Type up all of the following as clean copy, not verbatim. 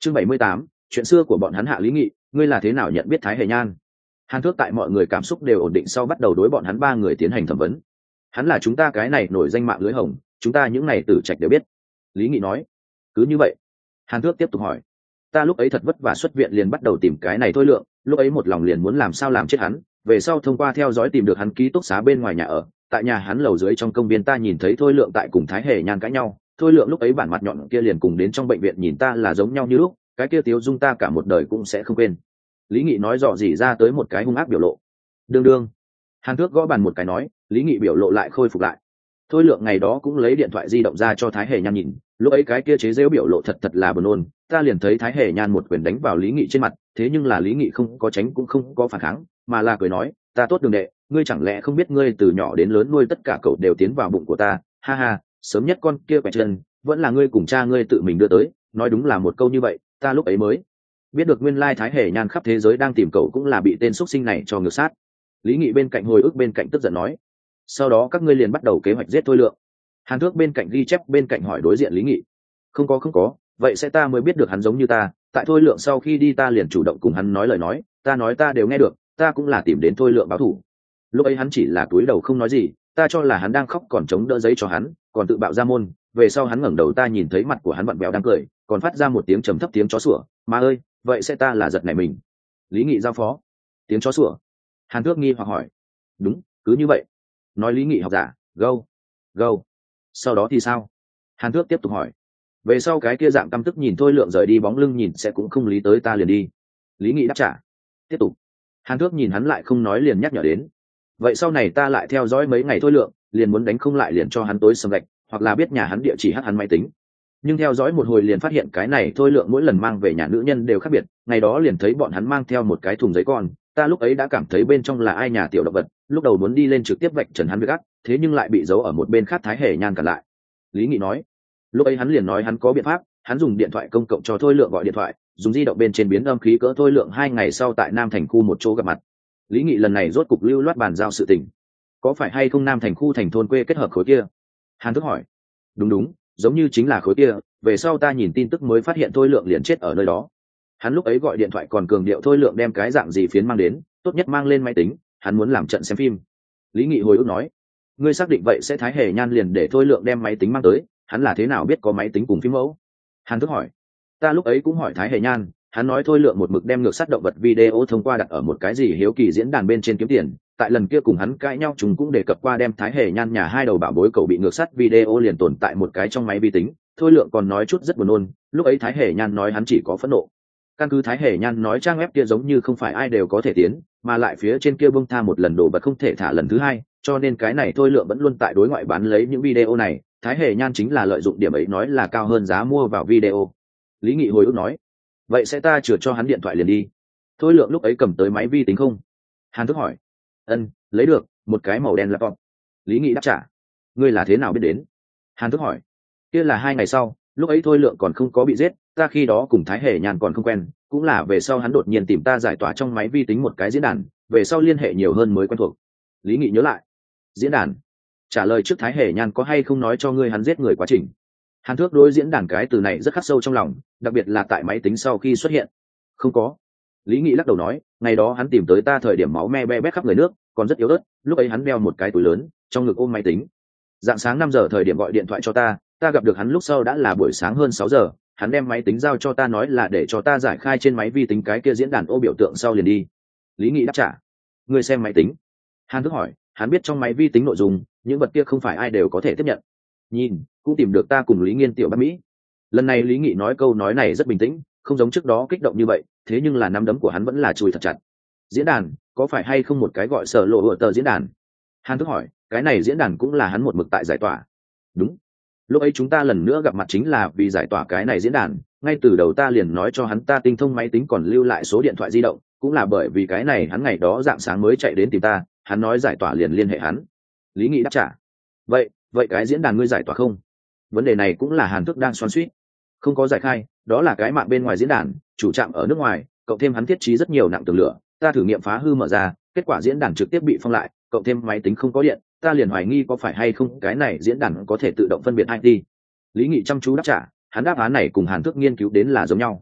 Chương 78, chuyện xưa của bọn hắn. Hạ Lý Nghị, ngươi là thế nào nhận biết Thái Hề Nhan? Hàn Thước tại mọi người cảm xúc đều ổn định sau bắt đầu đối bọn hắn ba người tiến hành thẩm vấn. Hắn là chúng ta cái này nổi danh mạng lưới hồng, chúng ta những này tử trạch đều biết. Lý Nghị nói. Cứ như vậy. Hàn Thước tiếp tục hỏi. Ta lúc ấy thật vất vả xuất viện liền bắt đầu tìm cái này Thôi Lượng, lúc ấy một lòng liền muốn làm sao làm chết hắn, về sau thông qua theo dõi tìm được hắn ký túc xá bên ngoài nhà ở, tại nhà hắn lầu dưới trong công viên ta nhìn thấy Thôi Lượng tại cùng Thái Hề Nhan cãi nhau. Thôi Lượng lúc ấy bản mặt nhọn kia liền cùng đến trong bệnh viện nhìn ta là giống nhau như lúc, cái kia tiếu dung ta cả một đời cũng sẽ không quên. Lý Nghị nói dò dỉ ra tới một cái hung ác biểu lộ. Đương đương. Hàn Thước gõ bàn một cái nói, Lý Nghị biểu lộ lại khôi phục lại. Thôi Lượng ngày đó cũng lấy điện thoại di động ra cho Thái Hề Nhan nhìn, lúc ấy cái kia chế giễu biểu lộ thật là buồn nôn, ta liền thấy Thái Hề Nhan một quyền đánh vào Lý Nghị trên mặt, thế nhưng là Lý Nghị không có tránh cũng không có phản kháng, mà là cười nói, ta tốt đường đệ, ngươi chẳng lẽ không biết ngươi từ nhỏ đến lớn nuôi tất cả cậu đều tiến vào bụng của ta, ha ha, sớm nhất con kia quẹt chân, vẫn là ngươi cùng cha ngươi tự mình đưa tới, nói đúng là một câu như vậy, ta lúc ấy mới biết được nguyên lai Thái Hề Nhan khắp thế giới đang tìm cậu cũng là bị tên xuất sinh này cho ngược sát. Lý Nghị bên cạnh hồi ức bên cạnh tức giận nói, sau đó các ngươi liền bắt đầu kế hoạch giết Thôi Lượng. Hàn Thước bên cạnh ghi chép bên cạnh hỏi đối diện Lý Nghị. Không có, vậy sẽ ta mới biết được hắn giống như ta, tại Thôi Lượng sau khi đi ta liền chủ động cùng hắn nói lời nói, ta nói ta đều nghe được, ta cũng là tìm đến Thôi Lượng báo thù. Lúc ấy hắn chỉ là túi đầu không nói gì, ta cho là hắn đang khóc còn chống đỡ giấy cho hắn, còn tự bạo ra môn, về sau hắn ngẩng đầu ta nhìn thấy mặt của hắn vặn vẹo đang cười, còn phát ra một tiếng trầm thấp tiếng chó sủa, ma ơi, vậy sẽ ta là giật nảy mình. Lý Nghị giao phó. Tiếng chó sủa. Hàn Thước nghi hoặc hỏi. Đúng, cứ như vậy. Nói Lý Nghị học giả, gâu. Sau đó thì sao? Hàn Thước tiếp tục hỏi. Về sau cái kia dạng căm tức nhìn Thôi Lượng rời đi bóng lưng nhìn sẽ cũng không lý tới ta liền đi. Lý Nghị đáp trả. Tiếp tục. Hàn Thước nhìn hắn lại không nói liền nhắc nhở đến. Vậy sau này ta lại theo dõi mấy ngày Thôi Lượng, liền muốn đánh không lại liền cho hắn tối sầm gạch, hoặc là biết nhà hắn địa chỉ hắt hắn máy tính. Nhưng theo dõi một hồi liền phát hiện cái này Thôi Lượng mỗi lần mang về nhà nữ nhân đều khác biệt, ngày đó liền thấy bọn hắn mang theo một cái thùng giấy con, ta lúc ấy đã cảm thấy bên trong là ai nhà tiểu động vật, lúc đầu muốn đi lên trực tiếp vạch trần hắn với gác, thế nhưng lại bị giấu ở một bên khác Thái Hề Nhan cản lại. Lý Nghị nói. Lúc ấy hắn liền nói hắn có biện pháp, hắn dùng điện thoại công cộng cho Thôi Lượng gọi điện thoại, dùng di động bên trên biến âm khí cỡ Thôi Lượng 2 ngày sau tại Nam Thành khu một chỗ gặp mặt. Lý Nghị lần này rốt cục lưu loát bàn giao sự tình. Có phải hay không Nam Thành khu thành thôn quê kết hợp khối kia? Hàn Thước hỏi. Đúng, giống như chính là khối kia, về sau ta nhìn tin tức mới phát hiện Thôi Lượng liền chết ở nơi đó. Hắn lúc ấy gọi điện thoại còn cường điệu Thôi Lượng đem cái dạng gì phiến mang đến, tốt nhất mang lên máy tính, hắn muốn làm trận xem phim. Lý Nghị hồi ức nói. Ngươi xác định vậy sẽ Thái Hề Nhan liền để Thôi Lượng đem máy tính mang tới, hắn là thế nào biết có máy tính cùng phím mẫu? Hàn Thước hỏi. Ta lúc ấy cũng hỏi Thái Hề Nhan, hắn nói Thôi Lượng một mực đem ngược sát động vật video thông qua đặt ở một cái gì hiếu kỳ diễn đàn bên trên kiếm tiền, tại lần kia cùng hắn cãi nhau chúng cũng đề cập qua đem Thái Hề Nhan nhà hai đầu bảo bối cậu bị ngược sát video liền tồn tại một cái trong máy vi tính. Thôi Lượng còn nói chút rất buồn nôn, lúc ấy Thái Hề Nhan nói hắn chỉ có phẫn nộ. Căn cứ Thái Hề Nhan nói trang web kia giống như không phải ai đều có thể tiến, mà lại phía trên kia bông tha một lần đồ vật không thể thả lần thứ hai, cho nên cái này Thôi Lượng vẫn luôn tại đối ngoại bán lấy những video này, Thái Hề Nhan chính là lợi dụng điểm ấy nói là cao hơn giá mua vào video. Lý Nghị hồi ức nói. Vậy sẽ ta chừa cho hắn điện thoại liền đi. Thôi Lượng lúc ấy cầm tới máy vi tính không? Hàn Thước hỏi. Lấy được, một cái màu đen laptop. Lý Nghị đáp trả. Ngươi là thế nào biết đến? Hàn Thước hỏi. Kia là 2 ngày sau, lúc ấy Thôi Lượng còn không có bị giết, ta khi đó cùng Thái Hề Nhan còn không quen, cũng là về sau hắn đột nhiên tìm ta giải tỏa trong máy vi tính một cái diễn đàn, về sau liên hệ nhiều hơn mới quen thuộc. Lý Nghị nhớ lại. Diễn đàn. Trả lời trước Thái Hề Nhan có hay không nói cho ngươi hắn giết người quá trình? Hàn Thước đối diễn đàn cái từ này rất khắc sâu trong lòng, đặc biệt là tại máy tính sau khi xuất hiện. Không có. Lý Nghị lắc đầu nói, ngày đó hắn tìm tới ta thời điểm máu me be bét khắp người nước, còn rất yếu ớt, lúc ấy hắn đeo một cái túi lớn, trong ngực ôm máy tính. Dạng sáng 5 giờ thời điểm gọi điện thoại cho ta gặp được hắn lúc sau đã là buổi sáng hơn 6 giờ, hắn đem máy tính giao cho ta nói là để cho ta giải khai trên máy vi tính cái kia diễn đàn ô biểu tượng sau liền đi. Lý Nghị đáp trả. Ngươi xem máy tính? Hàn Thước hỏi, hắn biết trong máy vi tính nội dung, những vật kia không phải ai đều có thể tiếp nhận. Nhìn, cũng tìm được ta cùng Lý Nghiên tiểu bác Mỹ. Lần này Lý Nghị nói câu nói này rất bình tĩnh, không giống trước đó kích động như vậy, thế nhưng là nắm đấm của hắn vẫn là chùi thật chặt. Diễn đàn, có phải hay không một cái gọi sở lộ ở tờ diễn đàn? Hàn Thước hỏi, cái này diễn đàn cũng là hắn một mực tại giải tỏa. Đúng. Lúc ấy chúng ta lần nữa gặp mặt chính là vì giải tỏa cái này diễn đàn, ngay từ đầu ta liền nói cho hắn ta tinh thông máy tính còn lưu lại số điện thoại di động, cũng là bởi vì cái này hắn ngày đó dạng sáng mới chạy đến tìm ta, hắn nói giải tỏa liền liên hệ hắn. Lý Nghị đáp trả. Vậy cái diễn đàn ngươi giải tỏa không? Vấn đề này cũng là Hàn Thước đang xoắn xuýt. Không có giải khai, đó là cái mạng bên ngoài diễn đàn, chủ trạm ở nước ngoài, cộng thêm hắn thiết trí rất nhiều nặng tường lửa, ta thử nghiệm phá hư mở ra, kết quả diễn đàn trực tiếp bị phong lại, cộng thêm máy tính không có điện, ta liền hoài nghi có phải hay không cái này diễn đàn có thể tự động phân biệt IT. Lý Nghị chăm chú đáp trả, hắn đáp án này cùng Hàn Thước nghiên cứu đến là giống nhau.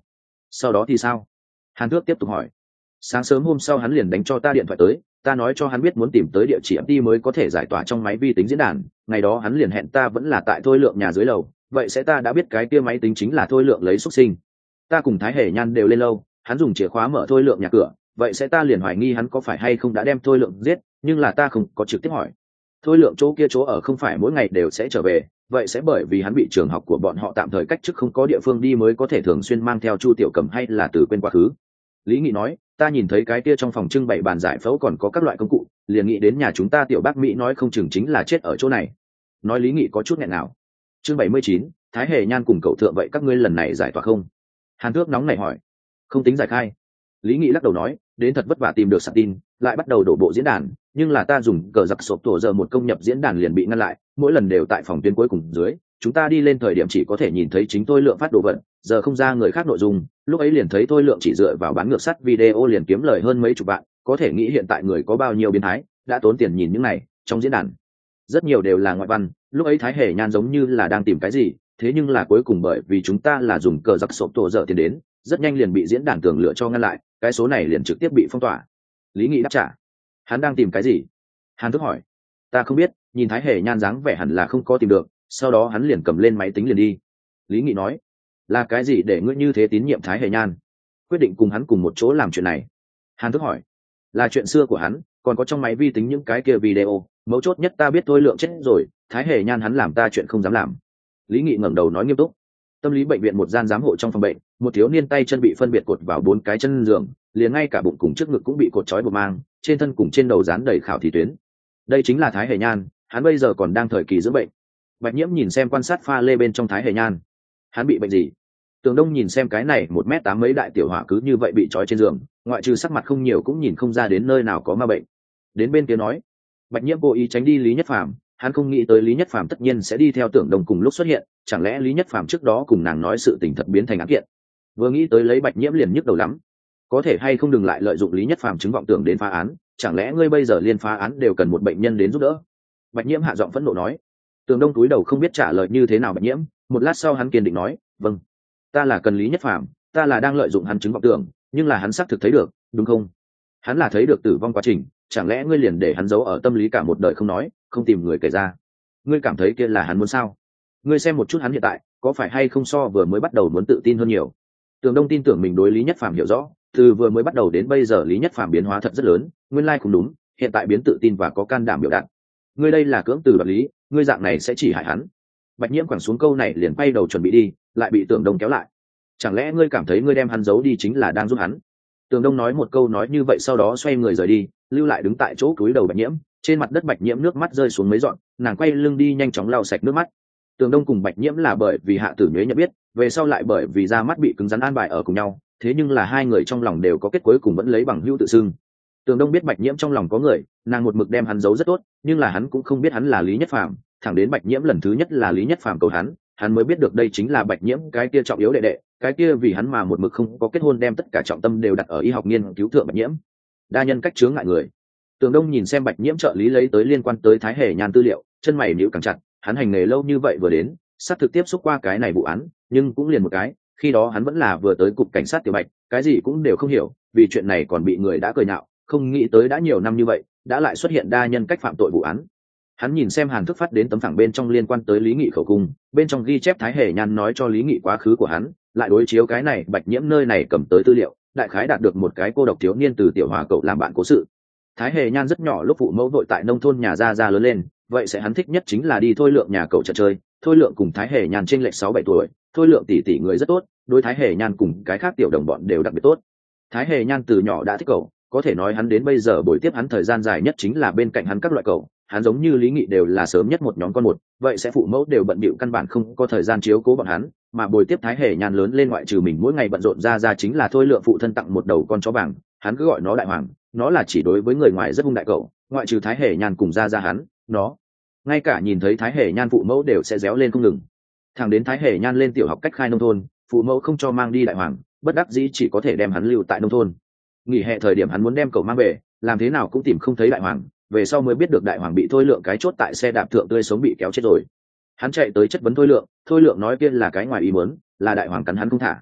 Sau đó thì sao? Hàn Thước tiếp tục hỏi. Sáng sớm hôm sau hắn liền đánh cho ta điện thoại tới, ta nói cho hắn biết muốn tìm tới địa chỉ FT mới có thể giải tỏa trong máy vi tính diễn đàn. Ngày đó hắn liền hẹn ta vẫn là tại Thôi Lượng nhà dưới lầu, vậy sẽ ta đã biết cái kia máy tính chính là Thôi Lượng lấy xuất sinh. Ta cùng Thái Hề Nhan đều lên lâu, hắn dùng chìa khóa mở Thôi Lượng nhà cửa, vậy sẽ ta liền hoài nghi hắn có phải hay không đã đem Thôi Lượng giết, nhưng là ta không có trực tiếp hỏi. Thôi Lượng chỗ kia chỗ ở không phải mỗi ngày đều sẽ trở về, vậy sẽ bởi vì hắn bị trường học của bọn họ tạm thời cách chức không có địa phương đi mới có thể thường xuyên mang theo Chu Tiểu Cầm hay là từ quên quá khứ. Lý Nghị nói, ta nhìn thấy cái kia trong phòng trưng bày bàn giải phẫu còn có các loại công cụ, liền nghĩ đến nhà chúng ta tiểu bác Mỹ nói không chừng chính là chết ở chỗ này. Nói Lý Nghị có chút nghẹn nào. Chương 79, Thái Hề Nhan cùng cậu thượng vậy các ngươi lần này giải tỏa không? Hàn Thước nóng này hỏi. Không tính giải khai. Lý Nghị lắc đầu nói, đến thật vất vả tìm được sạc tin, lại bắt đầu đổ bộ diễn đàn, nhưng là ta dùng cờ giặc sộp tổ giờ một công nhập diễn đàn liền bị ngăn lại, mỗi lần đều tại phòng tuyến cuối cùng dưới, chúng ta đi lên thời điểm chỉ có thể nhìn thấy chính Thôi Lượng phát đồ vật, giờ không ra người khác nội dung, lúc ấy liền thấy Thôi Lượng chỉ dựa vào bán ngược sắt video liền kiếm lời hơn mấy chục vạn, có thể nghĩ hiện tại người có bao nhiêu biến thái, đã tốn tiền nhìn những này, trong diễn đàn rất nhiều đều là ngoại văn, lúc ấy Thái Hề Nhan giống như là đang tìm cái gì, thế nhưng là cuối cùng bởi vì chúng ta là dùng cờ giặc sộp tổ giờ tiền đến, rất nhanh liền bị diễn đàn tường lựa cho ngăn lại, cái số này liền trực tiếp bị phong tỏa. Lý Nghị đáp trả. Hắn đang tìm cái gì? Hàn Thước hỏi. Ta không biết, nhìn Thái Hề Nhan dáng vẻ hẳn là không có tìm được, sau đó hắn liền cầm lên máy tính liền đi. Lý Nghị nói. Là cái gì để ngươi như thế tín nhiệm Thái Hề Nhan, quyết định cùng hắn cùng một chỗ làm chuyện này? Hàn Thước hỏi. Là chuyện xưa của hắn, còn có trong máy vi tính những cái kia video, mấu chốt nhất ta biết Thôi Lượng chết rồi, Thái Hề Nhan hắn làm ta chuyện không dám làm. Lý Nghị ngẩng đầu nói nghiêm túc. Tâm lý bệnh viện một gian giám hộ trong phòng bệnh, một thiếu niên tay chân bị phân biệt cột vào 4 cái chân giường, liền ngay cả bụng cùng trước ngực cũng bị cột trói buộc mang, trên thân cùng trên đầu dán đầy khảo thí tuyến. Đây chính là Thái Hề Nhan, hắn bây giờ còn đang thời kỳ dưỡng bệnh. Bạch Nhiễm nhìn xem quan sát pha lê bên trong Thái Hề Nhan. Hắn bị bệnh gì? Tường Đông nhìn xem cái này 1m8 mấy đại tiểu hỏa cứ như vậy bị trói trên giường, ngoại trừ sắc mặt không nhiều cũng nhìn không ra đến nơi nào có ma bệnh. Đến bên kia nói. Bạch Nhiễm cố ý tránh đi Lý Nhất Phàm, hắn không nghĩ tới Lý Nhất Phàm tất nhiên sẽ đi theo Tưởng Đông cùng lúc xuất hiện, chẳng lẽ Lý Nhất Phàm trước đó cùng nàng nói sự tình thật biến thành án kiện. Vừa nghĩ tới lấy Bạch Nhiễm liền nhức đầu lắm. Có thể hay không đừng lại lợi dụng Lý Nhất Phàm chứng vọng tưởng đến phá án, chẳng lẽ ngươi bây giờ liên phá án đều cần một bệnh nhân đến giúp đỡ? Bạch Nhiễm hạ giọng phẫn nộ nói. Tưởng Đông túi đầu không biết trả lời như thế nào Bạch Nhiễm, một lát sau hắn kiên định nói, "Vâng, ta là cần Lý Nhất Phàm, ta là đang lợi dụng hắn chứng vọng tưởng, nhưng là hắn xác thực thấy được, đúng không? Hắn là thấy được tử vong quá trình, chẳng lẽ ngươi liền để hắn giấu ở tâm lý cả một đời không nói, không tìm người kể ra? Ngươi cảm thấy kia là hắn muốn sao? Ngươi xem một chút hắn hiện tại, có phải hay không so vừa mới bắt đầu muốn tự tin hơn nhiều?" Tưởng Đông tin tưởng mình đối Lý Nhất Phàm hiểu rõ, từ vừa mới bắt đầu đến bây giờ Lý Nhất Phàm biến hóa thật rất lớn, nguyên lai cũng đúng, hiện tại biến tự tin và có can đảm biểu đạt. Ngươi đây là cưỡng từ đoạt lý, ngươi dạng này sẽ chỉ hại hắn. Bạch Nhiễm quẳng xuống câu này liền quay đầu chuẩn bị đi, lại bị Tưởng Đông kéo lại. Chẳng lẽ ngươi cảm thấy ngươi đem hắn giấu đi chính là đang giúp hắn? Tưởng Đông nói một câu nói như vậy sau đó xoay người rời đi, lưu lại đứng tại chỗ cúi đầu Bạch Nhiễm, trên mặt đất Bạch Nhiễm nước mắt rơi xuống mấy giọt, nàng quay lưng đi nhanh chóng lau sạch nước mắt. Tưởng Đông cùng Bạch Nhiễm là bởi vì Hạ Tử Nhuế nhận biết, về sau lại bởi vì ra mắt bị cứng rắn an bài ở cùng nhau, thế nhưng là hai người trong lòng đều có kết cuối cùng vẫn lấy bằng hữu tự xưng. Tưởng Đông biết Bạch Nhiễm trong lòng có người, nàng một mực đem hắn giấu rất tốt, nhưng là hắn cũng không biết hắn là Lý Nhất Phàm, thẳng đến Bạch Nhiễm lần thứ nhất là Lý Nhất Phàm cầu hắn mới biết được đây chính là Bạch Nhiễm cái kia trọng yếu đệ đệ, cái kia vì hắn mà một mực không có kết hôn đem tất cả trọng tâm đều đặt ở y học nghiên cứu thượng Bạch Nhiễm. Đa nhân cách chướng ngại người. Tưởng Đông nhìn xem Bạch Nhiễm trợ lý lấy tới liên quan tới Thái Hề Nhan tư liệu, chân mày nhíu càng chặt, hắn hành nghề lâu như vậy vừa đến, sắp thực tiếp xúc qua cái này vụ án, nhưng cũng liền một cái, khi đó hắn vẫn là vừa tới cục cảnh sát tiểu Bạch, cái gì cũng đều không hiểu, vì chuyện này còn bị người đã cười nhạo, không nghĩ tới đã nhiều năm như vậy, đã lại xuất hiện đa nhân cách phạm tội vụ án. Hắn nhìn xem Hàn Thức phát đến tấm phẳng bên trong liên quan tới Lý Nghị khẩu cung, bên trong ghi chép Thái Hề Nhan nói cho Lý Nghị quá khứ của hắn, lại đối chiếu cái này Bạch Nhiễm nơi này cầm tới tư liệu, đại khái đạt được một cái cô độc thiếu niên từ tiểu hòa cậu làm bạn cố sự. Thái Hề Nhan rất nhỏ lúc phụ mẫu vội tại nông thôn nhà ra lớn lên, vậy sẽ hắn thích nhất chính là đi Thôi Lượng nhà cậu chợ chơi. Thôi Lượng cùng Thái Hề Nhan chênh lệch 6-7 tuổi, Thôi Lượng tỷ người rất tốt, đối Thái Hề Nhan cùng cái khác tiểu đồng bọn đều đặc biệt tốt. Thái Hề Nhan từ nhỏ đã thích cậu, có thể nói hắn đến bây giờ buổi tiếp hắn thời gian dài nhất chính là bên cạnh hắn các loại cậu. Hắn giống như Lý Nghị đều là sớm nhất một nhóm con một, vậy sẽ phụ mẫu đều bận bịu căn bản không có thời gian chiếu cố bọn hắn, mà buổi tiếp Thái Hề Nhan lớn lên ngoại trừ mình mỗi ngày bận rộn ra chính là Thôi Lượng phụ thân tặng một đầu con chó vàng, hắn cứ gọi nó Đại Hoàng, nó là chỉ đối với người ngoài rất hung đại cậu, ngoại trừ Thái Hề Nhan cùng ra hắn, nó ngay cả nhìn thấy Thái Hề Nhan phụ mẫu đều sẽ réo lên không ngừng. Thằng đến Thái Hề Nhan lên tiểu học cách khai nông thôn, phụ mẫu không cho mang đi Đại Hoàng, bất đắc dĩ chỉ có thể đem hắn lưu tại nông thôn. Nghỉ hè thời điểm hắn muốn đem cậu mang về, làm thế nào cũng tìm không thấy Đại Hoàng, về sau mới biết được Đại Hoàng bị Thôi Lượng cái chốt tại xe đạp thượng tươi sống bị kéo chết rồi. Hắn chạy tới chất vấn Thôi Lượng nói kia là cái ngoài ý muốn, là Đại Hoàng cắn hắn không thả.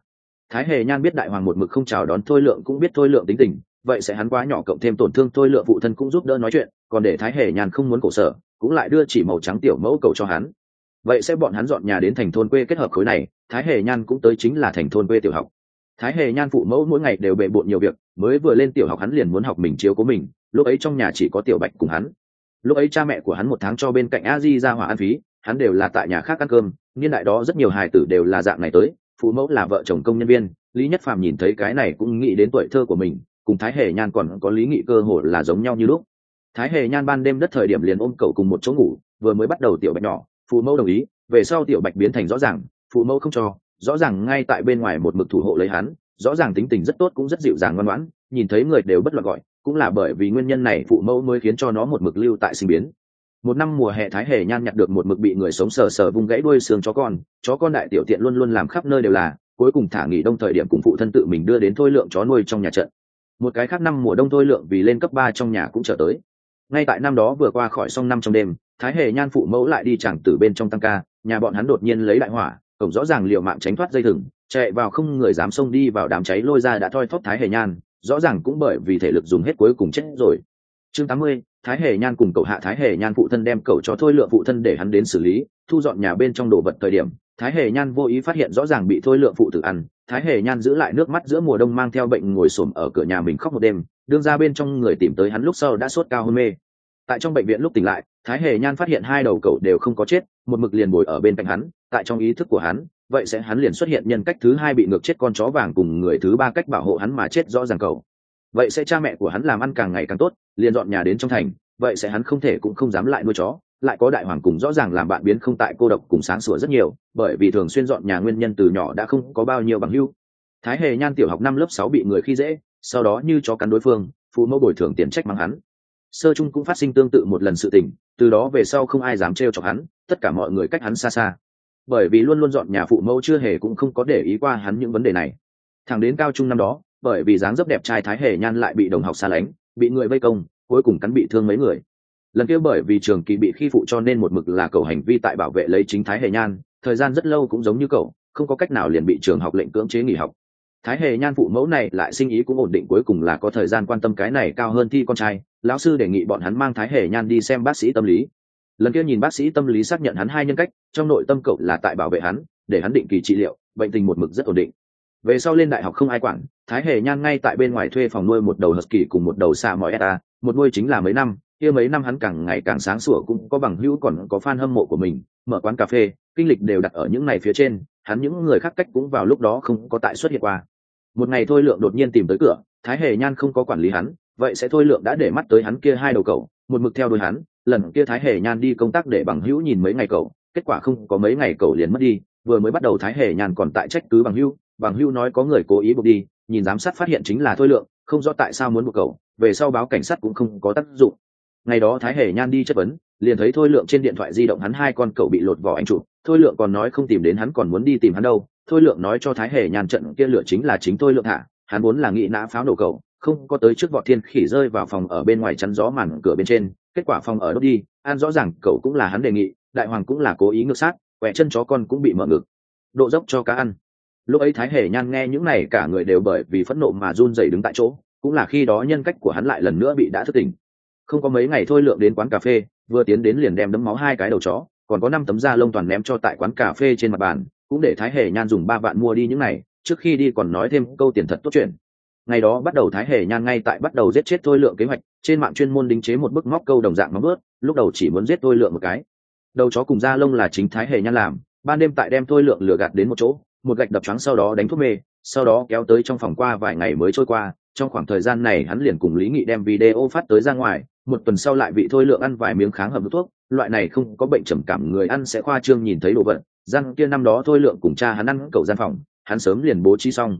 Thái Hề Nhan biết đại hoàng một mực không chào đón Thôi Lượng, cũng biết Thôi Lượng tính tình, vậy sẽ hắn quá nhỏ cộng thêm tổn thương Thôi Lượng phụ thân cũng giúp đỡ nói chuyện, còn để Thái Hề Nhan không muốn khổ sở, cũng lại đưa chỉ màu trắng tiểu mẫu cầu cho hắn. Vậy sẽ bọn hắn dọn nhà đến thành thôn quê kết hợp khối này, Thái Hề Nhan cũng tới chính là thành thôn quê tiểu học. Thái Hề Nhan phụ mẫu mỗi ngày đều bề bộn nhiều việc, mới vừa lên tiểu học hắn liền muốn học mình chiếu cố mình, lúc ấy trong nhà chỉ có Tiểu Bạch cùng hắn. Lúc ấy cha mẹ của hắn một tháng cho bên cạnh a di ra hỏa ăn phí, hắn đều là tại nhà khác ăn cơm, niên đại đó rất nhiều hài tử đều là dạng này tới, phụ mẫu là vợ chồng công nhân viên. Lý Nhất Phàm nhìn thấy cái này cũng nghĩ đến tuổi thơ của mình, cùng Thái Hề Nhan còn có Lý Nghị cơ hội là giống nhau như lúc. Thái Hề Nhan ban đêm đất thời điểm liền ôm cậu cùng một chỗ ngủ, vừa mới bắt đầu Tiểu Bạch nhỏ, phụ mẫu đồng ý, về sau Tiểu Bạch biến thành rõ ràng, phụ mẫu không cho, rõ ràng ngay tại bên ngoài một mực thủ hộ lấy hắn, rõ ràng tính tình rất tốt cũng rất dịu dàng ngoan ngoãn, nhìn thấy người đều bất loạn gọi, cũng là bởi vì nguyên nhân này phụ mẫu mới khiến cho nó một mực lưu tại sinh biến. Một năm mùa hè Thái Hề Nhan nhặt được một mực bị người sống sờ sờ vung gãy đuôi xương chó con đại tiểu tiện luôn luôn làm khắp nơi đều là, cuối cùng thả nghỉ đông thời điểm cùng phụ thân tự mình đưa đến Thôi Lượng chó nuôi trong nhà trận. Một cái khác năm mùa đông Thôi Lượng vì lên cấp 3 trong nhà cũng trở tới. Ngay tại năm đó vừa qua khỏi xong năm trong đêm, Thái Hề Nhan phụ mẫu lại đi chẳng từ bên trong tăng ca, nhà bọn hắn đột nhiên lấy đại hỏa, cổng rõ ràng liều mạng tránh thoát dây thừng, chạy vào không người dám xông đi vào đám cháy lôi ra đã thoi thóp Thái Hề Nhan, rõ ràng cũng bởi vì thể lực dùng hết cuối cùng chết rồi. Chương 80, Thái Hề Nhan cùng cậu hạ Thái Hề Nhan phụ thân đem cậu cho Thôi Lượng phụ thân để hắn đến xử lý, thu dọn nhà bên trong đồ vật thời điểm, Thái Hề Nhan vô ý phát hiện rõ ràng bị Thôi Lượng phụ tử ăn, Thái Hề Nhan giữ lại nước mắt giữa mùa đông mang theo bệnh ngồi xổm ở cửa nhà mình khóc một đêm, đương ra bên trong người tìm tới hắn lúc sau đã sốt cao hôn mê. Tại trong bệnh viện lúc tỉnh lại, Thái Hề Nhan phát hiện hai đầu cậu đều không có chết, một mực liền bồi ở bên cạnh hắn, tại trong ý thức của hắn, vậy sẽ hắn liền xuất hiện nhân cách thứ hai bị ngược chết con chó vàng cùng người thứ ba cách bảo hộ hắn mà chết rõ ràng cậu. Vậy sẽ cha mẹ của hắn làm ăn càng ngày càng tốt, liền dọn nhà đến trong thành, vậy sẽ hắn không thể cũng không dám lại nuôi chó, lại có đại hoàng cùng rõ ràng làm bạn biến không tại cô độc cùng sáng sủa rất nhiều, bởi vì thường xuyên dọn nhà nguyên nhân từ nhỏ đã không có bao nhiêu bằng hữu. Thái Hề Nhan tiểu học năm lớp 6 bị người khi dễ, sau đó như chó cắn đối phương, phụ mẫu bồi thường tiền trách mắng hắn. Sơ trung cũng phát sinh tương tự một lần sự tình, từ đó về sau không ai dám trêu chọc hắn, tất cả mọi người cách hắn xa xa. Bởi vì luôn luôn dọn nhà phụ mẫu chưa hề cũng không có để ý qua hắn những vấn đề này. Thẳng đến cao trung năm đó, bởi vì dáng dấp đẹp trai Thái Hề Nhan lại bị đồng học xa lánh, bị người vây công, cuối cùng cắn bị thương mấy người. Lần kia bởi vì trường kỳ bị khi phụ cho nên một mực là cậu hành vi tại bảo vệ lấy chính Thái Hề Nhan, thời gian rất lâu cũng giống như cậu, không có cách nào liền bị trường học lệnh cưỡng chế nghỉ học. Thái Hề Nhan phụ mẫu này lại sinh ý cũng ổn định, cuối cùng là có thời gian quan tâm cái này cao hơn thi con trai, lão sư đề nghị bọn hắn mang Thái Hề Nhan đi xem bác sĩ tâm lý. Lần kia nhìn bác sĩ tâm lý xác nhận hắn hai nhân cách, trong nội tâm cậu là tại bảo vệ hắn, để hắn định kỳ trị liệu, bệnh tình một mực rất ổn định. Về sau lên đại học không ai quản, Thái Hề Nhan ngay tại bên ngoài thuê phòng nuôi một đầu husky cùng một đầu xà mỏi eta, một nuôi chính là mấy năm, kia mấy năm hắn càng ngày càng sáng sủa, cũng có bằng hữu còn có fan hâm mộ của mình, mở quán cà phê, kinh lịch đều đặt ở những này phía trên, hắn những người khác cách cũng vào lúc đó không có tại xuất hiện qua. Một ngày Thôi Lượng đột nhiên tìm tới cửa, Thái Hề Nhan không có quản lý hắn, vậy sẽ Thôi Lượng đã để mắt tới hắn kia hai đầu cậu, một mực theo đuôi hắn. Lần kia Thái Hề Nhan đi công tác để bằng hữu nhìn mấy ngày cậu, kết quả không có mấy ngày cậu liền mất đi, vừa mới bắt đầu Thái Hề Nhan còn tại trách cứ bằng hữu nói có người cố ý buộc đi, nhìn giám sát phát hiện chính là Thôi Lượng, không rõ tại sao muốn buộc cậu, về sau báo cảnh sát cũng không có tác dụng. Ngày đó Thái Hề Nhan đi chất vấn, liền thấy Thôi Lượng trên điện thoại di động hắn hai con cậu bị lột vỏ anh chụp, Thôi Lượng còn nói không tìm đến hắn còn muốn đi tìm hắn đâu. Thôi Lượng nói cho Thái Hề Nhan trận kia lửa chính là chính Thôi Lượng hạ, hắn vốn là nghĩ nã pháo nổ cậu, không có tới trước vọt thiên khỉ rơi vào phòng ở bên ngoài chắn gió màn cửa bên trên, kết quả phòng ở đốt đi, an rõ ràng cậu cũng là hắn đề nghị, đại hoàng cũng là cố ý ngược sát, quẹ chân chó con cũng bị mở ngực, độ dốc cho cá ăn. Lúc ấy Thái Hề Nhan nghe những này cả người đều bởi vì phẫn nộ mà run rẩy đứng tại chỗ, cũng là khi đó nhân cách của hắn lại lần nữa bị đã thức tỉnh. Không có mấy ngày Thôi Lượng đến quán cà phê, vừa tiến đến liền đem đấm máu hai cái đầu chó, còn có 5 tấm da lông toàn ném cho tại quán cà phê trên mặt bàn, cũng để Thái Hề Nhan dùng 3 vạn mua đi những này, trước khi đi còn nói thêm câu tiền thật tốt chuyện. Ngày đó bắt đầu Thái Hề Nhan ngay tại bắt đầu giết chết Thôi Lượng kế hoạch, trên mạng chuyên môn đính chế một bức móc câu đồng dạng móng vuốt, lúc đầu chỉ muốn giết Thôi Lượng một cái. Đầu chó cùng da lông là chính Thái Hề Nhan làm, ban đêm tại đem Thôi Lượng lừa gạt đến một chỗ, một gạch đập choáng sau đó đánh thuốc mê, sau đó kéo tới trong phòng qua vài ngày mới trôi qua, trong khoảng thời gian này hắn liền cùng Lý Nghị đem video phát tới ra ngoài, một tuần sau lại bị Thôi Lượng ăn vài miếng kháng hầm thuốc, loại này không có bệnh trầm cảm người ăn sẽ khoa trương nhìn thấy đồ vật. Gian kia năm đó Thôi Lượng cùng cha hắn ăn cậu gian phòng, hắn sớm liền bố trí xong,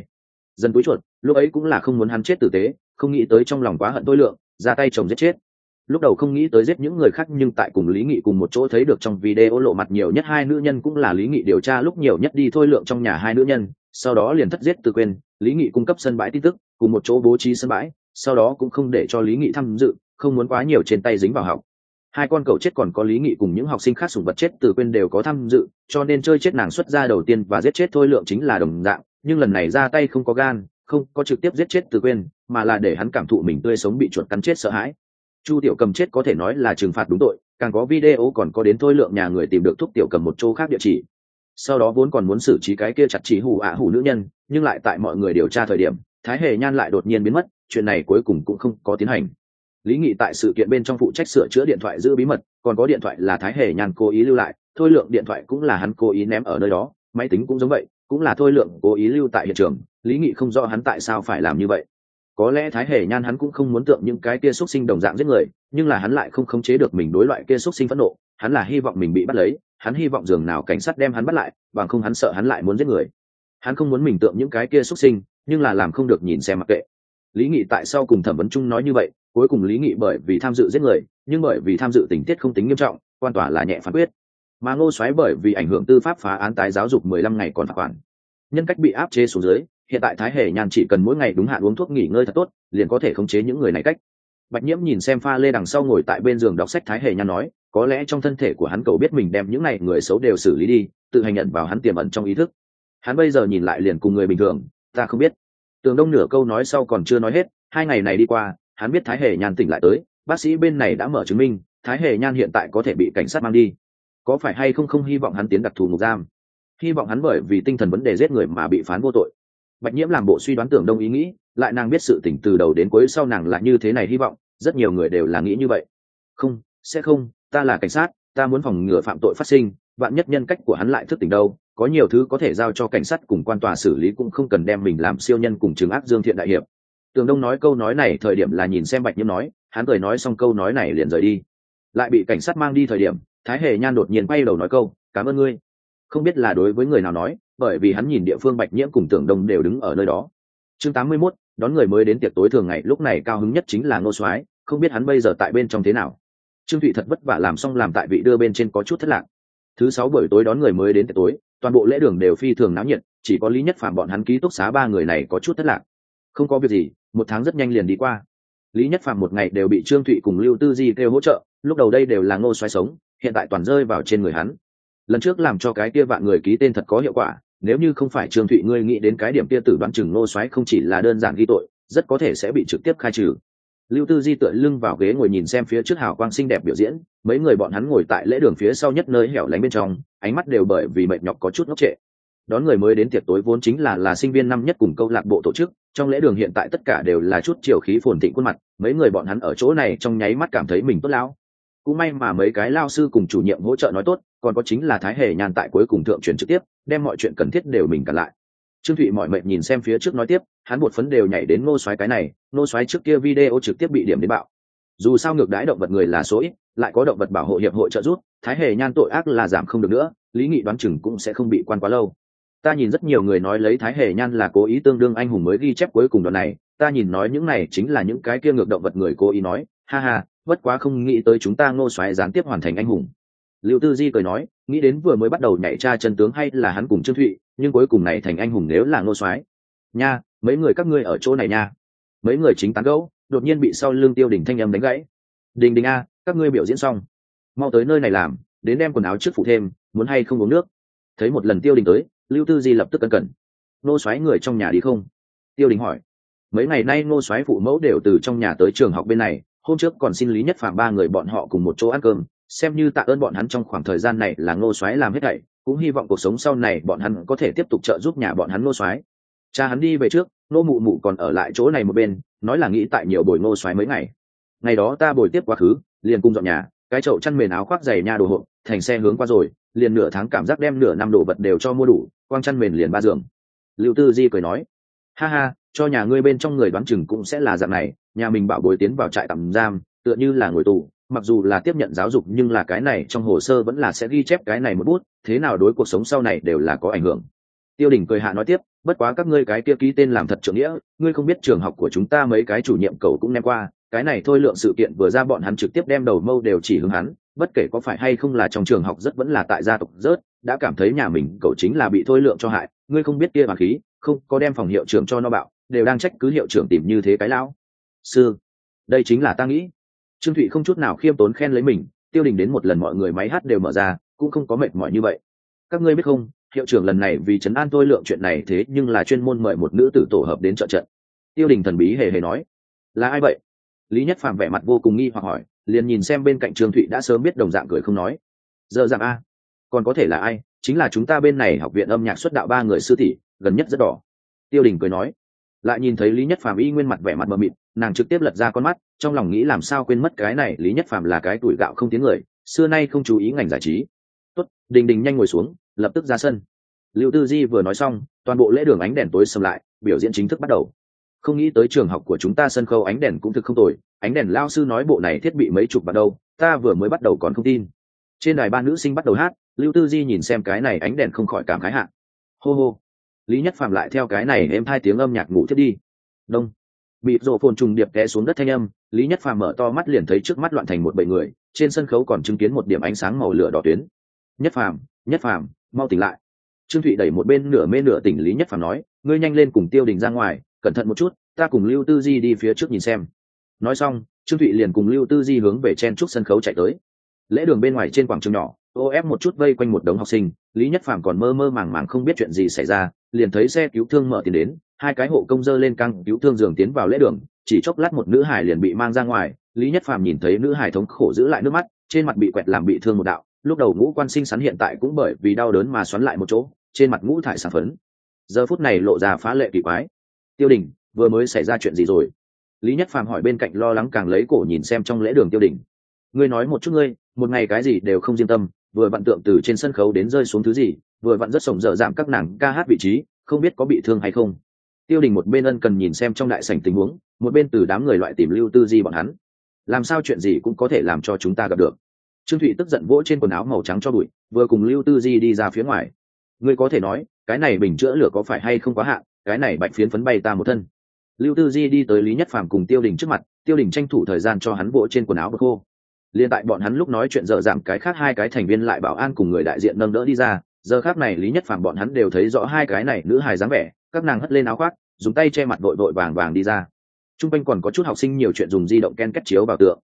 dần túi chuột, lúc ấy cũng là không muốn hắn chết tử tế, không nghĩ tới trong lòng quá hận Thôi Lượng, ra tay chồng giết chết. Lúc đầu không nghĩ tới giết những người khác, nhưng tại cùng Lý Nghị cùng một chỗ thấy được trong video lộ mặt nhiều nhất hai nữ nhân cũng là Lý Nghị điều tra lúc nhiều nhất đi Thôi Lượng trong nhà hai nữ nhân, sau đó liền thất giết từ quên, Lý Nghị cung cấp sân bãi tin tức, cùng một chỗ bố trí sân bãi, sau đó cũng không để cho Lý Nghị tham dự, không muốn quá nhiều trên tay dính vào học. Hai con cậu chết còn có Lý Nghị cùng những học sinh khác sủng vật chết từ quên đều có tham dự, cho nên chơi chết nàng xuất ra đầu tiên và giết chết Thôi Lượng chính là đồng dạng, nhưng lần này ra tay không có gan, không có trực tiếp giết chết từ quên, mà là để hắn cảm thụ mình tươi sống bị chuột cắn chết sợ hãi. Chu Tiểu Cầm chết có thể nói là trừng phạt đúng tội, càng có video còn có đến Thôi Lượng nhà người tìm được Thúc Tiểu Cầm một chỗ khác địa chỉ. Sau đó vốn còn muốn xử trí cái kia chặt chỉ hủ nữ nhân, nhưng lại tại mọi người điều tra thời điểm, Thái Hề Nhan lại đột nhiên biến mất, chuyện này cuối cùng cũng không có tiến hành. Lý Nghị tại sự kiện bên trong phụ trách sửa chữa điện thoại giữ bí mật, còn có điện thoại là Thái Hề Nhan cố ý lưu lại, Thôi Lượng điện thoại cũng là hắn cố ý ném ở nơi đó, máy tính cũng giống vậy, cũng là Thôi Lượng cố ý lưu tại hiện trường. Lý Nghị không rõ hắn tại sao phải làm như vậy. Có lẽ Thái Hề Nhan hắn cũng không muốn tượng những cái kia xúc sinh đồng dạng giết người, nhưng là hắn lại không khống chế được mình đối loại kia xúc sinh phẫn nộ, hắn là hy vọng mình bị bắt lấy, hắn hy vọng dường nào cảnh sát đem hắn bắt lại, bằng không hắn sợ hắn lại muốn giết người. Hắn không muốn mình tượng những cái kia xúc sinh, nhưng là làm không được nhìn xem mặc kệ. Lý Nghị tại sao cùng thẩm vấn chung nói như vậy, cuối cùng Lý Nghị bởi vì tham dự giết người, nhưng bởi vì tham dự tình tiết không tính nghiêm trọng, quan tòa là nhẹ phán quyết. Mà Ngô Soái bởi vì ảnh hưởng tư pháp phá án tái giáo dục 15 ngày còn phạt khoản. Nhân cách bị áp chế xuống dưới, hiện tại Thái Hề Nhan chỉ cần mỗi ngày đúng hạn uống thuốc nghỉ ngơi thật tốt, liền có thể khống chế những người này cách. Bạch Nhiễm nhìn xem pha lê đằng sau ngồi tại bên giường đọc sách Thái Hề Nhan nói, có lẽ trong thân thể của hắn cầu biết mình đem những này người xấu đều xử lý đi, tự hành nhận vào hắn tiềm ẩn trong ý thức. Hắn bây giờ nhìn lại liền cùng người bình thường, ta không biết. Tường Đông nửa câu nói sau còn chưa nói hết, 2 ngày này đi qua, hắn biết Thái Hề Nhan tỉnh lại tới, bác sĩ bên này đã mở chứng minh, Thái Hề Nhan hiện tại có thể bị cảnh sát mang đi. Có phải hay không hy vọng hắn tiến đặc thù ngục giam? Hy vọng hắn bởi vì tinh thần vấn đề giết người mà bị phán vô tội. Bạch Nhiễm làm bộ suy đoán Tưởng Đông ý nghĩ, lại nàng biết sự tình từ đầu đến cuối sau nàng là như thế này hy vọng, rất nhiều người đều là nghĩ như vậy. Không, sẽ không, ta là cảnh sát, ta muốn phòng ngừa phạm tội phát sinh, vạn nhất nhân cách của hắn lại thức tỉnh đâu, có nhiều thứ có thể giao cho cảnh sát cùng quan tòa xử lý cũng không cần đem mình làm siêu nhân cùng trừng ác dương thiện đại hiệp. Tường Đông nói câu nói này thời điểm là nhìn xem Bạch Nhiễm nói, hắn cười nói xong câu nói này liền rời đi. Lại bị cảnh sát mang đi thời điểm, Thái Hề Nhan đột nhiên quay đầu nói câu, cảm ơn ngươi. Không biết là đối với người nào nói, bởi vì hắn nhìn địa phương Bạch Nhiễm cùng Tưởng Đông đều đứng ở nơi đó. Chương 81, đón người mới đến tiệc tối thường ngày, lúc này cao hứng nhất chính là Ngô Soái, không biết hắn bây giờ tại bên trong thế nào. Trương Thụy thật vất vả làm xong làm tại vị đưa bên trên có chút thất lạc. Thứ 6 buổi tối đón người mới đến tiệc tối, toàn bộ lễ đường đều phi thường náo nhiệt, chỉ có Lý Nhất Phàm bọn hắn ký túc xá 3 người này có chút thất lạc. Không có việc gì, 1 tháng rất nhanh liền đi qua. Lý Nhất Phàm một ngày đều bị Trương Thụy cùng Lưu Tư Di kêu hỗ trợ, lúc đầu đây đều là Ngô Soái sống, hiện tại toàn rơi vào trên người hắn. Lần trước làm cho cái kia vạn người ký tên thật có hiệu quả, nếu như không phải Trương Thụy ngươi nghĩ đến cái điểm kia tử đoán chừng Ngô Soái không chỉ là đơn giản ghi tội, rất có thể sẽ bị trực tiếp khai trừ. Lưu Tư Di tựa lưng vào ghế ngồi nhìn xem phía trước hào quang xinh đẹp biểu diễn, mấy người bọn hắn ngồi tại lễ đường phía sau nhất nơi hẻo lánh bên trong, ánh mắt đều bởi vì mệt nhọc có chút ngốc trệ. Đón người mới đến tiệc tối vốn chính là sinh viên năm nhất cùng câu lạc bộ tổ chức, trong lễ đường hiện tại tất cả đều là chút chiều khí phồn thịnh khuôn mặt, mấy người bọn hắn ở chỗ này trong nháy mắt cảm thấy mình tốt lão. Cũng may mà mấy cái lao sư cùng chủ nhiệm hỗ trợ nói tốt, còn có chính là Thái Hề Nhan tại cuối cùng thượng truyền trực tiếp, đem mọi chuyện cần thiết đều mình cản lại. Trương Thụy mỏi mệt nhìn xem phía trước nói tiếp, hắn một phấn đều nhảy đến Ngô Soái cái này, Ngô Soái trước kia video trực tiếp bị điểm đến bạo. Dù sao ngược đãi động vật người là số ít, lại có động vật bảo hộ hiệp hội trợ giúp, Thái Hề Nhan tội ác là giảm không được nữa, Lý Nghị đoán chừng cũng sẽ không bị quan quá lâu. Ta nhìn rất nhiều người nói lấy Thái Hề Nhan là cố ý tương đương anh hùng mới ghi chép cuối cùng đoạn này, ta nhìn nói những này chính là những cái kia ngược động vật người cố ý nói, ha ha, bất quá không nghĩ tới chúng ta Ngô Soái gián tiếp hoàn thành anh hùng. Lưu Tư Di cười nói, nghĩ đến vừa mới bắt đầu nhảy tra chân tướng hay là hắn cùng Trương Thụy, nhưng cuối cùng này thành anh hùng nếu là Ngô Soái. Nha, mấy người các ngươi ở chỗ này nha. Mấy người chính tán gẫu, đột nhiên bị sau lưng Tiêu Đình thanh âm đánh gãy. Đình Đình a, các ngươi biểu diễn xong, mau tới nơi này làm, đến đem quần áo trước phụ thêm, muốn hay không uống nước. Thấy một lần Tiêu Đình tới, Lưu Tư Di lập tức cẩn cẩn. Ngô Soái người trong nhà đi không? Tiêu Đình hỏi. Mấy ngày nay Ngô Soái phụ mẫu đều từ trong nhà tới trường học bên này, hôm trước còn xin Lý Nhất Phàm 3 người bọn họ cùng một chỗ ăn cơm, xem như tạ ơn bọn hắn trong khoảng thời gian này là Ngô Soái làm hết thảy, cũng hy vọng cuộc sống sau này bọn hắn có thể tiếp tục trợ giúp nhà bọn hắn Ngô Soái. Cha hắn đi về trước, Ngô mụ mụ còn ở lại chỗ này một bên, nói là nghĩ tại nhiều bồi Ngô Soái mấy ngày. Ngày đó ta bồi tiếp quá khứ, liền cùng dọn nhà, cái chậu chăn mền áo khoác giày nha đồ hộ, thành xe hướng qua rồi, liền nửa tháng cảm giác đem nửa năm đồ vật đều cho mua đủ, quang chăn mền liền 3 giường. Lưu Tư Di cười nói, ha ha, cho nhà ngươi bên trong người đoán chừng cũng sẽ là dạng này, nhà mình bảo bối tiến vào trại tạm giam, tựa như là ngồi tù, mặc dù là tiếp nhận giáo dục nhưng là cái này trong hồ sơ vẫn là sẽ ghi chép cái này một bút, thế nào đối cuộc sống sau này đều là có ảnh hưởng. Tiêu Đình cười hạ nói tiếp, bất quá các ngươi cái kia ký tên làm thật trưởng nghĩa, ngươi không biết trường học của chúng ta mấy cái chủ nhiệm cậu cũng ném qua, cái này thôi lượng sự kiện vừa ra bọn hắn trực tiếp đem đầu mâu đều chỉ hướng hắn, bất kể có phải hay không là trong trường học rất vẫn là tại gia tộc rớt, đã cảm thấy nhà mình cậu chính là bị thôi lượng cho hại, ngươi không biết kia mà khí, không có đem phòng hiệu trưởng cho nó bạo, đều đang trách cứ hiệu trưởng tìm như thế cái lão sư. Đây chính là ta nghĩ. Trương Thụy không chút nào khiêm tốn khen lấy mình, Tiêu Đình đến một lần mọi người máy hát đều mở ra, cũng không có mệt mỏi như vậy. Các ngươi biết không, hiệu trưởng lần này vì trấn an tôi lượng chuyện này thế nhưng là chuyên môn mời một nữ tử tổ hợp đến trợ trận. Tiêu Đình thần bí hề hề nói. Là ai vậy? Lý Nhất Phàm vẻ mặt vô cùng nghi hoặc hỏi, liền nhìn xem bên cạnh Trương Thụy đã sớm biết đồng dạng cười không nói. Giờ dạng a, còn có thể là ai? Chính là chúng ta bên này học viện âm nhạc xuất đạo 3 người sư tỷ, gần nhất rất đỏ. Tiêu Đình cười nói. Lại nhìn thấy Lý Nhất Phàm y nguyên mặt vẻ mặt mờ mịt, nàng trực tiếp lật ra con mắt, trong lòng nghĩ làm sao quên mất cái này Lý Nhất Phàm là cái tuổi gạo không tiếng người, xưa nay không chú ý ngành giải trí. Tốt, Đình Đình nhanh ngồi xuống, lập tức ra sân. Lưu Tư Di vừa nói xong, toàn bộ lễ đường ánh đèn tối sầm lại, biểu diễn chính thức bắt đầu. Không nghĩ tới trường học của chúng ta sân khấu ánh đèn cũng thực không tồi, ánh đèn lao sư nói bộ này thiết bị mấy chục vào đâu, ta vừa mới bắt đầu còn không tin. Trên đài ban nữ sinh bắt đầu hát, Lưu Tư Di nhìn xem cái này ánh đèn không khỏi cảm khái hạ. Hô hô. Lý Nhất Phàm lại theo cái này êm 2 tiếng âm nhạc ngủ thiết đi. Đông. Bị rộ phồn trùng điệp té xuống đất thanh âm, Lý Nhất Phàm mở to mắt liền thấy trước mắt loạn thành một bầy người, trên sân khấu còn chứng kiến một điểm ánh sáng màu lửa đỏ tuyến. Nhất Phàm, mau tỉnh lại. Trương Thụy đẩy một bên nửa mê nửa tỉnh Lý Nhất Phàm nói, ngươi nhanh lên cùng Tiêu Đình ra ngoài, cẩn thận một chút, ta cùng Lưu Tư Di đi phía trước nhìn xem. Nói xong, Trương Thụy liền cùng Lưu Tư Di hướng về chen trúc sân khấu chạy tới. Lễ đường bên ngoài trên quảng trường nhỏ, ô ép một chút vây quanh một đống học sinh, Lý Nhất Phàm còn mơ mơ màng màng không biết chuyện gì xảy ra, liền thấy xe cứu thương mở tiền đến, 2 cái hộ công dơ lên căng cứu thương giường tiến vào lễ đường, chỉ chốc lát một nữ hải liền bị mang ra ngoài. Lý Nhất Phàm nhìn thấy nữ hải thống khổ giữ lại nước mắt, trên mặt bị quẹt làm bị thương một đạo, lúc đầu ngũ quan xinh xắn hiện tại cũng bởi vì đau đớn mà xoắn lại một chỗ, trên mặt ngũ thải sáng phấn, giờ phút này lộ ra phá lệ kỳ quái. Tiêu Đình, vừa mới xảy ra chuyện gì rồi? Lý Nhất Phàm hỏi bên cạnh lo lắng càng lấy cổ nhìn xem trong lễ đường Tiêu Đình. Ngươi nói một chút ngươi, một ngày cái gì đều không riêng tâm, vừa vặn tượng từ trên sân khấu đến rơi xuống thứ gì, vừa vặn rất sổng dở giảm các nàng ca hát vị trí, không biết có bị thương hay không. Tiêu Đình một bên ân cần nhìn xem trong đại sảnh tình huống, một bên từ đám người loại tìm Lưu Tư Di bọn hắn. Làm sao chuyện gì cũng có thể làm cho chúng ta gặp được. Trương Thụy tức giận vỗ trên quần áo màu trắng cho bụi, vừa cùng Lưu Tư Di đi ra phía ngoài. Ngươi có thể nói, cái này bình chữa lửa có phải hay không quá hạn, cái này bạch phiến phấn bay ta một thân. Lưu Tư Di đi tới Lý Nhất Phàm cùng Tiêu Đình trước mặt, Tiêu Đình tranh thủ thời gian cho hắn vỗ trên quần áo bớt khô. Liên tại bọn hắn lúc nói chuyện dở giảm cái khác 2 cái thành viên lại bảo an cùng người đại diện nâng đỡ đi ra, giờ khác này Lý Nhất Phàm bọn hắn đều thấy rõ 2 cái này nữ hài dáng vẻ, các nàng hất lên áo khoác, dùng tay che mặt vội vội vàng vàng đi ra. Trung quanh còn có chút học sinh nhiều chuyện dùng di động ken kết chiếu vào tượng.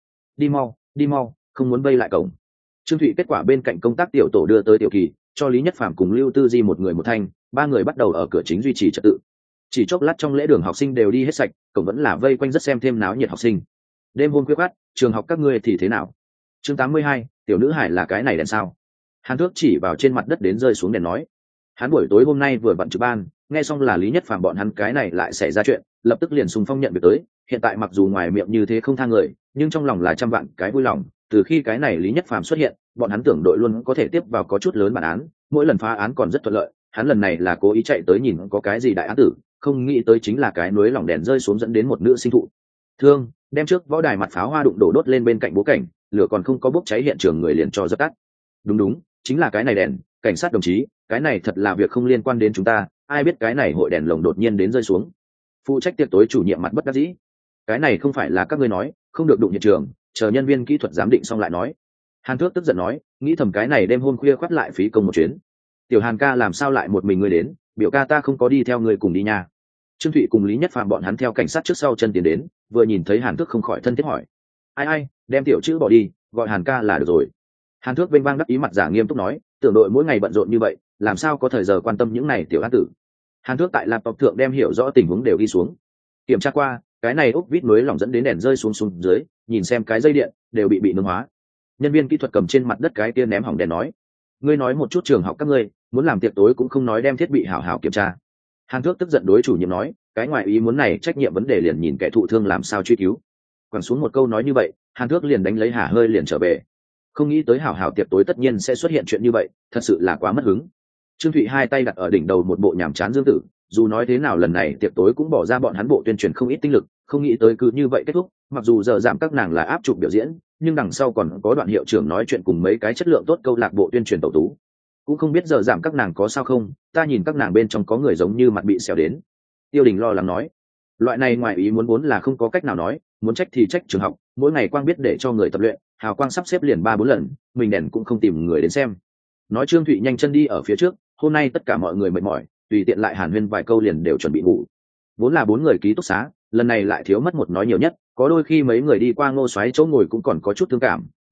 Đi mau, không muốn vây lại cổng. Trương Thụy kết quả bên cạnh công tác tiểu tổ đưa tới Tiểu Kỳ, cho Lý Nhất Phàm cùng Lưu Tư Di một người một thanh, 3 người bắt đầu ở cửa chính duy trì trật tự. Chỉ chốc lát trong lễ đường học sinh đều đi hết sạch, cổng vẫn là vây quanh rất xem thêm náo nhiệt học sinh. Đêm hôm khuya khoắt, trường học các ngươi thì thế nào? Chương 82, tiểu nữ hải là cái này đèn sao? Hàn Thước chỉ vào trên mặt đất đến rơi xuống đèn nói. Hắn buổi tối hôm nay vừa vặn trực ban, nghe xong là Lý Nhất Phàm bọn hắn cái này lại xảy ra chuyện, lập tức liền xung phong nhận việc tới. Hiện tại mặc dù ngoài miệng như thế không tha người, nhưng trong lòng là trăm vạn cái vui lòng. Từ khi cái này Lý Nhất Phàm xuất hiện, bọn hắn tưởng đội luôn có thể tiếp vào có chút lớn bản án, mỗi lần phá án còn rất thuận lợi. Hắn lần này là cố ý chạy tới nhìn có cái gì đại án tử, không nghĩ tới chính là cái núi lỏng đèn rơi xuống dẫn đến một nữ sinh thụ thương, đem trước võ đài mặt pháo hoa đụng đổ đốt lên bên cạnh bố cảnh, lửa còn không có bốc cháy hiện trường người liền cho dập tắt. Đúng, chính là cái này đèn, cảnh sát đồng chí, cái này thật là việc không liên quan đến chúng ta, ai biết cái này hội đèn lồng đột nhiên đến rơi xuống. Phụ trách tiệc tối chủ nhiệm mặt bất đắc dĩ. Cái này không phải là các ngươi nói, không được đụng hiện trường, chờ nhân viên kỹ thuật giám định xong lại nói. Hàn Thước tức giận nói, nghĩ thầm cái này đêm hôm khuya khoắt lại phí công một chuyến. Tiểu Hàn ca làm sao lại một mình ngươi đến, biểu ca ta không có đi theo ngươi cùng đi nha. Trương Thụy cùng Lý Nhất Phàm bọn hắn theo cảnh sát trước sau chân tiến đến, vừa nhìn thấy Hàn Thước không khỏi thân thiết hỏi, ai, đem tiểu chữ bỏ đi, gọi Hàn ca là được rồi. Hàn Thước vênh vang đắc ý mặt giả nghiêm túc nói, tưởng đội mỗi ngày bận rộn như vậy, làm sao có thời giờ quan tâm những này tiểu án tử. Hàn Thước tại laptop thượng đem hiểu rõ tình huống đều ghi xuống. Kiểm tra qua, cái này ốc vít núi lỏng dẫn đến đèn rơi xuống dưới, nhìn xem cái dây điện đều bị nướng hóa. Nhân viên kỹ thuật cầm trên mặt đất cái kia ném hỏng đèn nói, ngươi nói một chút trường học các ngươi muốn làm tiệc tối cũng không nói đem thiết bị hảo hảo kiểm tra. Hàn Thước tức giận đối chủ nhiệm nói, cái ngoại ý muốn này trách nhiệm vấn đề liền nhìn kẻ thụ thương làm sao truy cứu. Quẳng xuống một câu nói như vậy, Hàn Thước liền đánh lấy hả hơi liền trở về. Không nghĩ tới hảo hảo tiệc tối tất nhiên sẽ xuất hiện chuyện như vậy, thật sự là quá mất hứng. Trương Thụy 2 tay đặt ở đỉnh đầu một bộ nhàm chán dương tử, dù nói thế nào lần này tiệc tối cũng bỏ ra bọn hắn bộ tuyên truyền không ít tinh lực, không nghĩ tới cứ như vậy kết thúc. Mặc dù giờ giảm các nàng là áp chụp biểu diễn, nhưng đằng sau còn có đoạn hiệu trưởng nói chuyện cùng mấy cái chất lượng tốt câu lạc bộ tuyên truyền tẩu tú. Cũng không biết giờ giảm các nàng có sao không, ta nhìn các nàng bên trong có người giống như mặt bị xẻo đến. Tiêu Đình lo lắng nói, loại này ngoài ý muốn vốn là không có cách nào nói, muốn trách thì trách trường học, mỗi ngày quang biết để cho người tập luyện, hào quang sắp xếp liền 3-4 lần, mình đèn cũng không tìm người đến xem. Nói Trương Thụy nhanh chân đi ở phía trước, hôm nay tất cả mọi người mệt mỏi, tùy tiện lại hàn huyên vài câu liền đều chuẩn bị ngủ. Vốn là 4 người ký túc xá, lần này lại thiếu mất một nói nhiều nhất, có đôi khi mấy người đi qua Ngô Soái chỗ ngồi cũng còn có chút thương cảm,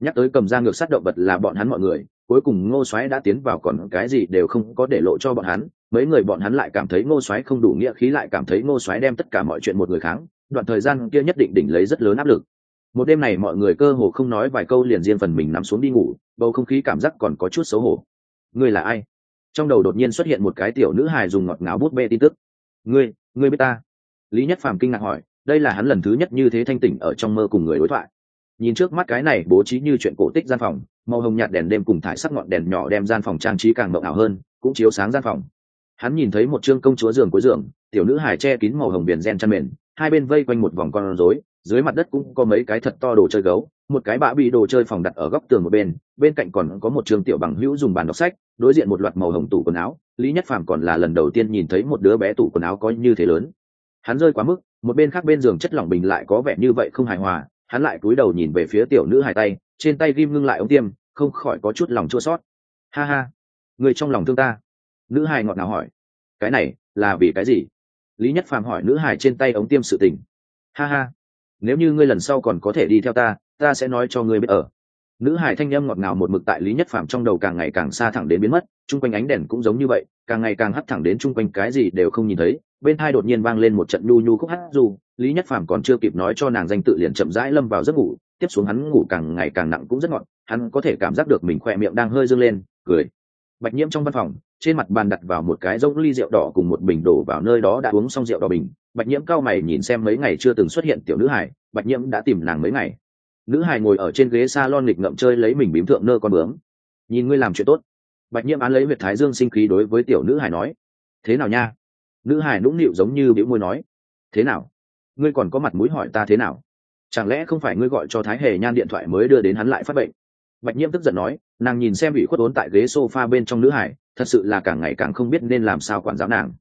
Nhắc tới cầm ra ngược sát động vật là bọn hắn mọi người, cuối cùng Ngô Soái đã tiến vào còn cái gì đều không có để lộ cho bọn hắn, mấy người bọn hắn lại cảm thấy Ngô Soái không đủ nghĩa khí, lại cảm thấy Ngô Soái đem tất cả mọi chuyện một người kháng, đoạn thời gian kia nhất định đỉnh lấy rất lớn áp lực. Một đêm này mọi người cơ hồ không nói vài câu liền riêng phần mình nằm xuống đi ngủ, bầu không khí cảm giác còn có chút xấu hổ. Ngươi là ai? Trong đầu đột nhiên xuất hiện một cái tiểu nữ hài dùng ngọt ngào bút bê tin tức. Ngươi biết ta? Lý Nhất Phàm kinh ngạc hỏi, đây là hắn lần thứ nhất như thế thanh tỉnh ở trong mơ cùng người đối thoại. Nhìn trước mắt cái này bố trí như chuyện cổ tích gian phòng, màu hồng nhạt đèn đêm cùng thải sắc ngọn đèn nhỏ đem gian phòng trang trí càng mộng ảo hơn, cũng chiếu sáng gian phòng. Hắn nhìn thấy một trương công chúa giường cuối giường, tiểu nữ hài che kín màu hồng viền ren chăn mền, hai bên vây quanh một vòng con rối, dưới mặt đất cũng có mấy cái thật to đồ chơi gấu, một cái bã bị đồ chơi phòng đặt ở góc tường một bên, bên cạnh còn có một trường tiểu bằng hữu dùng bàn đọc sách, đối diện một loạt màu hồng tủ quần áo. Lý Nhất Phàm còn là lần đầu tiên nhìn thấy một đứa bé tủ quần áo có như thế lớn. Hắn rơi quá mức, một bên khác bên giường chất lỏng bình lại có vẻ như vậy không hài hòa, hắn lại cúi đầu nhìn về phía tiểu nữ hài tay, trên tay ghim ngưng lại ống tiêm, không khỏi có chút lòng chua xót. Ha ha, người trong lòng thương ta. Nữ hài ngọt ngào hỏi. Cái này là vì cái gì? Lý Nhất Phàm hỏi nữ hài trên tay ống tiêm sự tình. Ha ha, nếu như ngươi lần sau còn có thể đi theo ta sẽ nói cho ngươi biết ở. Nữ hài thanh âm ngọt ngào một mực tại Lý Nhất Phàm trong đầu càng ngày càng xa thẳng đến biến mất, chung quanh ánh đèn cũng giống như vậy, càng ngày càng hắt thẳng đến chung quanh cái gì đều không nhìn thấy. Bên tai đột nhiên vang lên một trận nhu nhu khúc hát dù, Lý Nhất Phàm còn chưa kịp nói cho nàng danh tự liền chậm rãi lâm vào giấc ngủ, tiếp xuống hắn ngủ càng ngày càng nặng cũng rất ngọt, hắn có thể cảm giác được mình khỏe miệng đang hơi dương lên, cười. Bạch Nhiễm trong văn phòng, trên mặt bàn đặt vào một cái rỗng ly rượu đỏ cùng một bình đổ vào nơi đó đã uống xong rượu đỏ bình. Bạch Nhiễm cau mày nhìn xem mấy ngày chưa từng xuất hiện tiểu nữ hài, Bạch Nhiễm đã tìm nàng mấy ngày. Nữ hài ngồi ở trên ghế salon nghịch ngợm chơi lấy mình bím thượng nơ con bướm. Nhìn ngươi làm chuyện tốt. Bạch Nhiễm án lấy huyệt thái dương sinh khí đối với tiểu nữ hài nói. Thế nào nha? Nữ hài nũng nịu giống như bĩu môi nói. Thế nào? Ngươi còn có mặt mũi hỏi ta thế nào? Chẳng lẽ không phải ngươi gọi cho Thái Hề Nhan điện thoại mới đưa đến hắn lại phát bệnh? Bạch Nhiễm tức giận nói, nàng nhìn xem bị khuất ốn tại ghế sofa bên trong nữ hải, thật sự là càng ngày càng không biết nên làm sao quản giáo nàng.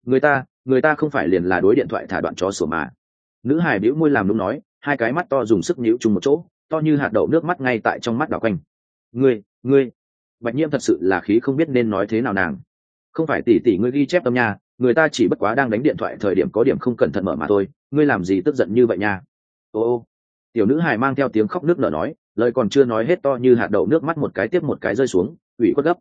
Người ta không phải liền là đối điện thoại thả đoạn chó sủa mà. Nữ hải bĩu môi làm nũng nói, hai cái mắt to dùng sức nhíu chung một chỗ, to như hạt đậu nước mắt ngay tại trong mắt đảo quanh. Ngươi. Bạch Nhiễm thật sự là khí không biết nên nói thế nào nàng. Không phải tỷ ngươi ghi chép tâm nha, người ta chỉ bất quá đang đánh điện thoại thời điểm có điểm không cẩn thận mở mà thôi, ngươi làm gì tức giận như vậy nha? Ô. Tiểu nữ hài mang theo tiếng khóc nước nở nói, lời còn chưa nói hết to như hạt đậu nước mắt một cái tiếp một cái rơi xuống, ủy khuất gấp.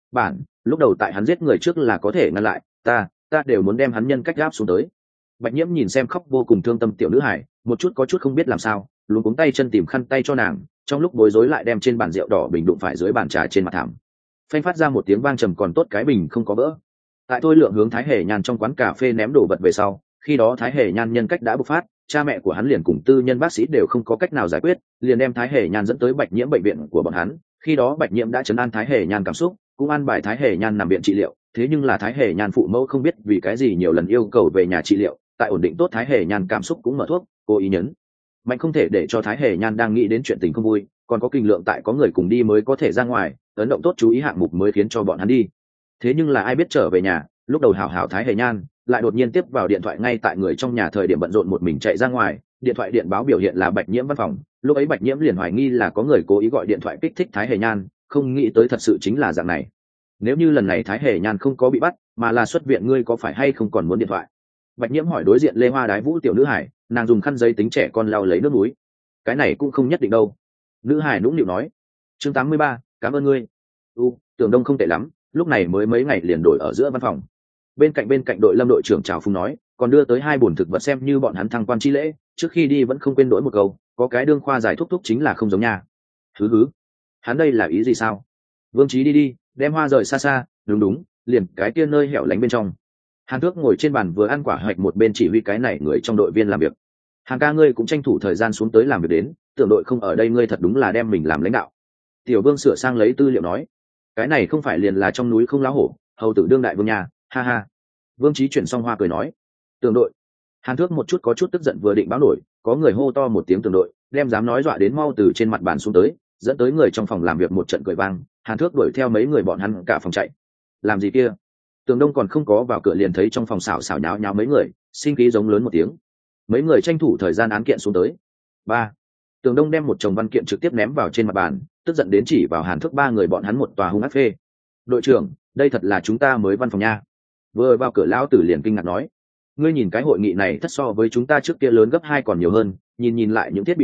Lúc đầu tại hắn giết người trước là có thể ngăn lại, ta đều muốn đem hắn nhân cách gáp xuống tới. Bạch Nhiễm nhìn xem khóc vô cùng thương tâm tiểu nữ hài, một chút có chút không biết làm sao, luống cuống tay chân tìm khăn tay cho nàng, trong lúc bối rối lại đem trên bàn rượu đỏ bình đụng phải dưới bàn trà trên mặt thảm. Phanh phát ra một tiếng vang trầm, còn tốt cái bình không có vỡ. Tại Thôi Lượng hướng Thái Hề Nhan trong quán cà phê ném đồ vật về sau, khi đó Thái Hề Nhan nhân cách đã bộc phát, cha mẹ của hắn liền cùng tư nhân bác sĩ đều không có cách nào giải quyết, liền đem Thái Hề Nhan dẫn tới Bạch Nhiễm bệnh viện của bọn hắn. Khi đó Bạch Nhiễm đã trấn an Thái Hề Nhan cảm xúc, cũng an bài Thái Hề Nhan nằm viện trị liệu, thế nhưng là Thái Hề Nhan phụ mẫu không biết vì cái gì nhiều lần yêu cầu về nhà trị liệu, tại ổn định tốt Thái Hề Nhan cảm xúc cũng mở thuốc, cố ý nhấn mạnh không thể để cho Thái Hề Nhan đang nghĩ đến chuyện tình không vui, còn có kinh lượng tại có người cùng đi mới có thể ra ngoài, ấn động tốt chú ý hạng mục mới khiến cho bọn hắn đi. Thế nhưng là ai biết trở về nhà, lúc đầu hảo hảo Thái Hề Nhan lại đột nhiên tiếp vào điện thoại ngay tại người trong nhà thời điểm bận rộn một mình chạy ra ngoài, điện thoại điện báo biểu hiện là Bạch Nhiễm văn phòng, lúc ấy Bạch Nhiễm liền hoài nghi là có người cố ý gọi điện thoại kích thích Thái Hề Nhan, không nghĩ tới thật sự chính là dạng này. Nếu như lần này Thái Hề Nhan không có bị bắt mà là xuất viện, ngươi có phải hay không còn muốn điện thoại? Bạch Nhiễm hỏi đối diện Lê Hoa Đái Vũ tiểu nữ hải, nàng dùng khăn giấy tính trẻ con lau lấy nước núi. Cái này cũng không nhất định đâu. Nữ hải nũng nịu nói. Chương 83, cảm ơn ngươi. Tưởng Đông không tệ lắm, lúc này mới mấy ngày liền đổi ở giữa văn phòng. Bên cạnh đội Lâm đội trưởng chào phúng nói, còn đưa tới 2 bổn thực vật xem như bọn hắn thăng quan chi lễ, trước khi đi vẫn không quên đổi một câu, có cái đương khoa giải thúc chính là không giống nha. Hứ, hắn đây là ý gì sao? Vương Chí đi, đem hoa rời xa xa, đúng, liền cái kia nơi hẻo lánh bên trong. Hàn Thước ngồi trên bàn vừa ăn quả hạch một bên chỉ huy cái này người trong đội viên làm việc. Hàn ca ngươi cũng tranh thủ thời gian xuống tới làm việc đến, tưởng đội không ở đây ngươi thật đúng là đem mình làm lãnh đạo. Tiểu Vương sửa sang lấy tư liệu nói, cái này không phải liền là trong núi không lá hổ, hầu tử đương đại vương nhà, ha ha. Vương Chí chuyển xong hoa cười nói, tưởng đội. Hàn Thước một chút có chút tức giận vừa định báo nổi, có người hô to một tiếng tưởng đội, đem dám nói dọa đến mau từ trên mặt bàn xuống tới, dẫn tới người trong phòng làm việc một trận cười vang. Hàn Thước đuổi theo mấy người bọn hắn cả phòng chạy. Làm gì kia? Tường Đông còn không có vào cửa liền thấy trong phòng xảo nháo nháo mấy người, sinh khí giống lớn một tiếng. Mấy người tranh thủ thời gian án kiện xuống tới. 3. Tường Đông đem một chồng văn kiện trực tiếp ném vào trên mặt bàn, tức giận đến chỉ vào Hàn Thước 3 người bọn hắn một tòa hung ác phê. Đội trưởng, đây thật là chúng ta mới văn phòng nha. Vừa vào cửa lão tử liền kinh ngạc nói, ngươi nhìn cái hội nghị này thất so với chúng ta trước kia lớn gấp 2 còn nhiều hơn, nhìn lại những thiết bị này,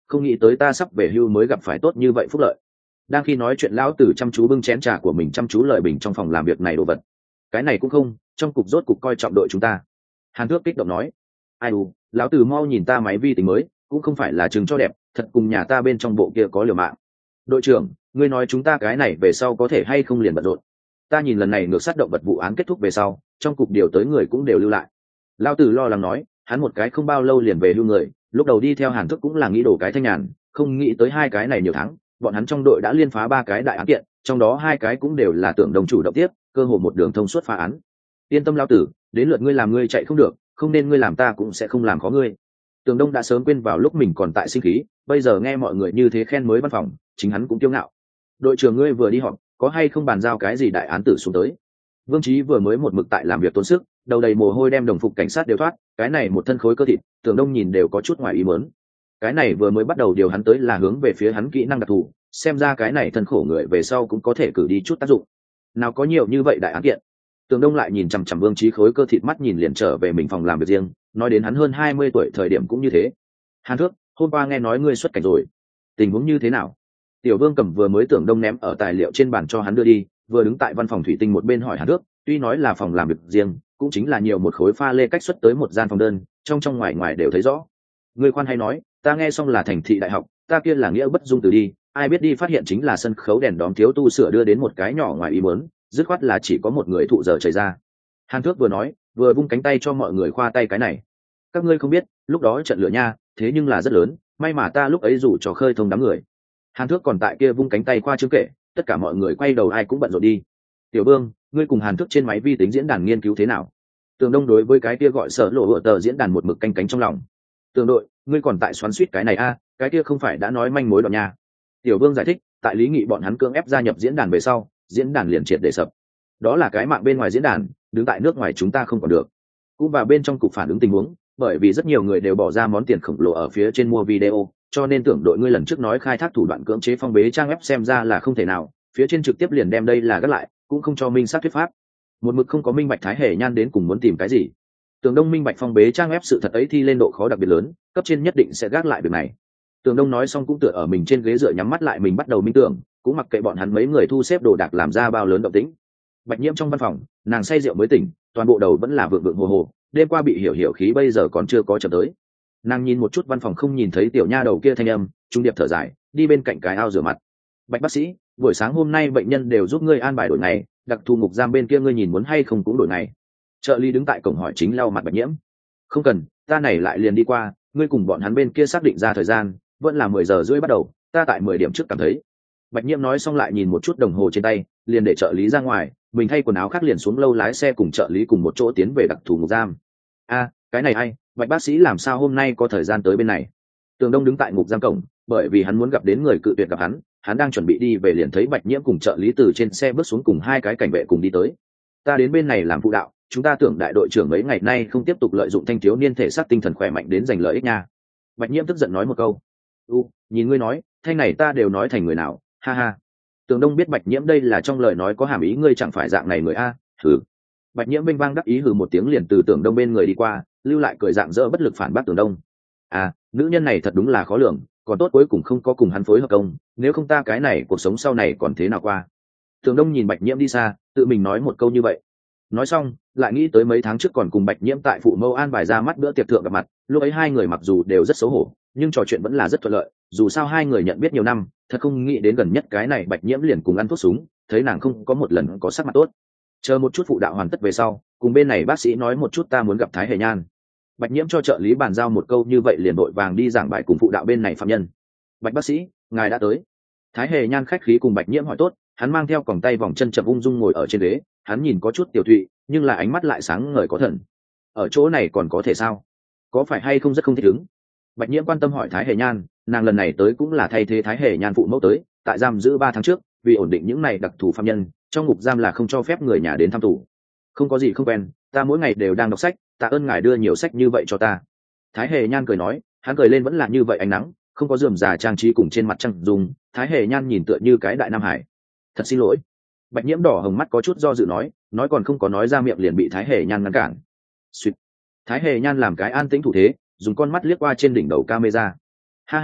không nghĩ tới ta sắp về hưu mới gặp phải tốt như vậy phúc lợi. Đang khi nói chuyện lão tử chăm chú bưng chén trà của mình chăm chú lợi bình trong phòng làm việc này đồ vật. Cái này cũng không, trong cục rốt cục coi trọng đội chúng ta. Hàn Thước kích động nói, ai u, lão tử mau nhìn ta máy vi tính mới, cũng không phải là chừng cho đẹp, thật cùng nhà ta bên trong bộ kia có liều mạng. Đội trưởng, ngươi nói chúng ta cái này về sau có thể hay không liền bận rộn. Ta nhìn lần này ngược sát động vật vụ án kết thúc về sau, trong cục điều tới người cũng đều lưu lại. Lão tử lo lắng nói, hắn một cái không bao lâu liền về hưu người, lúc đầu đi theo Hàn Thước cũng là nghĩ đổ cái thanh nhàn, không nghĩ tới hai cái này nhiều tháng, bọn hắn trong đội đã liên phá 3 cái đại án kiện, trong đó 2 cái cũng đều là Tưởng Đông chủ động tiếp, cơ hội một đường thông suốt phá án. Yên tâm lão tử, đến lượt ngươi làm ngươi chạy không được, không nên ngươi làm ta cũng sẽ không làm khó ngươi. Tưởng Đông đã sớm quên vào lúc mình còn tại sinh khí, bây giờ nghe mọi người như thế khen mới văn phòng, chính hắn cũng kiêu ngạo. Đội trưởng ngươi vừa đi họp, có hay không bàn giao cái gì đại án tử xuống tới? Vương Chí vừa mới một mực tại làm việc tốn sức, đầu đầy mồ hôi đem đồng phục cảnh sát đều thoát, cái này một thân khối cơ thịt, Tưởng Đông nhìn đều có chút ngoài ý muốn. Cái này vừa mới bắt đầu điều hắn tới là hướng về phía hắn kỹ năng đặc thù, xem ra cái này thân khổ người về sau cũng có thể cử đi chút tác dụng. Nào có nhiều như vậy đại án kiện. Tưởng Đông lại nhìn chằm chằm Vương Chí khối cơ thịt mắt nhìn liền trở về mình phòng làm việc riêng, nói đến hắn hơn 20 tuổi thời điểm cũng như thế. Hàn Thước, hôm qua nghe nói ngươi xuất cảnh rồi, tình huống như thế nào? Tiểu Vương cầm vừa mới Tưởng Đông ném ở tài liệu trên bàn cho hắn đưa đi, vừa đứng tại văn phòng thủy tinh một bên hỏi Hàn Thước, tuy nói là phòng làm việc riêng, cũng chính là nhiều một khối pha lê cách xuất tới một gian phòng đơn, trong ngoài ngoài đều thấy rõ. Ngươi khoan hay nói, ta nghe xong là thành thị đại học, ta kia là nghĩa bất dung từ đi, ai biết đi phát hiện chính là sân khấu đèn đóm thiếu tu sửa đưa đến một cái nhỏ ngoài ý muốn, dứt khoát là chỉ có một người thụ giờ chảy ra. Hàn Thước vừa nói, vừa vung cánh tay cho mọi người khoa tay cái này. Các ngươi không biết, lúc đó trận lửa nha, thế nhưng là rất lớn, may mà ta lúc ấy rủ trò khơi thông đám người. Hàn Thước còn tại kia vung cánh tay qua chương kể, tất cả mọi người quay đầu ai cũng bận rộn đi. Tiểu Vương, ngươi cùng Hàn Thước trên máy vi tính diễn đàn nghiên cứu thế nào? Tường Đông đối với cái kia gọi sở lộ vợ tờ diễn đàn một mực canh cánh trong lòng. Tường đội, ngươi còn tại xoắn suýt cái này a, cái kia không phải đã nói manh mối đoạn nha. Tiểu Vương giải thích, tại lý nghị bọn hắn cưỡng ép gia nhập diễn đàn về sau, diễn đàn liền triệt để sập. Đó là cái mạng bên ngoài diễn đàn, đứng tại nước ngoài chúng ta không còn được. Cũng và bên trong cục phản ứng tình huống, bởi vì rất nhiều người đều bỏ ra món tiền khổng lồ ở phía trên mua video, cho nên tưởng đội ngươi lần trước nói khai thác thủ đoạn cưỡng chế phong bế trang web xem ra là không thể nào, phía trên trực tiếp liền đem đây là gác lại, cũng không cho minh xác thuyết pháp. Một mực không có minh bạch Thái Hề Nhan đến cùng muốn tìm cái gì. Tường Đông minh bạch phong bế trang web sự thật ấy thi lên độ khó đặc biệt lớn, cấp trên nhất định sẽ gác lại việc này. Tường Đông nói xong cũng tựa ở mình trên ghế dựa nhắm mắt lại mình bắt đầu minh tưởng, cũng mặc kệ bọn hắn mấy người thu xếp đồ đạc làm ra bao lớn động tĩnh. Bạch Nhiễm trong văn phòng, nàng say rượu mới tỉnh, toàn bộ đầu vẫn là vượng vượng hồ hồ, đêm qua bị hiểu khí bây giờ còn chưa có chậm tới. Nàng nhìn một chút văn phòng không nhìn thấy tiểu nha đầu kia thanh âm, trung điệp thở dài, đi bên cạnh cái ao rửa mặt. Bạch bác sĩ, buổi sáng hôm nay bệnh nhân đều giúp ngươi an bài đổi ngày, đặc thù ngục giam bên kia ngươi nhìn muốn hay không cũng đổi ngày. Trợ lý đứng tại cổng hỏi chính lau mặt Bạch Nhiễm. Không cần, ta này lại liền đi qua, ngươi cùng bọn hắn bên kia xác định ra thời gian, vẫn là 10 giờ rưỡi bắt đầu, ta tại 10 điểm trước cảm thấy. Bạch Nhiễm nói xong lại nhìn một chút đồng hồ trên tay, liền để trợ lý ra ngoài, mình thay quần áo khác liền xuống lâu lái xe cùng trợ lý cùng một chỗ tiến về đặc thù ngục giam. A, cái này hay, Bạch bác sĩ làm sao hôm nay có thời gian tới bên này? Tường Đông đứng tại ngục giam cổng, bởi vì hắn muốn gặp đến người cự tuyệt gặp hắn đang chuẩn bị đi về liền thấy Bạch Nhiễm cùng trợ lý từ trên xe bước xuống cùng 2 cái cảnh vệ cùng đi tới. Ta đến bên này làm phụ đạo, chúng ta tưởng đại đội trưởng mấy ngày nay không tiếp tục lợi dụng thanh thiếu niên thể xác tinh thần khỏe mạnh đến giành lợi ích nha. Bạch Nhiễm tức giận nói một câu. Nhìn ngươi nói, thanh này ta đều nói thành người nào, ha ha. Tường Đông biết Bạch Nhiễm đây là trong lời nói có hàm ý ngươi chẳng phải dạng này người a, hừ. Bạch Nhiễm vênh vang đắc ý hừ một tiếng liền từ Tường Đông bên người đi qua, lưu lại cười dạng dỡ bất lực phản bác Tường Đông. À, nữ nhân này thật đúng là khó lường, còn tốt cuối cùng không có cùng hắn phối hợp công, nếu không ta cái này cuộc sống sau này còn thế nào qua. Tường Đông nhìn Bạch Nhiễm đi xa, tự mình nói một câu như vậy. Nói xong, lại nghĩ tới mấy tháng trước còn cùng Bạch Nhiễm tại phụ mâu an bài ra mắt bữa tiệc thượng gặp mặt, lúc ấy hai người mặc dù đều rất xấu hổ, nhưng trò chuyện vẫn là rất thuận lợi, dù sao hai người nhận biết nhiều năm, thật không nghĩ đến gần nhất cái này Bạch Nhiễm liền cùng ăn thuốc súng, thấy nàng không có một lần có sắc mặt tốt. Chờ một chút phụ đạo hoàn tất về sau, cùng bên này bác sĩ nói một chút ta muốn gặp Thái Hề Nhan. Bạch Nhiễm cho trợ lý bàn giao một câu như vậy liền vội vàng đi giảng bài cùng phụ đạo bên này phạm nhân. Bạch bác sĩ, ngài đã tới. Thái Hề Nhan khách khí cùng Bạch Nhiễm hỏi tốt, hắn mang theo còng tay vòng chân chậm ung dung ngồi ở trên ghế, hắn nhìn có chút tiểu thụy, nhưng là ánh mắt lại sáng ngời có thần. Ở chỗ này còn có thể sao? Có phải hay không rất không thích ứng? Bạch Nhiễm quan tâm hỏi Thái Hề Nhan, nàng lần này tới cũng là thay thế Thái Hề Nhan phụ mẫu tới, tại giam giữ 3 tháng trước, vì ổn định những này đặc thù phạm nhân, trong ngục giam là không cho phép người nhà đến thăm tù. Không có gì không quen, ta mỗi ngày đều đang đọc sách, tạ ơn ngài đưa nhiều sách như vậy cho ta. Thái Hề Nhan cười nói, hắn cười lên vẫn là như vậy ánh nắng, không có rườm rà trang trí cùng trên mặt trăng dùng. Thái Hề Nhan nhìn tựa như cái đại nam hải. Thật xin lỗi. Bạch Nhiễm đỏ hồng mắt có chút do dự nói còn không có nói ra miệng liền bị Thái Hề Nhan ngăn cản. Xuyệt. Thái Hề Nhan làm cái an tĩnh thủ thế, dùng con mắt liếc qua trên đỉnh đầu camera. Ha ha,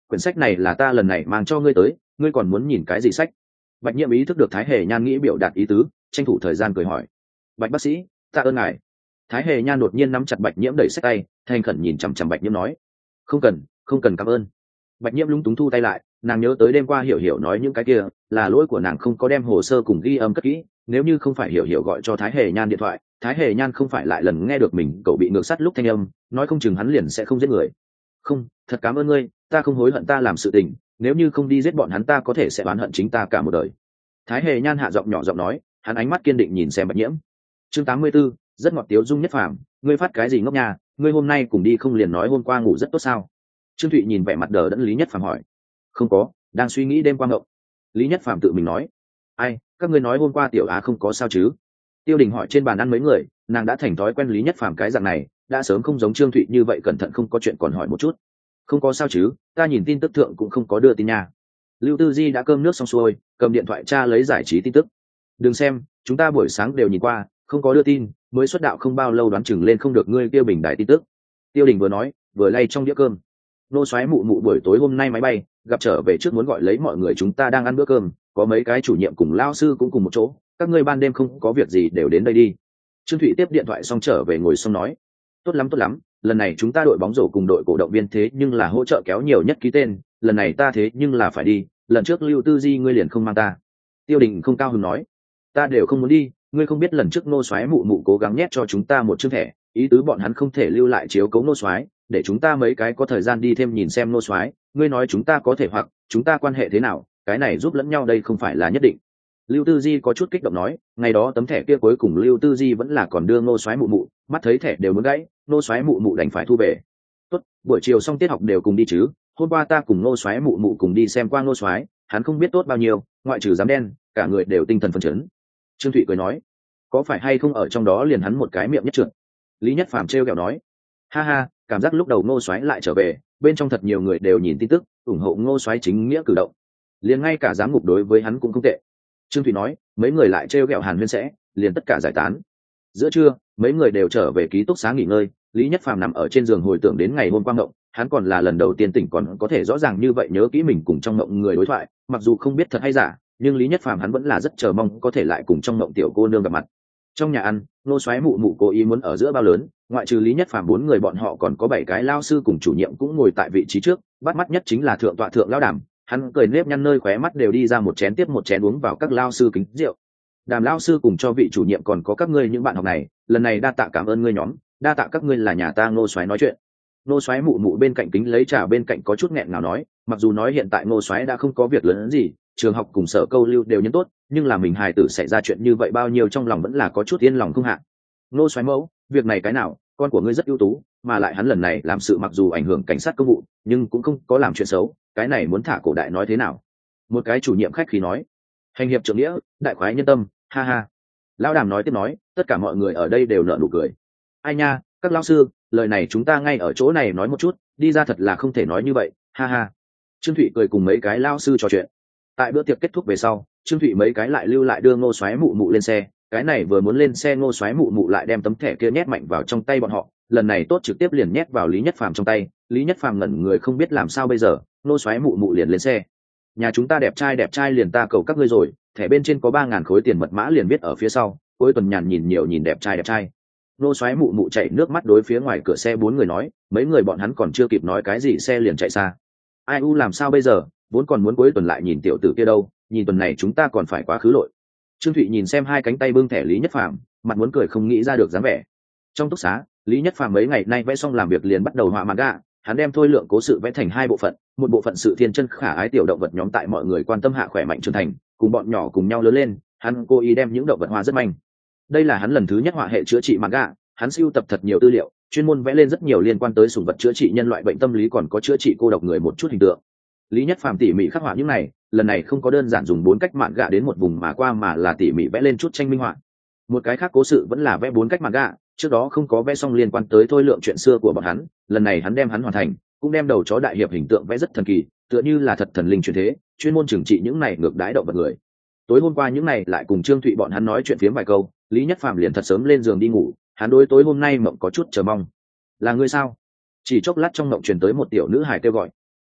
quyển sách này là ta lần này mang cho ngươi tới, ngươi còn muốn nhìn cái gì sách? Bạch Nhiễm ý thức được Thái Hề Nhan nghĩ biểu đạt ý tứ, tranh thủ thời gian cười hỏi. Bạch bác sĩ, tạ ơn ngài. Thái Hề Nhan đột nhiên nắm chặt Bạch Nhiễm đẩy sách tay, thành khẩn nhìn chằm chằm Bạch Nhiễm nói, không cần, không cần cảm ơn. Bạch Nhiễm lúng túng thu tay lại, nàng nhớ tới đêm qua Hiểu Hiểu nói những cái kia, là lỗi của nàng không có đem hồ sơ cùng ghi âm cất kỹ, nếu như không phải Hiểu Hiểu gọi cho Thái Hề Nhan điện thoại, Thái Hề Nhan không phải lại lần nghe được mình cậu bị ngược sát lúc thanh âm, nói không chừng hắn liền sẽ không giết người. Không, thật cảm ơn ngươi, ta không hối hận ta làm sự tình, nếu như không đi giết bọn hắn ta có thể sẽ oán hận chính ta cả một đời. Thái Hề Nhan hạ giọng nhỏ giọng nói, hắn ánh mắt kiên định nhìn xem Bạch Nhiễm. Chương 84, rất ngọt tiếu dung nhất phàm, ngươi phát cái gì ngốc nhà, ngươi hôm nay cùng đi không liền nói hôm qua ngủ rất tốt sao? Trương Thụy nhìn vẻ mặt đờ đẫn Lý Nhất Phàm hỏi. Không có, đang suy nghĩ đêm qua ngộng. Lý Nhất Phàm tự mình nói. Ai, các ngươi nói hôm qua tiểu á không có sao chứ? Tiêu Đình hỏi trên bàn ăn mấy người, nàng đã thành thói quen Lý Nhất Phàm cái dạng này, đã sớm không giống Trương Thụy như vậy cẩn thận không có chuyện còn hỏi một chút. Không có sao chứ, ta nhìn tin tức thượng cũng không có đưa tin nha. Lưu Tư Di đã cơm nước xong xuôi, cầm điện thoại tra lấy giải trí tin tức. Đừng xem, chúng ta buổi sáng đều nhìn qua, không có đưa tin, mới xuất đạo không bao lâu đoán chừng lên không được ngươi Tiêu Bình đài tin tức. Tiêu Đình vừa nói, vừa lay trong đĩa cơm. Nô Soái mụ mụ buổi tối hôm nay máy bay gặp trở về trước muốn gọi lấy mọi người chúng ta đang ăn bữa cơm, có mấy cái chủ nhiệm cùng lao sư cũng cùng một chỗ, các ngươi ban đêm không có việc gì đều đến đây đi. Trương Thụy tiếp điện thoại xong trở về ngồi xong nói, tốt lắm, lần này chúng ta đội bóng rổ cùng đội cổ động viên thế nhưng là hỗ trợ kéo nhiều nhất ký tên, lần này ta thế nhưng là phải đi, lần trước Lưu Tư Di ngươi liền không mang ta. Tiêu Đình không cao hứng nói, ta đều không muốn đi, ngươi không biết lần trước Nô Soái mụ mụ cố gắng nhét cho chúng ta một chương thẻ, ý tứ bọn hắn không thể lưu lại chiếu cấu Nô Soái, để chúng ta mấy cái có thời gian đi thêm nhìn xem Nô Soái, ngươi nói chúng ta có thể hoặc chúng ta quan hệ thế nào, cái này giúp lẫn nhau đây không phải là nhất định. Lưu Tư Di có chút kích động nói, ngày đó tấm thẻ kia cuối cùng Lưu Tư Di vẫn là còn đưa Nô Soái mụ mụ, mắt thấy thẻ đều muốn gãy, Nô Soái mụ mụ đành phải thu về. Tốt, buổi chiều xong tiết học đều cùng đi chứ, hôm qua ta cùng Nô Soái mụ mụ cùng đi xem qua Nô Soái, hắn không biết tốt bao nhiêu, ngoại trừ dám đen, cả người đều tinh thần phấn chấn. Trương Thụy cười nói, có phải hay không ở trong đó liền hắn một cái miệng nhất trượt. Lý Nhất Phàm trêu ghẹo nói, ha ha, cảm giác lúc đầu Ngô Soái lại trở về, bên trong thật nhiều người đều nhìn tin tức, ủng hộ Ngô Soái chính nghĩa cử động, liền ngay cả giám ngục đối với hắn cũng không tệ. Trương Thụy nói, mấy người lại trêu ghẹo Hàn Huyên sẽ, liền tất cả giải tán. Giữa trưa, mấy người đều trở về ký túc xá nghỉ ngơi, Lý Nhất Phàm nằm ở trên giường hồi tưởng đến ngày hôm qua mộng, hắn còn là lần đầu tiên tỉnh còn có thể rõ ràng như vậy nhớ kỹ mình cùng trong mộng người đối thoại, mặc dù không biết thật hay giả, nhưng Lý Nhất Phàm hắn vẫn là rất chờ mong có thể lại cùng trong mộng tiểu cô nương gặp mặt. Trong nhà ăn, Nô Soái mụ mụ cố ý muốn ở giữa bao lớn, ngoại trừ Lý Nhất Phàm 4 người bọn họ còn có 7 cái lao sư cùng chủ nhiệm cũng ngồi tại vị trí trước, bắt mắt nhất chính là thượng tọa thượng lão Đàm, hắn cười nếp nhăn nơi khóe mắt đều đi ra một chén tiếp một chén uống vào các lao sư kính rượu. Đàm lao sư cùng cho vị chủ nhiệm còn có các ngươi những bạn học này, lần này đa tạ cảm ơn ngươi nhóm, đa tạ các ngươi là nhà ta. Nô Soái nói chuyện. Nô Soái mụ mụ bên cạnh kính lấy trà bên cạnh có chút nghẹn ngào nói, mặc dù nói hiện tại Nô Soái đã không có việc lớn gì, trường học cùng sở câu lưu đều nhấn tốt, nhưng là mình hài tử xảy ra chuyện như vậy bao nhiêu trong lòng vẫn là có chút yên lòng không hạ. Nô Soái mẫu, việc này cái nào, con của ngươi rất ưu tú, mà lại hắn lần này làm sự mặc dù ảnh hưởng cảnh sát công vụ, nhưng cũng không có làm chuyện xấu, cái này muốn thả cổ đại nói thế nào? Một cái chủ nhiệm khách khí nói, hành hiệp trưởng nghĩa, đại khoái nhân tâm, ha ha. Lão Đàm nói tiếp nói, tất cả mọi người ở đây đều nở nụ cười. Ai nha, các lão sư, lời này chúng ta ngay ở chỗ này nói một chút, đi ra thật là không thể nói như vậy, ha ha. Trương Thụy cười cùng mấy cái lão sư trò chuyện. Tại bữa tiệc kết thúc về sau, Trương Thụy mấy cái lại lưu lại đưa Ngô Soái mụ mụ lên xe, cái này vừa muốn lên xe Ngô Soái mụ mụ lại đem tấm thẻ kia nhét mạnh vào trong tay bọn họ, lần này tốt trực tiếp liền nhét vào Lý Nhất Phàm trong tay, Lý Nhất Phàm ngẩn người không biết làm sao bây giờ, Ngô Soái mụ mụ liền lên xe. Nhà chúng ta đẹp trai liền ta cầu các ngươi rồi, thẻ bên trên có 3.000 khối tiền mật mã liền viết ở phía sau, cuối tuần nhàn nhìn nhiều nhìn đẹp trai. Ngô Soái mụ mụ chạy nước mắt đối phía ngoài cửa xe 4 người nói, mấy người bọn hắn còn chưa kịp nói cái gì xe liền chạy xa. Ai u làm sao bây giờ, vốn còn muốn cuối tuần lại nhìn tiểu tử kia đâu, nhìn tuần này chúng ta còn phải quá khứ lội. Trương Thụy nhìn xem hai cánh tay bưng thẻ Lý Nhất Phàm, mặt muốn cười không nghĩ ra được dáng vẻ. Trong túc xá, Lý Nhất Phàm mấy ngày nay vẽ xong làm việc liền bắt đầu họa manga, hắn đem thôi lượng cố sự vẽ thành 2 bộ phận, một bộ phận sự thiên chân khả ái tiểu động vật nhóm tại mọi người quan tâm hạ khỏe mạnh trưởng thành, cùng bọn nhỏ cùng nhau lớn lên, hắn cố ý đem những động vật hoa rất manh. Đây là hắn lần thứ nhất họa hệ chữa trị manga, hắn sưu tập thật nhiều tư liệu, chuyên môn vẽ lên rất nhiều liên quan tới sủng vật chữa trị nhân loại bệnh tâm lý còn có chữa trị cô độc người một chút hình tượng. Lý Nhất Phàm tỉ mỉ khắc họa những này, lần này không có đơn giản dùng 4 cách mạn gạ đến một vùng mà qua mà là tỉ mỉ vẽ lên chút tranh minh họa. Một cái khác cố sự vẫn là vẽ 4 cách mạn gạ, trước đó không có vẽ xong liên quan tới thôi lượng chuyện xưa của bọn hắn, lần này hắn đem hắn hoàn thành, cũng đem đầu chó đại hiệp hình tượng vẽ rất thần kỳ, tựa như là thật thần linh truyền thế, chuyên môn trừng trị những này ngược đãi động vật người. Tối hôm qua những này lại cùng Trương Thụy bọn hắn nói chuyện phiếm vài câu, Lý Nhất Phàm liền thật sớm lên giường đi ngủ, hắn đối tối hôm nay mộng có chút chờ mong. Là ngươi sao? Chỉ chốc lát trong mộng truyền tới một tiểu nữ hài kêu gọi. Ân,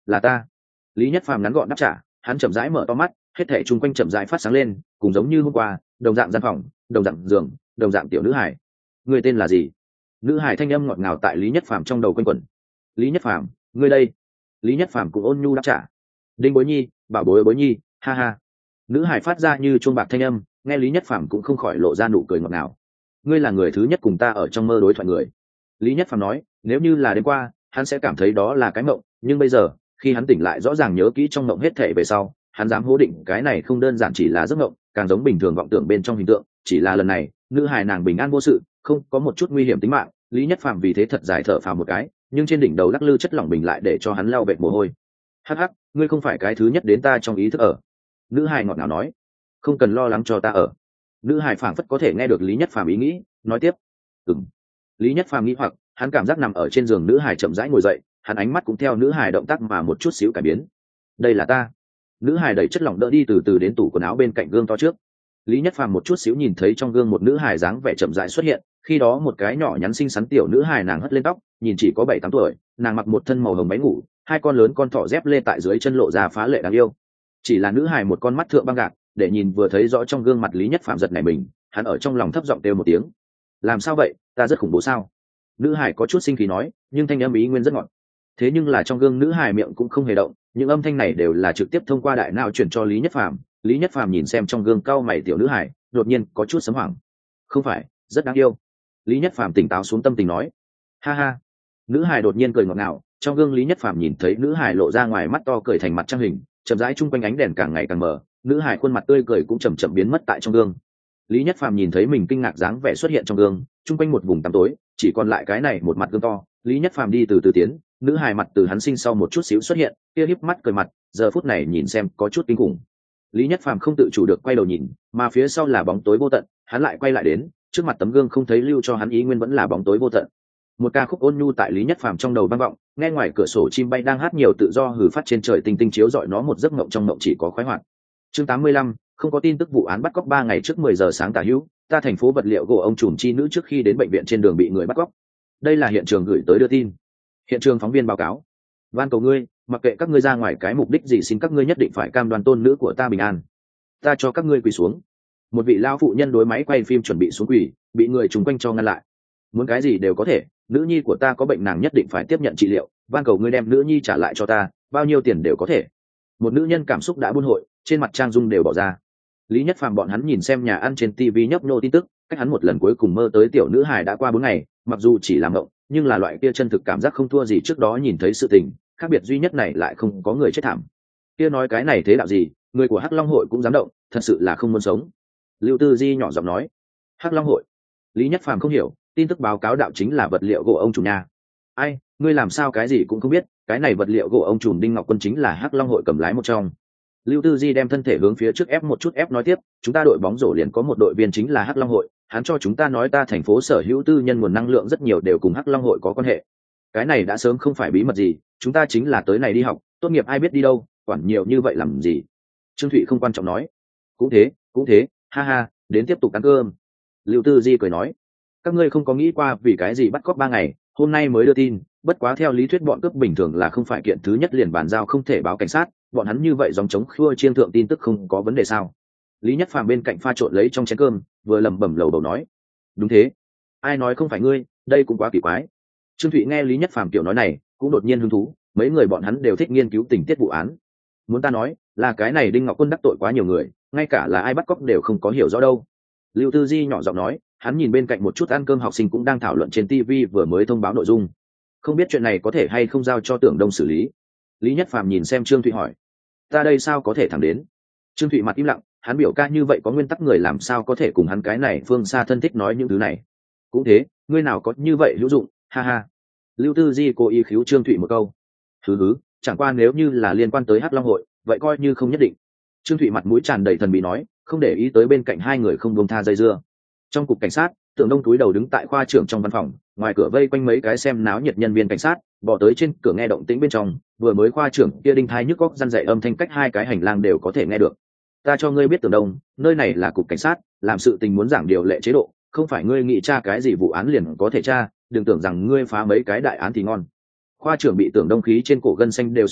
là ta. Lý Nhất Phàm ngắn gọn đáp trả, hắn chậm rãi mở to mắt, hết thảy chung quanh chậm rãi phát sáng lên, cùng giống như hôm qua, đồng dạng gian phòng, đồng dạng giường, đồng dạng tiểu nữ hải. Người tên là gì? Nữ hải thanh âm ngọt ngào tại Lý Nhất Phàm trong đầu quanh quẩn. Lý Nhất Phàm, ngươi đây. Lý Nhất Phàm cũng ôn nhu đáp trả. Đinh Bối Nhi, bảo bối Bối Nhi, ha ha. Nữ hải phát ra như chuông bạc thanh âm, nghe Lý Nhất Phàm cũng không khỏi lộ ra nụ cười ngọt ngào. Ngươi là người thứ nhất cùng ta ở trong mơ đối thoại người. Lý Nhất Phàm nói, nếu như là đêm qua, hắn sẽ cảm thấy đó là cái mộng, nhưng bây giờ, khi hắn tỉnh lại rõ ràng nhớ kỹ trong mộng hết thảy về sau, hắn dám hô định cái này không đơn giản chỉ là giấc mộng, càng giống bình thường vọng tưởng bên trong hình tượng, chỉ là lần này, nữ hài nàng bình an vô sự, không có một chút nguy hiểm tính mạng. Lý Nhất Phàm vì thế thật dài thở phào một cái, nhưng trên đỉnh đầu lắc lư chất lỏng bình lại để cho hắn lau vệt mồ hôi. Hắc hắc, ngươi không phải cái thứ nhất đến ta trong ý thức ở. Nữ hài ngọt ngào nói, không cần lo lắng cho ta ở. Nữ hài phảng phất có thể nghe được Lý Nhất Phàm ý nghĩ, nói tiếp, Lý Nhất Phàm nghĩ hoặc, hắn cảm giác nằm ở trên giường nữ hài chậm rãi ngồi dậy, hắn ánh mắt cũng theo nữ hài động tác mà một chút xíu cải biến. Đây là ta. Nữ hài đẩy chất lỏng đỡ đi từ từ đến tủ quần áo bên cạnh gương to trước. Lý Nhất Phàm một chút xíu nhìn thấy trong gương một nữ hài dáng vẻ chậm rãi xuất hiện, khi đó một cái nhỏ nhắn xinh xắn tiểu nữ hài, nàng hất lên tóc, nhìn chỉ có 7-8 tuổi, nàng mặc một thân màu hồng váy ngủ, hai con lớn con thỏ dép lê tại dưới chân lộ ra phá lệ đáng yêu. Chỉ là nữ hài một con mắt thượng băng gạc, để nhìn vừa thấy rõ trong gương mặt Lý Nhất Phàm giật nảy mình, hắn ở trong lòng thấp giọng kêu một tiếng. Làm sao vậy, ta rất khủng bố sao? Nữ hài có chút sinh khí nói, nhưng thanh âm ý nguyên rất ngọt. Thế nhưng là trong gương nữ hài miệng cũng không hề động, những âm thanh này đều là trực tiếp thông qua đại não chuyển cho Lý Nhất Phàm. Lý Nhất Phàm nhìn xem trong gương cau mày tiểu nữ hài, đột nhiên có chút sấm hoảng. Không phải, rất đáng yêu. Lý Nhất Phàm tỉnh táo xuống tâm tình nói. Ha ha. Nữ hài đột nhiên cười ngọt ngào, trong gương Lý Nhất Phàm nhìn thấy nữ hài lộ ra ngoài mắt to cười thành mặt trăng hình, chậm rãi chung quanh ánh đèn càng ngày càng mờ, nữ hài khuôn mặt tươi cười cũng chậm chậm biến mất tại trong gương. Lý Nhất Phàm nhìn thấy mình kinh ngạc dáng vẻ xuất hiện trong gương, chung quanh một vùng tăm tối, chỉ còn lại cái này một mặt gương to. Lý Nhất Phàm đi từ từ tiến, nữ hài mặt từ hắn sinh sau một chút xíu xuất hiện, kia híp mắt cười mặt, giờ phút này nhìn xem có chút kinh khủng. Lý Nhất Phàm không tự chủ được quay đầu nhìn, mà phía sau là bóng tối vô tận, hắn lại quay lại đến, trước mặt tấm gương không thấy lưu cho hắn ý nguyên vẫn là bóng tối vô tận. Một ca khúc ôn nhu tại Lý Nhất Phàm trong đầu vang vọng, nghe ngoài cửa sổ chim bay đang hát nhiều tự do hừ phát trên trời, tinh tinh chiếu rọi nó một giấc mộng trong mộng chỉ có khoái hoạt. Chương 85, không có tin tức vụ án bắt cóc 3 ngày trước 10 giờ sáng tả hữu, ta thành phố vật liệu gỗ ông trùm chi nữ trước khi đến bệnh viện trên đường bị người bắt cóc. Đây là hiện trường gửi tới đưa tin. Hiện trường phóng viên báo cáo. Van cầu ngươi, mặc kệ các ngươi ra ngoài cái mục đích gì, xin các ngươi nhất định phải cam đoan tôn nữ của ta bình an. Ta cho các ngươi quỳ xuống. Một vị lao phụ nhân đối máy quay phim chuẩn bị xuống quỳ, bị người chung quanh cho ngăn lại. Muốn cái gì đều có thể, nữ nhi của ta có bệnh, nàng nhất định phải tiếp nhận trị liệu, van cầu ngươi đem nữ nhi trả lại cho ta, bao nhiêu tiền đều có thể. Một nữ nhân cảm xúc đã buôn hội, trên mặt trang dung đều bỏ ra. Lý Nhất Phàm bọn hắn nhìn xem nhà ăn trên TV nhấp nhô tin tức, cách hắn một lần cuối cùng mơ tới tiểu nữ hài đã qua 4 ngày, mặc dù chỉ là mộng, nhưng là loại kia chân thực cảm giác không thua gì trước đó nhìn thấy sự tình, khác biệt duy nhất này lại không có người chết thảm. Kia nói cái này thế đạo gì, người của Hắc Long hội cũng dám động, thật sự là không muốn sống. Lưu Tư Di nhỏ giọng nói. Hắc Long hội? Lý Nhất Phàm không hiểu, tin tức báo cáo đạo chính là vật liệu gỗ ông chủ nhà. Ai, ngươi làm sao cái gì cũng không biết, cái này vật liệu gỗ ông trùm Đinh Ngọc Quân chính là Hắc Long hội cầm lái một trong. Lưu Tư Di đem thân thể hướng phía trước ép một chút, ép nói tiếp, chúng ta đội bóng rổ liền có một đội viên chính là Hắc Long hội, hắn cho chúng ta nói ta thành phố sở hữu tư nhân nguồn năng lượng rất nhiều đều cùng Hắc Long hội có quan hệ. Cái này đã sớm không phải bí mật gì, chúng ta chính là tới này đi học, tốt nghiệp ai biết đi đâu, quản nhiều như vậy làm gì. Trương Thụy không quan trọng nói. Cũng thế, ha ha, đến tiếp tục ăn cơm. Lưu Tư Di cười nói, các ngươi không có nghĩ qua vì cái gì bắt cóc 3 ngày, hôm nay mới đưa tin, bất quá theo lý thuyết bọn cướp bình thường là không phải kiện thứ nhất liền bàn giao không thể báo cảnh sát, bọn hắn như vậy dòng chống khua chiên thượng tin tức không có vấn đề sao? Lý Nhất Phàm bên cạnh pha trộn lấy trong chén cơm, vừa lẩm bẩm lầu bầu nói, đúng thế, ai nói không phải ngươi, đây cũng quá kỳ quái. Trương Thụy nghe Lý Nhất Phàm kiểu nói này, cũng đột nhiên hứng thú, mấy người bọn hắn đều thích nghiên cứu tình tiết vụ án. Muốn ta nói, là cái này Đinh Ngọc Quân đắc tội quá nhiều người, ngay cả là ai bắt cóc đều không có hiểu rõ đâu. Lưu Tư Di nhỏ giọng nói, hắn nhìn bên cạnh một chút ăn cơm học sinh cũng đang thảo luận trên TV vừa mới thông báo nội dung. Không biết chuyện này có thể hay không giao cho Tưởng Đông xử lý. Lý Nhất Phàm nhìn xem Trương Thụy hỏi, ta đây sao có thể thẳng đến. Trương Thụy mặt im lặng, hắn biểu ca như vậy có nguyên tắc người làm sao có thể cùng hắn cái này phương xa thân thích nói những thứ này. Cũng thế, ngươi nào có như vậy hữu dụng, ha ha. Lưu Tư Di cố ý khiếu Trương Thụy một câu. Hứ, chẳng qua nếu như là liên quan tới Hắc Long hội, vậy coi như không nhất định. Trương Thụy mặt mũi tràn đầy thần bí nói, không để ý tới bên cạnh hai người không buông tha dây dưa. Trong cục cảnh sát, Tưởng Đông túi đầu đứng tại khoa trưởng trong văn phòng, ngoài cửa vây quanh mấy cái xem náo nhiệt nhân viên cảnh sát, bỏ tới trên cửa nghe động tĩnh bên trong, vừa mới khoa trưởng kia đinh thai nhức óc răn dạy âm thanh cách hai cái hành lang đều có thể nghe được. Ta cho ngươi biết Tưởng Đông, nơi này là cục cảnh sát, làm sự tình muốn giảng điều lệ chế độ, không phải ngươi nghĩ tra cái gì vụ án liền có thể tra, đừng tưởng rằng ngươi phá mấy cái đại án thì ngon. Khoa trưởng bị Tưởng Đông khí trên cổ gân xanh đều xuất hiện,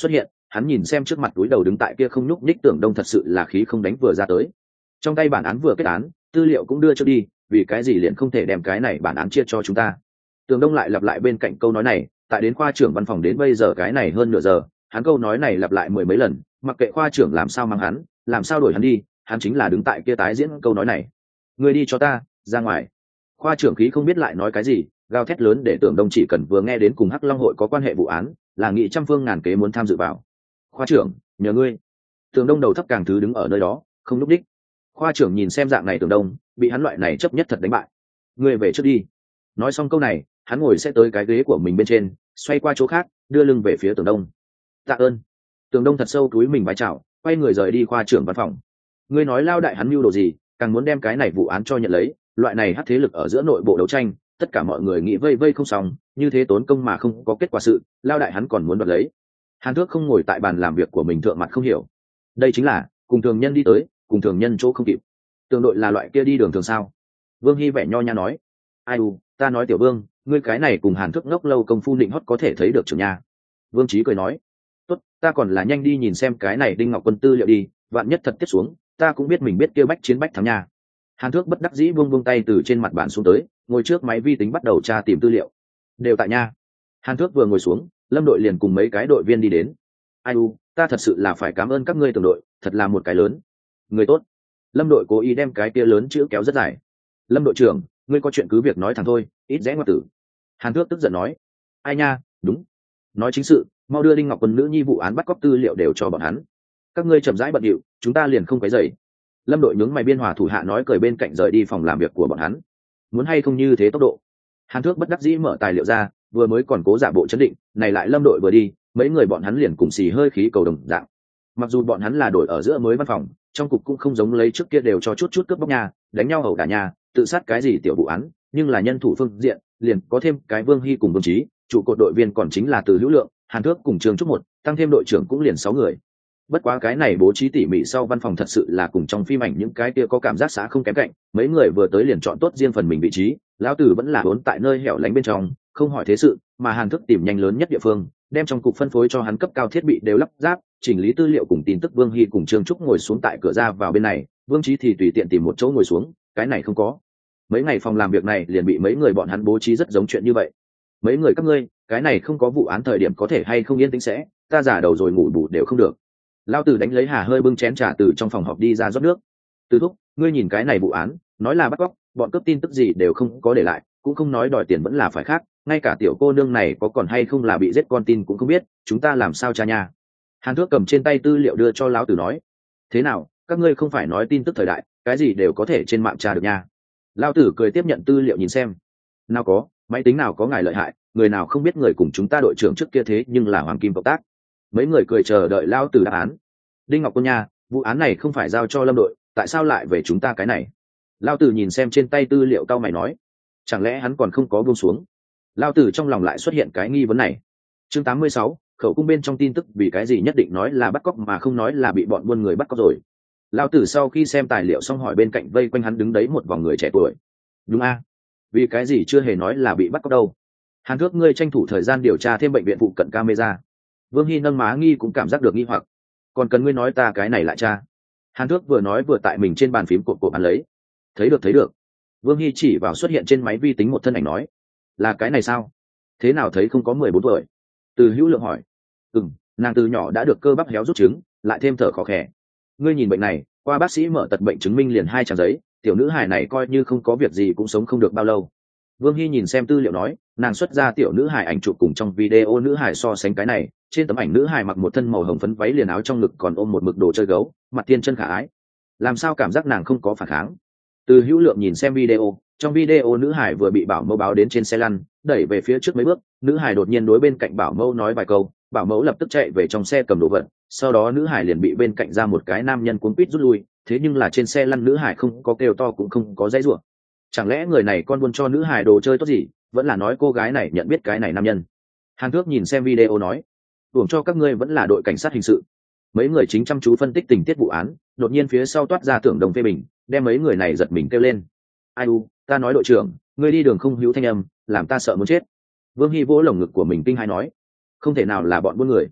hắn nhìn xem trước mặt túi đầu đứng tại kia không nhúc nhích Tưởng Đông thật sự là khí không đánh vừa ra tới. Trong tay bản án vừa kết án, tư liệu cũng đưa cho đi, vì cái gì liền không thể đem cái này bản án chia cho chúng ta? Tưởng Đông lại lặp lại bên cạnh câu nói này, tại đến khoa trưởng văn phòng đến bây giờ cái này hơn nửa giờ, hắn câu nói này lặp lại mười mấy lần, mặc kệ khoa trưởng làm sao mang hắn, làm sao đuổi hắn đi, hắn chính là đứng tại kia tái diễn câu nói này. Người đi cho ta, ra ngoài. Khoa trưởng khí không biết lại nói cái gì, gào thét lớn để Tưởng Đông chỉ cần vừa nghe đến cùng Hắc Long hội có quan hệ vụ án, là nghị trăm phương ngàn kế muốn tham dự vào. Khoa trưởng, nhờ ngươi. Tưởng Đông đầu thấp càng thứ đứng ở nơi đó, không lúc đích. Khoa trưởng nhìn xem dạng này Tưởng Đông, bị hắn loại này chấp nhất thật đánh bại. Ngươi về trước đi. Nói xong câu này, hắn ngồi sẽ tới cái ghế của mình bên trên, xoay qua chỗ khác, đưa lưng về phía Tưởng Đông. Tạ ơn. Tưởng Đông thật sâu túi mình vái chào, quay người rời đi khoa trưởng văn phòng. Ngươi nói lao đại hắn mưu đồ gì, càng muốn đem cái này vụ án cho nhận lấy, loại này hắc thế lực ở giữa nội bộ đấu tranh, tất cả mọi người nghĩ vây vây không xong, như thế tốn công mà không có kết quả sự, lao đại hắn còn muốn đoạt lấy. Hàn Thước không ngồi tại bàn làm việc của mình thượng mặt không hiểu. Đây chính là cùng thường nhân đi tới, cùng thường nhân chỗ không kịp. Tương đội là loại kia đi đường thường sao? Vương Hy vẻ nho nha nói. Ai u, ta nói tiểu Vương, ngươi cái này cùng Hàn Thước ngốc lâu công phu định hót có thể thấy được trưởng nha. Vương Chí cười nói. Tốt, ta còn là nhanh đi nhìn xem cái này Đinh Ngọc Quân tư liệu đi, vạn nhất thật tiếp xuống, ta cũng biết mình biết kia bách chiến bách thắng nha. Hàn Thước bất đắc dĩ buông tay từ trên mặt bàn xuống tới, ngồi trước máy vi tính bắt đầu tra tìm tư liệu. Đều tại nha. Hàn Thước vừa ngồi xuống, Lâm đội liền cùng mấy cái đội viên đi đến. Ai u, ta thật sự là phải cảm ơn các ngươi Tưởng đội, thật là một cái lớn. Người tốt. Lâm đội cố ý đem cái kia lớn chữ kéo rất dài. Lâm đội trưởng, ngươi có chuyện cứ việc nói thẳng thôi, ít rẽ ngoại tử. Hàn Thước tức giận nói. Ai nha, đúng. Nói chính sự, mau đưa Đinh Ngọc Quân nữ nhi vụ án bắt cóc tư liệu đều cho bọn hắn. Các ngươi chậm rãi bận điệu, chúng ta liền không quấy rầy. Lâm đội nhướng mày biên hòa thủ hạ nói cười bên cạnh rời đi phòng làm việc của bọn hắn. Muốn hay không như thế tốc độ? Hàn Thước bất đắc dĩ mở tài liệu ra, vừa mới còn cố giả bộ chấn định, này lại Lâm đội vừa đi, mấy người bọn hắn liền cùng xì hơi khí cầu đồng dạng. Mặc dù bọn hắn là đổi ở giữa mới văn phòng, trong cục cũng không giống lấy trước kia đều cho chút cướp bóc nhà, đánh nhau ẩu đả nhà, tự sát cái gì tiểu vụ án, nhưng là nhân thủ phương diện, liền có thêm cái Vương Hy cùng Vương Chí, trụ cột đội viên còn chính là Từ Hữu Lượng, Hàn Thước cùng Trường Trúc một, tăng thêm đội trưởng cũng liền 6 người. Bất quá cái này bố trí tỉ mỉ sau văn phòng thật sự là cùng trong phim ảnh những cái kia có cảm giác xã không kém cạnh, mấy người vừa tới liền chọn tốt riêng phần mình vị trí, lão tử vẫn là vốn tại nơi hẻo lánh bên trong, không hỏi thế sự, mà Hàn Thức tìm nhanh lớn nhất địa phương, đem trong cục phân phối cho hắn cấp cao thiết bị đều lắp ráp, chỉnh lý tư liệu cùng tin tức. Vương Hy cùng Trương Trúc ngồi xuống tại cửa ra vào bên này, Vương Chí thì tùy tiện tìm một chỗ ngồi xuống, cái này không có. Mấy ngày phòng làm việc này liền bị mấy người bọn hắn bố trí rất giống chuyện như vậy. Mấy người các ngươi, cái này không có vụ án thời điểm có thể hay không yên tĩnh sẽ, ta giả đầu rồi ngủ bù đều không được. Lão tử đánh lấy hà hơi bưng chén trà từ trong phòng họp đi ra rót nước. Từ thúc, ngươi nhìn cái này vụ án, nói là bắt cóc, bọn cướp tin tức gì đều không có để lại, cũng không nói đòi tiền vẫn là phải khác, ngay cả tiểu cô nương này có còn hay không là bị giết con tin cũng không biết, chúng ta làm sao cha nha. Hàn Thước cầm trên tay tư liệu đưa cho lão tử nói. Thế nào, các ngươi không phải nói tin tức thời đại, cái gì đều có thể trên mạng tra được nha. Lão tử cười tiếp nhận tư liệu nhìn xem. Nào có, máy tính nào có ngài lợi hại, người nào không biết người cùng chúng ta đội trưởng trước kia thế nhưng là hoàng kim cộng tác. Mấy người cười chờ đợi lão tử đáp án. Đinh Ngọc Quân nha, vụ án này không phải giao cho Lâm đội, tại sao lại về chúng ta cái này? Lão tử nhìn xem trên tay tư liệu cao mày nói, chẳng lẽ hắn còn không có buông xuống? Lão tử trong lòng lại xuất hiện cái nghi vấn này. Chương 86, khẩu cung bên trong tin tức vì cái gì nhất định nói là bắt cóc mà không nói là bị bọn buôn người bắt cóc rồi. Lão tử sau khi xem tài liệu xong hỏi bên cạnh vây quanh hắn đứng đấy một vòng người trẻ tuổi. Đúng a? Vì cái gì chưa hề nói là bị bắt cóc đâu? Hàn Thước, ngươi tranh thủ thời gian điều tra thêm bệnh viện phụ cận camera. Vương Hy nâng má nghi cũng cảm giác được nghi hoặc. Còn cần ngươi nói ta cái này lại cha? Hàn Thước vừa nói vừa tại mình trên bàn phím cột hắn lấy. Thấy được. Vương Hy chỉ vào xuất hiện trên máy vi tính một thân ảnh nói, là cái này sao? Thế nào thấy không có 14 tuổi? Từ Hữu Lượng hỏi. Nàng từ nhỏ đã được cơ bắp héo rút trứng, lại thêm thở khó khè. Ngươi nhìn bệnh này, qua bác sĩ mở tật bệnh chứng minh liền 2 trang giấy, tiểu nữ hài này coi như không có việc gì cũng sống không được bao lâu. Vương Hy nhìn xem tư liệu nói, nàng xuất ra tiểu nữ hài ảnh chụp cùng trong video nữ hài so sánh cái này, trên tấm ảnh nữ hài mặc một thân màu hồng phấn váy liền áo trong ngực còn ôm một mực đồ chơi gấu, mặt tiên chân khả ái. Làm sao cảm giác nàng không có phản kháng? Từ Hữu Lượng nhìn xem video, trong video nữ hài vừa bị bảo mẫu báo đến trên xe lăn, đẩy về phía trước mấy bước, nữ hài đột nhiên đối bên cạnh bảo mẫu nói vài câu, bảo mẫu lập tức chạy về trong xe cầm đồ vật, sau đó nữ hài liền bị bên cạnh ra một cái nam nhân cuống quýt rút lui, thế nhưng là trên xe lăn nữ hài không có kêu to cũng không có dãy rủa. Chẳng lẽ người này con buôn cho nữ hài đồ chơi tốt gì, vẫn là nói cô gái này nhận biết cái này nam nhân. Hàn Thước nhìn xem video nói, tưởng cho các ngươi vẫn là đội cảnh sát hình sự. Mấy người chính chăm chú phân tích tình tiết vụ án, đột nhiên phía sau toát ra Tưởng Đồng phê bình, đem mấy người này giật mình kêu lên. Ai u, ta nói đội trưởng, ngươi đi đường không hữu thanh âm, làm ta sợ muốn chết. Vương Hy vỗ lồng ngực của mình kinh hãi nói, không thể nào là bọn buôn người.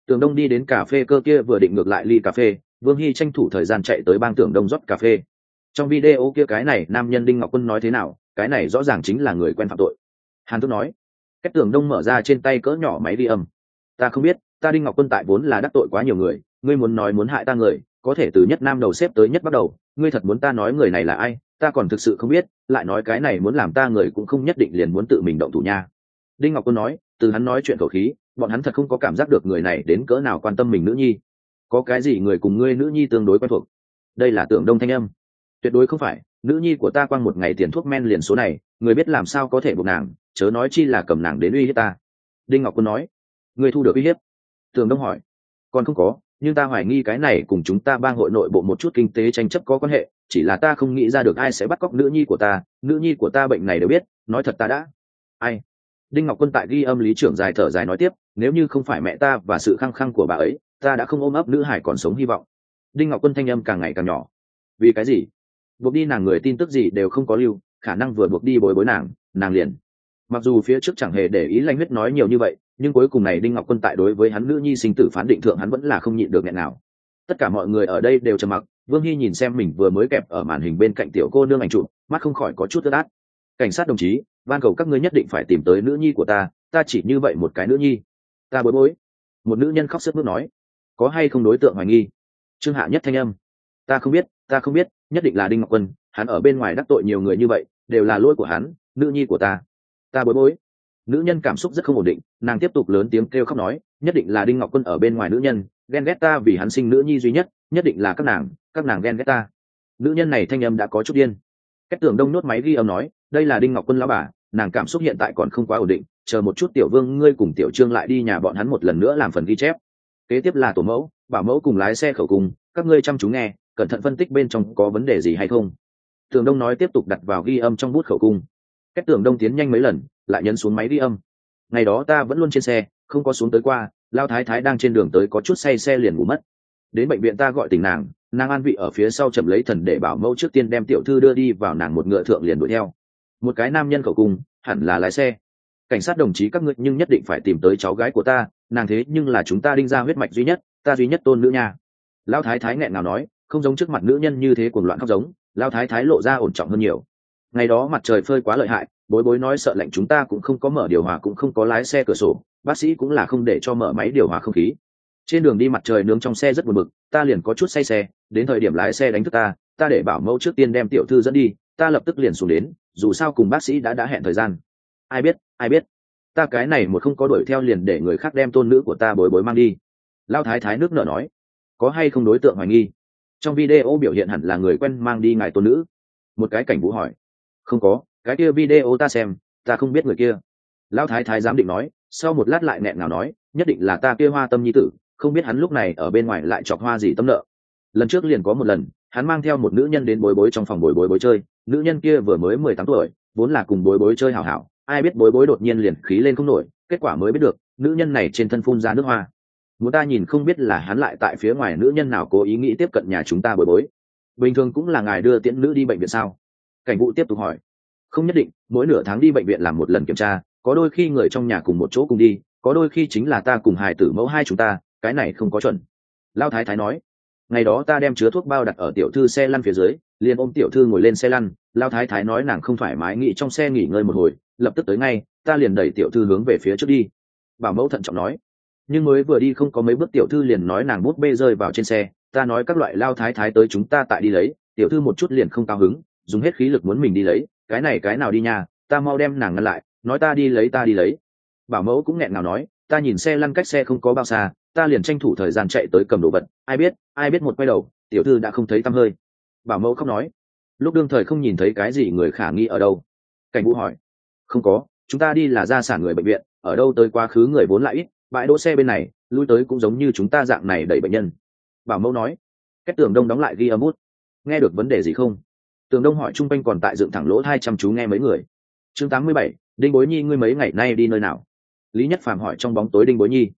Tưởng Đông đi đến cà phê cơ kia vừa định ngược lại ly cà phê, Vương Hy tranh thủ thời gian chạy tới bang Tưởng Đông rót cà phê. Trong video kia cái này nam nhân Đinh Ngọc Quân nói thế nào, cái này rõ ràng chính là người quen phạm tội. Hàn Tước nói. Cách Tưởng Đông mở ra trên tay cỡ nhỏ máy ghi âm. Ta không biết, ta Đinh Ngọc Quân tại vốn là đắc tội quá nhiều người, ngươi muốn nói muốn hại ta người, có thể từ nhất nam đầu xếp tới nhất bắt đầu, ngươi thật muốn ta nói người này là ai, ta còn thực sự không biết, lại nói cái này muốn làm ta người cũng không nhất định liền muốn tự mình động thủ nha. Đinh Ngọc Quân nói, từ hắn nói chuyện khẩu khí, bọn hắn thật không có cảm giác được người này đến cỡ nào quan tâm mình nữ nhi. Có cái gì người cùng ngươi nữ nhi tương đối quen thuộc? Đây là Tưởng Đông thanh âm. Tuyệt đối không phải, nữ nhi của ta quăng một ngày tiền thuốc men liền số này, người biết làm sao có thể buộc nàng, chớ nói chi là cầm nàng đến uy hiếp ta. Đinh Ngọc Quân nói. Ngươi thu được uy hiếp? Tưởng Đông hỏi. Còn không có, nhưng ta hoài nghi cái này cùng chúng ta bang hội nội bộ một chút kinh tế tranh chấp có quan hệ, chỉ là ta không nghĩ ra được ai sẽ bắt cóc nữ nhi của ta bệnh này đều biết, nói thật ta đã. Ai? Đinh Ngọc Quân tại ghi âm lý trưởng dài thở dài nói tiếp, nếu như không phải mẹ ta và sự khăng khăng của bà ấy, ta đã không ôm ấp nữ hải còn sống hy vọng. Đinh Ngọc Quân thanh âm càng ngày càng nhỏ. Vì cái gì? Buộc đi nàng người tin tức gì đều không có lưu, khả năng vừa buộc đi bối bối nàng liền. Mặc dù phía trước chẳng hề để ý Lanh Huyết nói nhiều như vậy, nhưng cuối cùng này Đinh Ngọc Quân tại đối với hắn nữ nhi sinh tử phán định thượng hắn vẫn là không nhịn được nghẹn nào. Tất cả mọi người ở đây đều trầm mặc, Vương Hy nhìn xem mình vừa mới kẹp ở màn hình bên cạnh tiểu cô nương ảnh chụp, mắt không khỏi có chút ướt át. Cảnh sát đồng chí, van cầu các ngươi nhất định phải tìm tới nữ nhi của ta chỉ như vậy một cái nữ nhi. Ta bối bối. Một nữ nhân khóc sướt mướt nói. Có hay không đối tượng hoài nghi? Trương Hạ Nhất thanh âm. Ta không biết, nhất định là Đinh Ngọc Quân, hắn ở bên ngoài đắc tội nhiều người như vậy, đều là lỗi của hắn, nữ nhi của ta bối bối. Nữ nhân cảm xúc rất không ổn định, nàng tiếp tục lớn tiếng kêu khóc nói, nhất định là Đinh Ngọc Quân ở bên ngoài nữ nhân, ghen ghét ta vì hắn sinh nữ nhi duy nhất, nhất định là các nàng ghen ghét ta. Nữ nhân này thanh âm đã có chút điên. Cách Tưởng Đông nốt máy ghi âm nói, đây là Đinh Ngọc Quân lão bà, nàng cảm xúc hiện tại còn không quá ổn định, chờ một chút Tiểu Vương ngươi cùng Tiểu Trương lại đi nhà bọn hắn một lần nữa làm phần ghi chép. Kế tiếp là tổ mẫu, bảo mẫu cùng lái xe khẩu cùng, các ngươi chăm chú nghe, cẩn thận phân tích bên trong có vấn đề gì hay không. Tưởng Đông nói tiếp tục đặt vào ghi âm trong bút khẩu cung. Cách Tưởng Đông tiến nhanh mấy lần, lại nhấn xuống máy ghi âm. Ngày đó ta vẫn luôn trên xe, không có xuống tới qua, Lao Thái Thái đang trên đường tới có chút say xe liền ngủ mất. Đến bệnh viện ta gọi tỉnh nàng an vị ở phía sau chậm lấy thần để bảo mẫu trước tiên đem tiểu thư đưa đi vào, nàng một ngựa thượng liền đuổi theo. Một cái nam nhân khẩu cung, hẳn là lái xe. Cảnh sát đồng chí các ngươi nhưng nhất định phải tìm tới cháu gái của ta, nàng thế nhưng là chúng ta Đinh gia huyết mạch duy nhất, ta duy nhất tôn nữ nha. Lao Thái Thái nghẹn ngào nói, không giống trước mặt nữ nhân như thế cuồng loạn khóc giống, Lao Thái Thái lộ ra ổn trọng hơn nhiều. Ngày đó mặt trời phơi quá lợi hại, bối bối nói sợ lạnh, chúng ta cũng không có mở điều hòa cũng không có lái xe cửa sổ, bác sĩ cũng là không để cho mở máy điều hòa không khí. Trên đường đi mặt trời nướng trong xe rất buồn bực, ta liền có chút say xe, đến thời điểm lái xe đánh thức ta để bảo mẫu trước tiên đem tiểu thư dẫn đi, ta lập tức liền xuống đến, dù sao cùng bác sĩ đã hẹn thời gian. Ai biết, ta cái này một không có đuổi theo liền để người khác đem tôn nữ của ta bối bối mang đi. Lao Thái Thái nước nở nói, có hay không đối tượng hoài nghi? Trong video biểu hiện hẳn là người quen mang đi ngài tôn nữ. Một cái cảnh vũ hỏi. Không có, cái kia video ta xem, ta không biết người kia. Lão Thái Thái giám định nói, sau một lát lại nghẹn ngào nói, nhất định là ta kia Hoa Tâm nhi tử, không biết hắn lúc này ở bên ngoài lại chọc hoa gì tâm nợ. Lần trước liền có một lần, hắn mang theo một nữ nhân đến bối bối trong phòng bối bối chơi, nữ nhân kia vừa mới 18 tuổi, vốn là cùng bối bối chơi hảo hảo, ai biết bối bối đột nhiên liền khí lên không nổi, kết quả mới biết được, nữ nhân này trên thân phun ra nước hoa. Muốn ta nhìn không biết là hắn lại tại phía ngoài nữ nhân nào cố ý nghĩ tiếp cận nhà chúng ta bối bối. Bình thường cũng là ngài đưa tiễn nữ đi bệnh viện sao? Cảnh vụ tiếp tục hỏi. Không nhất định, mỗi nửa tháng đi bệnh viện làm một lần kiểm tra, có đôi khi người trong nhà cùng một chỗ cùng đi, có đôi khi chính là ta cùng hài tử mẫu hai chúng ta, cái này không có chuẩn. Lao Thái Thái nói, ngày đó ta đem chứa thuốc bao đặt ở tiểu thư xe lăn phía dưới, liền ôm tiểu thư ngồi lên xe lăn. Lao Thái Thái nói nàng không thoải mái, nghĩ trong xe nghỉ ngơi một hồi, lập tức tới ngay, ta liền đẩy tiểu thư hướng về phía trước đi. Bảo mẫu thận trọng nói, nhưng mới vừa đi không có mấy bước tiểu thư liền nói nàng bút bê rơi vào trên xe, ta nói các loại Lao Thái Thái tới chúng ta tại đi lấy, tiểu thư một chút liền không cao hứng, dùng hết khí lực muốn mình đi lấy, cái này cái nào đi nhà, ta mau đem nàng ngăn lại, nói ta đi lấy. Bảo mẫu cũng nghẹn ngào nói, ta nhìn xe lăn cách xe không có bao xa, ta liền tranh thủ thời gian chạy tới cầm đồ vật, ai biết một quay đầu, tiểu thư đã không thấy tăm hơi. Bảo mẫu khóc nói, lúc đương thời không nhìn thấy cái gì người khả nghi ở đâu. Cảnh vũ hỏi, không có, chúng ta đi là gia sản người bệnh viện, ở đâu tới quá khứ người vốn lại ít, bãi đỗ xe bên này lui tới cũng giống như chúng ta dạng này đẩy bệnh nhân. Bảo mẫu nói. Cách Tường Đông đóng lại ghi âm bút. Nghe được vấn đề gì không? Tường Đông hỏi. Trung quanh còn tại dựng thẳng lỗ 200 chú nghe mấy người. Chương 87, Đinh Bối Nhi ngươi mấy ngày nay đi nơi nào? Lý Nhất Phàm hỏi trong bóng tối Đinh Bối Nhi.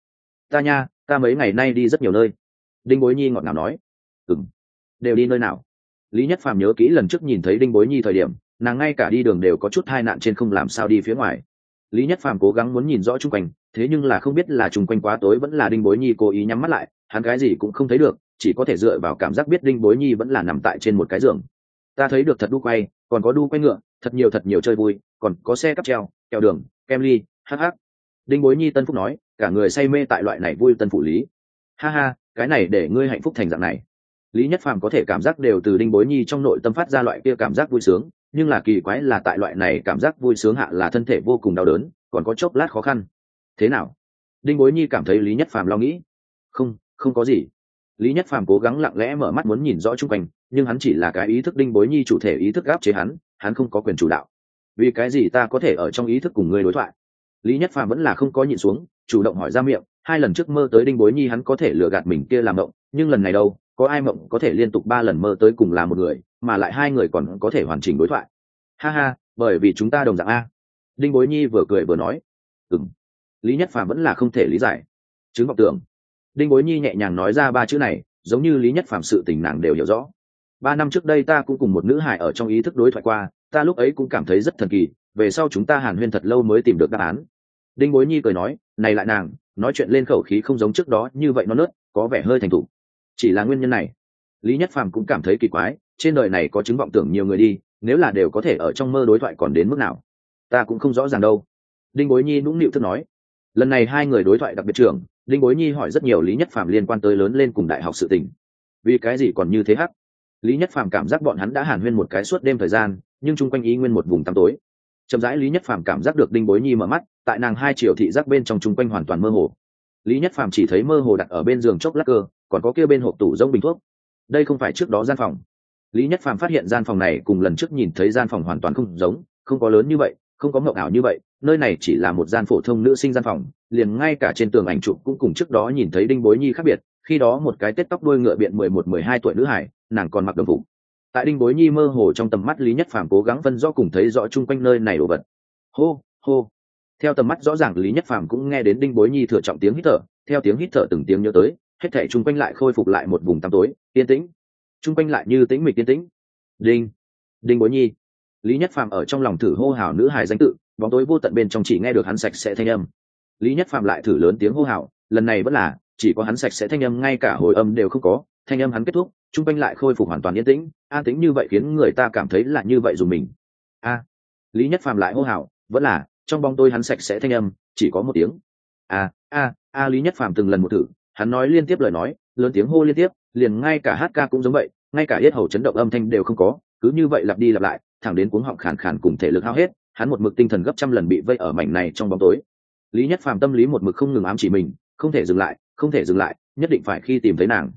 Ta mấy ngày nay đi rất nhiều nơi. Đinh Bối Nhi ngọt ngào nói. Đều đi nơi nào? Lý Nhất Phàm nhớ kỹ lần trước nhìn thấy Đinh Bối Nhi thời điểm, nàng ngay cả đi đường đều có chút tai nạn trên không làm sao đi phía ngoài. Lý Nhất Phàm cố gắng muốn nhìn rõ chung quanh, thế nhưng là không biết là chung quanh quá tối vẫn là Đinh Bối Nhi cố ý nhắm mắt lại, hắn cái gì cũng không thấy được, chỉ có thể dựa vào cảm giác biết Đinh Bối Nhi vẫn là nằm tại trên một cái giường. Ta thấy được thật đu quay, còn có đu quay ngựa, thật nhiều chơi vui, còn có xe cắp treo, kẹo đường, kem ly, hắc hắc. Đinh Bối Nhi tân phúc nói, cả người say mê tại loại này vui tân phụ lý. Ha ha, cái này để ngươi hạnh phúc thành dạng này. Lý Nhất Phàm có thể cảm giác đều từ Đinh Bối Nhi trong nội tâm phát ra loại kia cảm giác vui sướng, nhưng là kỳ quái là tại loại này cảm giác vui sướng hạ là thân thể vô cùng đau đớn, còn có chốc lát khó khăn. Thế nào? Đinh Bối Nhi cảm thấy Lý Nhất Phàm lo nghĩ. Không có gì. Lý Nhất Phàm cố gắng lặng lẽ mở mắt muốn nhìn rõ chung quanh, nhưng hắn chỉ là cái ý thức Đinh Bối Nhi chủ thể ý thức áp chế hắn không có quyền chủ đạo. Vì cái gì ta có thể ở trong ý thức cùng ngươi đối thoại? Lý Nhất Phàm vẫn là không có nhịn xuống, chủ động hỏi ra miệng. 2 lần trước mơ tới Đinh Bối Nhi hắn có thể lừa gạt mình kia làm mộng, nhưng lần này đâu, có ai mộng có thể liên tục 3 lần mơ tới cùng là một người, mà lại 2 người còn có thể hoàn chỉnh đối thoại. Ha ha, bởi vì chúng ta đồng dạng a. Đinh Bối Nhi vừa cười vừa nói. Lý Nhất Phàm vẫn là không thể lý giải. Chứng vọng tưởng. Đinh Bối Nhi nhẹ nhàng nói ra 3 chữ này, giống như Lý Nhất Phàm sự tình nàng đều hiểu rõ. 3 năm trước đây ta cũng cùng một nữ hài ở trong ý thức đối thoại qua, ta lúc ấy cũng cảm thấy rất thần kỳ, về sau chúng ta hàn huyên thật lâu mới tìm được đáp án. Đinh Bối Nhi cười nói, này lại nàng, nói chuyện lên khẩu khí không giống trước đó như vậy, nó nớt, có vẻ hơi thành thục. Chỉ là nguyên nhân này. Lý Nhất Phàm cũng cảm thấy kỳ quái, trên đời này có chứng vọng tưởng nhiều người đi, nếu là đều có thể ở trong mơ đối thoại còn đến mức nào? Ta cũng không rõ ràng đâu. Đinh Bối Nhi nũng nịu thức nói. Lần này 2 người đối thoại đặc biệt trưởng, Đinh Bối Nhi hỏi rất nhiều Lý Nhất Phàm liên quan tới lớn lên cùng đại học sự tình. Vì cái gì còn như thế hắc? Lý Nhất Phàm cảm giác bọn hắn đã hàn huyên một cái suốt đêm thời gian, nhưng chung quanh ý nguyên một vùng tăm tối. Chậm rãi Lý Nhất Phàm cảm giác được Đinh Bối Nhi mở mắt, tại nàng 2 triệu thị giác bên trong chung quanh hoàn toàn mơ hồ. Lý Nhất Phàm chỉ thấy mơ hồ đặt ở bên giường chốc lát cơ, còn có kia bên hộp tủ giống bình thuốc. Đây không phải trước đó gian phòng. Lý Nhất Phàm phát hiện gian phòng này cùng lần trước nhìn thấy gian phòng hoàn toàn không giống, không có lớn như vậy, không có mộng ảo như vậy, nơi này chỉ là một gian phổ thông nữ sinh gian phòng, liền ngay cả trên tường ảnh chụp cũng cùng trước đó nhìn thấy Đinh Bối Nhi khác biệt, khi đó một cái tết tóc đuôi ngựa biện 11-12 tuổi nữ hải, nàng còn mặc đồng phục. Tại Đinh Bối Nhi mơ hồ trong tầm mắt Lý Nhất Phàm cố gắng phân rõ cùng thấy rõ chung quanh nơi này đồ vật. Hô, hô. Theo tầm mắt rõ ràng Lý Nhất Phàm cũng nghe đến Đinh Bối Nhi thừa trọng tiếng hít thở, theo tiếng hít thở từng tiếng nhớ tới, hết thảy chung quanh lại khôi phục lại một vùng tăm tối, yên tĩnh. Chung quanh lại như tĩnh mịch yên tĩnh. Đinh Bối Nhi. Lý Nhất Phàm ở trong lòng thử hô hào nữ hài danh tự, bóng tối vô tận bên trong chỉ nghe được hắn sạch sẽ thanh âm. Lý Nhất Phàm lại thử lớn tiếng hô hào, lần này vẫn là chỉ có hắn sạch sẽ thanh âm, ngay cả hồi âm đều không có. Thanh âm hắn kết thúc, chung quanh lại khôi phục hoàn toàn yên tĩnh, an tĩnh như vậy khiến người ta cảm thấy là như vậy dùng mình. Lý Nhất Phàm lại hô hào, vẫn là trong bóng tối hắn sạch sẽ thanh âm, chỉ có một tiếng. Lý Nhất Phàm từng lần một thử, hắn nói liên tiếp lời nói, lớn tiếng hô liên tiếp, liền ngay cả hát ca cũng giống vậy, ngay cả yết hầu chấn động âm thanh đều không có, cứ như vậy lặp đi lặp lại, thẳng đến cuống họng khàn khàn cùng thể lực hao hết, hắn một mực tinh thần gấp trăm lần bị vây ở mảnh này trong bóng tối. Lý Nhất Phàm tâm lý một mực không ngừng ám chỉ mình, không thể dừng lại, nhất định phải khi tìm thấy nàng.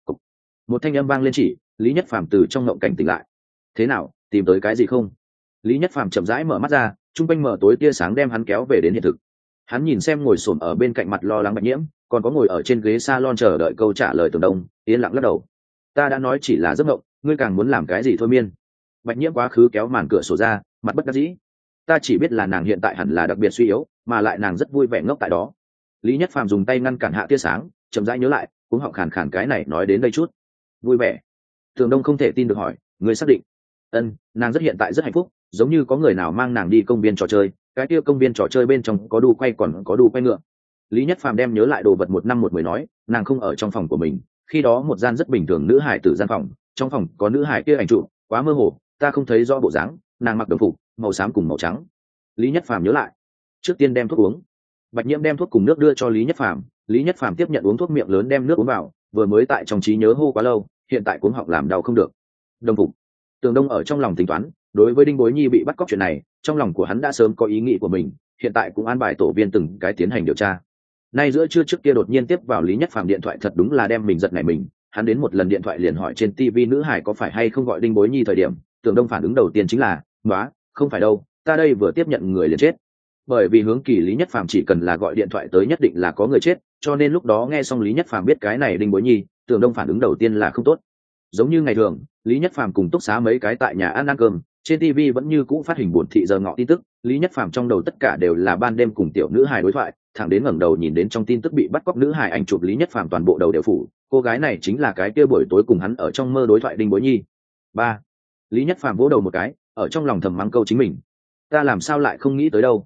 Một thanh âm vang lên chỉ, Lý Nhất Phàm từ trong ngộng cảnh tỉnh lại. Thế nào, tìm tới cái gì không? Lý Nhất Phàm chậm rãi mở mắt ra, trung quanh mở tối tia sáng đem hắn kéo về đến hiện thực. Hắn nhìn xem ngồi xổm ở bên cạnh mặt lo lắng Bạch Nhiễm, còn có ngồi ở trên ghế salon chờ đợi câu trả lời Tưởng Đông, yên lặng lắc đầu. Ta đã nói chỉ là giấc mộng, ngươi càng muốn làm cái gì thôi miên. Bạch Nhiễm quá khứ kéo màn cửa sổ ra, mặt bất đắc dĩ. Ta chỉ biết là nàng hiện tại hẳn là đặc biệt suy yếu, mà lại nàng rất vui vẻ ngốc tại đó. Lý Nhất Phàm dùng tay ngăn cản hạ tia sáng, chậm rãi nhớ lại, cũng họng khàn khàn cái này nói đến đây chút. Vui vẻ. Tưởng Đông không thể tin được hỏi, ngươi xác định? Nàng rất hiện tại rất hạnh phúc, giống như có người nào mang nàng đi công viên trò chơi, cái kia công viên trò chơi bên trong có đu quay còn có đu quay ngựa. Lý Nhất Phàm đem nhớ lại đồ vật 1 năm 1 mười nói, nàng không ở trong phòng của mình, khi đó một gian rất bình thường nữ hải tử gian phòng, trong phòng có nữ hải kia ảnh trụ, quá mơ hồ, ta không thấy rõ bộ dáng, nàng mặc đồng phục màu xám cùng màu trắng. Lý Nhất Phàm nhớ lại, trước tiên đem thuốc uống. Bạch Nhiễm đem thuốc cùng nước đưa cho Lý Nhất Phàm, Lý Nhất Phàm tiếp nhận uống thuốc, miệng lớn đem nước uống vào, vừa mới tại trong trí nhớ hô quá lâu, hiện tại cuống họng làm đau không được. Đồng phục. Tường Đông ở trong lòng tính toán, đối với Đinh Bối Nhi bị bắt cóc chuyện này, trong lòng của hắn đã sớm có ý nghĩ của mình, hiện tại cũng an bài tổ viên từng cái tiến hành điều tra. Nay giữa trưa trước kia đột nhiên tiếp vào Lý Nhất Phàm điện thoại, thật đúng là đem mình giật nảy mình, hắn đến một lần điện thoại liền hỏi trên TV nữ hải có phải hay không gọi Đinh Bối Nhi, thời điểm Tường Đông phản ứng đầu tiên chính là, "Nóa, không phải đâu, ta đây vừa tiếp nhận người liền chết." Bởi vì hướng kỳ Lý Nhất Phàm chỉ cần là gọi điện thoại tới nhất định là có người chết, cho nên lúc đó nghe xong Lý Nhất Phàm biết cái này Đinh Bối Nhi, Tường Đông phản ứng đầu tiên là không tốt. Giống như ngày thường, Lý Nhất Phàm cùng Túc Xá mấy cái tại nhà ăn cơm, trên TV vẫn như cũ phát hình buồn thị giờ ngọ tin tức, Lý Nhất Phàm trong đầu tất cả đều là ban đêm cùng tiểu nữ hài đối thoại, thẳng đến ngẩng đầu nhìn đến trong tin tức bị bắt cóc nữ hài ảnh chụp, Lý Nhất Phàm toàn bộ đầu đều phủ, cô gái này chính là cái kia buổi tối cùng hắn ở trong mơ đối thoại Đinh Bối Nhi. 3. Lý Nhất Phàm vỗ đầu một cái, ở trong lòng thầm mắng câu chính mình. Ta làm sao lại không nghĩ tới đâu.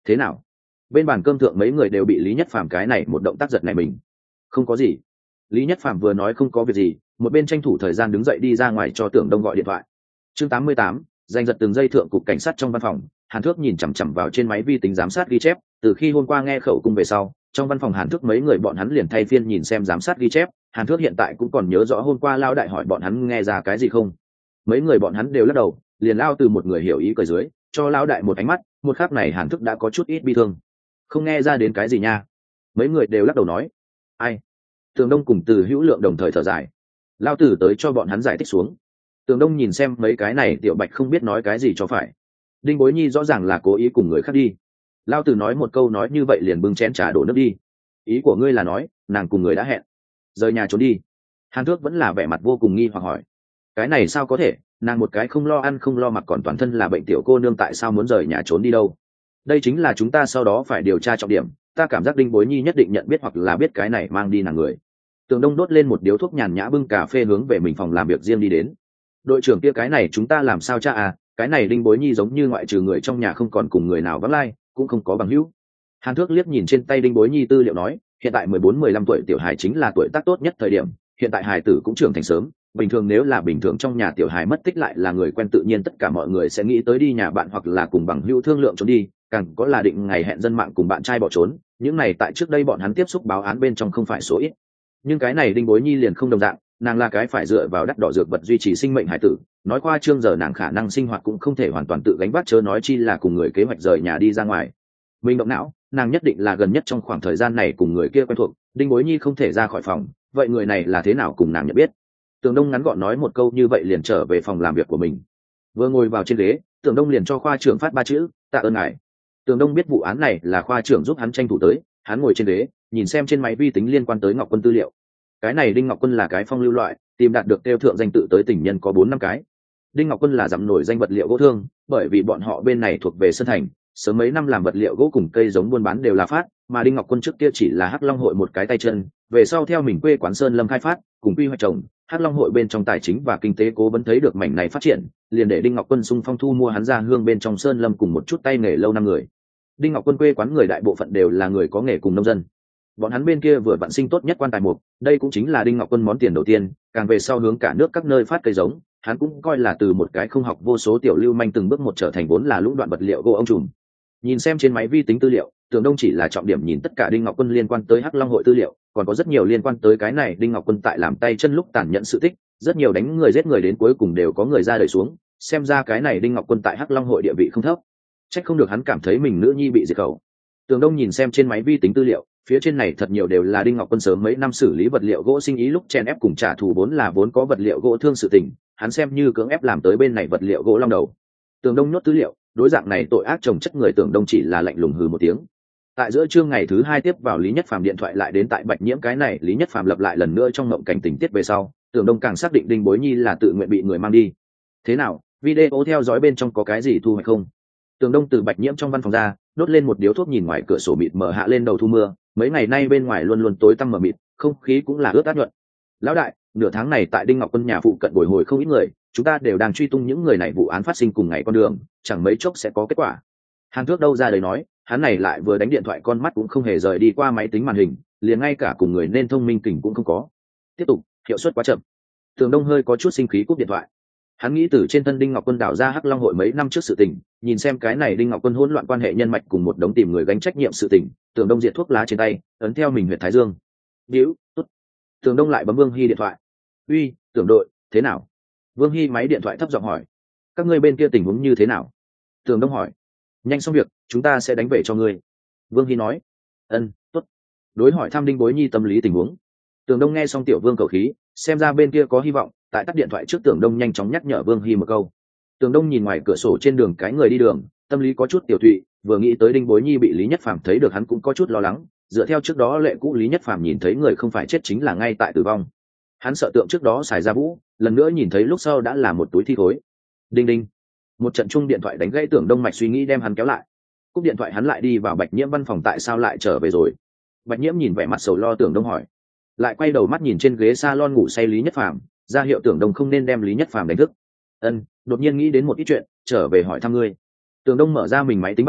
thế nào? Bên bàn cơm thượng mấy người đều bị Lý Nhất Phàm cái này một động tác giật này mình. Không có gì. Lý Nhất Phàm vừa nói không có việc gì, một bên tranh thủ thời gian đứng dậy đi ra ngoài cho Tưởng Đông gọi điện thoại. Chương 88, giành giật từng giây thượng cục cảnh sát trong văn phòng, Hàn Thước nhìn chằm chằm vào trên máy vi tính giám sát ghi chép, từ khi hôm qua nghe khẩu cung về sau, trong văn phòng Hàn Thước mấy người bọn hắn liền thay phiên nhìn xem giám sát ghi chép, Hàn Thước hiện tại cũng còn nhớ rõ hôm qua Lao đại hỏi bọn hắn nghe ra cái gì không. Mấy người bọn hắn đều lắc đầu, liền lao từ một người hiểu ý cười dưới, cho Lao đại một ánh mắt, một khắc này Hàn Thước đã có chút ít bi thương. Không nghe ra đến cái gì nha. Mấy người đều lắc đầu nói. Ai? Tường Đông cùng Từ Hữu Lượng đồng thời thở dài. Lao Tử tới cho bọn hắn giải thích xuống. Tường Đông nhìn xem mấy cái này Tiểu Bạch không biết nói cái gì cho phải. Đinh Bối Nhi rõ ràng là cố ý cùng người khác đi. Lao Tử nói một câu nói như vậy liền bưng chén trà đổ nước đi. Ý của ngươi là nói nàng cùng người đã hẹn rời nhà trốn đi? Hàn Thước vẫn là vẻ mặt vô cùng nghi hoặc hỏi. Cái này sao có thể, nàng một cái không lo ăn không lo mặc còn toàn thân là bệnh tiểu cô nương tại sao muốn rời nhà trốn đi đâu? Đây chính là chúng ta sau đó phải điều tra trọng điểm, ta cảm giác Đinh Bối Nhi nhất định nhận biết hoặc là biết cái này mang đi nàng người. Tường Đông đốt lên một điếu thuốc nhàn nhã bưng cà phê hướng về mình phòng làm việc riêng đi đến. Đội trưởng kia, cái này chúng ta làm sao cha à? Cái này Đinh Bối Nhi giống như ngoại trừ người trong nhà không còn cùng người nào vắng lai, cũng không có bằng hữu. Hàn Thước liếc nhìn trên tay Đinh Bối Nhi tư liệu nói, hiện tại 14-15 tuổi tiểu hài chính là tuổi tác tốt nhất thời điểm, hiện tại hài tử cũng trưởng thành sớm, bình thường nếu là bình thường trong nhà tiểu hài mất tích lại là người quen tự nhiên tất cả mọi người sẽ nghĩ tới đi nhà bạn hoặc là cùng bằng hữu thương lượng trốn đi, càng có là định ngày hẹn dân mạng cùng bạn trai bỏ trốn, những này tại trước đây bọn hắn tiếp xúc báo án bên trong không phải số ít. Nhưng cái này Đinh Bối Nhi liền không đồng dạng, nàng là cái phải dựa vào đắt đỏ dược vật duy trì sinh mệnh hải tử, nói qua trương giờ nàng khả năng sinh hoạt cũng không thể hoàn toàn tự gánh vác, chớ nói chi là cùng người kế hoạch rời nhà đi ra ngoài. Mình động não, nàng nhất định là gần nhất trong khoảng thời gian này cùng người kia quen thuộc, Đinh Bối Nhi không thể ra khỏi phòng, vậy người này là thế nào cùng nàng nhận biết? Tường Đông ngắn gọn nói một câu như vậy liền trở về phòng làm việc của mình. Vừa ngồi vào trên ghế, Tường Đông liền cho khoa trưởng phát 3 chữ, tạ ơn ngài. Tường Đông biết vụ án này là khoa trưởng giúp hắn tranh thủ tới, hắn ngồi trên ghế, nhìn xem trên máy vi tính liên quan tới Ngọc Quân tư liệu. Cái này Đinh Ngọc Quân là cái phong lưu loại, tìm đạt được tiêu thượng danh tự tới tình nhân có 4-5 cái. Đinh Ngọc Quân là dặm nổi danh vật liệu gỗ thương, bởi vì bọn họ bên này thuộc về Sơn Thành, sớm mấy năm làm vật liệu gỗ cùng cây giống buôn bán đều là phát, mà Đinh Ngọc Quân trước kia chỉ là Hắc Long hội một cái tay chân, về sau theo mình quê quán Sơn Lâm khai phát, cùng quy hoạch trồng, Hắc Long hội bên trong tài chính và kinh tế cố vấn thấy được mảnh này phát triển, liền để Đinh Ngọc Quân xung phong thu mua hắn ra hương bên trong Sơn Lâm cùng một chút tay nghề lâu năm người. Đinh Ngọc Quân quê quán người đại bộ phận đều là người có nghề cùng nông dân. Bọn hắn bên kia vừa vặn sinh tốt nhất quan tài mục, đây cũng chính là Đinh Ngọc Quân món tiền đầu tiên, càng về sau hướng cả nước các nơi phát cây giống, hắn cũng coi là từ một cái không học vô số tiểu lưu manh từng bước một trở thành vốn là lũng đoạn vật liệu gỗ ông trùm. Nhìn xem trên máy vi tính tư liệu, Tường Đông chỉ là trọng điểm nhìn tất cả Đinh Ngọc Quân liên quan tới Hắc Long hội tư liệu, còn có rất nhiều liên quan tới cái này Đinh Ngọc Quân tại làm tay chân lúc tàn nhẫn sự tích, rất nhiều đánh người giết người đến cuối cùng đều có người ra đời xuống, xem ra cái này Đinh Ngọc Quân tại Hắc Long hội địa vị không thấp. Trách không được hắn cảm thấy mình nữ nhi bị diệt khẩu. Tường Đông nhìn xem trên máy vi tính tư liệu, phía trên này thật nhiều đều là Đinh Ngọc Quân sớm mấy năm xử lý vật liệu gỗ sinh ý lúc chen ép cùng trả thù vốn có vật liệu gỗ thương sự tình, hắn xem như cưỡng ép làm tới bên này vật liệu gỗ long đầu. Tường Đông nhốt tư liệu, đối dạng này tội ác chồng chất người Tường Đông chỉ là lạnh lùng hừ một tiếng. Tại giữa trưa ngày thứ 2 tiếp vào Lý Nhất Phàm điện thoại lại đến tại Bạch Nhiễm, cái này Lý Nhất Phàm lập lại lần nữa trong mộng cảnh tình tiết về sau, Tường Đông càng xác định Đinh Bối Nhi là tự nguyện bị người mang đi. Thế nào, video theo dõi bên trong có cái gì thu hoạch không? Tường Đông từ Bạch Nhiễm trong văn phòng ra, đốt lên một điếu thuốc nhìn ngoài cửa sổ mịt mờ hạ lên đầu thu mưa, mấy ngày nay bên ngoài luôn luôn tối tăm mờ mịt, không khí cũng là ướt át nhuận. Lão đại, nửa tháng này tại Đinh Ngọc Quân nhà phụ cận bồi hồi không ít người, chúng ta đều đang truy tung những người này, vụ án phát sinh cùng ngày con đường, chẳng mấy chốc sẽ có kết quả. Hàn Thước đâu ra đấy nói, hắn này lại vừa đánh điện thoại con mắt cũng không hề rời đi qua máy tính màn hình, liền ngay cả cùng người nên thông minh kình cũng không có. Tiếp tục, hiệu suất quá chậm. Tường Đông hơi có chút sinh khí cúp điện thoại. Hắn nghĩ từ trên thân Đinh Ngọc Quân đào ra Hắc Long hội mấy năm trước sự tình, nhìn xem cái này Đinh Ngọc Quân hỗn loạn quan hệ nhân mạch cùng một đống tìm người gánh trách nhiệm sự tình, Tường Đông diệt thuốc lá trên tay, ấn theo mình huyệt thái dương. Điếu, tốt. Tường Đông lại bấm Vương Hy điện thoại. Uy, Tưởng đội, thế nào? Vương Hy máy điện thoại thấp giọng hỏi. Các ngươi bên kia tình huống như thế nào? Tường Đông hỏi. Nhanh xong việc, chúng ta sẽ đánh về cho ngươi. Vương Hy nói. Tốt. Đối hỏi thăm Đinh Bối Nhi tâm lý tình huống. Tường Đông nghe xong Tiểu Vương cầu khí, xem ra bên kia có hy vọng, tại tắt điện thoại trước Tường Đông nhanh chóng nhắc nhở Vương Hy một câu. Tường Đông nhìn ngoài cửa sổ trên đường cái người đi đường, tâm lý có chút tiểu thụy, vừa nghĩ tới Đinh Bối Nhi bị Lý Nhất Phàm thấy được hắn cũng có chút lo lắng, dựa theo trước đó lệ cũ Lý Nhất Phàm nhìn thấy người không phải chết chính là ngay tại tử vong. Hắn sợ tượng trước đó xài ra vũ, lần nữa nhìn thấy lúc sau đã là một túi thi thối. Đinh đinh. Một trận chung điện thoại đánh gãy Tưởng Đông mạch suy nghĩ đem hắn kéo lại. Cúp điện thoại hắn lại đi vào Bạch Nhiễm văn phòng, tại sao lại trở về rồi? Bạch Nhiễm nhìn vẻ mặt sầu lo Tưởng Đông hỏi. Lại quay đầu mắt nhìn trên ghế salon ngủ say Lý Nhất Phàm, ra hiệu Tưởng Đông không nên đem Lý Nhất Phàm đánh thức. Đột nhiên nghĩ đến một ít chuyện, trở về hỏi thăm ngươi. Tưởng Đông mở ra mình máy tính bảng,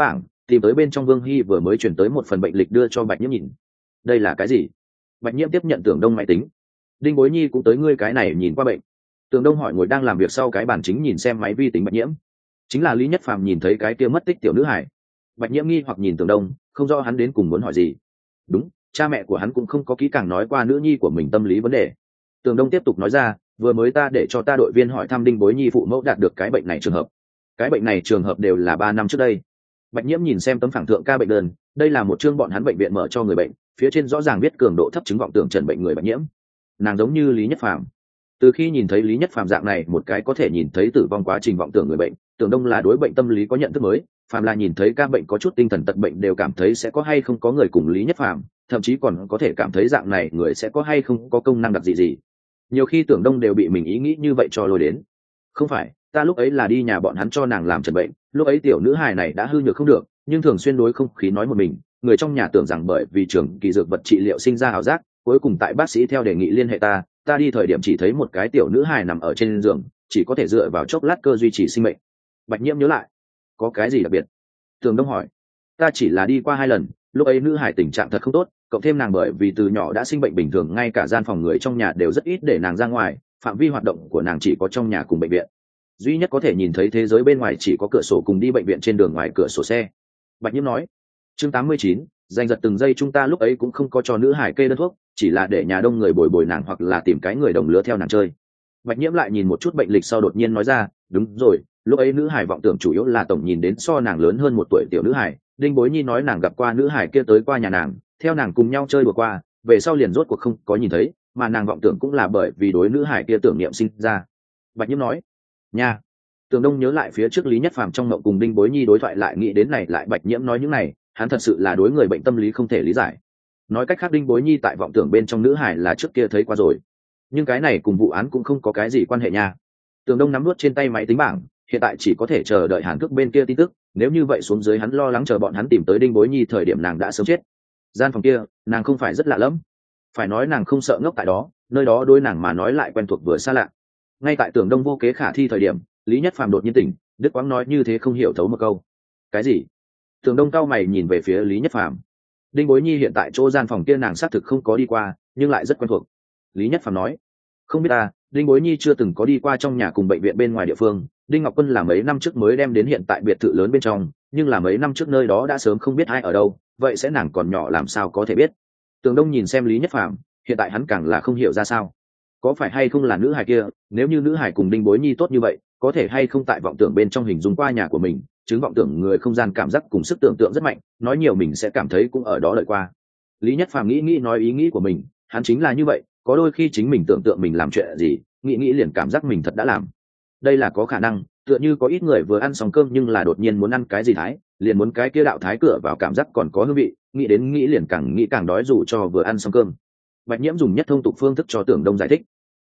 tìm tới bên trong Vương Hy vừa mới chuyển tới một phần bệnh lịch đưa cho Bạch Nhiễm nhìn. Đây là cái gì? Bạch Nhiễm tiếp nhận Tưởng Đông máy tính. Đinh Bối Nhi cũng tới ngươi cái này nhìn qua bệnh. Tưởng Đông hỏi ngồi đang làm việc sau cái bàn chính nhìn xem máy vi tính Bạch Nhiễm. Chính là Lý Nhất Phàm nhìn thấy cái kia mất tích tiểu nữ hải. Bạch Nhiễm nghi hoặc nhìn Tưởng Đông, không rõ hắn đến cùng muốn hỏi gì. Đúng, cha mẹ của hắn cũng không có kỹ càng nói qua nữ nhi của mình tâm lý vấn đề. Tưởng Đông tiếp tục nói ra, vừa mới ta để cho ta đội viên hỏi thăm Đinh Bối Nhi phụ mẫu đạt được cái bệnh này trường hợp. Cái bệnh này trường hợp đều là 3 năm trước đây. Bạch Nhiễm nhìn xem tấm phẳng thượng ca bệnh đơn, đây là một chương bọn hắn bệnh viện mở cho người bệnh, phía trên rõ ràng viết cường độ thấp chứng vọng tưởng trần bệnh người Bạch Nhiễm. Nàng giống như Lý Nhất Phàm. Từ khi nhìn thấy Lý Nhất Phàm dạng này một cái có thể nhìn thấy tử vong quá trình vọng tưởng người bệnh, Tưởng Đông là đối bệnh tâm lý có nhận thức mới, phàm là nhìn thấy ca bệnh có chút tinh thần tật bệnh đều cảm thấy sẽ có hay không có người cùng Lý Nhất Phàm, thậm chí còn có thể cảm thấy dạng này người sẽ có hay không có công năng đặc gì. Nhiều khi Tưởng Đông đều bị mình ý nghĩ như vậy cho lôi đến. Không phải, ta lúc ấy là đi nhà bọn hắn cho nàng làm trần bệnh, lúc ấy tiểu nữ hài này đã hư nhược không được, nhưng thường xuyên đối không khí nói một mình, người trong nhà tưởng rằng bởi vì trường kỳ dược vật trị liệu sinh ra ảo giác, cuối cùng tại bác sĩ theo đề nghị liên hệ ta đi thời điểm chỉ thấy một cái tiểu nữ hài nằm ở trên giường, chỉ có thể dựa vào chốc lát cơ duy trì sinh mệnh. Bạch Nhiễm nhớ lại, có cái gì đặc biệt? Tưởng Đông hỏi. Ta chỉ là đi qua 2 lần, lúc ấy nữ hài tình trạng thật không tốt, cộng thêm nàng bởi vì từ nhỏ đã sinh bệnh bình thường, ngay cả gian phòng người trong nhà đều rất ít để nàng ra ngoài, phạm vi hoạt động của nàng chỉ có trong nhà cùng bệnh viện, duy nhất có thể nhìn thấy thế giới bên ngoài chỉ có cửa sổ cùng đi bệnh viện trên đường ngoài cửa sổ xe. Bạch Nhiễm nói. Chương 89, giành giật từng giây chúng ta lúc ấy cũng không có cho nữ hải kê đơn thuốc, chỉ là để nhà đông người bồi bồi nàng hoặc là tìm cái người đồng lứa theo nàng chơi. Bạch Nhiễm lại nhìn một chút bệnh lịch sau đột nhiên nói ra, đúng rồi, lúc ấy nữ hải vọng tưởng chủ yếu là tổng nhìn đến so nàng lớn hơn 1 tuổi tiểu nữ hải. Đinh Bối Nhi nói nàng gặp qua nữ hải kia tới qua nhà nàng, theo nàng cùng nhau chơi vừa qua, về sau liền rốt cuộc không có nhìn thấy, mà nàng vọng tưởng cũng là bởi vì đối nữ hải kia tưởng niệm sinh ra. Bạch Nhiễm nói. Nha. Tưởng Đông nhớ lại phía trước Lý Nhất Phàm trong mộng cùng Đinh Bối Nhi đối thoại, lại nghĩ đến này lại Bạch Nhiễm nói những này, hắn thật sự là đối người bệnh tâm lý không thể lý giải. Nói cách khác Đinh Bối Nhi tại vọng tưởng bên trong nữ hải là trước kia thấy qua rồi, nhưng cái này cùng vụ án cũng không có cái gì quan hệ nha. Tưởng Đông nắm nuốt trên tay máy tính bảng, hiện tại chỉ có thể chờ đợi Hàn Cước bên kia tin tức, nếu như vậy xuống dưới hắn lo lắng chờ bọn hắn tìm tới Đinh Bối Nhi thời điểm nàng đã sớm chết. Gian phòng kia, nàng không phải rất lạ lẫm, phải nói nàng không sợ ngốc tại đó, nơi đó đối nàng mà nói lại quen thuộc vừa xa lạ. Ngay tại Tưởng Đông vô kế khả thi thời điểm, Lý Nhất Phàm đột nhiên tỉnh, Đức Quang nói như thế không hiểu thấu một câu. Cái gì? Tưởng Đông cau mày nhìn về phía Lý Nhất Phàm. Đinh Bối Nhi hiện tại chỗ gian phòng kia nàng xác thực không có đi qua, nhưng lại rất quen thuộc. Lý Nhất Phàm nói. Không biết ta, Đinh Bối Nhi chưa từng có đi qua trong nhà cùng bệnh viện bên ngoài địa phương. Đinh Ngọc Quân là mấy năm trước mới đem đến hiện tại biệt thự lớn bên trong, nhưng là mấy năm trước nơi đó đã sớm không biết ai ở đâu, vậy sẽ nàng còn nhỏ làm sao có thể biết? Tưởng Đông nhìn xem Lý Nhất Phàm, hiện tại hắn càng là không hiểu ra sao. Có phải hay không là nữ hài kia, nếu như nữ hài cùng Đinh Bối Nhi tốt như vậy, có thể hay không tại vọng tưởng bên trong hình dung qua nhà của mình, chứng vọng tưởng người không gian cảm giác cùng sức tưởng tượng rất mạnh, nói nhiều mình sẽ cảm thấy cũng ở đó đợi qua. Lý Nhất Phàm nghĩ nói ý nghĩ của mình, hắn chính là như vậy, có đôi khi chính mình tưởng tượng mình làm chuyện gì, nghĩ liền cảm giác mình thật đã làm. Đây là có khả năng, tựa như có ít người vừa ăn xong cơm nhưng là đột nhiên muốn ăn cái gì thái, liền muốn cái kia đạo thái cửa vào cảm giác còn có hương vị, nghĩ liền càng nghĩ càng đói dù cho vừa ăn xong cơm. Bạch Nhiễm dùng nhất thông tục phương thức cho Tưởng Đông giải thích.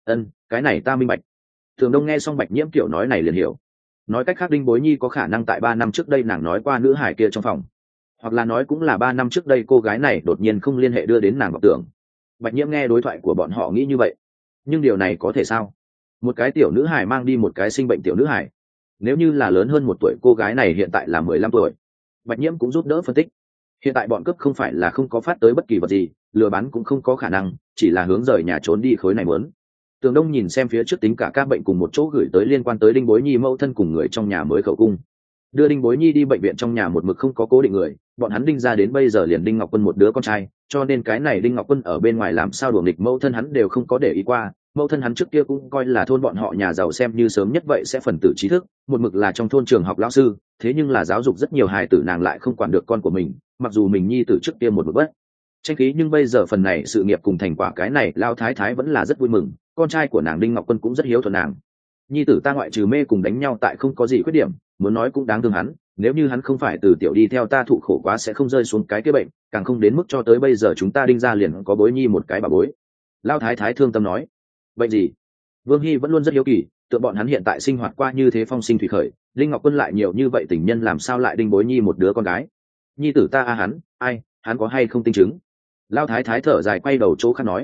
Cái này ta minh bạch. Tưởng Đông nghe xong Bạch Nhiễm kiểu nói này liền hiểu. Nói cách khác Đinh Bối Nhi có khả năng tại 3 năm trước đây nàng nói qua nữ hải kia trong phòng, hoặc là nói cũng là 3 năm trước đây cô gái này đột nhiên không liên hệ đưa đến nàng vọng tưởng. Bạch Nhiễm nghe đối thoại của bọn họ nghĩ như vậy, nhưng điều này có thể sao? Một cái tiểu nữ hải mang đi một cái sinh bệnh tiểu nữ hải, nếu như là lớn hơn 1 tuổi cô gái này hiện tại là 15 tuổi. Bạch Nhiễm cũng giúp đỡ phân tích, hiện tại bọn cướp không phải là không có phát tới bất kỳ vật gì, lừa bán cũng không có khả năng, chỉ là hướng rời nhà trốn đi khối này muốn. Tưởng Đông nhìn xem phía trước tính cả các bệnh cùng một chỗ gửi tới liên quan tới Đinh Bối Nhi mẫu thân cùng người trong nhà mới khẩu cung. Đưa Đinh Bối Nhi đi bệnh viện trong nhà một mực không có cố định người, bọn hắn Đinh ra đến bây giờ liền Đinh Ngọc Quân một đứa con trai, cho nên cái này Đinh Ngọc Quân ở bên ngoài làm sao đuổi nghịch mẫu thân hắn đều không có để ý qua. Mẫu thân hắn trước kia cũng coi là thôn bọn họ nhà giàu xem như sớm nhất vậy sẽ phần tử trí thức, một mực là trong thôn trường học lão sư, thế nhưng là giáo dục rất nhiều hài tử nàng lại không quản được con của mình, mặc dù mình nhi tử trước kia một mực bất tranh khí nhưng bây giờ phần này sự nghiệp cùng thành quả cái này lao thái thái vẫn là rất vui mừng, con trai của nàng Đinh Ngọc Quân cũng rất hiếu thuận nàng. Nhi tử ta ngoại trừ mê cùng đánh nhau tại không có gì khuyết điểm, muốn nói cũng đáng thương hắn, nếu như hắn không phải từ tiểu đi theo ta thụ khổ quá sẽ không rơi xuống cái bệnh, càng không đến mức cho tới bây giờ chúng ta Đinh ra liền có Bối Nhi một cái bà bối. Lao thái thái thương tâm nói. Bệnh gì? Vương Hy vẫn luôn rất hiếu kỳ, tựa bọn hắn hiện tại sinh hoạt qua như thế phong sinh thủy khởi, Đinh Ngọc Quân lại nhiều như vậy tình nhân làm sao lại Đinh Bối Nhi một đứa con gái? Nhi tử ta hắn có hay không tinh chứng? Lao thái thái thở dài quay đầu chỗ khác nói.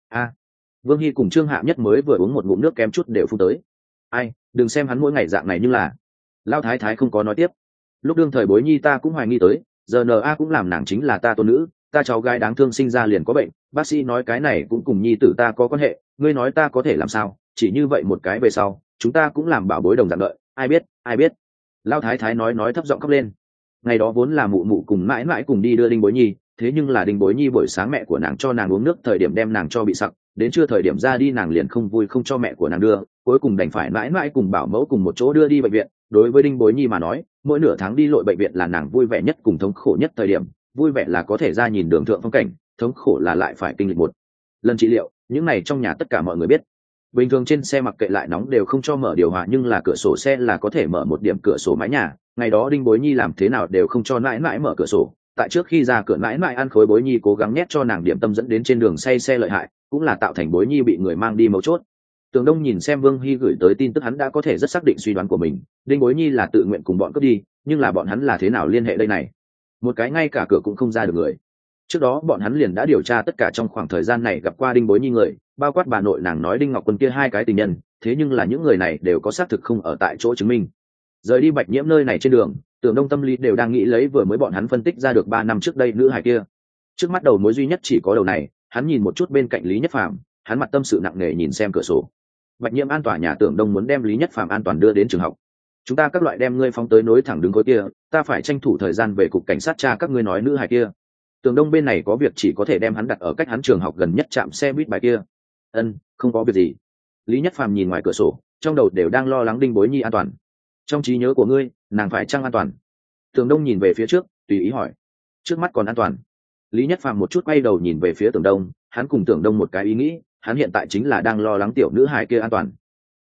Vương Hy cùng Trương Hạ Nhất mới vừa uống một ngụm nước kém chút đều phun tới. Đừng xem hắn mỗi ngày dạng này nhưng là. Lao thái thái không có nói tiếp. lúc đương thời bối nhi ta cũng hoài nghi tới, giờ na cũng làm nàng chính là ta tôn nữ, ta cháu gái đáng thương sinh ra liền có bệnh, bác sĩ nói cái này cũng cùng nhi tử ta có quan hệ, ngươi nói ta có thể làm sao, chỉ như vậy một cái về sau chúng ta cũng làm bảo bối đồng dạng đợi, ai biết. Lao thái thái nói thấp giọng khóc lên. Ngày đó vốn là mụ mụ cùng mãi mãi cùng đi đưa đinh bối nhi, thế nhưng là đinh bối nhi buổi sáng mẹ của nàng cho nàng uống nước thời điểm đem nàng cho bị sặc, đến trưa thời điểm ra đi nàng liền không vui không cho mẹ của nàng đưa, cuối cùng đành phải mãi mãi cùng bảo mẫu cùng một chỗ đưa đi bệnh viện. Đối với đinh bối nhi mà nói, mỗi nửa tháng đi lội bệnh viện là nàng vui vẻ nhất cùng thống khổ nhất thời điểm, vui vẻ là có thể ra nhìn đường thượng phong cảnh, thống khổ là lại phải kinh lịch một lần trị liệu. Những này trong nhà tất cả mọi người biết. Bình thường trên xe mặc kệ lại nóng đều không cho mở điều hòa, nhưng là cửa sổ xe là có thể mở một điểm cửa sổ mái nhà. Ngày đó đinh bối nhi làm thế nào đều không cho mãi mãi mở cửa sổ, tại trước khi ra cửa mãi mãi ăn khối bối nhi cố gắng nhét cho nàng điểm tâm dẫn đến trên đường say xe lợi hại, cũng là tạo thành bối nhi bị người mang đi mấu chốt. Tường Đông nhìn xem Vương Hy gửi tới tin tức, hắn đã có thể rất xác định suy đoán của mình, đinh bối nhi là tự nguyện cùng bọn cướp đi, nhưng là bọn hắn là thế nào liên hệ đây này? Một cái ngay cả cửa cũng không ra được người. Trước đó bọn hắn liền đã điều tra tất cả trong khoảng thời gian này gặp qua đinh bối nhi người, bao quát bà nội nàng nói đinh ngọc quân kia hai cái tình nhân, thế nhưng là những người này đều có xác thực không ở tại chỗ chứng minh. Rời đi Bạch Nhiễm nơi này trên đường, Tưởng Đông tâm lý đều đang nghĩ lấy vừa mới bọn hắn phân tích ra được 3 năm trước đây nữ hài kia. Trước mắt đầu mối duy nhất chỉ có đầu này, hắn nhìn một chút bên cạnh Lý Nhất Phàm, hắn mặt tâm sự nặng nề nhìn xem cửa sổ. Bạch Nhiễm an tòa nhà Tưởng Đông muốn đem Lý Nhất Phàm an toàn đưa đến trường học. Chúng ta các loại đem ngươi phóng tới nối thẳng đứng khối kia, ta phải tranh thủ thời gian về cục cảnh sát tra các ngươi nói nữ hài kia. Tưởng Đông bên này có việc chỉ có thể đem hắn đặt ở cách hắn trường học gần nhất trạm xe buýt bài kia. Không có việc gì. Lý Nhất Phàm nhìn ngoài cửa sổ, trong đầu đều đang lo lắng đinh bối nhi an toàn. Trong trí nhớ của ngươi, nàng phải chăng an toàn? Tưởng Đông nhìn về phía trước, tùy ý hỏi. Trước mắt còn an toàn. Lý Nhất Phàm một chút quay đầu nhìn về phía Tưởng Đông, hắn cùng Tưởng Đông một cái ý nghĩ, hắn hiện tại chính là đang lo lắng tiểu nữ hài kia an toàn.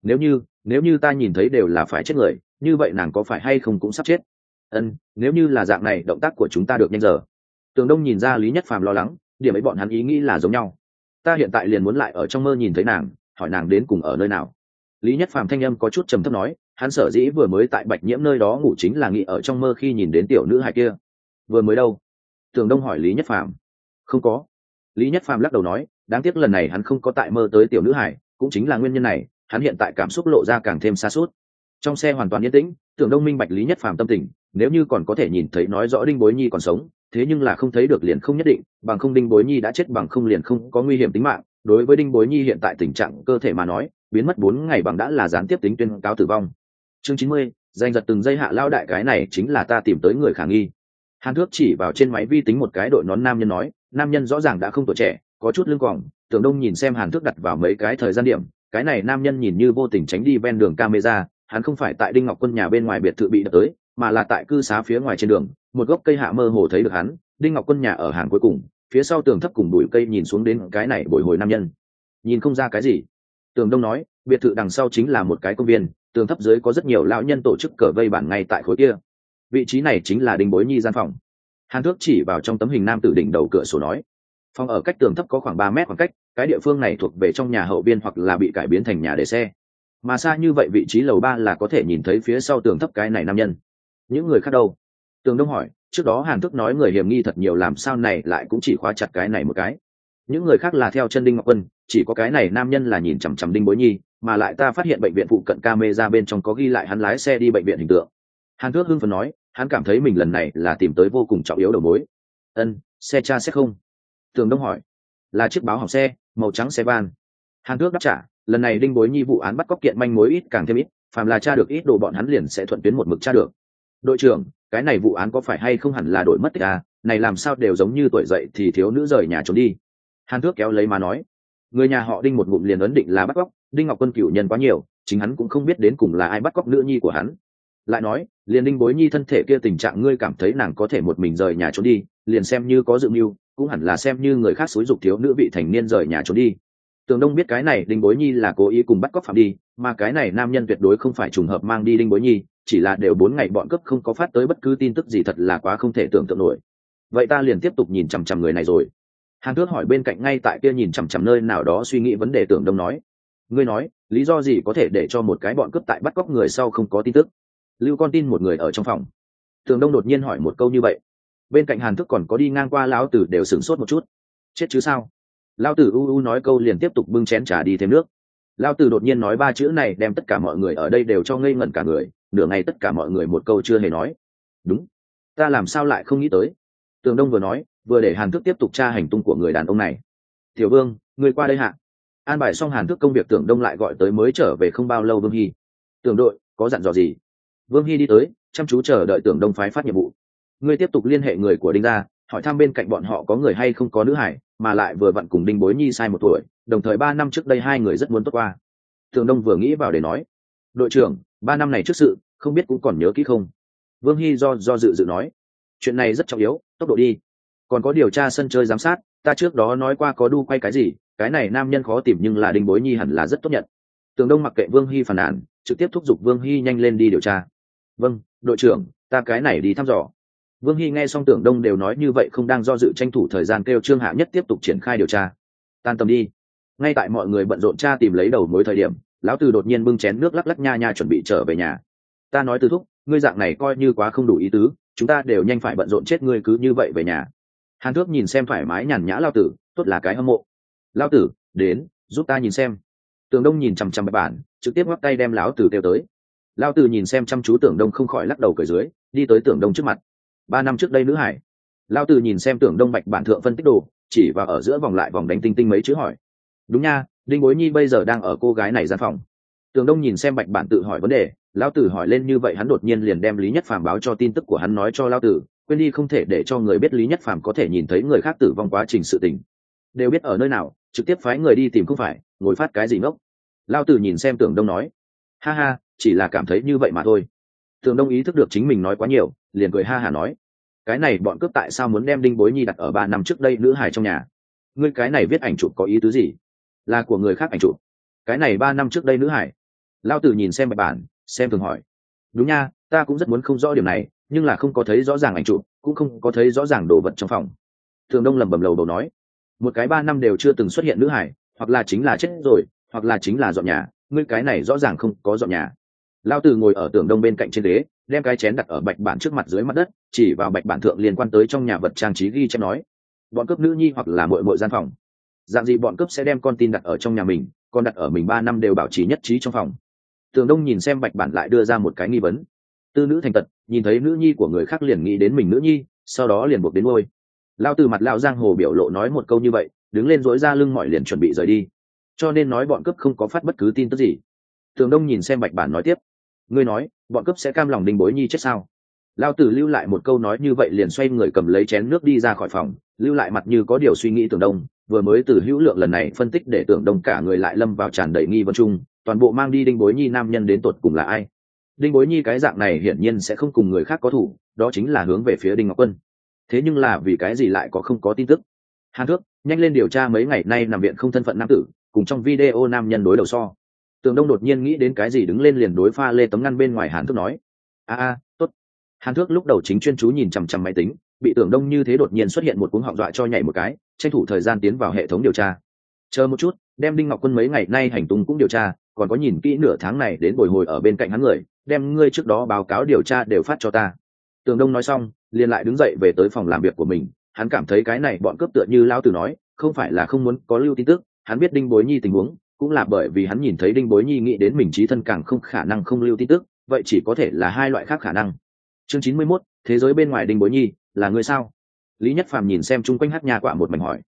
Nếu như ta nhìn thấy đều là phải chết người, như vậy nàng có phải hay không cũng sắp chết? Nếu như là dạng này, động tác của chúng ta được nhanh giờ. Tưởng Đông nhìn ra Lý Nhất Phàm lo lắng, điểm ấy bọn hắn ý nghĩ là giống nhau. Ta hiện tại liền muốn lại ở trong mơ nhìn thấy nàng, hỏi nàng đến cùng ở nơi nào. Lý Nhất Phàm thanh âm có chút trầm thấp nói, hắn sở dĩ vừa mới tại Bạch Nhiễm nơi đó ngủ chính là nghĩ ở trong mơ khi nhìn đến tiểu nữ hài kia. Vừa mới đâu? Tưởng Đông hỏi Lý Nhất Phàm. Không có. Lý Nhất Phàm lắc đầu nói, đáng tiếc lần này hắn không có tại mơ tới tiểu nữ hài, cũng chính là nguyên nhân này, hắn hiện tại cảm xúc lộ ra càng thêm xa suốt. Trong xe hoàn toàn yên tĩnh, Tưởng Đông minh bạch Lý Nhất Phàm tâm tình, nếu như còn có thể nhìn thấy nói rõ đinh bối nhi còn sống, thế nhưng là không thấy được liền không nhất định, bằng không đinh bối nhi đã chết bằng không liền không có nguy hiểm tính mạng. Đối với đinh bối nhi hiện tại tình trạng cơ thể mà nói, biến mất 4 ngày bằng đã là gián tiếp tính tuyên cáo tử vong. Chương 90, danh giật từng giây hạ lao đại, cái này chính là ta tìm tới người khả nghi. Hàn Thước chỉ vào trên máy vi tính một cái đội nón nam nhân nói, nam nhân rõ ràng đã không tuổi trẻ, có chút lưng còng. Tưởng Đông nhìn xem Hàn Thước đặt vào mấy cái thời gian điểm, cái này nam nhân nhìn như vô tình tránh đi ven đường camera, hắn không phải tại đinh ngọc quân nhà bên ngoài biệt thự bị đập tới, mà là tại cư xá phía ngoài trên đường, một gốc cây hạ mơ hồ thấy được hắn. Đinh ngọc quân nhà ở hàng cuối cùng, phía sau tường thấp cùng bụi cây nhìn xuống đến cái này bồi hồi nam nhân, nhìn không ra cái gì. Tưởng Đông nói, biệt thự đằng sau chính là một cái công viên, tường thấp dưới có rất nhiều lão nhân tổ chức cờ vây bản ngay tại khối kia. Vị trí này chính là đinh bối nhi gian phòng. Hàn Thước chỉ vào trong tấm hình nam tử đỉnh đầu cửa sổ nói, phòng ở cách tường thấp có khoảng 3 mét khoảng cách, cái địa phương này thuộc về trong nhà hậu viên hoặc là bị cải biến thành nhà để xe. Mà xa như vậy vị trí lầu 3 là có thể nhìn thấy phía sau tường thấp cái này nam nhân. Những người khác đâu? Tường Đông hỏi, trước đó Hàn Thước nói người hiểm nghi thật nhiều, làm sao này lại cũng chỉ khóa chặt cái này một cái? Những người khác là theo chân đinh ngọc quân, chỉ có cái này nam nhân là nhìn chằm chằm đinh bối nhi, mà lại ta phát hiện bệnh viện phụ cận camera bên trong có ghi lại hắn lái xe đi bệnh viện hình tượng. Hàn Thước hưng phấn nói, hắn cảm thấy mình lần này là tìm tới vô cùng trọng yếu đầu mối. Xe cha sẽ không? Tường Đông hỏi. Là chiếc báo hỏng xe, màu trắng xe van. Hàn Thước đáp trả, lần này đinh bối nhi vụ án bắt cóc kiện manh mối ít càng thêm ít, phàm là tra được ít đồ bọn hắn liền sẽ thuận tuyến một mực tra được. Đội trưởng, cái này vụ án có phải hay không hẳn là đổi mất tích à, này làm sao đều giống như tuổi dậy thì thiếu nữ rời nhà trốn đi. Hàn Thước kéo lấy mà nói, người nhà họ đinh một ngụm liền ấn định là bắt cóc, đinh ngọc quân cửu nhân quá nhiều, chính hắn cũng không biết đến cùng là ai bắt cóc nữ nhi của hắn. Lại nói, liền đinh bối nhi thân thể kia tình trạng, ngươi cảm thấy nàng có thể một mình rời nhà trốn đi, liền xem như có dự mưu cũng hẳn là xem như người khác xúi giục thiếu nữ vị thành niên rời nhà trốn đi. Tường Đông biết cái này đinh bối nhi là cố ý cùng bắt cóc phạm đi, mà cái này nam nhân tuyệt đối không phải trùng hợp mang đi đinh bối nhi, chỉ là đều 4 ngày bọn cướp không có phát tới bất cứ tin tức gì, thật là quá không thể tưởng tượng nổi. Vậy ta liền tiếp tục nhìn chằm chằm người này rồi. Hàn Thước hỏi bên cạnh ngay tại kia nhìn chằm chằm nơi nào đó suy nghĩ vấn đề. Tưởng Đông nói, ngươi nói lý do gì có thể để cho một cái bọn cướp tại bắt cóc người sau không có tin tức, lưu con tin một người ở trong phòng? Tưởng Đông đột nhiên hỏi một câu như vậy. Bên cạnh Hàn Thước còn có đi ngang qua lão tử đều sửng sốt một chút. Chết chứ sao? Lão tử nói câu liền tiếp tục bưng chén trà đi thêm nước. Lão tử đột nhiên nói 3 chữ này đem tất cả mọi người ở đây đều cho ngây ngẩn cả người, nửa ngày tất cả mọi người một câu chưa hề nói. đúng, ta làm sao lại không nghĩ tới. Tường Đông vừa nói vừa để Hàn Thước tiếp tục tra hành tung của người đàn ông này. Tiểu Vương, người qua đây hạ. An bài xong Hàn Thước công việc, Tưởng Đông lại gọi tới mới trở về không bao lâu Vương Hy. Tưởng đội có dặn dò gì? Vương Hy đi tới chăm chú chờ đợi Tưởng Đông phái phát nhiệm vụ. Ngươi tiếp tục liên hệ người của Đinh gia, hỏi thăm bên cạnh bọn họ có người hay không có nữ hải, mà lại vừa vặn cùng Đinh Bối Nhi sai 1 tuổi, đồng thời 3 năm trước đây hai người rất muốn tốt qua. Tưởng Đông vừa nghĩ vào để nói, đội trưởng, 3 năm này trước sự không biết cũng còn nhớ kỹ không? Vương Hy do dự nói, chuyện này rất trọng yếu, tốc độ đi. Còn có điều tra sân chơi giám sát, ta trước đó nói qua có đu quay cái gì, cái này nam nhân khó tìm nhưng là Đinh Bối Nhi hẳn là rất tốt nhận. Tưởng Đông mặc kệ Vương Hy phàn nàn, trực tiếp thúc giục Vương Hy nhanh lên đi điều tra. Vâng, đội trưởng, ta cái này đi thăm dò. Vương Hy nghe xong Tưởng Đông đều nói như vậy không đang do dự, tranh thủ thời gian kêu Trương Hạ Nhất tiếp tục triển khai điều tra. Tan tầm đi. Ngay tại mọi người bận rộn tra tìm lấy đầu mối thời điểm, lão Từ đột nhiên bưng chén nước lắc lắc nha nha chuẩn bị trở về nhà. Ta nói Từ thúc, ngươi dạng này coi như quá không đủ ý tứ, chúng ta đều nhanh phải bận rộn chết, ngươi cứ như vậy về nhà. Hàn Thước nhìn xem thoải mái nhàn nhã Lão Tử, tốt là cái hâm mộ. Lão Tử, đến, giúp ta nhìn xem. Tưởng Đông nhìn chằm chằm bạch bản, trực tiếp ngoắc tay đem lão Tử kêu tới. Lão Tử nhìn xem chăm chú Tưởng Đông không khỏi lắc đầu cười dưới, đi tới Tưởng Đông trước mặt. 3 năm trước đây nữ hải. Lão Tử nhìn xem Tưởng Đông bạch bản thượng phân tích đồ, chỉ vào ở giữa vòng lại vòng đánh tinh tinh mấy chữ hỏi. Đúng nha, Đinh Bối Nhi bây giờ đang ở cô gái này gian phòng. Tưởng Đông nhìn xem bạch bản tự hỏi vấn đề, Lão Tử hỏi lên như vậy hắn đột nhiên liền đem Lý Nhất Phàm báo cho tin tức của hắn nói cho Lão Tử, quên đi không thể để cho người biết Lý Nhất Phàm có thể nhìn thấy người khác tử vong quá trình sự tình. Đều biết ở nơi nào, trực tiếp phái người đi tìm không phải, ngồi phát cái gì ngốc. Lão Tử nhìn xem Tưởng Đông nói, ha ha, chỉ là cảm thấy như vậy mà thôi. Tưởng Đông ý thức được chính mình nói quá nhiều, liền cười ha hả nói, cái này bọn cướp tại sao muốn đem Đinh Bối Nhi đặt ở 3 năm trước đây nữ hài trong nhà? Ngươi cái này viết ảnh chụp có ý tứ gì? Là của người khác ảnh chụp? Cái này 3 năm trước đây nữ hải. Lão Tử nhìn xem bạch bản, xem thường hỏi, đúng nha, ta cũng rất muốn không rõ điểm này, nhưng là không có thấy rõ ràng ảnh chụp, cũng không có thấy rõ ràng đồ vật trong phòng. Thường Đông lẩm bẩm lầu đầu nói, một cái 3 năm đều chưa từng xuất hiện nữ hải, hoặc là chính là chết rồi, hoặc là chính là dọn nhà, ngươi cái này rõ ràng không có dọn nhà. Lão Tử ngồi ở Tưởng Đông bên cạnh trên ghế, đem cái chén đặt ở bạch bản trước mặt dưới mặt đất, chỉ vào bạch bản thượng liên quan tới trong nhà vật trang trí ghi chép nói, bọn cướp nữ nhi hoặc là muội muội gian phòng. Dạng gì bọn cướp sẽ đem con tin đặt ở trong nhà mình, còn đặt ở mình 3 năm đều bảo trì nhất trí trong phòng. Tưởng Đông nhìn xem bạch bản lại đưa ra một cái nghi vấn. Tư nữ thành tật, nhìn thấy nữ nhi của người khác liền nghĩ đến mình nữ nhi, sau đó liền buộc đến ngôi. Lão Từ mặt lão giang hồ biểu lộ nói một câu như vậy, đứng lên dỗi ra lưng mỏi liền chuẩn bị rời đi. Cho nên nói bọn cướp không có phát bất cứ tin tức gì. Tưởng Đông nhìn xem bạch bản nói tiếp, ngươi nói bọn cướp sẽ cam lòng Đinh Bối Nhi chết sao? Lão Tử lưu lại một câu nói như vậy liền xoay người cầm lấy chén nước đi ra khỏi phòng, lưu lại mặt như có điều suy nghĩ Tưởng Đông. Vừa mới từ hữu lượng lần này phân tích để Tưởng Đông cả người lại lâm vào tràn đầy nghi vấn chung, toàn bộ mang đi Đinh Bối Nhi nam nhân đến tột cùng là ai? Đinh Bối Nhi cái dạng này hiển nhiên sẽ không cùng người khác có thủ, đó chính là hướng về phía Đinh Ngọc Quân. Thế nhưng là vì cái gì lại có không có tin tức? Hàn Thước, nhanh lên điều tra mấy ngày nay nằm viện không thân phận nam tử, cùng trong video nam nhân đối đầu so. Tưởng Đông đột nhiên nghĩ đến cái gì đứng lên liền đối pha lê tấm ngăn bên ngoài Hàn Thước nói, tốt. Hàn Thước lúc đầu chính chuyên chú nhìn chằm chằm máy tính, bị Tưởng Đông như thế đột nhiên xuất hiện một cuống họng dọa cho nhảy một cái, tranh thủ thời gian tiến vào hệ thống điều tra. Chờ một chút, đem Đinh Ngọc Quân mấy ngày nay hành tung cũng điều tra, còn có nhìn kỹ nửa tháng này đến bồi hồi ở bên cạnh hắn người, đem ngươi trước đó báo cáo điều tra đều phát cho ta. Tưởng Đông nói xong, liền lại đứng dậy về tới phòng làm việc của mình. Hắn cảm thấy cái này bọn cướp tựa như Lão Tử nói, không phải là không muốn có lưu tin tức, hắn biết Đinh Bối Nhi tình huống, cũng là bởi vì hắn nhìn thấy Đinh Bối Nhi nghĩ đến mình chí thân càng không khả năng không lưu tin tức, vậy chỉ có thể là hai loại khác khả năng. Chương 91, thế giới bên ngoài Đinh Bối Nhi, là người sao? Lý Nhất Phàm nhìn xem chung quanh hát nhà quạ một mảnh hỏi.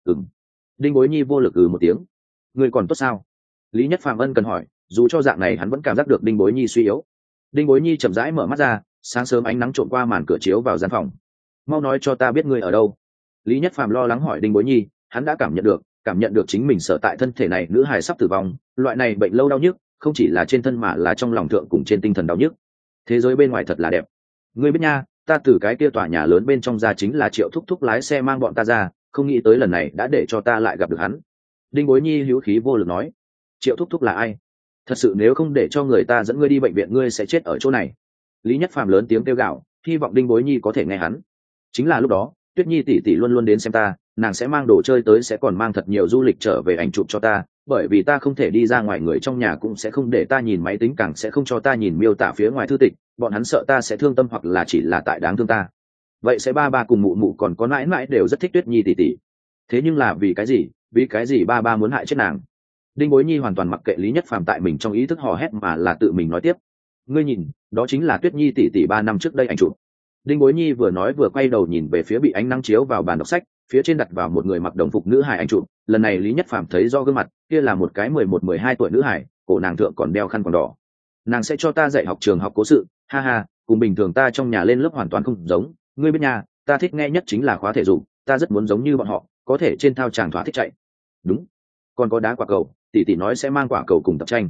Đinh Bối Nhi vô lực một tiếng. Người còn tốt sao? Lý Nhất Phàm ân cần hỏi, dù cho dạng này hắn vẫn cảm giác được Đinh Bối Nhi suy yếu. Đinh Bối Nhi chậm rãi mở mắt ra, sáng sớm ánh nắng trộn qua màn cửa chiếu vào gian phòng. Mau nói cho ta biết ngươi ở đâu. Lý Nhất Phàm lo lắng hỏi Đinh Bối Nhi, hắn đã cảm nhận được chính mình sở tại thân thể này nữ hài sắp tử vong, loại này bệnh lâu đau nhức, không chỉ là trên thân mà là trong lòng thượng cùng trên tinh thần đau nhức. Thế giới bên ngoài thật là đẹp. Ngươi biết nha, ta từ cái kia tòa nhà lớn bên trong ra chính là Triệu Thúc Thúc lái xe mang bọn ta ra, không nghĩ tới lần này đã để cho ta lại gặp được hắn. Đinh Bối Nhi hữu khí vô lực nói, Triệu Thúc Thúc là ai? Thật sự nếu không để cho người ta dẫn ngươi đi bệnh viện ngươi sẽ chết ở chỗ này. Lý Nhất Phàm lớn tiếng kêu gào, hy vọng Đinh Bối Nhi có thể nghe hắn. Chính là lúc đó, Tuyết Nhi tỷ tỷ luôn luôn đến xem ta, nàng sẽ mang đồ chơi tới, sẽ còn mang thật nhiều du lịch trở về ảnh chụp cho ta, bởi vì ta không thể đi ra ngoài, người trong nhà cũng sẽ không để ta nhìn máy tính, càng sẽ không cho ta nhìn miêu tả phía ngoài thư tịch, bọn hắn sợ ta sẽ thương tâm hoặc là chỉ là tại đáng thương ta. Vậy sẽ ba cùng mụ mụ còn có mãi mãi đều rất thích Tuyết Nhi tỷ tỷ. Thế nhưng là vì cái gì ba muốn hại chết nàng? Đinh Bối Nhi hoàn toàn mặc kệ Lý Nhất Phàm tại mình trong ý thức hò hét, mà là tự mình nói tiếp, ngươi nhìn, đó chính là Tuyết Nhi tỷ tỷ 3 năm trước đây ảnh chụp. Đinh Bối Nhi vừa nói vừa quay đầu nhìn về phía bị ánh nắng chiếu vào bàn đọc sách, phía trên đặt vào một người mặc đồng phục nữ hài ảnh chụp. Lần này Lý Nhất Phàm thấy do gương mặt kia là một cái 11-12 tuổi nữ hài, cổ nàng thượng còn đeo khăn quàng đỏ. Nàng sẽ cho ta dạy học trường học cố sự, ha ha, cùng bình thường ta trong nhà lên lớp hoàn toàn không giống. Ngươi biết nhà, ta thích nghe nhất chính là khóa thể dục, ta rất muốn giống như bọn họ, có thể trên thao tràng thỏa thích chạy. Đúng, còn có đá quả cầu, tỷ tỷ nói sẽ mang quả cầu cùng tập tranh.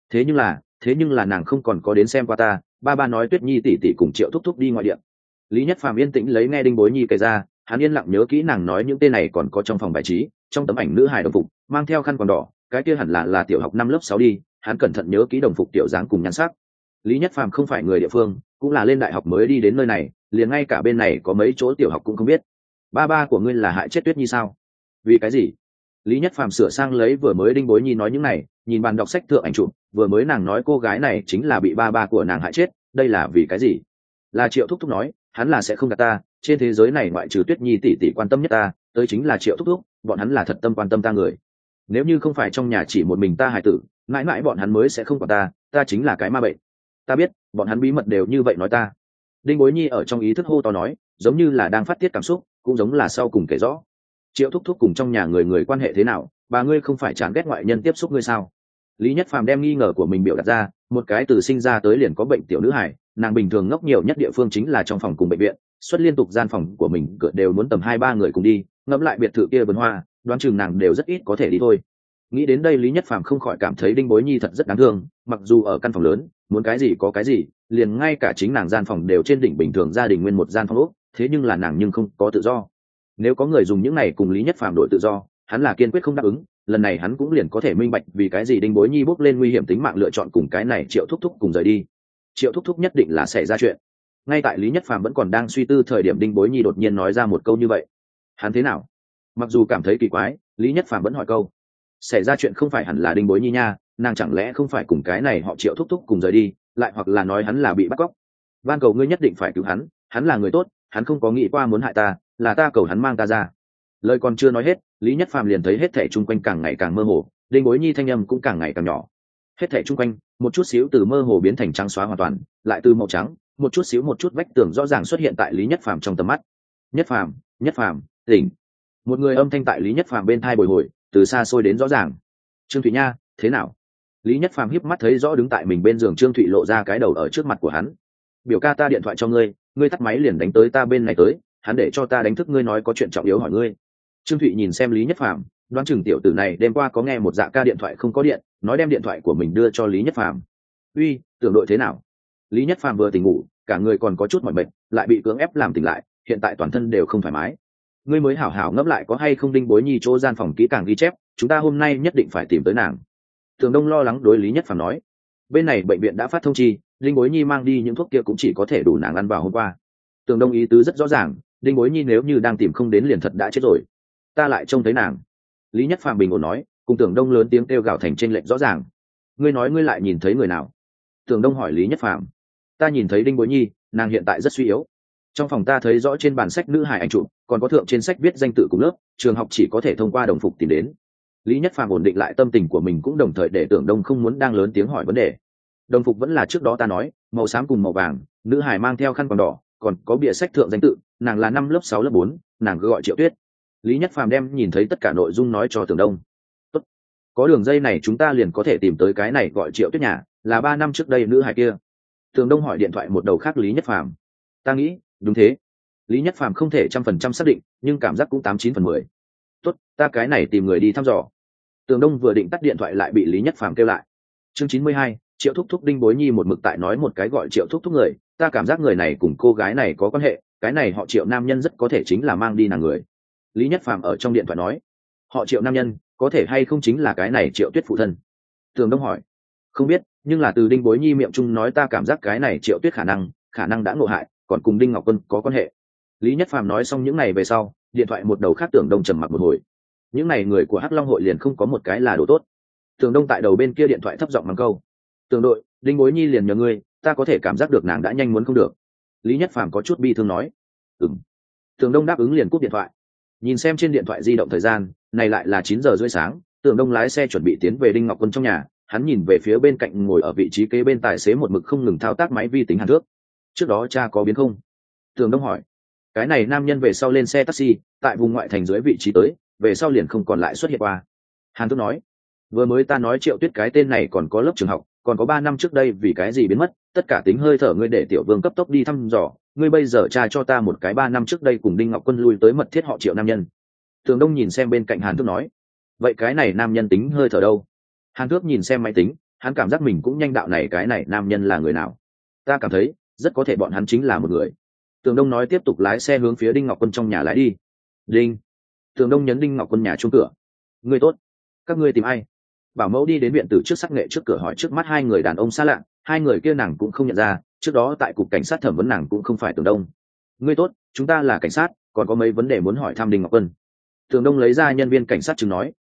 Thế nhưng là nàng không còn có đến xem qua ta. Ba nói Tuyết Nhi tỷ tỷ cùng Triệu thúc thúc đi ngoại địa. Lý Nhất Phàm yên tĩnh lấy nghe Đinh Bối Nhi kể ra, hắn yên lặng nhớ kỹ nàng nói những tên này còn có trong phòng bài trí, trong tấm ảnh nữ hài đồng phục, mang theo khăn quàng đỏ, cái kia hẳn là tiểu học 5 lớp 6 đi, hắn cẩn thận nhớ kỹ đồng phục tiểu dáng cùng nhan sắc. Lý Nhất Phàm không phải người địa phương, cũng là lên đại học mới đi đến nơi này, liền ngay cả bên này có mấy chỗ tiểu học cũng không biết. Ba của ngươi là hại chết Tuyết Nhi sao? Vì cái gì? Lý Nhất Phàm sửa sang lấy vừa mới Đinh Bối Nhi nói những này, nhìn bàn đọc sách thượng ảnh chụp, vừa mới nàng nói cô gái này chính là bị ba của nàng hại chết, đây là vì cái gì? Là Triệu thúc thúc nói, hắn là sẽ không gạt ta, trên thế giới này ngoại trừ Tuyết Nhi tỷ tỷ quan tâm nhất ta, tới chính là Triệu thúc thúc, bọn hắn là thật tâm quan tâm ta người. Nếu như không phải trong nhà chỉ một mình ta hài tử, mãi mãi bọn hắn mới sẽ không quản ta chính là cái ma bệnh. Ta biết, bọn hắn bí mật đều như vậy nói ta. Đinh Bối Nhi ở trong ý thức hô to nói, giống như là đang phát tiết cảm xúc, cũng giống là sau cùng kể rõ. Triệu thúc thúc cùng trong nhà người quan hệ thế nào, bà ngươi không phải chán ghét ngoại nhân tiếp xúc ngươi sao? Lý Nhất Phàm đem nghi ngờ của mình biểu đặt ra, một cái từ sinh ra tới liền có bệnh tiểu nữ hải, nàng bình thường ngốc nhiều nhất địa phương chính là trong phòng cùng bệnh viện, xuất liên tục gian phòng của mình cửa đều muốn tầm 2-3 người cùng đi, ngẫm lại biệt thự kia vườn hoa, đoán chừng nàng đều rất ít có thể đi thôi. Nghĩ đến đây Lý Nhất Phàm không khỏi cảm thấy Đinh Bối Nhi thật rất đáng thương, mặc dù ở căn phòng lớn, muốn cái gì có cái gì, liền ngay cả chính nàng gian phòng đều trên đỉnh bình thường gia đình nguyên một gian phòng ốc, thế nhưng là nàng nhưng không có tự do. Nếu có người dùng những này cùng Lý Nhất Phàm đổi tự do, hắn là kiên quyết không đáp ứng. Lần này hắn cũng liền có thể minh bạch vì cái gì Đinh Bối Nhi bốc lên nguy hiểm tính mạng lựa chọn cùng cái này Triệu thúc thúc cùng rời đi. Triệu thúc thúc nhất định là xảy ra chuyện. Ngay tại Lý Nhất Phàm vẫn còn đang suy tư thời điểm Đinh Bối Nhi đột nhiên nói ra một câu như vậy. Hắn thế nào? Mặc dù cảm thấy kỳ quái, Lý Nhất Phàm vẫn hỏi câu. Xảy ra chuyện không phải hẳn là Đinh Bối Nhi nha, nàng chẳng lẽ không phải cùng cái này họ Triệu thúc thúc cùng rời đi, lại hoặc là nói hắn là bị bắt cóc. Van cầu ngươi nhất định phải cứu hắn là người tốt, hắn không có nghĩ qua muốn hại ta, là ta cầu hắn mang ta ra. Lời còn chưa nói hết, Lý Nhất Phàm liền thấy hết thảy chung quanh càng ngày càng mơ hồ, Đinh Bối Nhi thanh âm cũng càng ngày càng nhỏ. Hết thảy chung quanh, một chút xíu từ mơ hồ biến thành trắng xóa hoàn toàn, lại từ màu trắng, một chút xíu một chút vách tường rõ ràng xuất hiện tại Lý Nhất Phàm trong tầm mắt. Nhất Phàm, tỉnh. Một người âm thanh tại Lý Nhất Phàm bên tai bồi hồi, từ xa xôi đến rõ ràng. Trương Thụy Nha, thế nào? Lý Nhất Phàm híp mắt thấy rõ đứng tại mình bên giường Trương Thụy lộ ra cái đầu ở trước mặt của hắn. Biểu ca ta điện thoại cho ngươi, ngươi tắt máy liền đánh tới ta bên này tới, hắn để cho ta đánh thức ngươi nói có chuyện trọng yếu hỏi ngươi. Trương Thụy nhìn xem Lý Nhất Phàm, đoán chừng tiểu tử này đêm qua có nghe một dạ ca điện thoại không có điện, nói đem điện thoại của mình đưa cho Lý Nhất Phàm. Uy, tưởng đội thế nào? Lý Nhất Phàm vừa tỉnh ngủ, cả người còn có chút mỏi mệt, lại bị cưỡng ép làm tỉnh lại, hiện tại toàn thân đều không thoải mái. Ngươi mới hảo hảo ngẫm lại có hay không Đinh Bối Nhi chỗ gian phòng kỹ càng ghi chép, chúng ta hôm nay nhất định phải tìm tới nàng. Tường Đông lo lắng đối Lý Nhất Phàm nói. Bên này bệnh viện đã phát thông chi, Đinh Bối Nhi mang đi những thuốc kia cũng chỉ có thể đủ nàng ăn vào hôm qua. Tường Đông ý tứ rất rõ ràng, Đinh Bối Nhi nếu như đang tìm không đến liền thật đã chết rồi. Ta lại trông thấy nàng. Lý Nhất Phàm bình ổn nói, cùng Tưởng Đông lớn tiếng kêu gào thành trên lệnh rõ ràng. Ngươi nói ngươi lại nhìn thấy người nào? Tưởng Đông hỏi Lý Nhất Phàm. Ta nhìn thấy Đinh Bối Nhi, nàng hiện tại rất suy yếu. Trong phòng ta thấy rõ trên bản sách nữ hài ảnh chụp, còn có thượng trên sách viết danh tự cùng lớp, trường học chỉ có thể thông qua đồng phục tìm đến. Lý Nhất Phàm ổn định lại tâm tình của mình cũng đồng thời để Tưởng Đông không muốn đang lớn tiếng hỏi vấn đề. Đồng phục vẫn là trước đó ta nói, màu xám cùng màu vàng, nữ hài mang theo khăn quàng đỏ, còn có bìa sách thượng danh tự, nàng là 5 lớp 6 lớp 4, nàng cứ gọi Triệu Tuyết. Lý Nhất Phàm đem nhìn thấy tất cả nội dung nói cho Tưởng Đông. Tốt, có đường dây này chúng ta liền có thể tìm tới cái này gọi Triệu Tuyết nhà, là 3 năm trước đây nữ hài kia. Tưởng Đông hỏi điện thoại một đầu khác Lý Nhất Phàm. Ta nghĩ, đúng thế. Lý Nhất Phàm không thể 100% xác định, nhưng cảm giác cũng 89/10. Tốt, ta cái này tìm người đi thăm dò. Tưởng Đông vừa định tắt điện thoại lại bị Lý Nhất Phàm kêu lại. Chương 92, Triệu thúc thúc. Đinh Bối Nhi một mực tại nói một cái gọi Triệu thúc thúc người, ta cảm giác người này cùng cô gái này có quan hệ, cái này họ Triệu nam nhân rất có thể chính là mang đi nàng người. Lý Nhất Phàm ở trong điện thoại nói, họ Triệu nam nhân có thể hay không chính là cái này Triệu Tuyết phụ thân? Tưởng Đông hỏi. Không biết, nhưng là từ Đinh Bối Nhi miệng chung nói ta cảm giác cái này Triệu Tuyết khả năng đã ngộ hại, còn cùng Đinh Ngọc Quân có quan hệ. Lý Nhất Phàm nói xong những này về sau, điện thoại một đầu khác Tưởng Đông trầm mặc một hồi. Những này người của Hắc Long hội liền không có một cái là đồ tốt. Tưởng Đông tại đầu bên kia điện thoại thấp giọng mắng câu. Tưởng đội, Đinh Bối Nhi liền nhờ ngươi, ta có thể cảm giác được nàng đã nhanh muốn không được. Lý Nhất Phàm có chút bi thương nói. Tưởng Đông đáp ứng liền cúp điện thoại. Nhìn xem trên điện thoại di động thời gian, này lại là 9:30 sáng. Tưởng Đông lái xe chuẩn bị tiến về Đinh Ngọc Quân trong nhà, hắn nhìn về phía bên cạnh ngồi ở vị trí kế bên tài xế một mực không ngừng thao tác máy vi tính hàn thước. Trước đó cha có biến không? Tường Đông hỏi. Cái này nam nhân về sau lên xe taxi tại vùng ngoại thành dưới vị trí tới, về sau liền không còn lại xuất hiện qua. Hàn Thước nói. Vừa mới ta nói Triệu Tuyết cái tên này còn có lớp trường học, còn có 3 năm trước đây vì cái gì biến mất, tất cả tính hơi thở ngươi để Tiểu Vương cấp tốc đi thăm dò, ngươi bây giờ tra cho ta một cái 3 năm trước đây cùng Đinh Ngọc Quân lui tới mật thiết họ Triệu nam nhân. Tường Đông nhìn xem bên cạnh Hàn Thước nói. Vậy cái này nam nhân tính hơi thở đâu? Hàn Thước nhìn xem máy tính, hắn cảm giác mình cũng nhanh đạo này cái này nam nhân là người nào. Ta cảm thấy rất có thể bọn hắn chính là một người. Tường Đông nói tiếp tục lái xe hướng phía Đinh Ngọc Quân trong nhà lái đi. Đinh. Tường Đông nhấn Đinh Ngọc Quân nhà chuông cửa. Ngươi tốt, các ngươi tìm ai? Bảo mẫu đi đến viện tử trước sắc nghệ trước cửa hỏi trước mắt hai người đàn ông xa lạ, hai người kia nàng cũng không nhận ra, trước đó tại cục cảnh sát thẩm vấn nàng cũng không phải Tường Đông. Ngươi tốt, chúng ta là cảnh sát, còn có mấy vấn đề muốn hỏi thăm Đinh Ngọc Quân. Tường Đông lấy ra nhân viên cảnh sát chứng nói.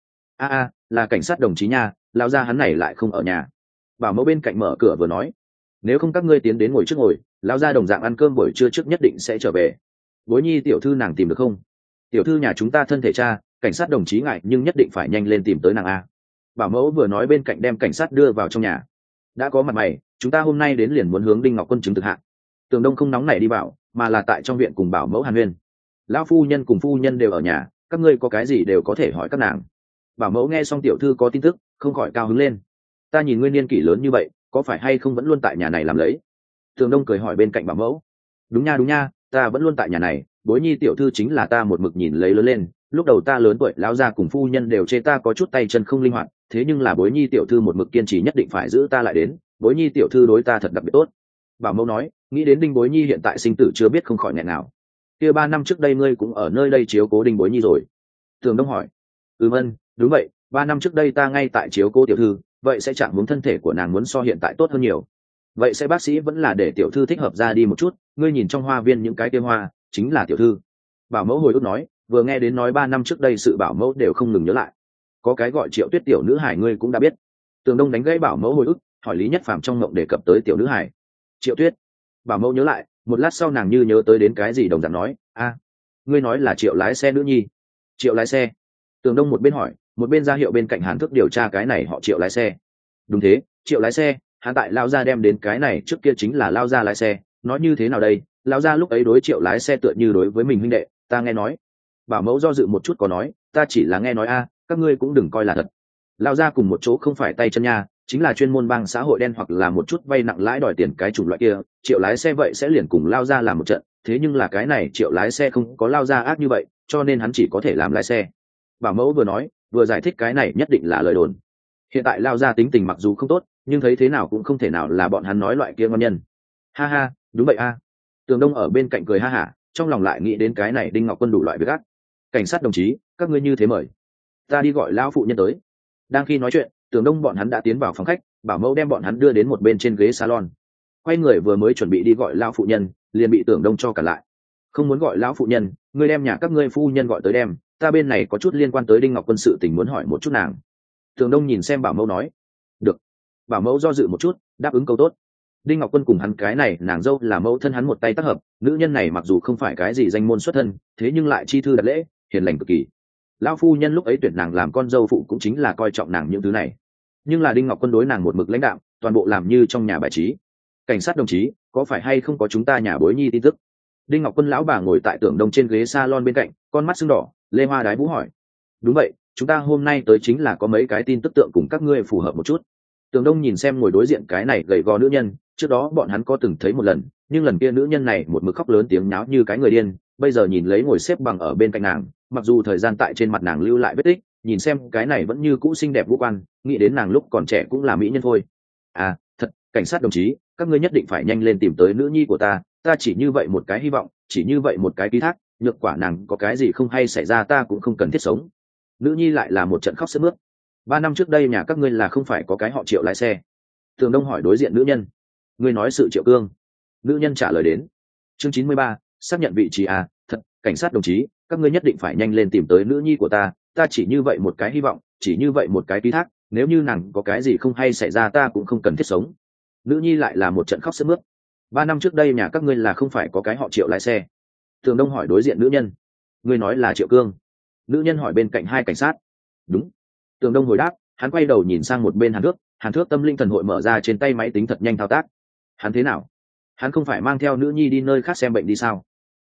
Là cảnh sát đồng chí nha, lão gia hắn này lại không ở nhà. Bảo mẫu bên cạnh mở cửa vừa nói. Nếu không các ngươi tiến đến ngồi trước ngồi, lão gia đồng dạng ăn cơm buổi trưa trước nhất định sẽ trở về. Bối nhi tiểu thư nàng tìm được không? Tiểu thư nhà chúng ta thân thể cha, cảnh sát đồng chí ngại nhưng nhất định phải nhanh lên tìm tới nàng a. Bảo mẫu vừa nói bên cạnh đem cảnh sát đưa vào trong nhà. Đã có mặt mày, chúng ta hôm nay đến liền muốn hướng Đinh Ngọc Quân chứng thực hạn. Tường Đông không nóng nảy đi bảo, mà là tại trong viện cùng bảo mẫu hàn huyên. Lão phu nhân cùng phu nhân đều ở nhà, các ngươi có cái gì đều có thể hỏi các nàng. Bảo mẫu nghe xong tiểu thư có tin tức, không khỏi cao hứng lên. Ta nhìn ngươi niên kỷ lớn như vậy, có phải hay không vẫn luôn tại nhà này làm lấy? Tường Đông cười hỏi bên cạnh bảo mẫu. Đúng nha, ta vẫn luôn tại nhà này, bối nhi tiểu thư chính là ta một mực nhìn lấy lớn lên. Lúc đầu ta lớn tuổi lão gia cùng phu nhân đều chê ta có chút tay chân không linh hoạt, thế nhưng là bối nhi tiểu thư một mực kiên trì nhất định phải giữ ta lại đến, bối nhi tiểu thư đối ta thật đặc biệt tốt. Bảo mẫu nói, nghĩ đến Đinh bối nhi hiện tại sinh tử chưa biết không khỏi nghẹn nào. Kia 3 năm trước đây ngươi cũng ở nơi đây chiếu cố Đinh bối nhi rồi. Tường Đông hỏi. Ân, đúng vậy, 3 năm trước đây ta ngay tại chiếu cố tiểu thư, vậy sẽ chạm hướng thân thể của nàng muốn so hiện tại tốt hơn nhiều. Vậy sẽ bác sĩ vẫn là để tiểu thư thích hợp ra đi một chút, ngươi nhìn trong hoa viên những cái kia hoa, chính là tiểu thư. Bảo mẫu hồi ức nói, vừa nghe đến nói 3 năm trước đây sự bảo mẫu đều không ngừng nhớ lại. Có cái gọi Triệu Tuyết tiểu nữ hải ngươi cũng đã biết. Tường Đông đánh gãy bảo mẫu hồi ức, hỏi Lý Nhất Phàm trong mộng đề cập tới tiểu nữ hải. Triệu Tuyết. Bảo mẫu nhớ lại, một lát sau nàng như nhớ tới đến cái gì đồng dạng nói, ngươi nói là Triệu lái xe nữ nhi. Triệu lái xe. Tường Đông một bên hỏi, một bên ra hiệu bên cạnh Hàn Thước điều tra cái này họ Triệu lái xe. Đúng thế, Triệu lái xe, hắn tại lao gia đem đến cái này trước kia chính là lao gia lái xe, nói như thế nào đây, lao gia lúc ấy đối Triệu lái xe tựa như đối với mình huynh đệ, ta nghe nói. Bảo mẫu do dự một chút có nói, ta chỉ là nghe nói các ngươi cũng đừng coi là thật. Lao gia cùng một chỗ không phải tay chân nha, chính là chuyên môn bang xã hội đen hoặc là một chút vay nặng lãi đòi tiền cái chủng loại kia, Triệu lái xe vậy sẽ liền cùng lao gia làm một trận, thế nhưng là cái này Triệu lái xe không có lao gia ác như vậy, cho nên hắn chỉ có thể làm lái xe. Bảo mẫu vừa nói, vừa giải thích cái này nhất định là lời đồn. Hiện tại lao gia tính tình mặc dù không tốt, nhưng thấy thế nào cũng không thể nào là bọn hắn nói loại kia ngon nhân. Ha, đúng vậy Tường Đông ở bên cạnh cười ha hả, trong lòng lại nghĩ đến cái này Đinh Ngọc Quân đủ loại việc ác. Cảnh sát đồng chí, các ngươi như thế mời. Ta đi gọi lão phụ nhân tới. Đang khi nói chuyện, Tường Đông bọn hắn đã tiến vào phòng khách, bảo mẫu đem bọn hắn đưa đến một bên trên ghế salon. Quay người vừa mới chuẩn bị đi gọi lão phụ nhân, liền bị Tường Đông cho cả lại. Không muốn gọi lão phụ nhân, ngươi đem nhà các ngươi phu nhân gọi tới đem, ta bên này có chút liên quan tới Đinh Ngọc Quân sự tình muốn hỏi một chút nàng. Tường Đông nhìn xem bảo mẫu nói. Được. Bảo mẫu do dự một chút, đáp ứng câu tốt. Đinh Ngọc Quân cùng hắn cái này nàng dâu là mẫu thân hắn một tay tác hợp, nữ nhân này mặc dù không phải cái gì danh môn xuất thân, thế nhưng lại chi thư đặt lễ, hiền lành cực kỳ. Lão phu nhân lúc ấy tuyển nàng làm con dâu phụ cũng chính là coi trọng nàng những thứ này. Nhưng là Đinh Ngọc Quân đối nàng một mực lãnh đạo, toàn bộ làm như trong nhà bài trí. Cảnh sát đồng chí, có phải hay không có chúng ta nhà bối nhi tin tức? Đinh Ngọc Quân lão bà ngồi tại Tưởng Đông trên ghế salon bên cạnh, con mắt sưng đỏ, lê hoa đái vũ hỏi. Đúng vậy, chúng ta hôm nay tới chính là có mấy cái tin tức tượng cùng các ngươi phù hợp một chút. Tưởng Đông nhìn xem ngồi đối diện cái này gầy gò nữ nhân, trước đó bọn hắn có từng thấy một lần, nhưng lần kia nữ nhân này một mực khóc lớn tiếng nháo như cái người điên, bây giờ nhìn lấy ngồi xếp bằng ở bên cạnh nàng, mặc dù thời gian tại trên mặt nàng lưu lại vết tích, nhìn xem cái này vẫn như cũ xinh đẹp vũ quan, nghĩ đến nàng lúc còn trẻ cũng là mỹ nhân thôi. Thật, cảnh sát đồng chí, các ngươi nhất định phải nhanh lên tìm tới nữ nhi của ta chỉ như vậy một cái hy vọng, chỉ như vậy một cái ký thác, nhược quả nàng có cái gì không hay xảy ra ta cũng không cần thiết sống. Nữ nhi lại là một trận khóc sướt mướt. 3 năm trước đây nhà các ngươi là không phải có cái họ Triệu lái xe? Tường Đông hỏi đối diện nữ nhân. Ngươi nói sự Triệu Cương. Nữ nhân trả lời đến. Chương 93, xác nhận vị trí thật, cảnh sát đồng chí, các ngươi nhất định phải nhanh lên tìm tới nữ nhi của ta chỉ như vậy một cái hy vọng, chỉ như vậy một cái ký thác, nếu như nàng có cái gì không hay xảy ra ta cũng không cần thiết sống. Nữ nhi lại là một trận khóc sướt mướt. 3 năm trước đây nhà các ngươi là không phải có cái họ Triệu lái xe? Tường Đông hỏi đối diện nữ nhân. Ngươi nói là Triệu Cương. Nữ nhân hỏi bên cạnh hai cảnh sát. Đúng. Tường Đông hồi đáp, hắn quay đầu nhìn sang một bên Hàn Thước tâm linh thần hội mở ra trên tay máy tính thật nhanh thao tác. Hắn thế nào? Hắn không phải mang theo nữ nhi đi nơi khác xem bệnh đi sao?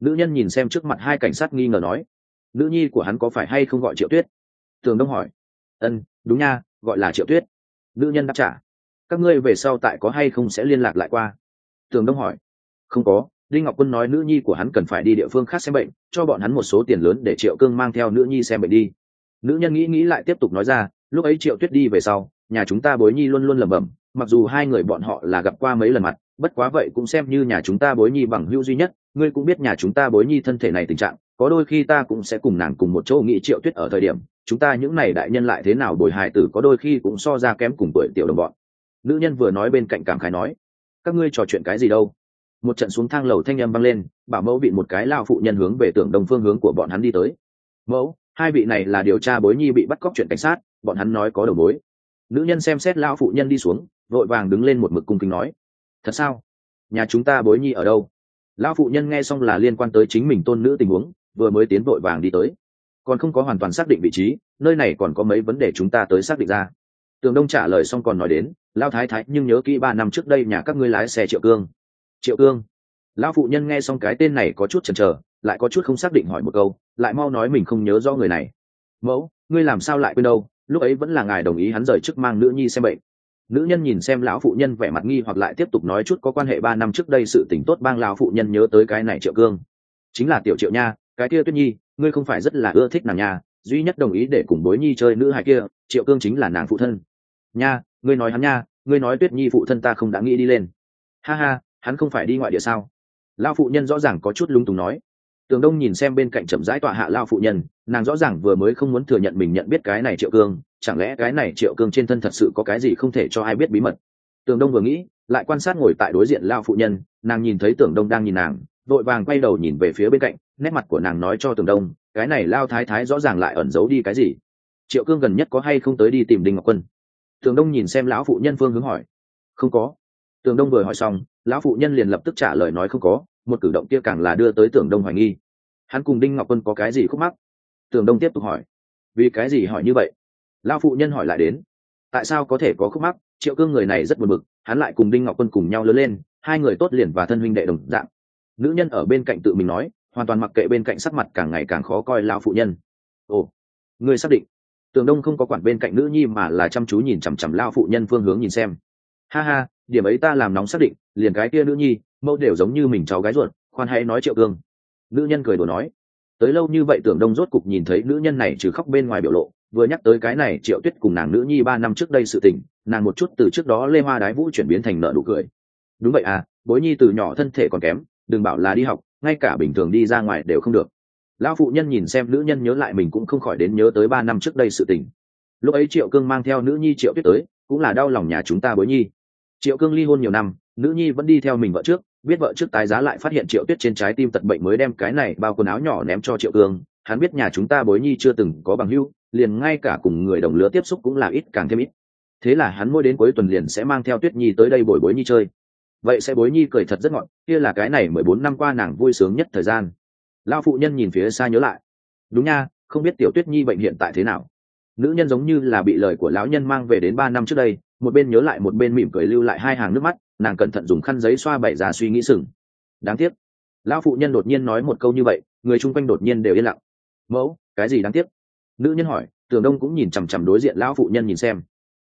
Nữ nhân nhìn xem trước mặt hai cảnh sát nghi ngờ nói, nữ nhi của hắn có phải hay không gọi Triệu Tuyết? Tường Đông hỏi. Đúng nha, gọi là Triệu Tuyết. Nữ nhân đáp trả. Các ngươi về sau tại có hay không sẽ liên lạc lại qua? Tường Đông hỏi. Không có, Đinh Ngọc Quân nói nữ nhi của hắn cần phải đi địa phương khác xem bệnh, cho bọn hắn một số tiền lớn để Triệu Cương mang theo nữ nhi xem bệnh đi. Nữ nhân nghĩ lại tiếp tục nói ra, lúc ấy Triệu Tuyết đi về sau, nhà chúng ta Bối Nhi luôn luôn lẩm bẩm, mặc dù hai người bọn họ là gặp qua mấy lần mặt, bất quá vậy cũng xem như nhà chúng ta Bối Nhi bằng hữu duy nhất. Ngươi cũng biết nhà chúng ta Bối Nhi thân thể này tình trạng, có đôi khi ta cũng sẽ cùng nàng cùng một chỗ nghĩ Triệu Tuyết ở thời điểm, chúng ta những này đại nhân lại thế nào bồi hài tử có đôi khi cũng so ra kém cùng tuổi tiểu đồng bọn. Nữ nhân vừa nói bên cạnh cảm khái nói, các ngươi trò chuyện cái gì đâu? Một trận xuống thang lầu thanh âm vang lên, bảo mẫu bị một cái lao phụ nhân hướng về Tưởng Đông phương hướng của bọn hắn đi tới. Mẫu, hai vị này là điều tra Bối Nhi bị bắt cóc chuyện cảnh sát, bọn hắn nói có đầu mối. Nữ nhân xem xét lão phụ nhân đi xuống, vội vàng đứng lên một mực cung kính nói, thật sao? Nhà chúng ta Bối Nhi ở đâu? Lão phụ nhân nghe xong là liên quan tới chính mình tôn nữ tình huống, vừa mới tiến vội vàng đi tới, còn không có hoàn toàn xác định vị trí, nơi này còn có mấy vấn đề chúng ta tới xác định ra. Tường Đông trả lời xong còn nói đến, lão thái thái nhưng nhớ kỹ 3 năm trước đây nhà các ngươi lái xe Triệu Cương. Triệu Cương? Lão phụ nhân nghe xong cái tên này có chút chần chờ, lại có chút không xác định hỏi một câu, lại mau nói mình không nhớ rõ người này. Mẫu, ngươi làm sao lại quên đâu, lúc ấy vẫn là ngài đồng ý hắn rời chức mang nữ nhi xem bệnh. Nữ nhân nhìn xem lão phụ nhân vẻ mặt nghi hoặc lại tiếp tục nói chút có quan hệ 3 năm trước đây sự tình tốt bang lão phụ nhân nhớ tới cái này Triệu Cương. Chính là tiểu Triệu nha, cái kia Tuyết Nhi, ngươi không phải rất là ưa thích nàng nha, duy nhất đồng ý để cùng Bối Nhi chơi nữ hài kia, Triệu Cương chính là nàng phụ thân. Nha, ngươi nói hắn nha, ngươi nói Tuyết Nhi phụ thân ta không đã nghĩ đi lên. Ha ha, hắn không phải đi ngoại địa sao? Lão phụ nhân rõ ràng có chút lung túng nói. Tường Đông nhìn xem bên cạnh chậm rãi tọa hạ lão phụ nhân, nàng rõ ràng vừa mới không muốn thừa nhận mình nhận biết cái này Triệu Cương, chẳng lẽ cái này Triệu Cương trên thân thật sự có cái gì không thể cho ai biết bí mật? Tường Đông vừa nghĩ, lại quan sát ngồi tại đối diện lão phụ nhân, nàng nhìn thấy Tường Đông đang nhìn nàng, vội vàng quay đầu nhìn về phía bên cạnh, nét mặt của nàng nói cho Tường Đông, cái này lão thái thái rõ ràng lại ẩn giấu đi cái gì. Triệu Cương gần nhất có hay không tới đi tìm Đinh Ngọc Quân? Tường Đông nhìn xem lão phụ nhân phương hướng hỏi. Không có. Tường Đông vừa hỏi xong, lão phụ nhân liền lập tức trả lời nói không có, một cử động kia càng là đưa tới Tường Đông hoài nghi. Hắn cùng Đinh Ngọc Quân có cái gì khúc mắc? Tường Đông tiếp tục hỏi. Vì cái gì hỏi như vậy? Lão phụ nhân hỏi lại đến. Tại sao có thể có khúc mắc? Triệu Cương người này rất buồn bực, hắn lại cùng Đinh Ngọc Quân cùng nhau lớn lên, hai người tốt liền và thân huynh đệ đồng dạng. Nữ nhân ở bên cạnh tự mình nói, hoàn toàn mặc kệ bên cạnh sắc mặt càng ngày càng khó coi lão phụ nhân. Ồ, ngươi xác định? Tường Đông không có quản bên cạnh nữ nhi mà là chăm chú nhìn chằm chằm lão phụ nhân phương hướng nhìn xem. Ha ha, điểm ấy ta làm nóng xác định, liền cái kia nữ nhi, mẫu đều giống như mình cháu gái ruột, khoan hãy nói Triệu Cương. Nữ nhân cười đùa nói. Tới lâu như vậy Tưởng Đông rốt cục nhìn thấy nữ nhân này trừ khóc bên ngoài biểu lộ, vừa nhắc tới cái này Triệu Tuyết cùng nàng nữ nhi 3 năm trước đây sự tình, nàng một chút từ trước đó lê hoa đái vũ chuyển biến thành nợ nụ cười. Đúng vậy à, Bối Nhi từ nhỏ thân thể còn kém, đừng bảo là đi học, ngay cả bình thường đi ra ngoài đều không được. Lão phụ nhân nhìn xem nữ nhân nhớ lại mình cũng không khỏi đến nhớ tới 3 năm trước đây sự tình. Lúc ấy Triệu Cương mang theo nữ nhi Triệu Tuyết tới, cũng là đau lòng nhà chúng ta Bối Nhi. Triệu Cương ly hôn nhiều năm, nữ nhi vẫn đi theo mình vợ trước, biết vợ trước tái giá lại phát hiện Triệu Tuyết trên trái tim tật bệnh mới đem cái này bao quần áo nhỏ ném cho Triệu Cương. Hắn biết nhà chúng ta Bối Nhi chưa từng có bằng hữu, liền ngay cả cùng người đồng lứa tiếp xúc cũng là ít càng thêm ít. Thế là hắn mỗi đến cuối tuần liền sẽ mang theo Tuyết Nhi tới đây bồi Bối Nhi chơi. Vậy sẽ Bối Nhi cười thật rất ngọt, kia là cái này 14 năm qua nàng vui sướng nhất thời gian. Lão phụ nhân nhìn phía xa nhớ lại. Đúng nha, không biết tiểu Tuyết Nhi bệnh hiện tại thế nào. Nữ nhân giống như là bị lời của lão nhân mang về đến 3 năm trước đây, một bên nhớ lại một bên mỉm cười lưu lại 2 hàng nước mắt, nàng cẩn thận dùng khăn giấy xoa bày ra suy nghĩ sừng. Đáng tiếc. Lão phụ nhân đột nhiên nói một câu như vậy, người chung quanh đột nhiên đều yên lặng. Mẫu, cái gì đáng tiếc? Nữ nhân hỏi. Tường Đông cũng nhìn chằm chằm đối diện lão phụ nhân nhìn xem.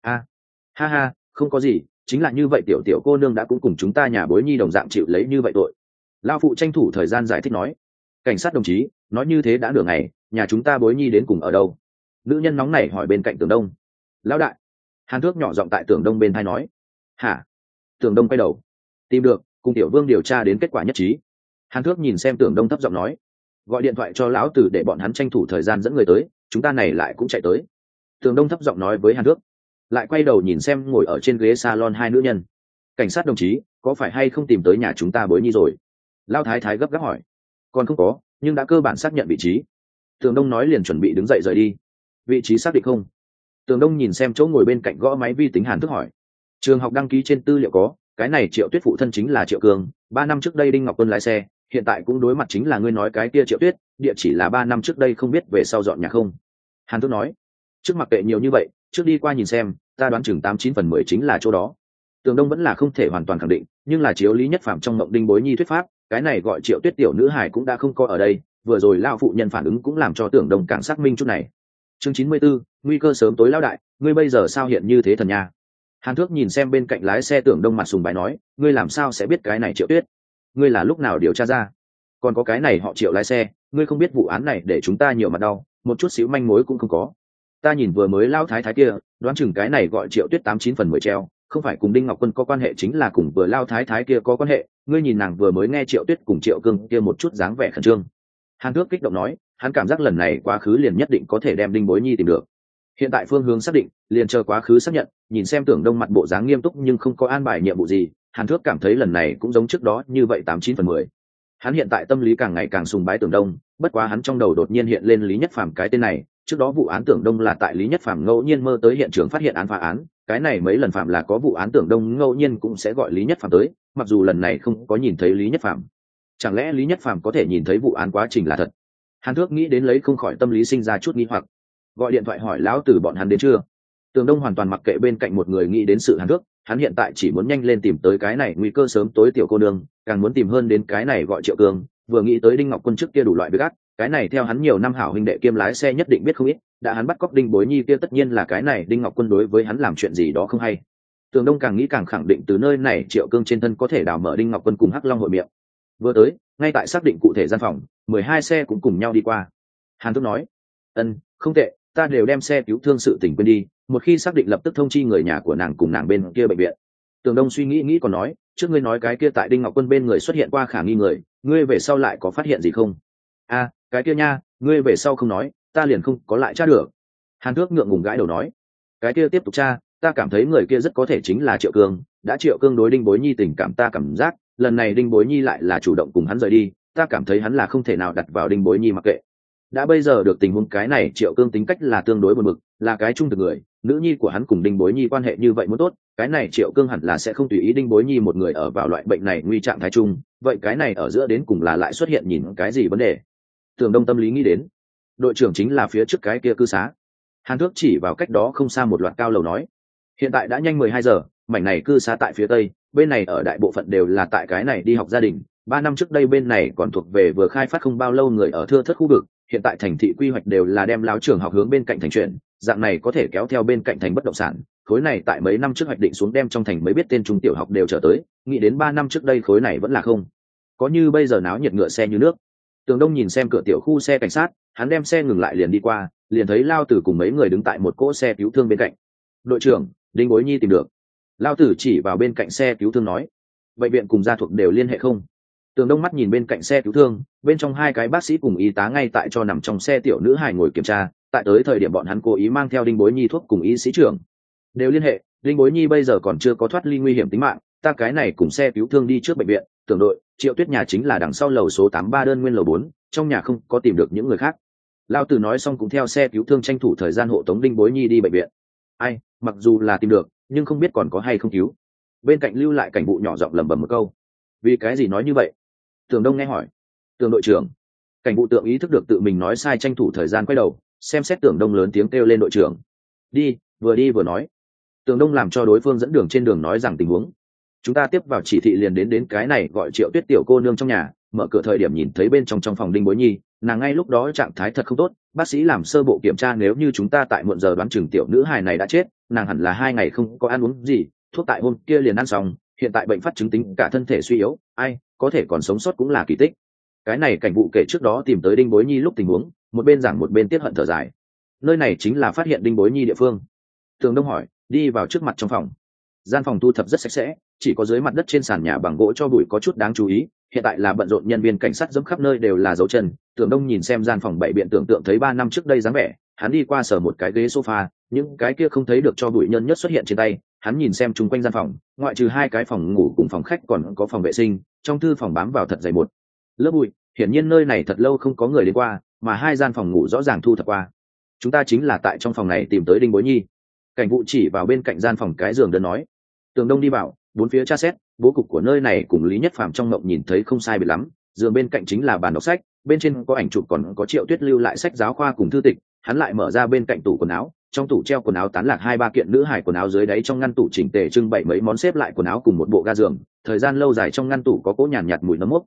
Ha ha, không có gì, chính là như vậy tiểu tiểu cô nương đã cũng cùng chúng ta nhà Bối Nhi đồng dạng chịu lấy như vậy tội. Lão phụ tranh thủ thời gian giải thích nói. Cảnh sát đồng chí, nói như thế đã nửa ngày, nhà chúng ta Bối Nhi đến cùng ở đâu? Nữ nhân nóng nảy hỏi bên cạnh Tường Đông. Lão đại. Hàn Thước nhỏ giọng tại Tường Đông bên tai nói. Hả? Tường Đông quay đầu. Tìm được, cùng tiểu vương điều tra đến kết quả nhất trí. Hàn Thước nhìn xem Tường Đông thấp giọng nói. Gọi điện thoại cho lão tử để bọn hắn tranh thủ thời gian dẫn người tới, chúng ta này lại cũng chạy tới. Tường Đông thấp giọng nói với Hàn Thước. Lại quay đầu nhìn xem ngồi ở trên ghế salon 2 nữ nhân. Cảnh sát đồng chí, có phải hay không tìm tới nhà chúng ta Bối Nhi rồi? Lão thái thái gấp gáp hỏi. Còn không có, nhưng đã cơ bản xác nhận vị trí. Tường Đông nói liền chuẩn bị đứng dậy rời đi. Vị trí xác định không? Tường Đông nhìn xem chỗ ngồi bên cạnh gõ máy vi tính Hàn Thước hỏi. Trường học đăng ký trên tư liệu có, cái này Triệu Tuyết phụ thân chính là Triệu Cương, 3 năm trước đây Đinh Ngọc Quân lái xe, hiện tại cũng đối mặt chính là ngươi nói cái kia Triệu Tuyết, địa chỉ là 3 năm trước đây không biết về sau dọn nhà không? Hàn Thước nói. Trước mặc kệ nhiều như vậy, trước đi qua nhìn xem, ta đoán chừng 89/10 chính là chỗ đó. Tường Đông vẫn là không thể hoàn toàn khẳng định, nhưng là chiếu lý nhất phạm trong mộng Đinh Bối Nhi thuyết pháp, cái này gọi Triệu Tuyết tiểu nữ hài cũng đã không có ở đây, vừa rồi lao phụ nhân phản ứng cũng làm cho Tưởng Đông càng xác minh chút này. Chương 94, nguy cơ sớm tối lão đại, ngươi bây giờ sao hiện như thế thần nha? Hàn Thước nhìn xem bên cạnh lái xe Tưởng Đông mặt sùng bái nói, ngươi làm sao sẽ biết cái này Triệu Tuyết? Ngươi là lúc nào điều tra ra? Còn có cái này họ Triệu lái xe, ngươi không biết vụ án này để chúng ta nhiều mặt đau, một chút xíu manh mối cũng không có. Ta nhìn vừa mới lao thái thái kia, đoán chừng cái này gọi Triệu Tuyết 89 phần 10 treo, không phải cùng Đinh Ngọc Quân có quan hệ chính là cùng vừa lao thái thái kia có quan hệ. Ngươi nhìn nàng vừa mới nghe Triệu Tuyết cùng Triệu Cương kia một chút dáng vẻ khẩn trương. Hàn Thước kích động nói, hắn cảm giác lần này quá khứ liền nhất định có thể đem Đinh Bối Nhi tìm được. Hiện tại phương hướng xác định, liền chờ quá khứ xác nhận. Nhìn xem Tưởng Đông mặt bộ dáng nghiêm túc nhưng không có an bài nhiệm vụ gì, Hàn Thước cảm thấy lần này cũng giống trước đó như vậy 89 phần 10. Hắn hiện tại tâm lý càng ngày càng sùng bái Tưởng Đông, bất quá hắn trong đầu đột nhiên hiện lên Lý Nhất Phàm cái tên này. Trước đó vụ án Tưởng Đông là tại Lý Nhất Phàm ngẫu nhiên mơ tới hiện trường phát hiện án phá án, cái này mấy lần phạm là có vụ án Tưởng Đông ngẫu nhiên cũng sẽ gọi Lý Nhất Phàm tới, mặc dù lần này không có nhìn thấy Lý Nhất Phàm. Chẳng lẽ Lý Nhất Phàm có thể nhìn thấy vụ án quá trình là thật? Hàn Thước nghĩ đến lấy không khỏi tâm lý sinh ra chút nghi hoặc, gọi điện thoại hỏi lão tử bọn hắn đến chưa. Tưởng Đông hoàn toàn mặc kệ bên cạnh một người nghĩ đến sự Hàn Thước, hắn hiện tại chỉ muốn nhanh lên tìm tới cái này nguy cơ sớm tối tiểu cô nương, càng muốn tìm hơn đến cái này gọi Triệu Cương. Vừa nghĩ tới Đinh Ngọc Quân trước kia đủ loại việc ác, cái này theo hắn nhiều năm hảo huynh đệ kiêm lái xe nhất định biết không ít, đã hắn bắt cóc Đinh Bối Nhi kia tất nhiên là cái này Đinh Ngọc Quân đối với hắn làm chuyện gì đó không hay. Tưởng Đông càng nghĩ càng khẳng định từ nơi này Triệu Cương trên thân có thể đào mở Đinh Ngọc Quân cùng Hắc Long hội miệng. Vừa tới, ngay tại xác định cụ thể gian phòng, 12 xe cũng cùng nhau đi qua. Hàn Thước nói, không tệ, ta đều đem xe cứu thương sự tình quên đi, một khi xác định lập tức thông chi người nhà của nàng cùng nàng bên kia bệnh viện. Tưởng Đông suy nghĩ còn nói, trước ngươi nói cái kia tại Đinh Ngọc Quân bên người xuất hiện qua khả nghi người, ngươi về sau lại có phát hiện gì không? Cái kia nha, ngươi về sau không nói, ta liền không có lại tra được. Hàn Thước ngượng ngùng gãi đầu nói, cái kia tiếp tục tra, ta cảm thấy người kia rất có thể chính là Triệu Cương, đã Triệu Cương đối Đinh Bối Nhi tình cảm ta cảm giác, lần này Đinh Bối Nhi lại là chủ động cùng hắn rời đi, ta cảm thấy hắn là không thể nào đặt vào Đinh Bối Nhi mặc kệ. Đã bây giờ được tình huống cái này Triệu Cương tính cách là tương đối buồn bực, là cái trung thực người, nữ nhi của hắn cùng Đinh Bối Nhi quan hệ như vậy muốn tốt, cái này Triệu Cương hẳn là sẽ không tùy ý Đinh Bối Nhi một người ở vào loại bệnh này nguy trạng thái chung, vậy cái này ở giữa đến cùng là lại xuất hiện nhìn cái gì vấn đề? Tưởng Đông tâm lý nghĩ đến, đội trưởng chính là phía trước cái kia cư xá. Hàn Thước chỉ vào cách đó không xa một loạt cao lầu nói, hiện tại đã nhanh 12 giờ, mảnh này cư xá tại phía tây, bên này ở đại bộ phận đều là tại cái này đi học gia đình. 3 năm trước đây bên này còn thuộc về vừa khai phát không bao lâu người ở thưa thớt khu vực, hiện tại thành thị quy hoạch đều là đem láo trường học hướng bên cạnh thành chuyển, dạng này có thể kéo theo bên cạnh thành bất động sản. Khối này tại mấy năm trước hoạch định xuống đem trong thành mới biết tên trung tiểu học đều trở tới, nghĩ đến 3 năm trước đây khối này vẫn là không có như bây giờ náo nhiệt ngựa xe như nước. Tường Đông nhìn xem cửa tiểu khu xe cảnh sát, hắn đem xe ngừng lại liền đi qua, liền thấy Lao Tử cùng mấy người đứng tại một cỗ xe cứu thương bên cạnh. Đội trưởng, Đinh Bối Nhi tìm được. Lao Tử chỉ vào bên cạnh xe cứu thương nói, bệnh viện cùng gia thuộc đều liên hệ không? Tường Đông mắt nhìn bên cạnh xe cứu thương, bên trong 2 cái bác sĩ cùng y tá ngay tại cho nằm trong xe tiểu nữ hài ngồi kiểm tra, tại tới thời điểm bọn hắn cố ý mang theo Đinh Bối Nhi thuốc cùng y sĩ trưởng. Đều liên hệ, Đinh Bối Nhi bây giờ còn chưa có thoát ly nguy hiểm tính mạng, ta cái này cùng xe cứu thương đi trước bệnh viện. Tưởng đội, Triệu Tuyết nhà chính là đằng sau lầu số 83 đơn nguyên lầu 4, trong nhà không có tìm được những người khác. Lao Tử nói xong cũng theo xe cứu thương tranh thủ thời gian hộ tống Đinh Bối Nhi đi bệnh viện. Ai, mặc dù là tìm được, nhưng không biết còn có hay không cứu. Bên cạnh lưu lại cảnh vụ nhỏ giọng lẩm bẩm một câu. Vì cái gì nói như vậy? Tường Đông nghe hỏi. Tường đội trưởng. Cảnh vụ tượng ý thức được tự mình nói sai tranh thủ thời gian quay đầu, xem xét Tường Đông lớn tiếng kêu lên đội trưởng. Đi vừa nói. Tường Đông làm cho đối phương dẫn đường trên đường nói rằng tình huống. Chúng ta tiếp vào chỉ thị liền đến cái này gọi Triệu Tuyết tiểu cô nương trong nhà, mở cửa thời điểm nhìn thấy bên trong phòng Đinh Bối Nhi, nàng ngay lúc đó trạng thái thật không tốt, bác sĩ làm sơ bộ kiểm tra nếu như chúng ta tại muộn giờ đoán chừng tiểu nữ hài này đã chết, nàng hẳn là 2 ngày không có ăn uống gì, thuốc tại hôm kia liền ăn xong, hiện tại bệnh phát chứng tính cả thân thể suy yếu, ai có thể còn sống sót cũng là kỳ tích. Cái này cảnh vụ kể trước đó tìm tới Đinh Bối Nhi lúc tình huống, một bên giảng một bên tiết hận thở dài. Nơi này chính là phát hiện Đinh Bối Nhi địa phương. Tường Đông hỏi, đi vào trước mặt trong phòng. Gian phòng thu thập rất sạch sẽ, chỉ có dưới mặt đất trên sàn nhà bằng gỗ cho bụi có chút đáng chú ý, hiện tại là bận rộn nhân viên cảnh sát dẫm khắp nơi đều là dấu chân. Tường Đông nhìn xem gian phòng bậy biện tưởng tượng thấy 3 năm trước đây dáng vẻ, hắn đi qua sờ một cái ghế sofa, những cái kia không thấy được cho bụi nhân nhất xuất hiện trên tay, hắn nhìn xem chung quanh gian phòng, ngoại trừ 2 cái phòng ngủ cùng phòng khách còn có phòng vệ sinh, trong thư phòng bám vào thật dày một lớp bụi, hiển nhiên nơi này thật lâu không có người đến qua, mà 2 gian phòng ngủ rõ ràng thu thập qua. Chúng ta chính là tại trong phòng này tìm tới Đinh Bối Nhi. Cảnh vụ chỉ vào bên cạnh gian phòng cái giường đơn nói. Tường Đông đi vào, bốn phía tra xét, bố cục của nơi này cùng Lý Nhất Phàm trong mộng nhìn thấy không sai biệt lắm, giường bên cạnh chính là bàn đọc sách, bên trên có ảnh chụp còn có Triệu Tuyết lưu lại sách giáo khoa cùng thư tịch, hắn lại mở ra bên cạnh tủ quần áo, trong tủ treo quần áo tán lạc 2-3 kiện nữ hài quần áo, dưới đáy trong ngăn tủ chỉnh tề trưng bày mấy món xếp lại quần áo cùng một bộ ga giường, thời gian lâu dài trong ngăn tủ có cỗ nhàn nhạt mùi nấm mốc.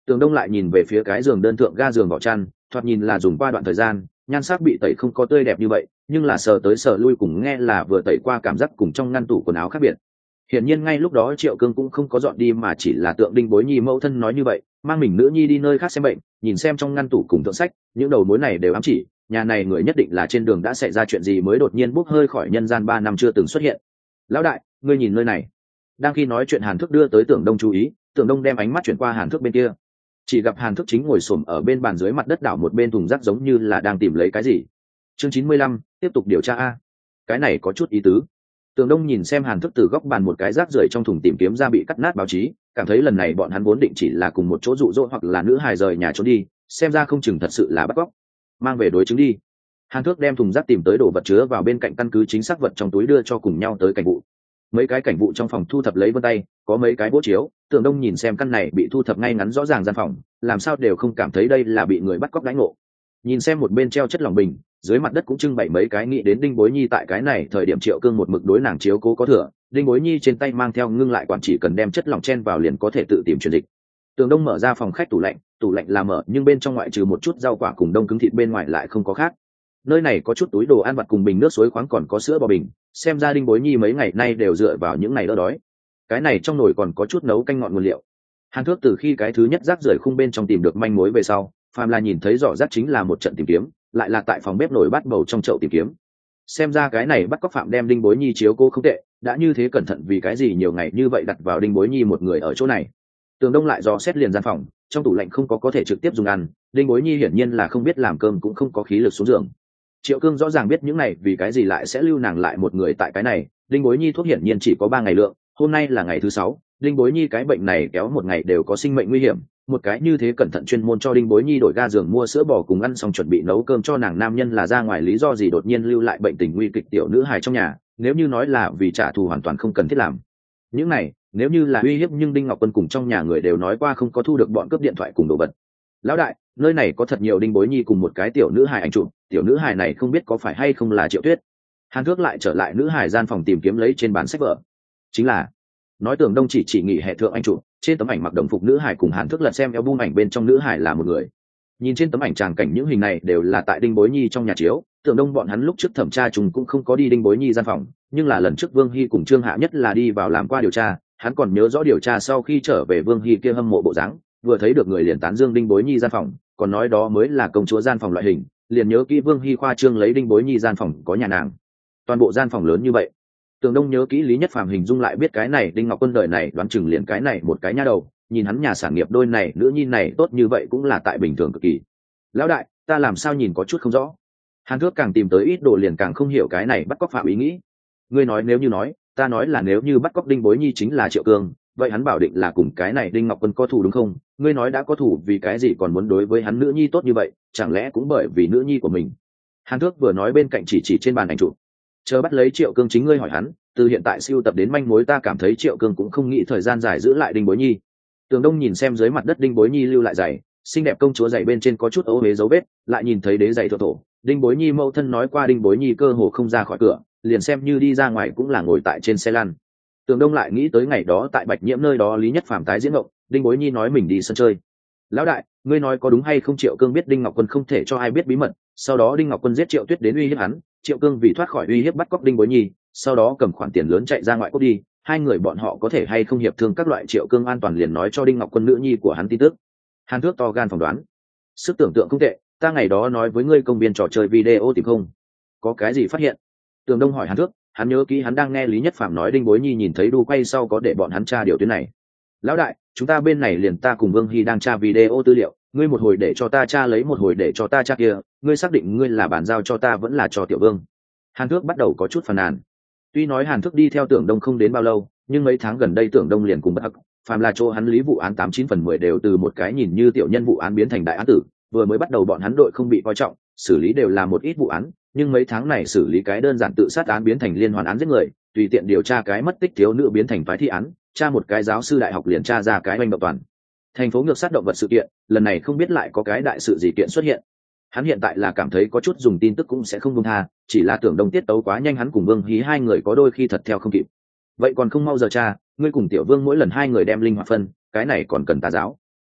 Tường Đông lại nhìn về phía cái giường đơn thượng ga giường vỏ chăn, thoạt nhìn là dùng qua đoạn thời gian, nhan sắc bị tẩy không có tươi đẹp như vậy, nhưng là sờ tới sờ lui cùng nghe là vừa tẩy qua cảm giác cùng trong ngăn tủ quần áo khác biệt. Hiển nhiên ngay lúc đó Triệu Cương cũng không có dọn đi mà chỉ là tượng Đinh Bối Nhi mẫu thân nói như vậy, mang mình nữ nhi đi nơi khác xem bệnh, nhìn xem trong ngăn tủ cùng tượng sách, những đầu mối này đều ám chỉ, nhà này người nhất định là trên đường đã xảy ra chuyện gì mới đột nhiên bốc hơi khỏi nhân gian 3 năm chưa từng xuất hiện. Lão đại, ngươi nhìn nơi này. Đang khi nói chuyện Hàn Thức đưa tới Tưởng Đông chú ý, Tưởng Đông đem ánh mắt chuyển qua Hàn Thức bên kia. Chỉ gặp Hàn Thức chính ngồi xổm ở bên bàn dưới mặt đất đảo một bên thùng rác giống như là đang tìm lấy cái gì. Chương 95, tiếp tục điều tra a. Cái này có chút ý tứ. Tường Đông nhìn xem Hàn Thức từ góc bàn một cái rác rưởi trong thùng tìm kiếm ra bị cắt nát báo chí, cảm thấy lần này bọn hắn vốn định chỉ là cùng một chỗ dụ dỗ hoặc là nữ hài rời nhà trốn đi, xem ra không chừng thật sự là bắt cóc. Mang về đối chứng đi. Hàn Thức đem thùng rác tìm tới đồ vật chứa vào bên cạnh căn cứ chính xác vật trong túi đưa cho cùng nhau tới cảnh vụ. Mấy cái cảnh vụ trong phòng thu thập lấy vân tay, có mấy cái bố chiếu, Tường Đông nhìn xem căn này bị thu thập ngay ngắn rõ ràng gian phòng, làm sao đều không cảm thấy đây là bị người bắt cóc đánh ngộ. Nhìn xem một bên treo chất lỏng bình, dưới mặt đất cũng trưng bày mấy cái nghĩ đến Đinh Bối Nhi tại cái này thời điểm Triệu Cương một mực đối nàng chiếu cố có thừa, Đinh Bối Nhi trên tay mang theo ngưng lại quản chỉ cần đem chất lỏng chen vào liền có thể tự tìm truyền dịch. Tường Đông mở ra phòng khách tủ lạnh là mở nhưng bên trong ngoại trừ một chút rau quả cùng đông cứng thịt bên ngoài lại không có khác. Nơi này có chút túi đồ ăn vặt cùng bình nước suối khoáng còn có sữa bò bình, xem ra Đinh Bối Nhi mấy ngày nay đều dựa vào những ngày đỡ đói. Cái này trong nồi còn có chút nấu canh ngọn nguyên liệu. Hàn Thước từ khi cái thứ nhất rác rưởi khung bên trong tìm được manh mối về sau, phàm là nhìn thấy rõ rác chính là một trận tìm kiếm, lại là tại phòng bếp nổi bát bầu trong chậu tìm kiếm. Xem ra cái này bắt cóc phạm đem Đinh Bối Nhi chiếu cố không tệ, đã như thế cẩn thận vì cái gì nhiều ngày như vậy đặt vào Đinh Bối Nhi một người ở chỗ này. Tường Đông lại dò xét liền gian phòng, trong tủ lạnh không có thể trực tiếp dùng ăn, Đinh Bối Nhi hiển nhiên là không biết làm cơm cũng không có khí lực xuống giường. Triệu Cương rõ ràng biết những này vì cái gì lại sẽ lưu nàng lại một người tại cái này, Đinh Bối Nhi thuốc hiển nhiên chỉ có 3 ngày lượng, hôm nay là ngày thứ 6, Đinh Bối Nhi cái bệnh này kéo một ngày đều có sinh mệnh nguy hiểm, một cái như thế cẩn thận chuyên môn cho Đinh Bối Nhi đổi ga giường mua sữa bò cùng ăn xong chuẩn bị nấu cơm cho nàng nam nhân là ra ngoài lý do gì đột nhiên lưu lại bệnh tình nguy kịch tiểu nữ hài trong nhà, nếu như nói là vì trả thù hoàn toàn không cần thiết làm. Những này, nếu như là uy hiếp nhưng Đinh Ngọc Quân cùng trong nhà người đều nói qua không có thu được bọn cướp điện thoại cùng đồ vật. Lão đại, nơi này có thật nhiều Đinh Bối Nhi cùng một cái tiểu nữ hài ảnh chụp, tiểu nữ hài này không biết có phải hay không là Triệu Tuyết. Hàn Thước lại trở lại nữ hài gian phòng tìm kiếm lấy trên bàn sách vở. Chính là nói Tưởng Đông chỉ nghỉ hè thượng anh chụp, trên tấm ảnh mặc đồng phục nữ hài cùng Hàn Thước lật xem album ảnh bên trong nữ hài là một người. Nhìn trên tấm ảnh tràng cảnh những hình này đều là tại Đinh Bối Nhi trong nhà chiếu, Tưởng Đông bọn hắn lúc trước thẩm tra chúng cũng không có đi Đinh Bối Nhi gian phòng, nhưng là lần trước Vương Hy cùng Trương Hạ Nhất là đi vào làm qua điều tra, hắn còn nhớ rõ điều tra sau khi trở về Vương Hy kia hâm mộ bộ dáng, vừa thấy được người liền tán dương Đinh Bối Nhi gian phòng, còn nói đó mới là công chúa gian phòng loại hình, liền nhớ kỹ Vương Hy khoa trương lấy Đinh Bối Nhi gian phòng có nhà nàng. Toàn bộ gian phòng lớn như vậy. Tưởng Đông nhớ kỹ Lý Nhất Phàm hình dung lại biết cái này Đinh Ngọc Quân đời này đoán chừng liền cái này một cái nha đầu, nhìn hắn nhà sản nghiệp đôi này nữ nhi này tốt như vậy cũng là tại bình thường cực kỳ. Lão đại, ta làm sao nhìn có chút không rõ. Hàn Thước càng tìm tới ít đồ liền càng không hiểu cái này bắt cóc phạm ý nghĩ. Ngươi nói nếu như nói, ta nói là nếu như bắt cóc Đinh Bối Nhi chính là Triệu Cương, vậy hắn bảo định là cùng cái này Đinh Ngọc Quân có thù đúng không? Ngươi nói đã có thù vì cái gì còn muốn đối với hắn nữ nhi tốt như vậy, chẳng lẽ cũng bởi vì nữ nhi của mình? Hàn Thước vừa nói bên cạnh chỉ trên bàn ảnh chụp. Chờ bắt lấy Triệu Cương chính ngươi hỏi hắn, từ hiện tại siêu tập đến manh mối ta cảm thấy Triệu Cương cũng không nghĩ thời gian dài giữ lại Đinh Bối Nhi. Tường Đông nhìn xem dưới mặt đất Đinh Bối Nhi lưu lại giày, xinh đẹp công chúa giày bên trên có chút ố huế dấu vết, lại nhìn thấy đế giày thổ, Đinh Bối Nhi mẫu thân nói qua Đinh Bối Nhi cơ hồ không ra khỏi cửa, liền xem như đi ra ngoài cũng là ngồi tại trên xe lăn. Tường Đông lại nghĩ tới ngày đó tại Bạch Nhiễm nơi đó Lý Nhất Phàm tái diễn ngộng, Đinh Bối Nhi nói mình đi sân chơi. Lão đại, ngươi nói có đúng hay không Triệu Cương biết Đinh Ngọc Quân không thể cho ai biết bí mật, sau đó Đinh Ngọc Quân giết Triệu Tuyết đến uy hiếp hắn, Triệu Cương vì thoát khỏi uy hiếp bắt cóc Đinh Bối Nhi, sau đó cầm khoản tiền lớn chạy ra ngoại quốc đi, hai người bọn họ có thể hay không hiệp thương các loại Triệu Cương an toàn liền nói cho Đinh Ngọc Quân nữ nhi của hắn tin tức. Hàn Thước to gan phỏng đoán. Sức tưởng tượng không tệ, ta ngày đó nói với ngươi công viên trò chơi video tìm không? Có cái gì phát hiện? Tường Đông hỏi Hàn Thước, hắn nhớ kỹ hắn đang nghe Lý Nhất Phàm nói Đinh Bối Nhi nhìn thấy đu quay sau có để bọn hắn tra điều tuyến này. Lão đại, chúng ta bên này liền ta cùng Vương Hy đang tra video tư liệu, ngươi một hồi để cho ta tra lấy một hồi để cho ta tra kia, ngươi xác định ngươi là bàn giao cho ta vẫn là cho Tiểu Vương? Hàn Thước bắt đầu có chút phàn nàn. Tuy nói Hàn Thước đi theo Tưởng Đông không đến bao lâu, nhưng mấy tháng gần đây Tưởng Đông liền cùng bất hắc, phàm là chỗ hắn lý vụ án 89/10 đều từ một cái nhìn như tiểu nhân vụ án biến thành đại án tử, vừa mới bắt đầu bọn hắn đội không bị coi trọng, xử lý đều là một ít vụ án, nhưng mấy tháng này xử lý cái đơn giản tự sát án biến thành liên hoàn án giết người, tùy tiện điều tra cái mất tích thiếu nữ biến thành phái thi án, tra một cái giáo sư đại học liền tra ra cái oanh động toàn thành phố ngược sát động vật sự kiện, lần này không biết lại có cái đại sự gì kiện xuất hiện. Hắn hiện tại là cảm thấy có chút dùng tin tức cũng sẽ không buông tha, chỉ là Tưởng Đông tiết tấu quá nhanh hắn cùng Vương Hí hai người có đôi khi thật theo không kịp. Vậy còn không mau giờ cha, ngươi cùng Tiểu Vương mỗi lần hai người đem linh hoạt phân, cái này còn cần tà giáo.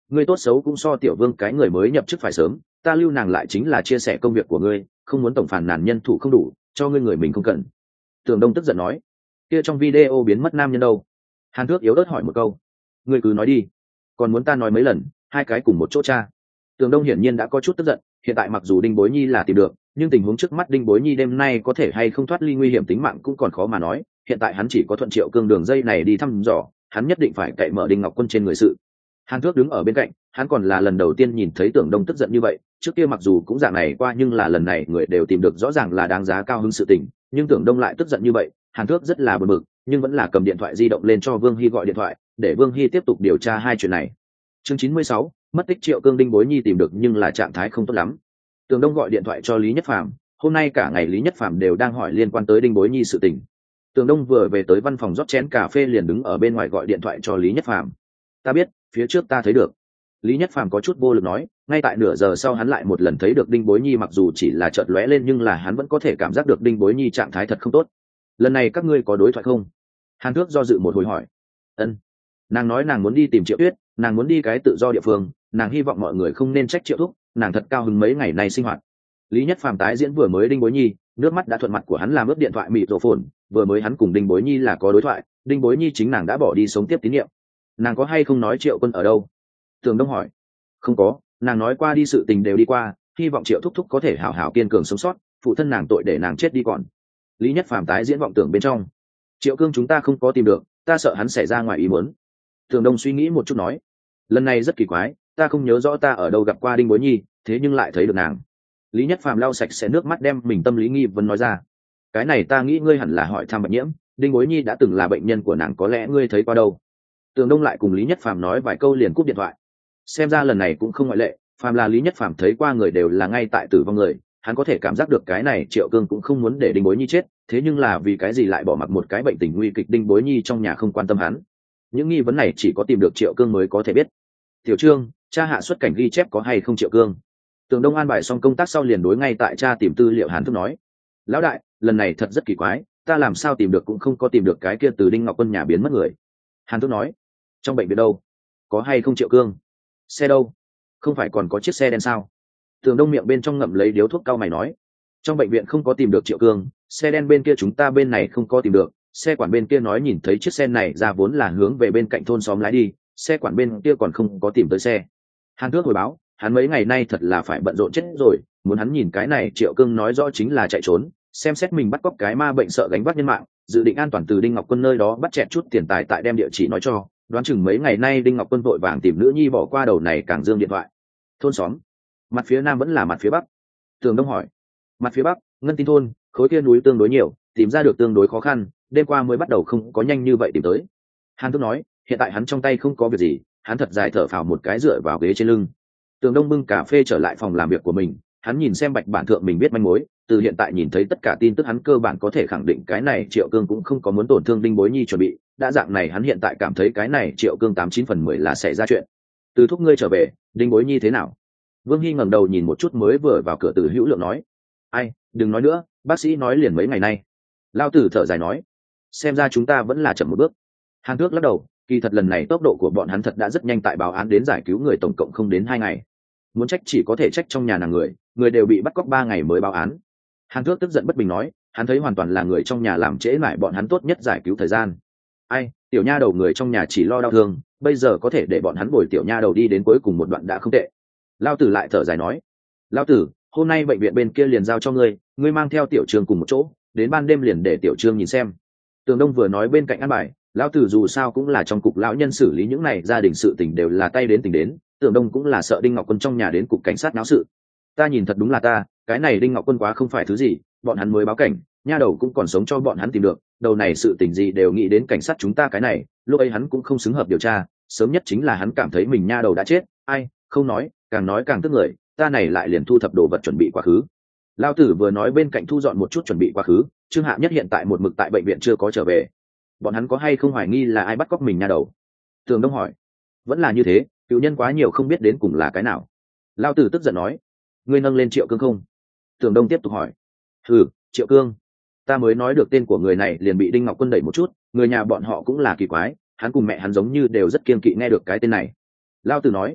ngươi tốt xấu cũng so tiểu vương cái người mới nhập chức phải sớm, ta lưu nàng lại chính là chia sẻ công việc của ngươi, không muốn tổng phản nàn nhân thủ không đủ, cho ngươi người mình không cần. Tưởng Đông tức giận nói. Kia trong video biến mất nam nhân đâu? Hàn Thước yếu ớt hỏi một câu. Ngươi cứ nói đi, còn muốn ta nói mấy lần, hai cái cùng một chỗ cha. Tưởng Đông hiển nhiên đã có chút tức giận, hiện tại mặc dù Đinh Bối Nhi là tìm được, nhưng tình huống trước mắt Đinh Bối Nhi đêm nay có thể hay không thoát ly nguy hiểm tính mạng cũng còn khó mà nói, hiện tại hắn chỉ có thuận Triệu Cương đường dây này đi thăm dò, hắn nhất định phải cậy mở Đinh Ngọc Quân trên người sự. Hàn Thước đứng ở bên cạnh, hắn còn là lần đầu tiên nhìn thấy Tưởng Đông tức giận như vậy, trước kia mặc dù cũng dạng này qua nhưng là lần này người đều tìm được rõ ràng là đáng giá cao hứng sự tình, nhưng Tưởng Đông lại tức giận như vậy, Hàn Thước rất là bực bực, nhưng vẫn là cầm điện thoại di động lên cho Vương Hy gọi điện thoại, để Vương Hy tiếp tục điều tra hai chuyện này. Chương 96, mất tích Triệu Cương Đinh Bối Nhi tìm được nhưng là trạng thái không tốt lắm. Tưởng Đông gọi điện thoại cho Lý Nhất Phàm, hôm nay cả ngày Lý Nhất Phàm đều đang hỏi liên quan tới Đinh Bối Nhi sự tình. Tưởng Đông vừa về tới văn phòng rót chén cà phê liền đứng ở bên ngoài gọi điện thoại cho Lý Nhất Phàm. Ta biết, phía trước ta thấy được. Lý Nhất Phàm có chút vô lực nói, ngay tại nửa giờ sau hắn lại một lần thấy được Đinh Bối Nhi, mặc dù chỉ là chợt lóe lên nhưng là hắn vẫn có thể cảm giác được Đinh Bối Nhi trạng thái thật không tốt. Lần này các ngươi có đối thoại không? Hàn Thước do dự một hồi hỏi. Ân. Nàng nói nàng muốn đi tìm Triệu Tuyết, nàng muốn đi cái tự do địa phương, nàng hy vọng mọi người không nên trách Triệu Thúc, nàng thật cao hứng mấy ngày nay sinh hoạt. Lý Nhất Phàm tái diễn vừa mới Đinh Bối Nhi, nước mắt đã thuận mặt của hắn làm ướt điện thoại mịt rổ phồn, vừa mới hắn cùng Đinh Bối Nhi là có đối thoại, Đinh Bối Nhi chính nàng đã bỏ đi sống tiếp tín nhiệm. Nàng có hay không nói Triệu Quân ở đâu? Tường Đông hỏi. Không có, nàng nói qua đi sự tình đều đi qua, hy vọng Triệu Thúc Thúc có thể hảo hảo kiên cường sống sót, phụ thân nàng tội để nàng chết đi còn. Lý Nhất Phàm tái diễn vọng tưởng bên trong. Triệu Cương chúng ta không có tìm được, ta sợ hắn xảy ra ngoài ý muốn. Tường Đông suy nghĩ một chút nói. Lần này rất kỳ quái, ta không nhớ rõ ta ở đâu gặp qua Đinh Bối Nhi, thế nhưng lại thấy được nàng. Lý Nhất Phàm lau sạch sẽ nước mắt đem mình tâm lý nghi vấn nói ra. Cái này ta nghĩ ngươi hẳn là hỏi thăm Bạch Nhiễm, Đinh Bối Nhi đã từng là bệnh nhân của nàng, có lẽ ngươi thấy qua đâu. Tường Đông lại cùng Lý Nhất Phàm nói vài câu liền cúp điện thoại. Xem ra lần này cũng không ngoại lệ, phàm là Lý Nhất Phàm thấy qua người đều là ngay tại tử vong người, hắn có thể cảm giác được cái này Triệu Cương cũng không muốn để Đinh Bối Nhi chết, thế nhưng là vì cái gì lại bỏ mặc một cái bệnh tình nguy kịch Đinh Bối Nhi trong nhà không quan tâm hắn. Những nghi vấn này chỉ có tìm được Triệu Cương mới có thể biết. Tiểu Trương, cha hạ xuất cảnh ghi chép có hay không Triệu Cương? Tường Đông an bài xong công tác sau liền đối ngay tại cha tìm tư liệu. Hàn Thước nói. Lão đại, lần này thật rất kỳ quái, ta làm sao tìm được cũng không có tìm được cái kia từ Đinh Ngọc Quân nhà biến mất người. Hàn Thước nói. Trong bệnh viện đâu? Có hay không Triệu Cương? Xe đâu? Không phải còn có chiếc xe đen sao? Tường Đông miệng bên trong ngậm lấy điếu thuốc cau mày nói. Trong bệnh viện không có tìm được Triệu Cương, xe đen bên kia chúng ta bên này không có tìm được, xe quản bên kia nói nhìn thấy chiếc xe này ra vốn là hướng về bên cạnh thôn xóm lái đi, xe quản bên kia còn không có tìm tới xe. Hàn Thước hồi báo, hắn mấy ngày nay thật là phải bận rộn chết rồi, muốn hắn nhìn cái này Triệu Cương nói rõ chính là chạy trốn, xem xét mình bắt cóc cái ma bệnh sợ gánh vác nhân mạng, dự định an toàn từ Đinh Ngọc Quân nơi đó bắt chẹt chút tiền tài tại đem địa chỉ nói cho, đoán chừng mấy ngày nay Đinh Ngọc Quân vội vàng tìm nữ nhi bỏ qua đầu này càng dương điện thoại. Thôn xóm, mặt phía nam vẫn là mặt phía bắc? Tường Đông hỏi. Mặt phía bắc, Ngân Tin thôn, khối kia núi tương đối nhiều, tìm ra được tương đối khó khăn, đêm qua mới bắt đầu không có nhanh như vậy tìm tới. Hàn Thước nói, hiện tại hắn trong tay không có việc gì, hắn thật dài thở phào một cái dựa vào ghế trên lưng. Tường Đông bưng cà phê trở lại phòng làm việc của mình, hắn nhìn xem bạch bản thượng mình biết manh mối, từ hiện tại nhìn thấy tất cả tin tức hắn cơ bản có thể khẳng định cái này Triệu Cương cũng không có muốn tổn thương Đinh Bối Nhi chuẩn bị, đã dạng này hắn hiện tại cảm thấy cái này Triệu Cương 89/10 là xảy ra chuyện. Từ thúc ngươi trở về, Đinh Bối Nhi thế nào? Vương Hy ngẩng đầu nhìn một chút mới vừa vào cửa Từ Hữu Lượng nói. Ai, đừng nói nữa, bác sĩ nói liền mấy ngày nay. Lao Tử thở dài nói. Xem ra chúng ta vẫn là chậm một bước. Hàn Thước lắc đầu, kỳ thật lần này tốc độ của bọn hắn thật đã rất nhanh, tại báo án đến giải cứu người tổng cộng không đến 2 ngày. Muốn trách chỉ có thể trách trong nhà nàng người đều bị bắt cóc 3 ngày mới báo án. Hàn Thước tức giận bất bình nói, hắn thấy hoàn toàn là người trong nhà làm trễ mãi bọn hắn tốt nhất giải cứu thời gian. Ai, tiểu nha đầu người trong nhà chỉ lo đau thương, bây giờ có thể để bọn hắn bồi tiểu nha đầu đi đến cuối cùng một đoạn đã không tệ. Lao Tử lại thở dài nói. Lao Tử, hôm nay bệnh viện bên kia liền giao cho ngươi mang theo Tiểu Trương cùng một chỗ, đến ban đêm liền để Tiểu Trương nhìn xem. Tường Đông vừa nói bên cạnh ăn bài, Lão Tử dù sao cũng là trong cục lão nhân xử lý những này gia đình sự tình đều là tay đến tình đến, Tường Đông cũng là sợ Đinh Ngọc Quân trong nhà đến cục cảnh sát náo sự. Ta nhìn thật đúng là cái này Đinh Ngọc Quân quá không phải thứ gì, bọn hắn mới báo cảnh, nha đầu cũng còn sống cho bọn hắn tìm được, đầu này sự tình gì đều nghĩ đến cảnh sát chúng ta cái này, lúc ấy hắn cũng không xứng hợp điều tra, sớm nhất chính là hắn cảm thấy mình nha đầu đã chết, ai, không nói càng tức người, ta này lại liền thu thập đồ vật chuẩn bị quá khứ. Lao Tử vừa nói bên cạnh thu dọn một chút chuẩn bị quá khứ, Trương Hạ Nhất hiện tại một mực tại bệnh viện chưa có trở về. Bọn hắn có hay không hoài nghi là ai bắt cóc mình nha đầu? Tường Đông hỏi. Vẫn là như thế, cựu nhân quá nhiều không biết đến cùng là cái nào. Lao Tử tức giận nói. Ngươi nâng lên Triệu Cương không? Tường Đông tiếp tục hỏi. Triệu Cương. Ta mới nói được tên của người này liền bị Đinh Ngọc Quân đẩy một chút, người nhà bọn họ cũng là kỳ quái, hắn cùng mẹ hắn giống như đều rất kiêng kỵ nghe được cái tên này. Lao Tử nói.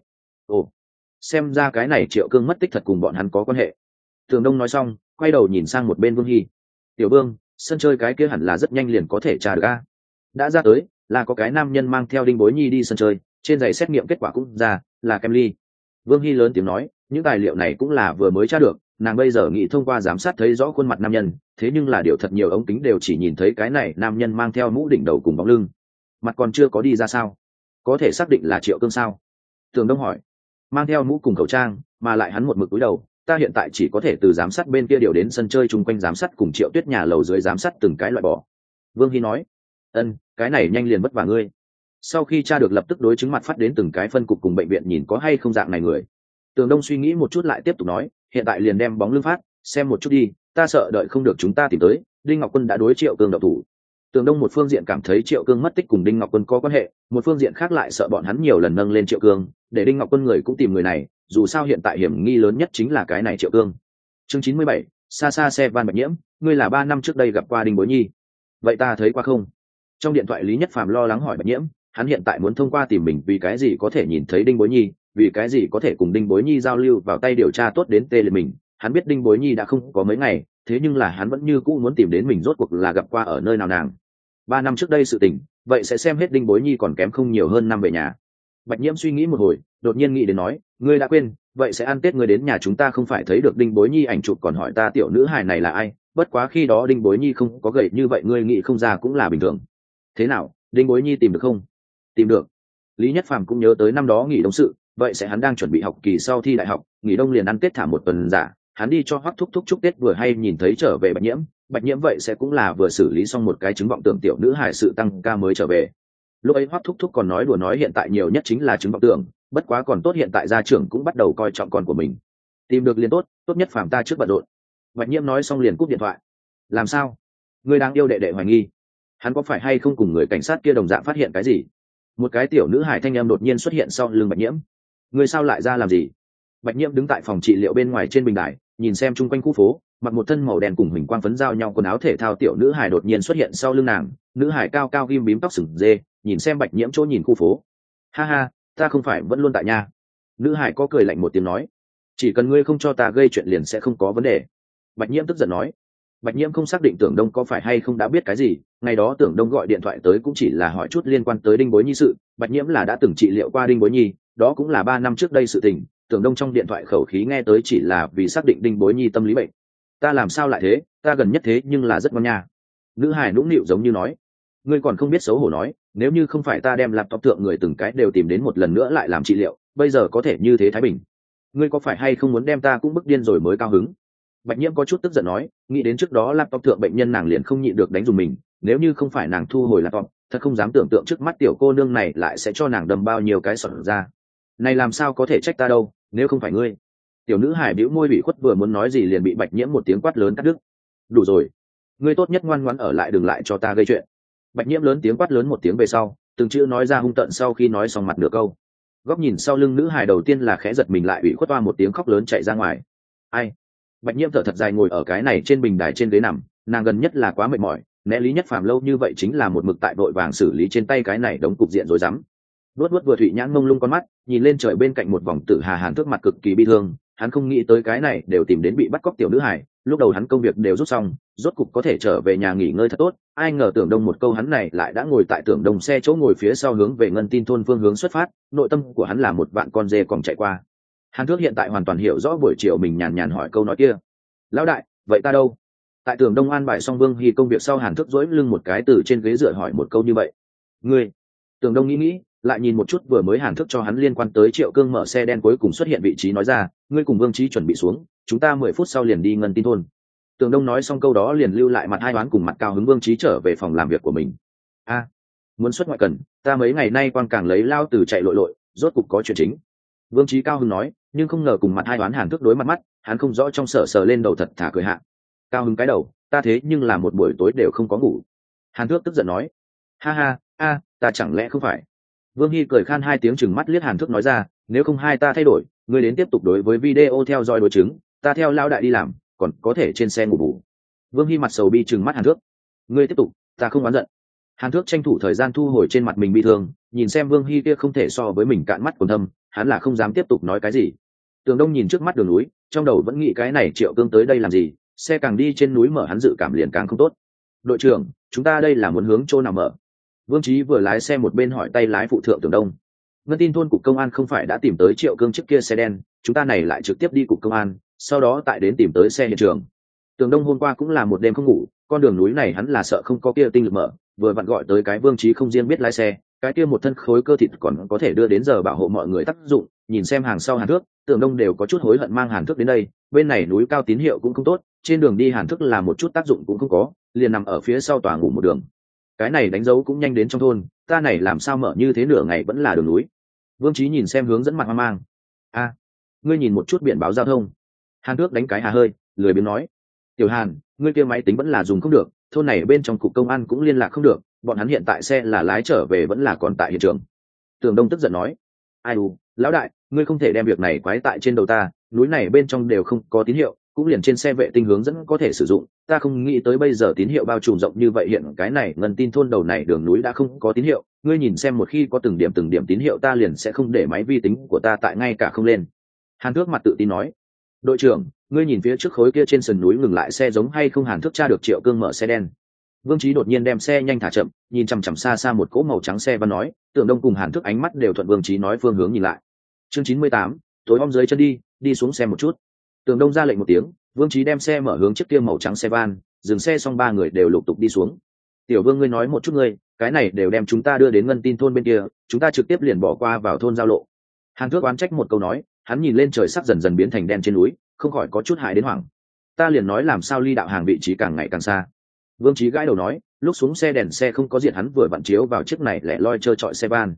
ồ, xem ra cái này Triệu Cương mất tích thật cùng bọn hắn có quan hệ. Tường Đông nói xong quay đầu nhìn sang một bên Vương Hy. Tiểu Vương, sân chơi cái kia hẳn là rất nhanh liền có thể trả được a. Đã ra tới, là có cái nam nhân mang theo Đinh Bối Nhi đi sân chơi, trên giày xét nghiệm kết quả cũng ra là kem ly. Vương Hy lớn tiếng nói, những tài liệu này cũng là vừa mới tra được, nàng bây giờ nghĩ thông qua giám sát thấy rõ khuôn mặt nam nhân, thế nhưng là điều thật nhiều ống kính đều chỉ nhìn thấy cái này nam nhân mang theo mũ đỉnh đầu cùng bóng lưng, mặt còn chưa có đi ra sao, có thể xác định là Triệu Cương sao? Tường Đông hỏi. Mang theo mũ cùng khẩu trang, mà lại hắn một mực cúi đầu, ta hiện tại chỉ có thể từ giám sát bên kia điều đến sân chơi chung quanh giám sát cùng Triệu Tuyết nhà lầu dưới giám sát từng cái loại bỏ. Vương Hy nói. Cái này nhanh liền vất vả ngươi. Sau khi tra được lập tức đối chứng mặt phát đến từng cái phân cục cùng bệnh viện nhìn có hay không dạng này người. Tường Đông suy nghĩ một chút lại tiếp tục nói, hiện tại liền đem bóng lưng phát, xem một chút đi, ta sợ đợi không được chúng ta tìm tới, Đinh Ngọc Quân đã đối Triệu Cương động thủ. Tường Đông một phương diện cảm thấy Triệu Cương mất tích cùng Đinh Ngọc Quân có quan hệ, một phương diện khác lại sợ bọn hắn nhiều lần nâng lên Triệu Cương, để Đinh Ngọc Quân người cũng tìm người này, dù sao hiện tại hiểm nghi lớn nhất chính là cái này Triệu Cương. Chương 97, xa xa xe van Bạch Nhiễm, ngươi là 3 năm trước đây gặp qua Đinh Bối Nhi. Vậy ta thấy qua không? Trong điện thoại Lý Nhất Phàm lo lắng hỏi Bạch Nhiễm, hắn hiện tại muốn thông qua tìm mình vì cái gì có thể nhìn thấy Đinh Bối Nhi, vì cái gì có thể cùng Đinh Bối Nhi giao lưu vào tay điều tra tốt đến tê liệt mình. Hắn biết Đinh Bối Nhi đã không có mấy ngày, thế nhưng là hắn vẫn như cũ muốn tìm đến mình rốt cuộc là gặp qua ở nơi nào nàng. 3 năm trước đây sự tình, vậy sẽ xem hết Đinh Bối Nhi còn kém không nhiều hơn năm về nhà. Bạch Nhiễm suy nghĩ một hồi, đột nhiên nghĩ đến nói, ngươi đã quên, vậy sẽ ăn Tết ngươi đến nhà chúng ta không phải thấy được Đinh Bối Nhi ảnh chụp còn hỏi ta tiểu nữ hài này là ai, bất quá khi đó Đinh Bối Nhi không có gầy như vậy ngươi nghĩ không ra cũng là bình thường. Thế nào, Đinh Bối Nhi tìm được không? Tìm được. Lý Nhất Phàm cũng nhớ tới năm đó nghỉ đông sự, vậy sẽ hắn đang chuẩn bị học kỳ sau thi đại học, nghỉ đông liền ăn Tết thả một tuần giả, hắn đi cho Hoắc thúc thúc chúc Tết vừa hay nhìn thấy trở về Bạch Nhiễm vậy sẽ cũng là vừa xử lý xong một cái chứng vọng tưởng tiểu nữ hài sự tăng ca mới trở về. Lúc ấy Hoắc thúc thúc còn nói đùa nói hiện tại nhiều nhất chính là chứng vọng tưởng, bất quá còn tốt hiện tại gia trưởng cũng bắt đầu coi trọng con của mình. Tìm được liền tốt, tốt nhất Phàm ta trước bận rộn. Bạch Nhiễm nói xong liền cúp điện thoại. Làm sao? Ngươi đang yêu đệ đệ hoài nghi, hắn có phải hay không cùng người cảnh sát kia đồng dạng phát hiện cái gì? Một cái tiểu nữ hài thanh em đột nhiên xuất hiện sau lưng Bạch Nhiễm. Ngươi sao lại ra làm gì? Bạch Nhiễm đứng tại phòng trị liệu bên ngoài trên bình đài, nhìn xem chung quanh khu phố, mặc một thân màu đen cùng huỳnh quang phấn giao nhau quần áo thể thao tiểu nữ hài đột nhiên xuất hiện sau lưng nàng, nữ hài cao cao ghim bím tóc sừng dê, nhìn xem Bạch Nhiễm chỗ nhìn khu phố. Ha ha, ta không phải vẫn luôn tại nhà. Nữ hài có cười lạnh một tiếng nói, chỉ cần ngươi không cho ta gây chuyện liền sẽ không có vấn đề. Bạch Nhiễm tức giận nói. Bạch Nhiễm không xác định Tưởng Đông có phải hay không đã biết cái gì, ngày đó Tưởng Đông gọi điện thoại tới cũng chỉ là hỏi chút liên quan tới Đinh Bối Nhi sự, Bạch Nhiễm là đã từng trị liệu qua Đinh Bối Nhi, đó cũng là 3 năm trước đây sự tình, Tưởng Đông trong điện thoại khẩu khí nghe tới chỉ là vì xác định Đinh Bối Nhi tâm lý bệnh. Ta làm sao lại thế, ta gần nhất thế nhưng là rất ngon nha. Nữ hài nũng nịu giống như nói, ngươi còn không biết xấu hổ nói, nếu như không phải ta đem laptop thượng người từng cái đều tìm đến một lần nữa lại làm trị liệu, bây giờ có thể như thế thái bình. Ngươi có phải hay không muốn đem ta cũng bức điên rồi mới cao hứng? Bạch Nhiễm có chút tức giận nói, nghĩ đến trước đó laptop thượng bệnh nhân nàng liền không nhịn được đánh dùng mình, nếu như không phải nàng thu hồi laptop, thật không dám tưởng tượng trước mắt tiểu cô nương này lại sẽ cho nàng đâm bao nhiêu cái sọt ra. Này làm sao có thể trách ta đâu, nếu không phải ngươi. Tiểu nữ hài bĩu môi ủy khuất vừa muốn nói gì liền bị Bạch Nhiễm một tiếng quát lớn cắt đứt. Đủ rồi, ngươi tốt nhất ngoan ngoãn ở lại đừng lại cho ta gây chuyện. Bạch Nhiễm lớn tiếng quát lớn một tiếng về sau, từng chữ nói ra hung tợn sau khi nói xong mặt nửa câu. Góc nhìn sau lưng nữ hài đầu tiên là khẽ giật mình lại ủy khuất toa một tiếng khóc lớn chạy ra ngoài. Ai? Bạch Nhiễm thở thật dài ngồi ở cái này trên bình đài trên ghế nằm, nàng gần nhất là quá mệt mỏi, né Lý Nhất Phàm lâu như vậy chính là một mực tại vội vàng xử lý trên tay cái này đống cục diện rối rắm. Luốt vừa thụy nhãn mông lung con mắt, nhìn lên trời bên cạnh một vòng tử hà hàn thước mặt cực kỳ bi thương, hắn không nghĩ tới cái này đều tìm đến bị bắt cóc tiểu nữ hải, lúc đầu hắn công việc đều rút xong, rốt cục có thể trở về nhà nghỉ ngơi thật tốt, ai ngờ Tưởng Đông một câu hắn này lại đã ngồi tại Tưởng Đông xe chỗ ngồi phía sau hướng về Ngân Tin thôn phương hướng xuất phát, nội tâm của hắn là một vạn con dê còn chạy qua. Hàn Thước hiện tại hoàn toàn hiểu rõ buổi chiều mình nhàn nhàn hỏi câu nói kia. Lão đại, vậy ta đâu? Tại Tưởng Đông an bài xong Vương Hy công việc sau, Hàn Thước duỗi lưng một cái từ trên ghế dựa hỏi một câu như vậy. Ngươi? Tưởng Đông nghĩ, lại nhìn một chút vừa mới Hàn Thước cho hắn liên quan tới Triệu Cương mở xe đen cuối cùng xuất hiện vị trí nói ra, ngươi cùng Vương Chí chuẩn bị xuống, chúng ta 10 phút sau liền đi Ngân Tin thôn. Tưởng Đông nói xong câu đó liền lưu lại mặt hai đoán cùng mặt cao hứng Vương Chí trở về phòng làm việc của mình. A, muốn xuất ngoại cần, ta mấy ngày nay quang càng lấy lao từ chạy lội, rốt cục có chuyện chính. Vương Chí cao hứng nói, nhưng không ngờ cùng mặt hai đoán Hàn Thước đối mặt mắt, hắn không rõ trong sở sờ lên đầu thật thả cười hạ. Cao hứng cái đầu, ta thế nhưng là một buổi tối đều không có ngủ. Hàn Thước tức giận nói, ha ha, ta chẳng lẽ không phải. Vương Hy cười khan hai tiếng chừng mắt liếc Hàn Thước nói ra, nếu không hai ta thay đổi, ngươi đến tiếp tục đối với video theo dõi đối chứng, ta theo lao đại đi làm, còn có thể trên xe ngủ bù. Vương Hy mặt sầu bi chừng mắt Hàn Thước, ngươi tiếp tục, ta không oán giận. Hàn Thước tranh thủ thời gian thu hồi trên mặt mình bị thương, nhìn xem Vương Hi kia không thể so với mình cạn mắt quần thâm, hắn là không dám tiếp tục nói cái gì. Tường Đông nhìn trước mắt đường núi, trong đầu vẫn nghĩ cái này Triệu Cương tới đây làm gì, xe càng đi trên núi mở hắn dự cảm liền càng không tốt. Đội trưởng, chúng ta đây là muốn hướng chỗ nào mở? Vương Chí vừa lái xe một bên hỏi tay lái phụ thượng Tường Đông. Ngân tin thôn cục công an không phải đã tìm tới Triệu Cương trước kia xe đen, chúng ta này lại trực tiếp đi cục công an, sau đó tại đến tìm tới xe hiện trường. Tường Đông hôm qua cũng là một đêm không ngủ, con đường núi này hắn là sợ không có kia tinh lực mở, vừa vặn gọi tới cái Vương Chí không riêng biết lái xe, cái kia một thân khối cơ thịt còn có thể đưa đến giờ bảo hộ mọi người tác dụng. Nhìn xem hàng sau Hàn Thước, Tường Đông đều có chút hối hận mang Hàn Thước đến đây, bên này núi cao tín hiệu cũng không tốt, trên đường đi Hàn Thước là một chút tác dụng cũng không có, liền nằm ở phía sau tòa ngủ một đường. Cái này đánh dấu cũng nhanh đến trong thôn, ta này làm sao mở như thế nửa ngày vẫn là đường núi. Vương Chí nhìn xem hướng dẫn mặt hoang mang. Ngươi nhìn một chút biển báo giao thông. Hàn Thước đánh cái hà hơi, lười biếng nói. Tiểu Hàn, ngươi kia máy tính vẫn là dùng không được, thôn này bên trong cục công an cũng liên lạc không được, bọn hắn hiện tại xe là lái trở về vẫn là còn tại hiện trường. Tường Đông tức giận nói. Ai u, lão đại, ngươi không thể đem việc này quái tại trên đầu ta, núi này bên trong đều không có tín hiệu, cũng liền trên xe vệ tinh hướng dẫn có thể sử dụng, ta không nghĩ tới bây giờ tín hiệu bao trùm rộng như vậy, hiện cái này ngân tin thôn đầu này đường núi đã không có tín hiệu, ngươi nhìn xem một khi có từng điểm tín hiệu ta liền sẽ không để máy vi tính của ta tại ngay cả không lên. Hàn Thước mặt tự tin nói. Đội trưởng, ngươi nhìn phía trước khối kia trên sườn núi ngừng lại xe giống hay không? Hàn Thước tra được Triệu Cương mở xe đen. Vương Chí đột nhiên đem xe nhanh thả chậm, nhìn chằm chằm xa xa một cỗ màu trắng xe và nói, Tưởng Đông cùng Hàn Thước ánh mắt đều thuận Vương Chí nói phương hướng nhìn lại. Chương 98, tối om dưới chân đi xuống xem một chút. Tưởng Đông ra lệnh một tiếng, Vương Chí đem xe mở hướng chiếc kia màu trắng xe van, dừng xe xong ba người đều lục tục đi xuống. Tiểu Vương, ngươi nói một chút ngươi, cái này đều đem chúng ta đưa đến ngân tin thôn bên kia, chúng ta trực tiếp liền bỏ qua vào thôn giao lộ. Hàn Thước oán trách một câu nói, hắn nhìn lên trời sắc dần dần biến thành đen trên núi, không khỏi có chút hại đến hoảng. Ta liền nói làm sao ly đạo hàng vị trí càng ngày càng xa. Vương Chí gãi đầu nói, lúc xuống xe đèn xe không có diện hắn vừa vặn chiếu vào chiếc này lẻ loi trơ trọi xe van.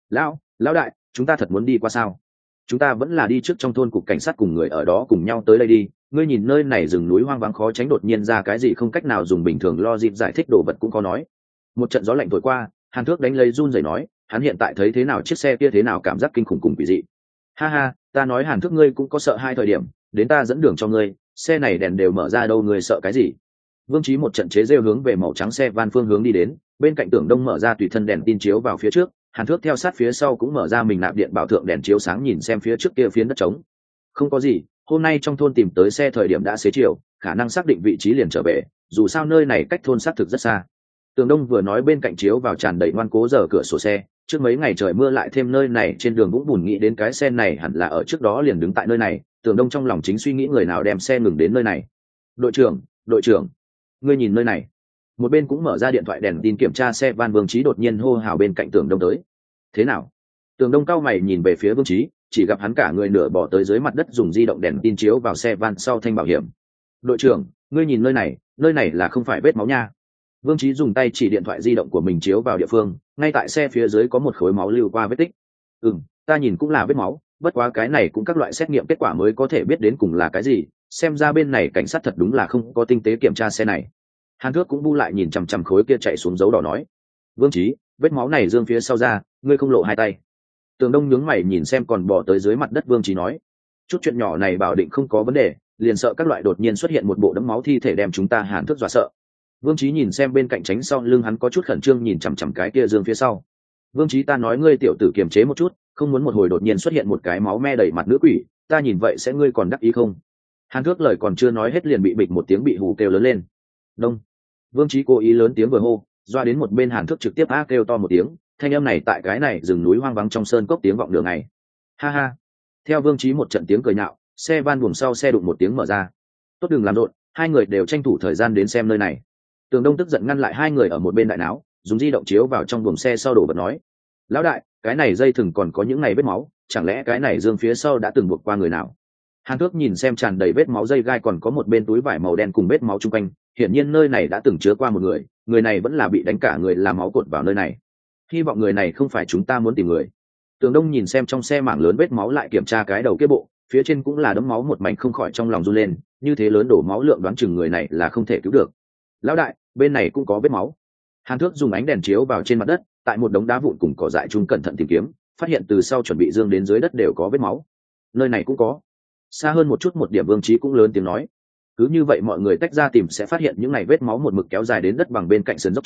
Lão đại, chúng ta thật muốn đi qua sao? Chúng ta vẫn là đi trước trong thôn cục cảnh sát cùng người ở đó cùng nhau tới đây đi. Ngươi nhìn nơi này rừng núi hoang vắng khó tránh đột nhiên ra cái gì không cách nào dùng bình thường lo dịp giải thích đồ vật cũng có nói. Một trận gió lạnh thổi qua, Hàn Thước đánh lấy run rẩy nói, hắn hiện tại thấy thế nào chiếc xe kia thế nào cảm giác kinh khủng cùng quỷ dị. Ha ha, ta nói Hàn Thước ngươi cũng có sợ hai thời điểm, đến ta dẫn đường cho ngươi, xe này đèn đều mở ra đâu, ngươi sợ cái gì? Vương Chí một trận chế rêu hướng về màu trắng xe van phương hướng đi đến, bên cạnh Tưởng Đông mở ra tùy thân đèn tin chiếu vào phía trước, Hàn Thước theo sát phía sau cũng mở ra mình nạp điện bảo thượng đèn chiếu sáng nhìn xem phía trước kia phiến đất trống. Không có gì, hôm nay trong thôn tìm tới xe thời điểm đã xế chiều, khả năng xác định vị trí liền trở về, dù sao nơi này cách thôn xác thực rất xa. Tưởng Đông vừa nói bên cạnh chiếu vào tràn đầy ngoan cố giờ cửa sổ xe, trước mấy ngày trời mưa lại thêm nơi này trên đường vũng bùn, nghĩ đến cái xe này hẳn là ở trước đó liền đứng tại nơi này, Tưởng Đông trong lòng chính suy nghĩ người nào đem xe ngừng đến nơi này. Đội trưởng, ngươi nhìn nơi này. Một bên cũng mở ra điện thoại đèn tin kiểm tra xe van Vương Chí đột nhiên hô hào bên cạnh Tưởng Đông tới. Thế nào? Tưởng Đông cao mày nhìn về phía Vương Chí, chỉ gặp hắn cả người nửa bò tới dưới mặt đất dùng di động đèn tin chiếu vào xe van sau thanh bảo hiểm. Đội trưởng, ngươi nhìn nơi này là không phải vết máu nha. Vương Chí dùng tay chỉ điện thoại di động của mình chiếu vào địa phương, ngay tại xe phía dưới có một khối máu lưu qua vết tích. Ta nhìn cũng là vết máu, bất quá cái này cũng các loại xét nghiệm kết quả mới có thể biết đến cùng là cái gì, xem ra bên này cảnh sát thật đúng là không có tinh tế kiểm tra xe này. Hàn Thước cũng bu lại nhìn chằm chằm khối kia chạy xuống dấu đỏ nói, Vương Chí, vết máu này dương phía sau ra, ngươi không lộ hai tay. Tường Đông nhướng mày nhìn xem còn bò tới dưới mặt đất Vương Chí nói, chút chuyện nhỏ này bảo định không có vấn đề, liền sợ các loại đột nhiên xuất hiện một bộ đẫm máu thi thể đem chúng ta Hàn Thước dọa sợ. Vương Chí nhìn xem bên cạnh tránh sau lưng hắn có chút khẩn trương nhìn chằm chằm cái kia dương phía sau. Vương Chí, ta nói ngươi tiểu tử kiềm chế một chút, không muốn một hồi đột nhiên xuất hiện một cái máu me đầy mặt nữ quỷ, ta nhìn vậy sẽ ngươi còn đắc ý không? Hàn Thước lời còn chưa nói hết liền bị bịch một tiếng bị hù kêu lớn lên. Đông. Vương Chí cố ý lớn tiếng vừa hô, doa đến một bên Hàn Thước trực tiếp á kêu to một tiếng, thanh âm này tại cái này rừng núi hoang vắng trong sơn cốc tiếng vọng đường này. Ha ha. Theo Vương Chí một trận tiếng cười nhạo, xe van buồng sau xe đụng một tiếng mở ra. Tốt đừng làm rộn, hai người đều tranh thủ thời gian đến xem nơi này. Tường Đông tức giận ngăn lại hai người ở một bên đại náo, dùng di động chiếu vào trong buồng xe sau đổ vật nói, lão đại, cái này dây thừng còn có những này vết máu, chẳng lẽ cái này dương phía sau đã từng buộc qua người nào? Hàn Thước nhìn xem tràn đầy vết máu dây gai còn có một bên túi vải màu đen cùng vết máu chung quanh, hiển nhiên nơi này đã từng chứa qua một người này vẫn là bị đánh cả người làm máu cột vào nơi này. Hy vọng người này không phải chúng ta muốn tìm người. Tường Đông nhìn xem trong xe mảng lớn vết máu lại kiểm tra cái đầu kia bộ, phía trên cũng là đấm máu một mảnh, không khỏi trong lòng run lên, như thế lớn đổ máu lượng đoán chừng người này là không thể cứu được. Lão đại, bên này cũng có vết máu. Hàn Thước dùng ánh đèn chiếu vào trên mặt đất, tại một đống đá vụn cùng cỏ dại chung cẩn thận tìm kiếm, phát hiện từ sau chuẩn bị dương đến dưới đất đều có vết máu. Nơi này cũng có. Xa hơn một chút một điểm Vương Chí cũng lớn tiếng nói. Cứ như vậy mọi người tách ra tìm sẽ phát hiện những này vết máu một mực kéo dài đến đất bằng bên cạnh sườn dốc chỗ,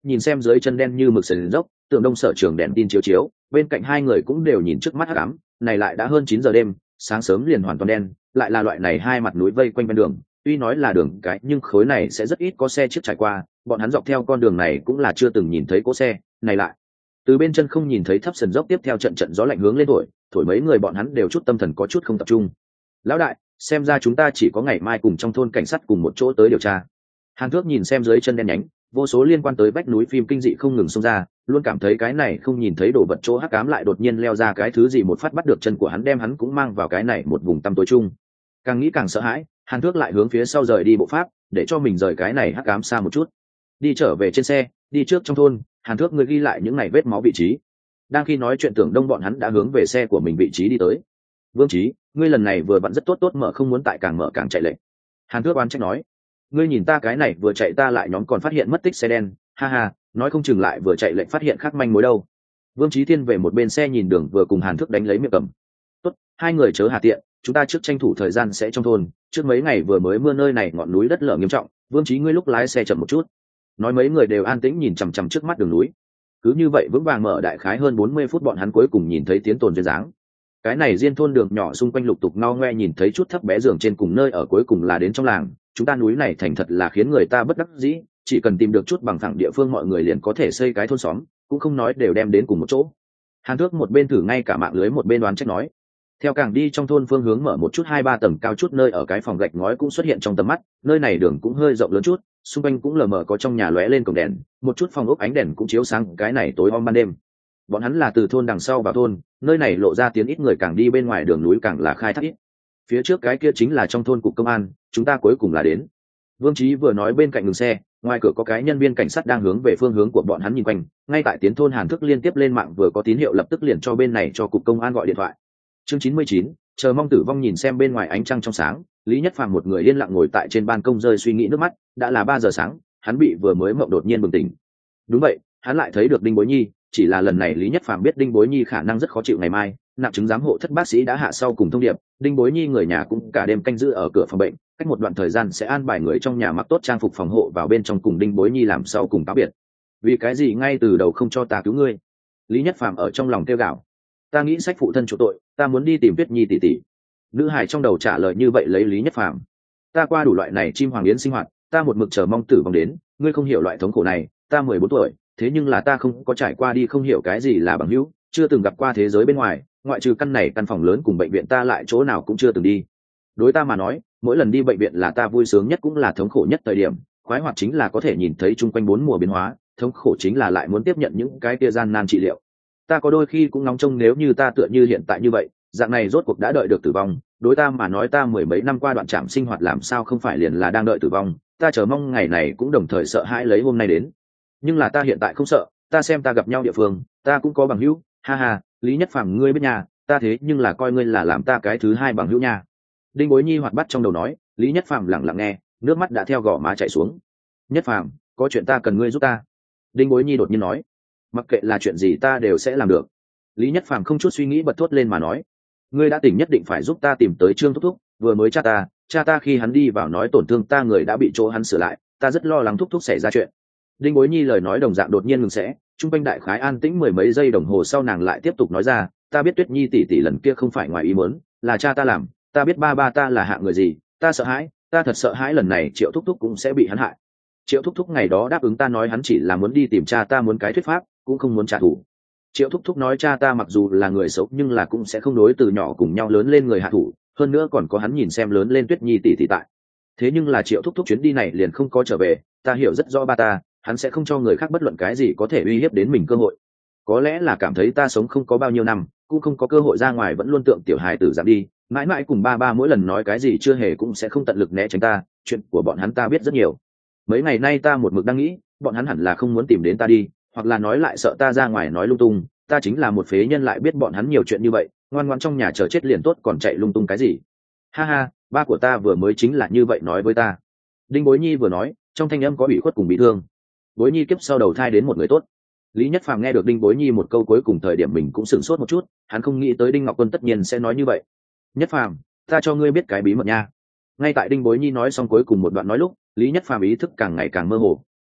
nhìn xem dưới chân đen như mực sườn dốc, Tưởng Đông Sở Trường đèn tin chiếu chiếu, bên cạnh hai người cũng đều nhìn trước mắt hắc ám, này lại đã hơn 9 giờ đêm, sáng sớm liền hoàn toàn đen, lại là loại này hai mặt núi vây quanh bên đường, tuy nói là đường cái nhưng khối này sẽ rất ít có xe chiếc trải qua, bọn hắn dọc theo con đường này cũng là chưa từng nhìn thấy cỗ xe, này lại từ bên chân không nhìn thấy thấp sườn dốc tiếp theo trận trận gió lạnh hướng lên thổi mấy người bọn hắn đều chút tâm thần có chút không tập trung. Lão đại, xem ra chúng ta chỉ có ngày mai cùng trong thôn cảnh sát cùng một chỗ tới điều tra. Hàn Thước nhìn xem dưới chân đen nhánh, vô số liên quan tới vách núi phim kinh dị không ngừng xông ra, luôn cảm thấy cái này không nhìn thấy đồ vật chỗ hắc ám lại đột nhiên leo ra cái thứ gì một phát bắt được chân của hắn, đem hắn cũng mang vào cái này một vùng tăm tối chung. Càng nghĩ càng sợ hãi, Hàn Thước lại hướng phía sau rời đi bộ pháp, để cho mình rời cái này hắc ám xa một chút. Đi trở về trên xe, đi trước trong thôn, Hàn Thước người ghi lại những ngày vết máu vị trí. Đang khi nói chuyện Tưởng Đông bọn hắn đã hướng về xe của mình vị trí đi tới. Vương Chí, ngươi lần này vừa vặn rất tốt mở, không muốn tại càng mở càng chạy lệnh. Hàn Thước oán trách nói, ngươi nhìn ta cái này vừa chạy ta lại nhóm còn phát hiện mất tích xe đen, ha ha, nói không chừng lại vừa chạy lệnh phát hiện khác manh mối đâu. Vương Chí Thiên về một bên xe nhìn đường vừa cùng Hàn Thước đánh lấy miệng cầm. Tốt, hai người chớ hà tiện, chúng ta trước tranh thủ thời gian sẽ trong thôn, trước mấy ngày vừa mới mưa nơi này ngọn núi đất lở nghiêm trọng, Vương Chí ngươi lúc lái xe chậm một chút. Nói mấy người đều an tĩnh nhìn chằm chằm trước mắt đường núi. Cứ như vậy vững vàng mở đại khái hơn 40 phút bọn hắn cuối cùng nhìn thấy tiến tồn duyên dáng. Cái này riêng thôn đường nhỏ xung quanh lục tục ngao ngoe nhìn thấy chút thấp bé giường trên cùng nơi ở cuối cùng là đến trong làng, chúng ta núi này thành thật là khiến người ta bất đắc dĩ, chỉ cần tìm được chút bằng phẳng địa phương mọi người liền có thể xây cái thôn xóm, cũng không nói đều đem đến cùng một chỗ. Hàn Thước một bên thử ngay cả mạng lưới một bên đoán trách nói. Theo càng đi trong thôn phương hướng mở một chút 2-3 tầng cao chút nơi ở cái phòng gạch ngói cũng xuất hiện trong tầm mắt, nơi này đường cũng hơi rộng lớn chút, xung quanh cũng lờ mờ có trong nhà lóe lên cổng đèn, một chút phòng ốc ánh đèn cũng chiếu sáng cái này tối om ban đêm. Bọn hắn là từ thôn đằng sau vào thôn, nơi này lộ ra tiến ít người càng đi bên ngoài đường núi càng là khai thác ít. Phía trước cái kia chính là trong thôn cục công an, chúng ta cuối cùng là đến. Vương Chí vừa nói bên cạnh ngừng xe, ngoài cửa có cái nhân viên cảnh sát đang hướng về phương hướng của bọn hắn nhìn quanh, ngay tại tiến thôn Hàn Thước liên tiếp lên mạng vừa có tín hiệu lập tức liền cho bên này cho cục công an gọi điện thoại. Chương 99, chờ mong tử vong nhìn xem bên ngoài ánh trăng trong sáng, Lý Nhất Phàm một người yên lặng ngồi tại trên ban công rơi suy nghĩ nước mắt, đã là 3 giờ sáng, hắn bị vừa mới mộng đột nhiên bừng tỉnh. Đúng vậy, hắn lại thấy được Đinh Bối Nhi, chỉ là lần này Lý Nhất Phàm biết Đinh Bối Nhi khả năng rất khó chịu ngày mai, nạp chứng giám hộ thất bác sĩ đã hạ sau cùng thông điệp, Đinh Bối Nhi người nhà cũng cả đêm canh giữ ở cửa phòng bệnh, cách một đoạn thời gian sẽ an bài người trong nhà mặc tốt trang phục phòng hộ vào bên trong cùng Đinh Bối Nhi làm sau cùng cáo biệt. Vì cái gì ngay từ đầu không cho ta cứu ngươi? Lý Nhất Phàm ở trong lòng kêu gào. Ta nghĩ sách phụ thân chủ tội, ta muốn đi tìm Tuyết Nhi tỷ tỷ. Nữ hài trong đầu trả lời như vậy lấy Lý Nhất Phàm. Ta qua đủ loại này chim hoàng yến sinh hoạt, ta một mực chờ mong tử vong đến, ngươi không hiểu loại thống khổ này, ta 14 tuổi, thế nhưng là ta không có trải qua đi không hiểu cái gì là bằng hữu, chưa từng gặp qua thế giới bên ngoài, ngoại trừ căn này căn phòng lớn cùng bệnh viện ta lại chỗ nào cũng chưa từng đi. Đối ta mà nói, mỗi lần đi bệnh viện là ta vui sướng nhất cũng là thống khổ nhất thời điểm, khoái hoạt chính là có thể nhìn thấy chung quanh 4 mùa biến hóa, thống khổ chính là lại muốn tiếp nhận những cái kia gian nan trị liệu. Ta có đôi khi cũng nóng trông nếu như ta tựa như hiện tại như vậy, dạng này rốt cuộc đã đợi được tử vong, đối ta mà nói ta 10 mấy năm qua đoạn trạm sinh hoạt làm sao không phải liền là đang đợi tử vong, ta chờ mong ngày này cũng đồng thời sợ hãi lấy hôm nay đến. Nhưng là ta hiện tại không sợ, ta xem ta gặp nhau địa phương, ta cũng có bằng hữu, ha ha, Lý Nhất Phàm ngươi biết nhà, ta thế nhưng là coi ngươi là làm ta cái thứ hai bằng hữu nha. Đinh Bối Nhi hoạt bát trong đầu nói. Lý Nhất Phàm lặng lặng nghe, nước mắt đã theo gò má chảy xuống. Nhất Phàm, có chuyện ta cần ngươi giúp ta. Đinh Bối Nhi đột nhiên nói. Mặc kệ là chuyện gì ta đều sẽ làm được. Lý Nhất Phàm không chút suy nghĩ bật thốt lên mà nói. Ngươi đã tỉnh nhất định phải giúp ta tìm tới Trương Thúc Thúc, vừa mới cha ta khi hắn đi vào nói tổn thương ta người đã bị chỗ hắn sửa lại, ta rất lo lắng Thúc Thúc xảy ra chuyện. Đinh Bối Nhi lời nói đồng dạng đột nhiên ngừng sẽ, trung quanh đại khái an tĩnh 10 mấy giây đồng hồ sau nàng lại tiếp tục nói ra, ta biết Tuyết Nhi tỷ tỷ lần kia không phải ngoài ý muốn, là cha ta làm, ta biết ba ta là hạng người gì, ta sợ hãi, ta thật sợ hãi lần này Triệu Thúc Thúc cũng sẽ bị hắn hại. Triệu Thúc Thúc ngày đó đáp ứng ta nói hắn chỉ là muốn đi tìm cha ta muốn cái thuyết pháp, cũng không muốn trả thù. Triệu Thúc Thúc nói cha ta mặc dù là người xấu nhưng là cũng sẽ không đối từ nhỏ cùng nhau lớn lên người hạ thủ, hơn nữa còn có hắn nhìn xem lớn lên Tuyết Nhi tỷ tỷ tại. Thế nhưng là Triệu Thúc Thúc chuyến đi này liền không có trở về, ta hiểu rất rõ ba ta, hắn sẽ không cho người khác bất luận cái gì có thể uy hiếp đến mình cơ hội. Có lẽ là cảm thấy ta sống không có bao nhiêu năm, cũng không có cơ hội ra ngoài vẫn luôn tượng tiểu hài tử giảm đi, mãi mãi cùng ba mỗi lần nói cái gì chưa hề cũng sẽ không tận lực né tránh ta, chuyện của bọn hắn ta biết rất nhiều. Mấy ngày nay ta một mực đang nghĩ, bọn hắn hẳn là không muốn tìm đến ta đi, hoặc là nói lại sợ ta ra ngoài nói lung tung, ta chính là một phế nhân lại biết bọn hắn nhiều chuyện như vậy, ngoan ngoãn trong nhà chờ chết liền tốt còn chạy lung tung cái gì. Ha ha, ba của ta vừa mới chính là như vậy nói với ta. Đinh Bối Nhi vừa nói, trong thanh âm có ủy khuất cùng bị thương. Bối Nhi kiếp sau đầu thai đến một người tốt. Lý Nhất Phàm nghe được Đinh Bối Nhi một câu cuối cùng thời điểm mình cũng sửng sốt một chút, hắn không nghĩ tới Đinh Ngọc Quân tất nhiên sẽ nói như vậy. Nhất Phàm, ta cho ngươi biết cái bí mật nha. Ngay tại Đinh Bối Nhi nói xong cuối cùng một đoạn nói lúc, Lý Nhất Phàm ý thức càng ngày càng mơ hồ,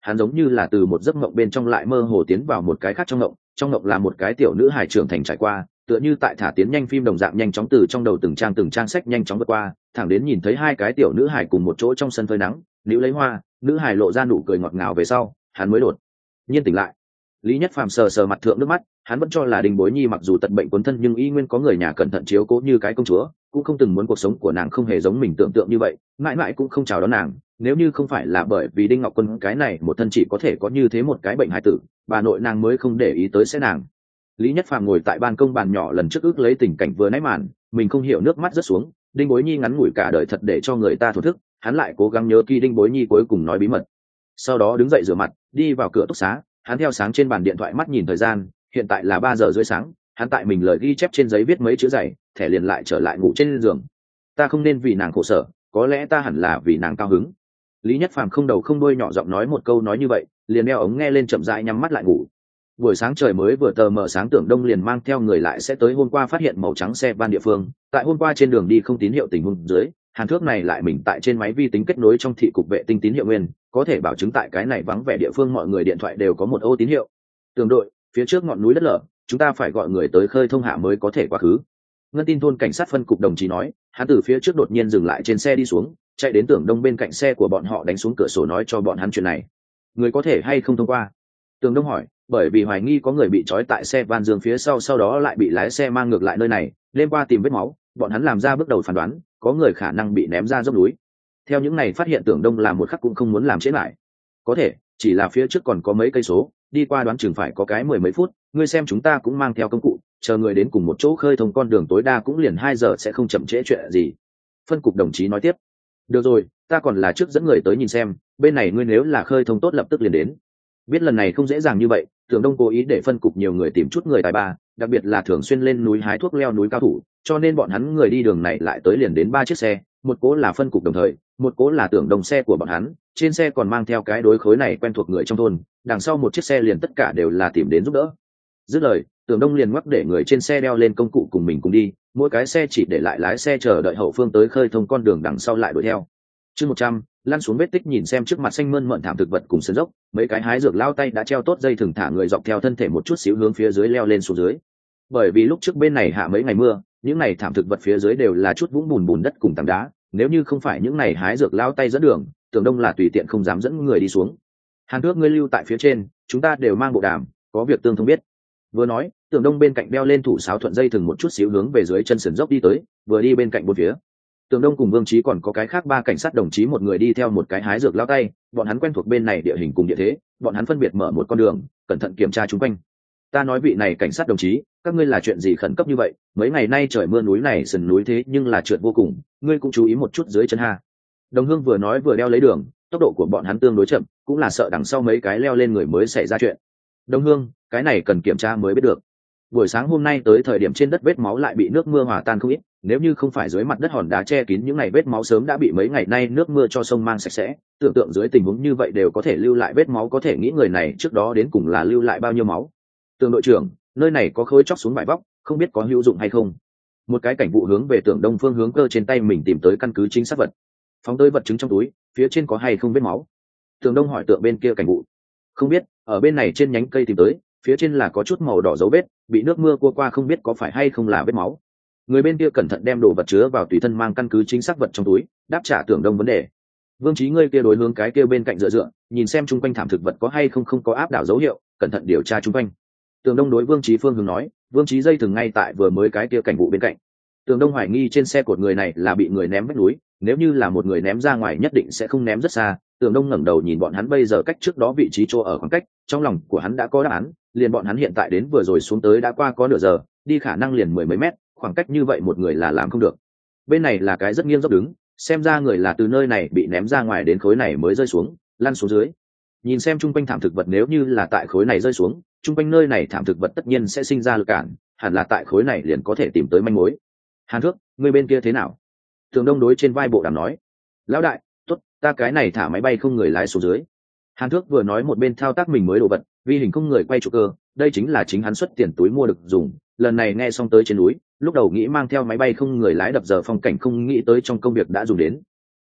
hắn giống như là từ một giấc mộng bên trong lại mơ hồ tiến vào một cái khác trong mộng là một cái tiểu nữ hài trưởng thành trải qua, tựa như tại thả tiến nhanh phim đồng dạng nhanh chóng từ trong đầu từng trang sách nhanh chóng vượt qua, thẳng đến nhìn thấy hai cái tiểu nữ hài cùng một chỗ trong sân phơi nắng, níu lấy hoa, nữ hài lộ ra nụ cười ngọt ngào về sau, hắn mới đột nhiên tỉnh lại. Lý Nhất Phàm sờ sờ mặt thượng nước mắt, hắn vẫn cho là Đinh Bối Nhi mặc dù tật bệnh quấn thân nhưng y nguyên có người nhà cẩn thận chiếu cố như cái công chúa, cũng không từng muốn cuộc sống của nàng không hề giống mình tưởng tượng như vậy, mãi mãi cũng không chào đón nàng. Nếu như không phải là bởi vì Đinh Ngọc Quân cái này một thân chỉ có thể có như thế một cái bệnh hài tử, bà nội nàng mới không để ý tới sẽ nàng. Lý Nhất Phàm ngồi tại ban công bàn nhỏ lần trước ước lấy tình cảnh vừa nãy màn, mình không hiểu nước mắt rớt xuống. Đinh Bối Nhi ngắn ngủi cả đời thật để cho người ta thổn thức, hắn lại cố gắng nhớ kỹ Đinh Bối Nhi cuối cùng nói bí mật. Sau đó đứng dậy rửa mặt, đi vào cửa túc xá, hắn theo sáng trên bàn điện thoại mắt nhìn thời gian, hiện tại là 3 giờ rưỡi sáng, hắn tại mình lời ghi chép trên giấy viết mấy chữ dày, thẻ liền lại trở lại ngủ trên giường. Ta không nên vì nàng khổ sở, có lẽ ta hẳn là vì nàng cao hứng. Lý Nhất Phàm không đầu không đuôi nhỏ giọng nói một câu nói như vậy, liền đeo ống nghe lên chậm rãi nhắm mắt lại ngủ. Buổi sáng trời mới vừa tờ mờ sáng, Tưởng Đông liền mang theo người lại sẽ tới hôm qua phát hiện màu trắng xe van địa phương. Tại hôm qua trên đường đi không tín hiệu tình huống dưới, Hàn Thước này lại mình tại trên máy vi tính kết nối trong thị cục vệ tinh tín hiệu nguyên, có thể bảo chứng tại cái này vắng vẻ địa phương mọi người điện thoại đều có một ô tín hiệu. Tường đội, phía trước ngọn núi đất lở, chúng ta phải gọi người tới khơi thông hạ mới có thể qua khứ. Ngân tin thôn cảnh sát phân cục đồng chí nói, hắn từ phía trước đột nhiên dừng lại trên xe đi xuống, chạy đến Tưởng Đông bên cạnh xe của bọn họ, đánh xuống cửa sổ nói cho bọn hắn chuyện này. Người có thể hay không thông qua? Tưởng Đông hỏi, bởi vì hoài nghi có người bị trói tại xe van dương phía sau đó lại bị lái xe mang ngược lại nơi này, đêm qua tìm vết máu, bọn hắn làm ra bước đầu phán đoán, có người khả năng bị ném ra dốc núi. Theo những này phát hiện, Tưởng Đông làm một khắc cũng không muốn làm trễ lại. Có thể, chỉ là phía trước còn có mấy cây số, đi qua đoán chừng phải có cái 10 mấy phút, ngươi xem chúng ta cũng mang theo công cụ, chờ người đến cùng một chỗ khơi thông con đường tối đa cũng liền 2 giờ, sẽ không chậm trễ chuyện gì. Phân cục đồng chí nói tiếp, được rồi, ta còn là trước dẫn người tới nhìn xem, bên này ngươi nếu là khơi thông tốt lập tức liền đến. Biết lần này không dễ dàng như vậy, Tưởng Đông cố ý để phân cục nhiều người tìm chút người tài ba, đặc biệt là thường xuyên lên núi hái thuốc leo núi cao thủ, cho nên bọn hắn người đi đường này lại tới liền đến 3 chiếc xe, một cố là phân cục đồng thời, một cố là Tưởng Đông xe của bọn hắn, trên xe còn mang theo cái đối khối này quen thuộc người trong thôn, đằng sau một chiếc xe liền tất cả đều là tìm đến giúp đỡ. Dứt lời, Tưởng Đông liền ngoắc để người trên xe đeo lên công cụ cùng mình cùng đi, mỗi cái xe chỉ để lại lái xe chờ đợi hậu phương tới khơi thông con đường, đằng sau lại đuổi theo. Chương 100, lăn xuống vết tích, nhìn xem trước mặt xanh mơn mởn thảm thực vật cùng sườn dốc, mấy cái hái dược lao tay đã treo tốt dây thừng thả người dọc theo thân thể một chút xíu hướng phía dưới leo lên xuống dưới. Bởi vì lúc trước bên này hạ mấy ngày mưa, những này thảm thực vật phía dưới đều là chút vũng bùn đất cùng tảng đá, nếu như không phải những này hái dược lao tay dẫn đường, Tưởng Đông là tùy tiện không dám dẫn người đi xuống. Hàn Thước, ngươi lưu tại phía trên, chúng ta đều mang bộ đàm, có việc tương thông biết. Vừa nói, Tưởng Đông bên cạnh đeo lên thủ sáo thuận dây thừng một chút xíu hướng về dưới chân sườn dốc đi tới, vừa đi bên cạnh bốn phía. Tưởng Đông cùng Vương Chí còn có cái khác 3 cảnh sát đồng chí, một người đi theo một cái hái dược lao tay, bọn hắn quen thuộc bên này địa hình cùng địa thế, bọn hắn phân biệt mở một con đường, cẩn thận kiểm tra chúng quanh. Ta nói vị này cảnh sát đồng chí, các ngươi là chuyện gì khẩn cấp như vậy? Mấy ngày nay trời mưa, núi này sườn núi thế nhưng là trượt vô cùng, ngươi cũng chú ý một chút dưới chân ha. Đồng Hương vừa nói vừa đeo lấy đường, tốc độ của bọn hắn tương đối chậm, cũng là sợ đằng sau mấy cái leo lên người mới xảy ra chuyện. Đồng Hương, cái này cần kiểm tra mới biết được. Buổi sáng hôm nay tới thời điểm trên đất vết máu lại bị nước mưa hòa tan không ít, nếu như không phải dưới mặt đất hòn đá che kín, những ngày vết máu sớm đã bị mấy ngày nay nước mưa cho sông mang sạch sẽ. Tưởng tượng dưới tình huống như vậy đều có thể lưu lại vết máu, có thể nghĩ người này trước đó đến cùng là lưu lại bao nhiêu máu. Tưởng đội trưởng, nơi này có khối chóc xuống vải vóc, không biết có hữu dụng hay không. Một cái cảnh vụ hướng về Tưởng Đông phương hướng cơ trên tay mình tìm tới căn cứ chính xác vật, phóng tới vật chứng trong túi, phía trên có hay không vết máu. Tưởng Đông hỏi tượng bên kia cảnh vụ, không biết, ở bên này trên nhánh cây tìm tới, phía trên là có chút màu đỏ dấu vết, bị nước mưa cua qua, không biết có phải hay không là vết máu. Người bên kia cẩn thận đem đồ vật chứa vào tùy thân mang căn cứ chính xác vật trong túi, đáp trả Tưởng Đông vấn đề. Vương Chí, ngươi kia đối hướng cái kia bên cạnh dựa, nhìn xem chung quanh thảm thực vật có hay không có áp đảo dấu hiệu, cẩn thận điều tra chung quanh. Tưởng Đông đối Vương Chí phương hướng nói, Vương Chí dây thừng ngay tại vừa mới cái kia cảnh vụ bên cạnh. Tưởng Đông hoài nghi trên xe của người này là bị người ném vách núi, nếu như là một người ném ra ngoài nhất định sẽ không ném rất xa. Tưởng Đông ngẩng đầu nhìn bọn hắn bây giờ cách trước đó vị trí chỗ ở khoảng cách, trong lòng của hắn đã có đáp án, liền bọn hắn hiện tại đến vừa rồi xuống tới đã qua có nửa giờ, đi khả năng liền 10 mấy mét, khoảng cách như vậy một người là làm không được. Bên này là cái rất nghiêng dốc đứng, xem ra người là từ nơi này bị ném ra ngoài đến khối này mới rơi xuống, lăn xuống dưới. Nhìn xem chung quanh thảm thực vật, nếu như là tại khối này rơi xuống, chung quanh nơi này thảm thực vật tất nhiên sẽ sinh ra lực cản, hẳn là tại khối này liền có thể tìm tới manh mối. Hàn Thước, người bên kia thế nào? Tưởng Đông đối trên vai bộ đàm nói, lão đại, tốt, ta cái này thả máy bay không người lái xuống dưới. Hàn Thước vừa nói một bên thao tác mình mới đồ vật, vi hình không người quay trụ cơ, đây chính là chính hắn xuất tiền túi mua được dùng. Lần này nghe xong tới trên núi, lúc đầu nghĩ mang theo máy bay không người lái đập giờ phong cảnh, không nghĩ tới trong công việc đã dùng đến.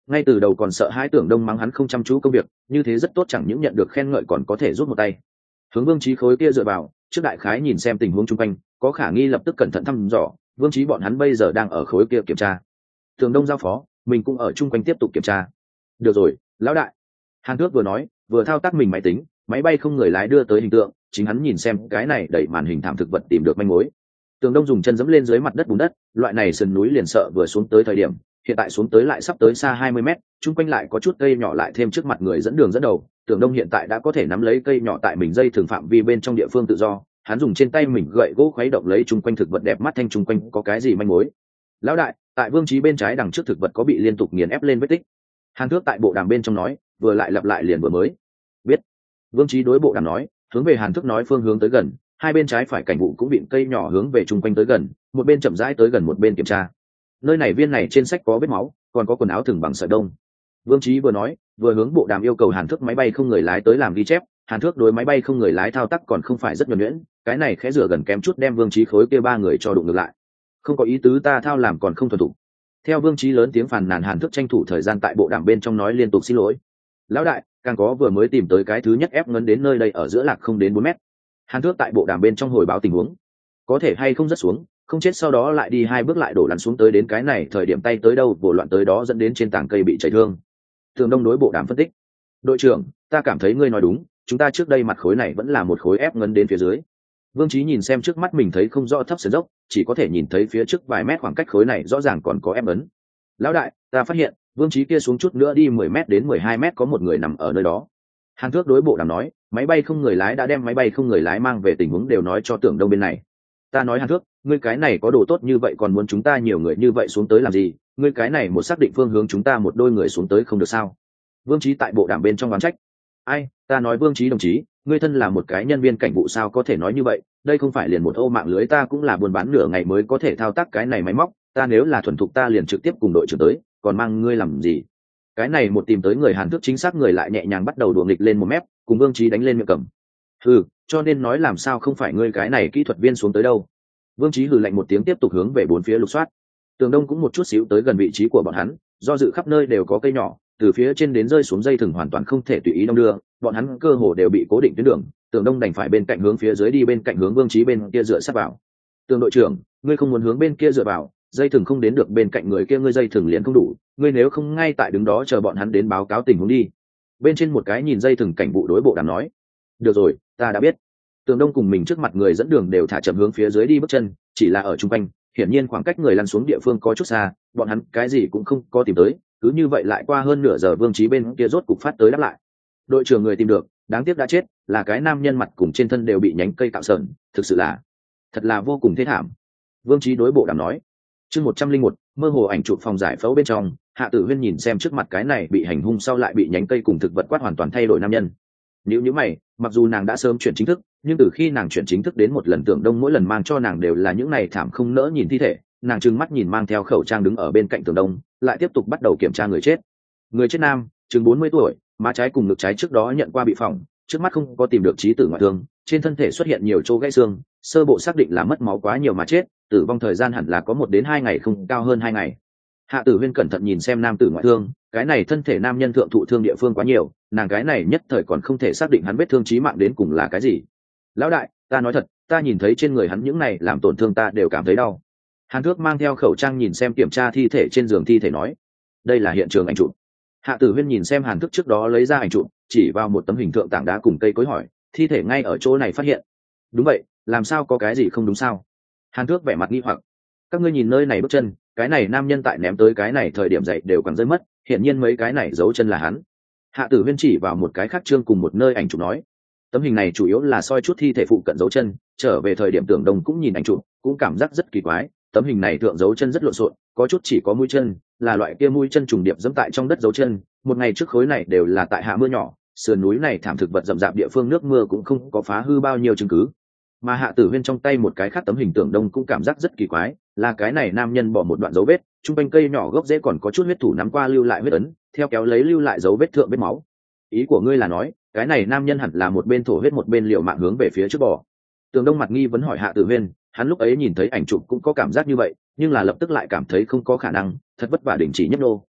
ngay từ đầu còn sợ hãi Tưởng Đông mắng hắn không chăm chú công việc, như thế rất tốt, chẳng những nhận được khen ngợi còn có thể rút một tay. Hướng Vương Chí khối kia dựa vào, trước đại khái nhìn xem tình huống chung quanh, có khả nghi lập tức cẩn thận thăm dò. Vương Chí bọn hắn bây giờ đang ở khối kia kiểm tra. Tưởng Đông giao phó, mình cũng ở chung quanh tiếp tục kiểm tra. Được rồi, lão đại. Hàn Thước vừa nói, vừa thao tác mình máy tính, máy bay không người lái đưa tới hình tượng, chính hắn nhìn xem cái này đẩy màn hình thảm thực vật tìm được manh mối. Tường Đông dùng chân dẫm lên dưới mặt đất bùn đất, loại này sườn núi liền sợ vừa xuống tới thời điểm, hiện tại xuống tới lại sắp tới xa 20 mét, chung quanh lại có chút cây nhỏ lại thêm trước mặt người dẫn đường dẫn đầu. Tường Đông hiện tại đã có thể nắm lấy cây nhỏ tại mình dây thường phạm vi bên trong địa phương tự do, hắn dùng trên tay mình gậy gỗ khuấy động lấy chung quanh thực vật đẹp mắt thanh chung quanh có cái gì manh mối. Lão đại, tại Vương Chí bên trái đằng trước thực vật có bị liên tục nghiền ép lên vết tích. Hàn Thước tại bộ đàm bên trong nói, vừa lại lặp lại liền vừa mới. Biết. Vương Chí đối bộ đàm nói, hướng về Hàn Thước nói phương hướng tới gần, hai bên trái phải cảnh vụ cũng bịn cây nhỏ hướng về chung quanh tới gần, một bên chậm rãi tới gần một bên kiểm tra. Nơi này viên này trên sách có vết máu, còn có quần áo thừng bằng sợi đông. Vương Chí vừa nói, vừa hướng bộ đàm yêu cầu Hàn Thước máy bay không người lái tới làm ghi chép. Hàn Thước đối máy bay không người lái thao tác còn không phải rất nhuần nhuyễn, cái này khẽ rửa gần kém chút đem Vương Chí khối kia ba người cho đụng ngược lại. Không có ý tứ, ta thao làm còn không thuần thục. Theo Vương Chí lớn tiếng phàn nàn, Hàn Thước tranh thủ thời gian tại bộ đàm bên trong nói liên tục xin lỗi. Lão đại, càng có vừa mới tìm tới cái thứ nhất ép ngấn đến nơi đây ở giữa lạc không đến 4 mét. Hàn Thước tại bộ đàm bên trong hồi báo tình huống, có thể hay không rất xuống, không chết sau đó lại đi 2 bước lại đổ lăn xuống tới đến cái này thời điểm tay tới đâu vồ loạn tới đó dẫn đến trên tảng cây bị chảy thương. Thường Đông đối bộ đàm phân tích, đội trưởng, ta cảm thấy ngươi nói đúng, chúng ta trước đây mặt khối này vẫn là một khối ép ngấn đến phía dưới. Vương Chí nhìn xem trước mắt mình thấy không rõ thấp sườn dốc, chỉ có thể nhìn thấy phía trước vài mét khoảng cách khối này rõ ràng còn có ép ấn. Lão đại, ta phát hiện Vương Chí kia xuống chút nữa đi 10 mét đến 12 mét có một người nằm ở nơi đó. Hàn Thước đối bộ đàm nói, máy bay không người lái đã đem máy bay không người lái mang về tình huống đều nói cho Tưởng Đông bên này. Ta nói Hàn Thước, ngươi cái này có đồ tốt như vậy còn muốn chúng ta nhiều người như vậy xuống tới làm gì? Ngươi cái này một xác định phương hướng chúng ta một đôi người xuống tới không được sao? Vương Chí tại bộ đàm bên trong oán trách. Ai, ta nói Vương Chí đồng chí, ngươi thân là một cái nhân viên cảnh vụ sao có thể nói như vậy? Đây không phải liền một ô mạng lưới, ta cũng là buôn bán nửa ngày mới có thể thao tác cái này máy móc, ta nếu là thuần thục ta liền trực tiếp cùng đội trưởng tới, còn mang ngươi làm gì? Cái này một tìm tới người Hàn Thước chính xác người lại nhẹ nhàng bắt đầu đùa nghịch lên một mép, cùng Vương Chí đánh lên miệng cầm. Hừ, cho nên nói làm sao không phải ngươi cái này kỹ thuật viên xuống tới đâu? Vương Chí hừ lạnh một tiếng tiếp tục hướng về bốn phía lục soát. Tường Đông cũng một chút xíu tới gần vị trí của bọn hắn, do dự khắp nơi đều có cây nhỏ, từ phía trên đến rơi xuống dây thừng hoàn toàn không thể tùy ý đong đưa, bọn hắn cơ hồ đều bị cố định tuyến đường. Tường Đông đành phải bên cạnh hướng phía dưới đi, bên cạnh hướng Vương Chí bên kia dựa sát vào. Tường đội trưởng, ngươi không muốn hướng bên kia dựa vào, dây thừng không đến được bên cạnh người kia, ngươi dây thừng liền không đủ, ngươi nếu không ngay tại đứng đó chờ bọn hắn đến báo cáo tình huống đi. Bên trên một cái nhìn dây thừng cảnh vụ đối bộ đàm nói. Được rồi, ta đã biết. Tường Đông cùng mình trước mặt người dẫn đường đều thả chậm hướng phía dưới đi bước chân, chỉ là ở trung quanh, hiển nhiên khoảng cách người lăn xuống địa phương có chút xa, bọn hắn cái gì cũng không có tìm tới, cứ như vậy lại qua hơn nửa giờ Vương Chí bên kia rốt cục phát tới đáp lại. Đội trưởng người tìm được, đáng tiếc đã chết, là cái nam nhân mặt cùng trên thân đều bị nhánh cây cạo sờn, thực sự là thật là vô cùng thê thảm. Vương Chí đối bộ đàm nói. Chương 101, mơ hồ ảnh chụp phòng giải phẫu bên trong, Hạ Tử Huyên nhìn xem trước mặt cái này bị hành hung sau lại bị nhánh cây cùng thực vật quát hoàn toàn thay đổi nam nhân. Nếu mày, mặc dù nàng đã sớm chuyển chính thức, nhưng từ khi nàng chuyển chính thức đến một lần Tưởng Đông mỗi lần mang cho nàng đều là những này thảm không nỡ nhìn thi thể, nàng trừng mắt nhìn mang theo khẩu trang đứng ở bên cạnh Tưởng Đông, lại tiếp tục bắt đầu kiểm tra người chết. Người chết nam, chừng 40 tuổi, má trái cùng ngực trái trước đó nhận qua bị phỏng, trước mắt không có tìm được chí tử ngoại thương, trên thân thể xuất hiện nhiều chỗ gãy xương, sơ bộ xác định là mất máu quá nhiều mà chết, tử vong thời gian hẳn là có 1 đến 2 ngày, không cao hơn 2 ngày. Hạ Tử Huyên cẩn thận nhìn xem nam tử ngoại thương, cái này thân thể nam nhân thượng thụ thương địa phương quá nhiều, nàng cái này nhất thời còn không thể xác định hắn vết thương chí mạng đến cùng là cái gì. Lão đại, ta nói thật, ta nhìn thấy trên người hắn những này làm tổn thương ta đều cảm thấy đau. Hàn Thước mang theo khẩu trang nhìn xem kiểm tra thi thể trên giường thi thể nói, đây là hiện trường ảnh chụp. Hạ Tử Huyên nhìn xem Hàn Thước trước đó lấy ra ảnh chụp, chỉ vào một tấm hình tượng tảng đá cùng cây cối hỏi, thi thể ngay ở chỗ này phát hiện. Đúng vậy, làm sao có cái gì không đúng sao? Hàn Thước vẻ mặt nghi hoặc. Các ngươi nhìn nơi này bước chân, cái này nam nhân tại ném tới cái này thời điểm dậy đều quẳng rơi mất, hiện nhiên mấy cái này dấu chân là hắn. Hạ Tử Huyên chỉ vào một cái khác trương cùng một nơi ảnh chụp nói, tấm hình này chủ yếu là soi chút thi thể phụ cận dấu chân, trở về thời điểm Tưởng Đông cũng nhìn ảnh chụp, cũng cảm giác rất kỳ quái, tấm hình này thượng dấu chân rất lộn xộn, có chút chỉ có mũi chân, là loại kia mũi chân trùng điệp dẫm tại trong đất dấu chân, một ngày trước khối này đều là tại hạ mưa nhỏ, sườn núi này thảm thực vật rậm rạp địa phương nước mưa cũng không có phá hư bao nhiêu chứng cứ. Mà Hạ Tử Huyên trong tay một cái khác tấm hình Tưởng Đông cũng cảm giác rất kỳ quái, là cái này nam nhân bỏ một đoạn dấu vết, trung quanh cây nhỏ gốc rễ còn có chút huyết thủ nắm qua lưu lại huyết ấn, theo kéo lấy lưu lại dấu vết thượng vết máu. Ý của ngươi là nói, cái này nam nhân hẳn là một bên thổ huyết một bên liều mạng hướng về phía trước bò. Tưởng Đông mặt nghi vấn hỏi Hạ Tử Huyên, hắn lúc ấy nhìn thấy ảnh chụp cũng có cảm giác như vậy, nhưng là lập tức lại cảm thấy không có khả năng, thật vất vả đình chỉ nhấp nô,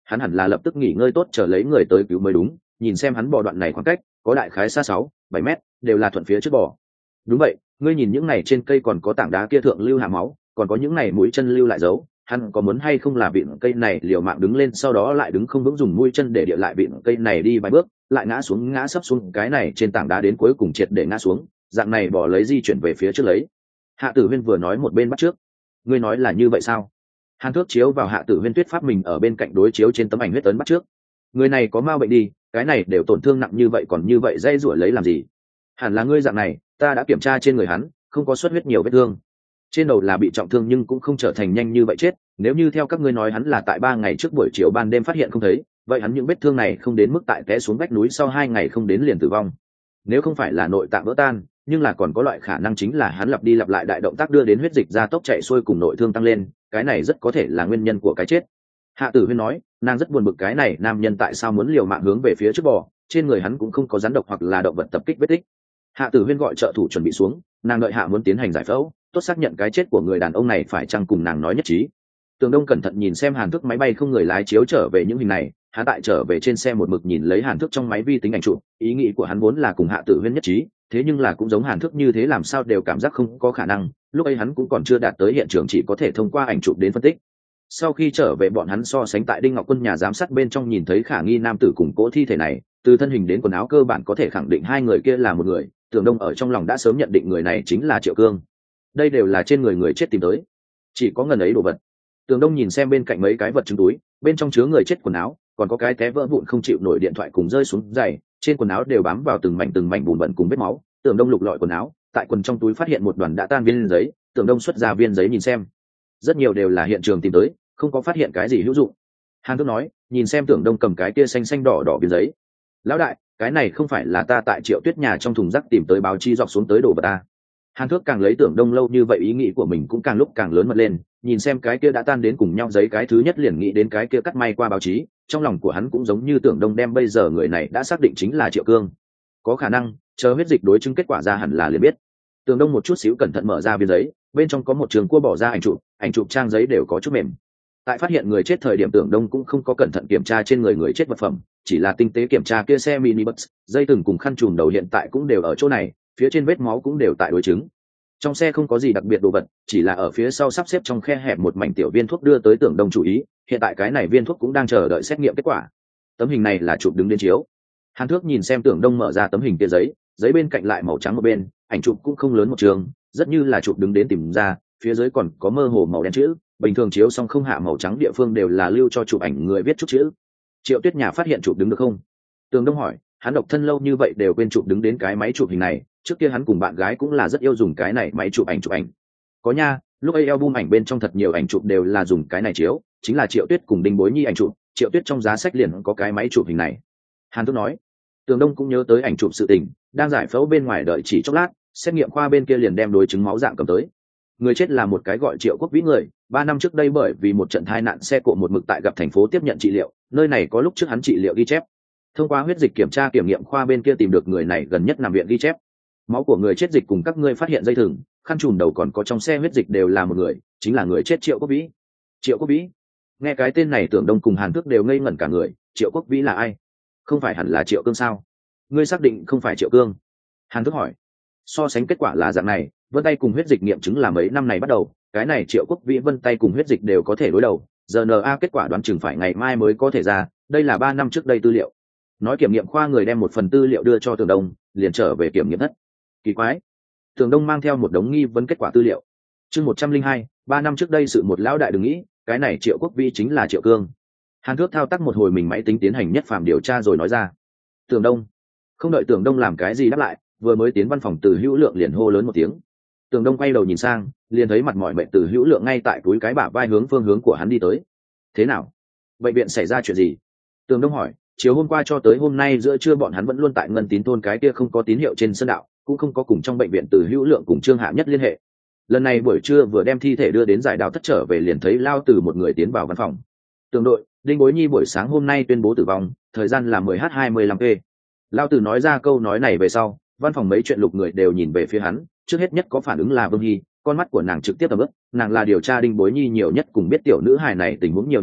hắn hẳn là lập tức nghỉ ngơi tốt chờ lấy người tới cứu mới đúng. Nhìn xem hắn bò đoạn này khoảng cách có đại khái xa 6-7 mét, đều là thuận phía trước bò. Đúng vậy, ngươi nhìn những này trên cây còn có tảng đá kia thượng lưu hạ máu, còn có những này mũi chân lưu lại dấu, hắn có muốn hay không là vịn cây này liều mạng đứng lên sau đó lại đứng không vững dùng mũi chân để địa lại vịn cây này đi vài bước, lại ngã xuống ngã sấp xuống cái này trên tảng đá đến cuối cùng triệt để ngã xuống, dạng này bỏ lấy di chuyển về phía trước lấy. Hạ Tử Huyên vừa nói một bên bắt trước. Ngươi nói là như vậy sao? Hàn Thước chiếu vào Hạ Tử Huyên tuyết pháp mình ở bên cạnh đối chiếu trên tấm ảnh huyết ấn bắt trước. Người này có ma bệnh đi, cái này đều tổn thương nặng như vậy còn như vậy dây rủa lấy làm gì? Hẳn là ngươi dạng này, ta đã kiểm tra trên người hắn, không có xuất huyết nhiều vết thương. Trên đầu là bị trọng thương nhưng cũng không trở thành nhanh như vậy chết, nếu như theo các ngươi nói hắn là tại 3 ngày trước buổi chiều ban đêm phát hiện không thấy, vậy hắn những vết thương này không đến mức tại té xuống vách núi sau 2 ngày không đến liền tử vong. Nếu không phải là nội tạng vỡ tan, nhưng là còn có loại khả năng chính là hắn lặp đi lặp lại đại động tác đưa đến huyết dịch gia tốc chạy xuôi cùng nội thương tăng lên, cái này rất có thể là nguyên nhân của cái chết. Hạ Tử Huyên nói, nàng rất buồn bực cái này nam nhân tại sao muốn liều mạng hướng về phía trước bò, trên người hắn cũng không có rắn độc hoặc là động vật tập kích vết tích. Hạ Tử Huyên gọi trợ thủ chuẩn bị xuống, nàng đợi Hạ muốn tiến hành giải phẫu, tốt xác nhận cái chết của người đàn ông này phải chăng cùng nàng nói nhất trí. Tường Đông cẩn thận nhìn xem Hàn Thước máy bay không người lái chiếu trở về những hình này, hắn tại trở về trên xe một mực nhìn lấy Hàn Thước trong máy vi tính ảnh chụp, ý nghĩ của hắn vốn là cùng Hạ Tử Huyên nhất trí, thế nhưng là cũng giống Hàn Thước như thế làm sao đều cảm giác không có khả năng, lúc ấy hắn cũng còn chưa đạt tới hiện trường chỉ có thể thông qua ảnh chụp đến phân tích. Sau khi trở về bọn hắn so sánh tại Đinh Ngọc Quân nhà giám sát bên trong nhìn thấy khả nghi nam tử cùng cỗ thi thể này, từ thân hình đến quần áo cơ bản có thể khẳng định hai người kia là một người, Tường Đông ở trong lòng đã sớm nhận định người này chính là Triệu Cương. Đây đều là trên người người chết tìm tới, chỉ có ngần ấy đồ vật. Tường Đông nhìn xem bên cạnh mấy cái vật chứng túi, bên trong chứa người chết quần áo, còn có cái té vỡ vụn không chịu nổi điện thoại cùng rơi xuống giày, trên quần áo đều bám vào từng mảnh bùn bẩn cùng vết máu. Tường Đông lục lọi quần áo, tại quần trong túi phát hiện một đoàn đã tan viên giấy, Tường Đông xuất ra viên giấy nhìn xem, rất nhiều đều là hiện trường tìm tới, không có phát hiện cái gì hữu dụng. Hàn Thước nói, nhìn xem Tường Đông cầm cái kia xanh xanh đỏ đỏ viên giấy, lão đại, cái này không phải là ta tại Triệu Tuyết nhà trong thùng rác tìm tới báo chí dọc xuống tới đồ vật ta. Hàn Thước càng lấy Tưởng Đông lâu như vậy ý nghĩ của mình cũng càng lúc càng lớn mật lên, nhìn xem cái kia đã tan đến cùng nhau giấy cái thứ nhất liền nghĩ đến cái kia cắt may qua báo chí, trong lòng của hắn cũng giống như Tưởng Đông đem bây giờ người này đã xác định chính là Triệu Cương. Có khả năng, chờ huyết dịch đối chứng kết quả ra hẳn là liền biết. Tưởng Đông một chút xíu cẩn thận mở ra viên giấy, bên trong có một trường cua bỏ ra ảnh chụp trang giấy đều có chút mềm. Tại phát hiện người chết thời điểm Tưởng Đông cũng không có cẩn thận kiểm tra trên người chết vật phẩm, chỉ là tinh tế kiểm tra kia xe mini bus, dây thừng cùng khăn trùm đầu hiện tại cũng đều ở chỗ này, phía trên vết máu cũng đều tại đối chứng. Trong xe không có gì đặc biệt đồ vật, chỉ là ở phía sau sắp xếp trong khe hẹp một mảnh tiểu viên thuốc đưa tới Tưởng Đông chủ ý, hiện tại cái này viên thuốc cũng đang chờ đợi xét nghiệm kết quả. Tấm hình này là chụp đứng đến chiếu. Hàn Thước nhìn xem Tưởng Đông mở ra tấm hình kia giấy bên cạnh lại màu trắng một bên, ảnh chụp cũng không lớn một trường, rất như là chụp đứng đến tìm ra, phía dưới còn có mơ hồ màu đen chữ, bình thường chiếu xong không hạ màu trắng địa phương đều là lưu cho chụp ảnh người viết chút chữ. Triệu Tuyết nhà phát hiện chụp đứng được không? Tưởng Đông hỏi, hắn độc thân lâu như vậy đều quên chụp đứng đến cái máy chụp hình này, trước kia hắn cùng bạn gái cũng là rất yêu dùng cái này máy chụp ảnh. Có nha, lúc ấy album ảnh bên trong thật nhiều ảnh chụp đều là dùng cái này chiếu, chính là Triệu Tuyết cùng Đinh Bối Nhi ảnh chụp, Triệu Tuyết trong giá sách liền có cái máy chụp hình này. Hàn Thước nói. Tường Đông cũng nhớ tới ảnh chụp sự tình, đang giải phẫu bên ngoài đợi chỉ chốc lát, xét nghiệm khoa bên kia liền đem đối chứng máu dạng cầm tới. Người chết là một cái gọi Triệu Quốc Vĩ người, 3 năm trước đây bởi vì một trận tai nạn xe cộ một mực tại gặp thành phố tiếp nhận trị liệu, nơi này có lúc trước hắn trị liệu ghi chép. Thông qua huyết dịch kiểm tra kiểm nghiệm khoa bên kia tìm được người này gần nhất nằm viện ghi chép. Máu của người chết dịch cùng các ngươi phát hiện dây thừng, khăn trùm đầu còn có trong xe huyết dịch đều là một người, chính là người chết Triệu Quốc Vĩ. Triệu Quốc Vĩ? Nghe cái tên này Tưởng Đông cùng Hàn Thước đều ngây ngẩn cả người, Triệu Quốc Vĩ là ai? Không phải hẳn là Triệu Cương sao? Ngươi xác định không phải Triệu Cương? Hàn Thước hỏi. So sánh kết quả là dạng này, vân tay cùng huyết dịch nghiệm chứng là mấy năm này bắt đầu, cái này Triệu Quốc Vĩ vân tay cùng huyết dịch đều có thể đối đầu, RNA kết quả đoán chừng phải ngày mai mới có thể ra, đây là 3 năm trước đây tư liệu. Nói kiểm nghiệm khoa người đem một phần tư liệu đưa cho Tường Đông, liền trở về kiểm nghiệm thất. Kỳ quái. Tường Đông mang theo một đống nghi vấn kết quả tư liệu. Chương 102, 3 năm trước đây sự một lão đại đừng nghĩ, cái này Triệu Quốc Vĩ chính là Triệu Cương. Hàn Thước thao tác một hồi mình máy tính tiến hành nhất phàm điều tra rồi nói ra. Tường Đông. Không đợi Tường Đông làm cái gì đáp lại, vừa mới tiến văn phòng Từ Hữu Lượng liền hô lớn một tiếng. Tường Đông quay đầu nhìn sang, liền thấy mặt mỏi mệt Từ Hữu Lượng ngay tại túi cái bả vai hướng phương hướng của hắn đi tới. Thế nào? Bệnh viện xảy ra chuyện gì? Tường Đông hỏi. Chiều hôm qua cho tới hôm nay giữa trưa bọn hắn vẫn luôn tại Ngân Tín thôn cái kia không có tín hiệu trên sân đạo, cũng không có cùng trong bệnh viện Từ Hữu Lượng cùng Trương Hạ Nhất liên hệ. Lần này buổi trưa vừa đem thi thể đưa đến giải đào thất trở về liền thấy Lao Từ một người tiến vào văn phòng. Tường đội, Đinh Bối Nhi buổi sáng hôm nay tuyên bố tử vong, thời gian là 10h25p. Lao Từ nói ra câu nói này về sau, văn phòng mấy chuyện lục người đều nhìn về phía hắn, trước hết nhất có phản ứng là Vương Nhi, con mắt của nàng trực tiếp tầm ướp, nàng là điều tra Đinh Bối Nhi nhiều nhất cùng biết tiểu nữ hài này tình huống nhiều nhất người,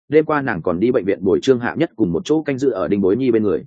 đêm qua nàng còn đi bệnh viện bồi Trương Hạ Nhất cùng một chỗ canh giữ ở Đinh Bối Nhi bên người.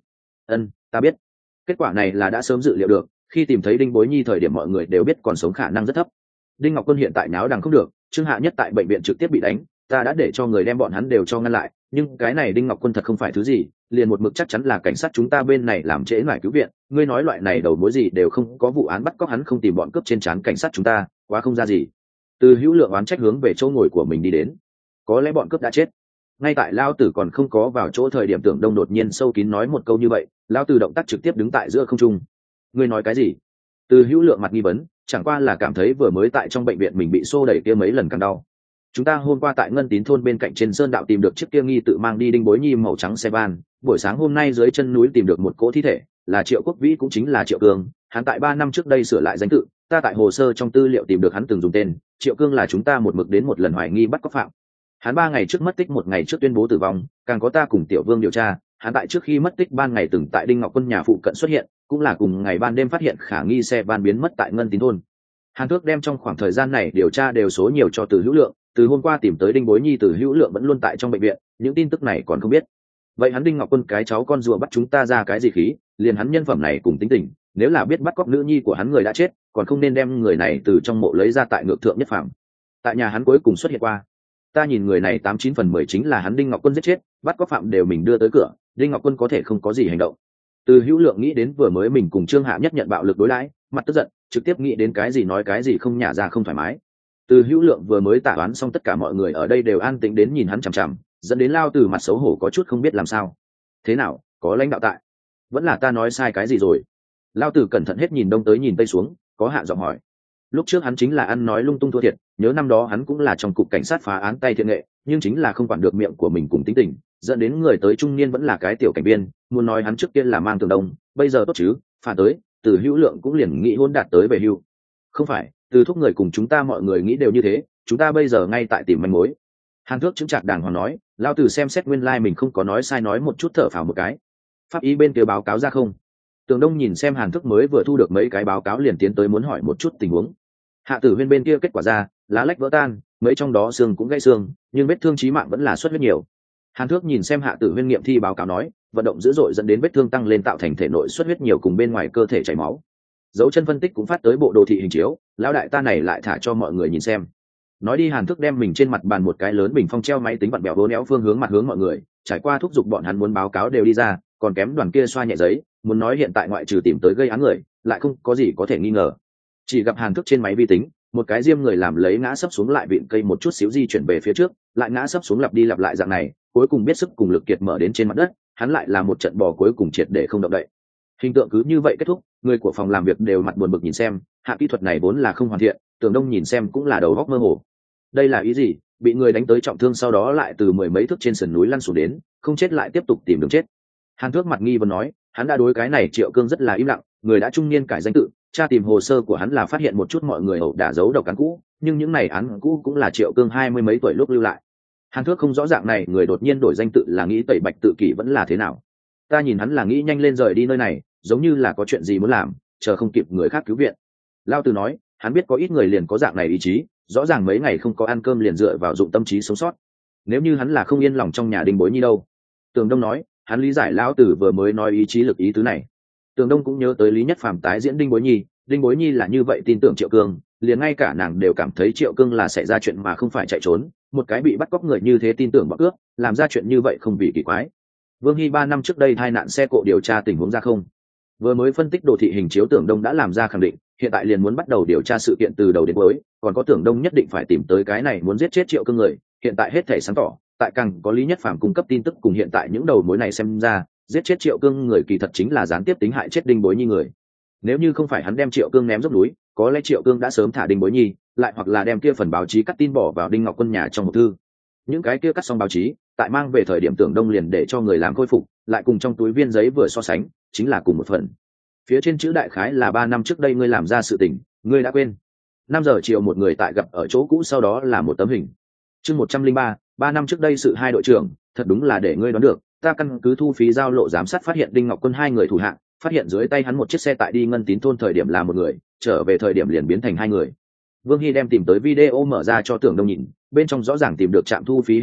Ta biết. Kết quả này là đã sớm dự liệu được, khi tìm thấy Đinh Bối Nhi thời điểm mọi người đều biết còn sống khả năng rất thấp. Đinh Ngọc Quân hiện tại náo đằng không được, Trương Hạ Nhất tại bệnh viện trực tiếp bị đánh, ta đã để cho người đem bọn hắn đều cho ngăn lại, nhưng cái này Đinh Ngọc Quân thật không phải thứ gì, liền một mực chắc chắn là cảnh sát chúng ta bên này làm trễ nải cứu viện, ngươi nói loại này đầu mối gì đều không có, vụ án bắt cóc hắn không tìm bọn cướp trên trán cảnh sát chúng ta, quá không ra gì. Từ Hữu Lượng oán trách hướng về chỗ ngồi của mình đi đến. Có lẽ bọn cướp đã chết. Ngay tại Lao Tử còn không có vào chỗ thời điểm, Tưởng Đông đột nhiên sâu kín nói một câu như vậy, Lao Tử động tác trực tiếp đứng tại giữa không trung. Ngươi nói cái gì? Từ Hữu Lượng mặt nghi vấn, chẳng qua là cảm thấy vừa mới tại trong bệnh viện mình bị xô đẩy kia mấy lần càng đau. Chúng ta hôm qua tại Ngân Tín thôn bên cạnh trên sơn đạo tìm được chiếc kia nghi tự mang đi Đinh Bối Nhi màu trắng xe van, buổi sáng hôm nay dưới chân núi tìm được một cỗ thi thể, là Triệu Quốc Vĩ, cũng chính là Triệu Cương, hắn tại 3 năm trước đây sửa lại danh tự, ta tại hồ sơ trong tư liệu tìm được hắn từng dùng tên, Triệu Cương là chúng ta một mực đến một lần hoài nghi bắt cóc phạm. Hắn 3 ngày trước mất tích, 1 ngày trước tuyên bố tử vong, càng có ta cùng Tiểu Vương điều tra, hắn tại trước khi mất tích ban ngày từng tại Đinh Ngọc Quân nhà phụ cận xuất hiện, cũng là cùng ngày ban đêm phát hiện khả nghi xe van biến mất tại Ngân Tín thôn. Hàn Thước đem trong khoảng thời gian này điều tra đều số nhiều cho Từ Hữu Lượng, từ hôm qua tìm tới Đinh Bối Nhi, Từ Hữu Lượng vẫn luôn tại trong bệnh viện, những tin tức này còn không biết. Vậy hắn Đinh Ngọc Quân cái cháu con rùa bắt chúng ta ra cái gì khí, liền hắn nhân phẩm này cùng tính tình, nếu là biết bắt cóc nữ nhi của hắn người đã chết, còn không nên đem người này từ trong mộ lấy ra tại ngược thượng nhất phạm. Tại nhà hắn cuối cùng xuất hiện qua, ta nhìn người này 89 phần 10 chính là hắn Đinh Ngọc Quân giết chết, bắt cóc phạm đều mình đưa tới cửa, Đinh Ngọc Quân có thể không có gì hành động. Từ Hữu Lượng nghĩ đến vừa mới mình cùng Trương Hạ Nhất nhận bạo lực đối đãi, mặt tức giận, trực tiếp nghĩ đến cái gì nói cái gì, không nhả ra không thoải mái. Từ Hữu Lượng vừa mới tả oán xong, tất cả mọi người ở đây đều an tĩnh đến nhìn hắn chằm chằm, dẫn đến Lao Từ mặt xấu hổ có chút không biết làm sao. Thế nào, có lãnh đạo tại? Vẫn là ta nói sai cái gì rồi? Lao Từ cẩn thận hết nhìn đông tới nhìn tây xuống, có hạ giọng hỏi. Lúc trước hắn chính là ăn nói lung tung thua thiệt, nhớ năm đó hắn cũng là trong cục cảnh sát phá án tay thiện nghệ, nhưng chính là không quản được miệng của mình cùng tính tình, dẫn đến người tới trung niên vẫn là cái tiểu cảnh viên, muốn nói hắn trước kia là mang tường đông, bây giờ tốt chứ, phản tới, Từ Hữu Lượng cũng liền nghĩ hôn đạt tới về hưu. Không phải, Từ thúc người cùng chúng ta mọi người nghĩ đều như thế, chúng ta bây giờ ngay tại tìm manh mối. Hàn Thước chứng trạc đàng hoàng nói, Lao Từ xem xét nguyên lai mình không có nói sai, nói một chút thở phào một cái. Pháp y bên kia báo cáo ra không? Tường Đông nhìn xem Hàn Thước mới vừa thu được mấy cái báo cáo liền tiến tới muốn hỏi một chút tình huống. Hạ Tử Huyên bên kia kết quả ra, lá lách vỡ tan, mấy trong đó xương cũng gãy xương, nhưng vết thương chí mạng vẫn là xuất huyết nhiều. Hàn Thước nhìn xem Hạ Tử Huyên nghiệm thi báo cáo nói, vận động dữ dội dẫn đến vết thương tăng lên, tạo thành thể nội xuất huyết nhiều cùng bên ngoài cơ thể chảy máu. Dấu chân phân tích cũng phát tới bộ đồ thị hình chiếu, lão đại ta này lại thả cho mọi người nhìn xem. Nói đi, Hàn Thước đem mình trên mặt bàn một cái lớn bình phong treo máy tính vặn bẹo vốn éo phương hướng mặt hướng mọi người, trải qua thúc giục bọn hắn muốn báo cáo đều đi ra, còn kém đoàn kia xoa nhẹ giấy, muốn nói hiện tại ngoại trừ tìm tới gây án người, lại không có gì có thể nghi ngờ. Chỉ gặp Hàn Thước trên máy vi tính, một cái diêm người làm lấy ngã sấp xuống lại vịn cây một chút xíu di chuyển về phía trước, lại ngã sấp xuống lặp đi lặp lại dạng này, cuối cùng biết sức cùng lực kiệt mở đến trên mặt đất, hắn lại là một trận bò cuối cùng triệt để không động đậy. Hình tượng cứ như vậy kết thúc, người của phòng làm việc đều mặt buồn bực nhìn xem, hạ kỹ thuật này vốn là không hoàn thiện, Tường Đông nhìn xem cũng là đầu óc mơ hồ. Đây là ý gì? Bị người đánh tới trọng thương sau đó lại từ 10 mấy thước trên sườn núi lăn xuống đến, không chết lại tiếp tục tìm đường chết. Hàn Thước mặt nghi vấn nói, hắn đã đối cái này Triệu Cương rất là im lặng, người đã trung niên cải danh tự, tra tìm hồ sơ của hắn là phát hiện một chút mọi người ẩu đả giấu độc án cũ, nhưng những này án cũ cũng là Triệu Cương 20 mấy tuổi lúc lưu lại. Hàn Thước không rõ dạng này người đột nhiên đổi danh tự là nghĩ tẩy bạch tự kỷ vẫn là thế nào. Ta nhìn hắn là nghĩ nhanh lên rời đi nơi này, giống như là có chuyện gì muốn làm, chờ không kịp người khác cứu viện. Lao Từ nói, hắn biết có ít người liền có dạng này ý chí, rõ ràng mấy ngày không có ăn cơm liền dựa vào dụng tâm trí sống sót. Nếu như hắn là không yên lòng trong nhà Đinh Bối Nhi đâu? Tường Đông nói, hắn lý giải Lão Tử vừa mới nói ý chí lực ý tứ này. Tường Đông cũng nhớ tới Lý Nhất Phàm tái diễn Đinh Bối Nhi là như vậy tin tưởng Triệu Cương, liền ngay cả nàng đều cảm thấy Triệu Cương là xảy ra chuyện mà không phải chạy trốn, một cái bị bắt cóc người như thế tin tưởng bọn cướp, làm ra chuyện như vậy không vì kỳ quái. Vương Hy 3 năm trước đây tai nạn xe cộ điều tra tình huống ra không? Vừa mới phân tích đồ thị hình chiếu, Tưởng Đông đã làm ra khẳng định, hiện tại liền muốn bắt đầu điều tra sự kiện từ đầu đến cuối, còn có Tưởng Đông nhất định phải tìm tới cái này muốn giết chết Triệu Cương người, hiện tại hết thảy sáng tỏ, tại càng có Lý Nhất Phàm cung cấp tin tức cùng hiện tại những đầu mối này xem ra, giết chết Triệu Cương người kỳ thật chính là gián tiếp tính hại chết Đinh Bối Nhi người. Nếu như không phải hắn đem Triệu Cương ném dốc núi, có lẽ Triệu Cương đã sớm thả Đinh Bối Nhi, lại hoặc là đem kia phần báo chí cắt tin bỏ vào Đinh Ngọc Quân nhà trong hộp thư. Những cái kia cắt xong báo chí, tại mang về thời điểm Tưởng Đông liền để cho người làm khôi phục, lại cùng trong túi viên giấy vừa so sánh, chính là cùng một phần. Phía trên chữ đại khái là 3 năm trước đây ngươi làm ra sự tình, ngươi đã quên. 5 giờ chiều một người tại gặp ở chỗ cũ, sau đó là một tấm hình. Chương 103, 3 năm trước đây sự hai đội trưởng, thật đúng là để ngươi đoán được, ta căn cứ thu phí giao lộ giám sát phát hiện Đinh Ngọc Quân 2 người thủ hạng, phát hiện dưới tay hắn một chiếc xe tại đi Ngân Tín thôn thời điểm là một người, trở về thời điểm liền biến thành 2 người. Vương Hy đem tìm tới video mở ra cho Tưởng Đông nhìn, bên trong rõ ràng tìm được trạm thu phí hình tượng,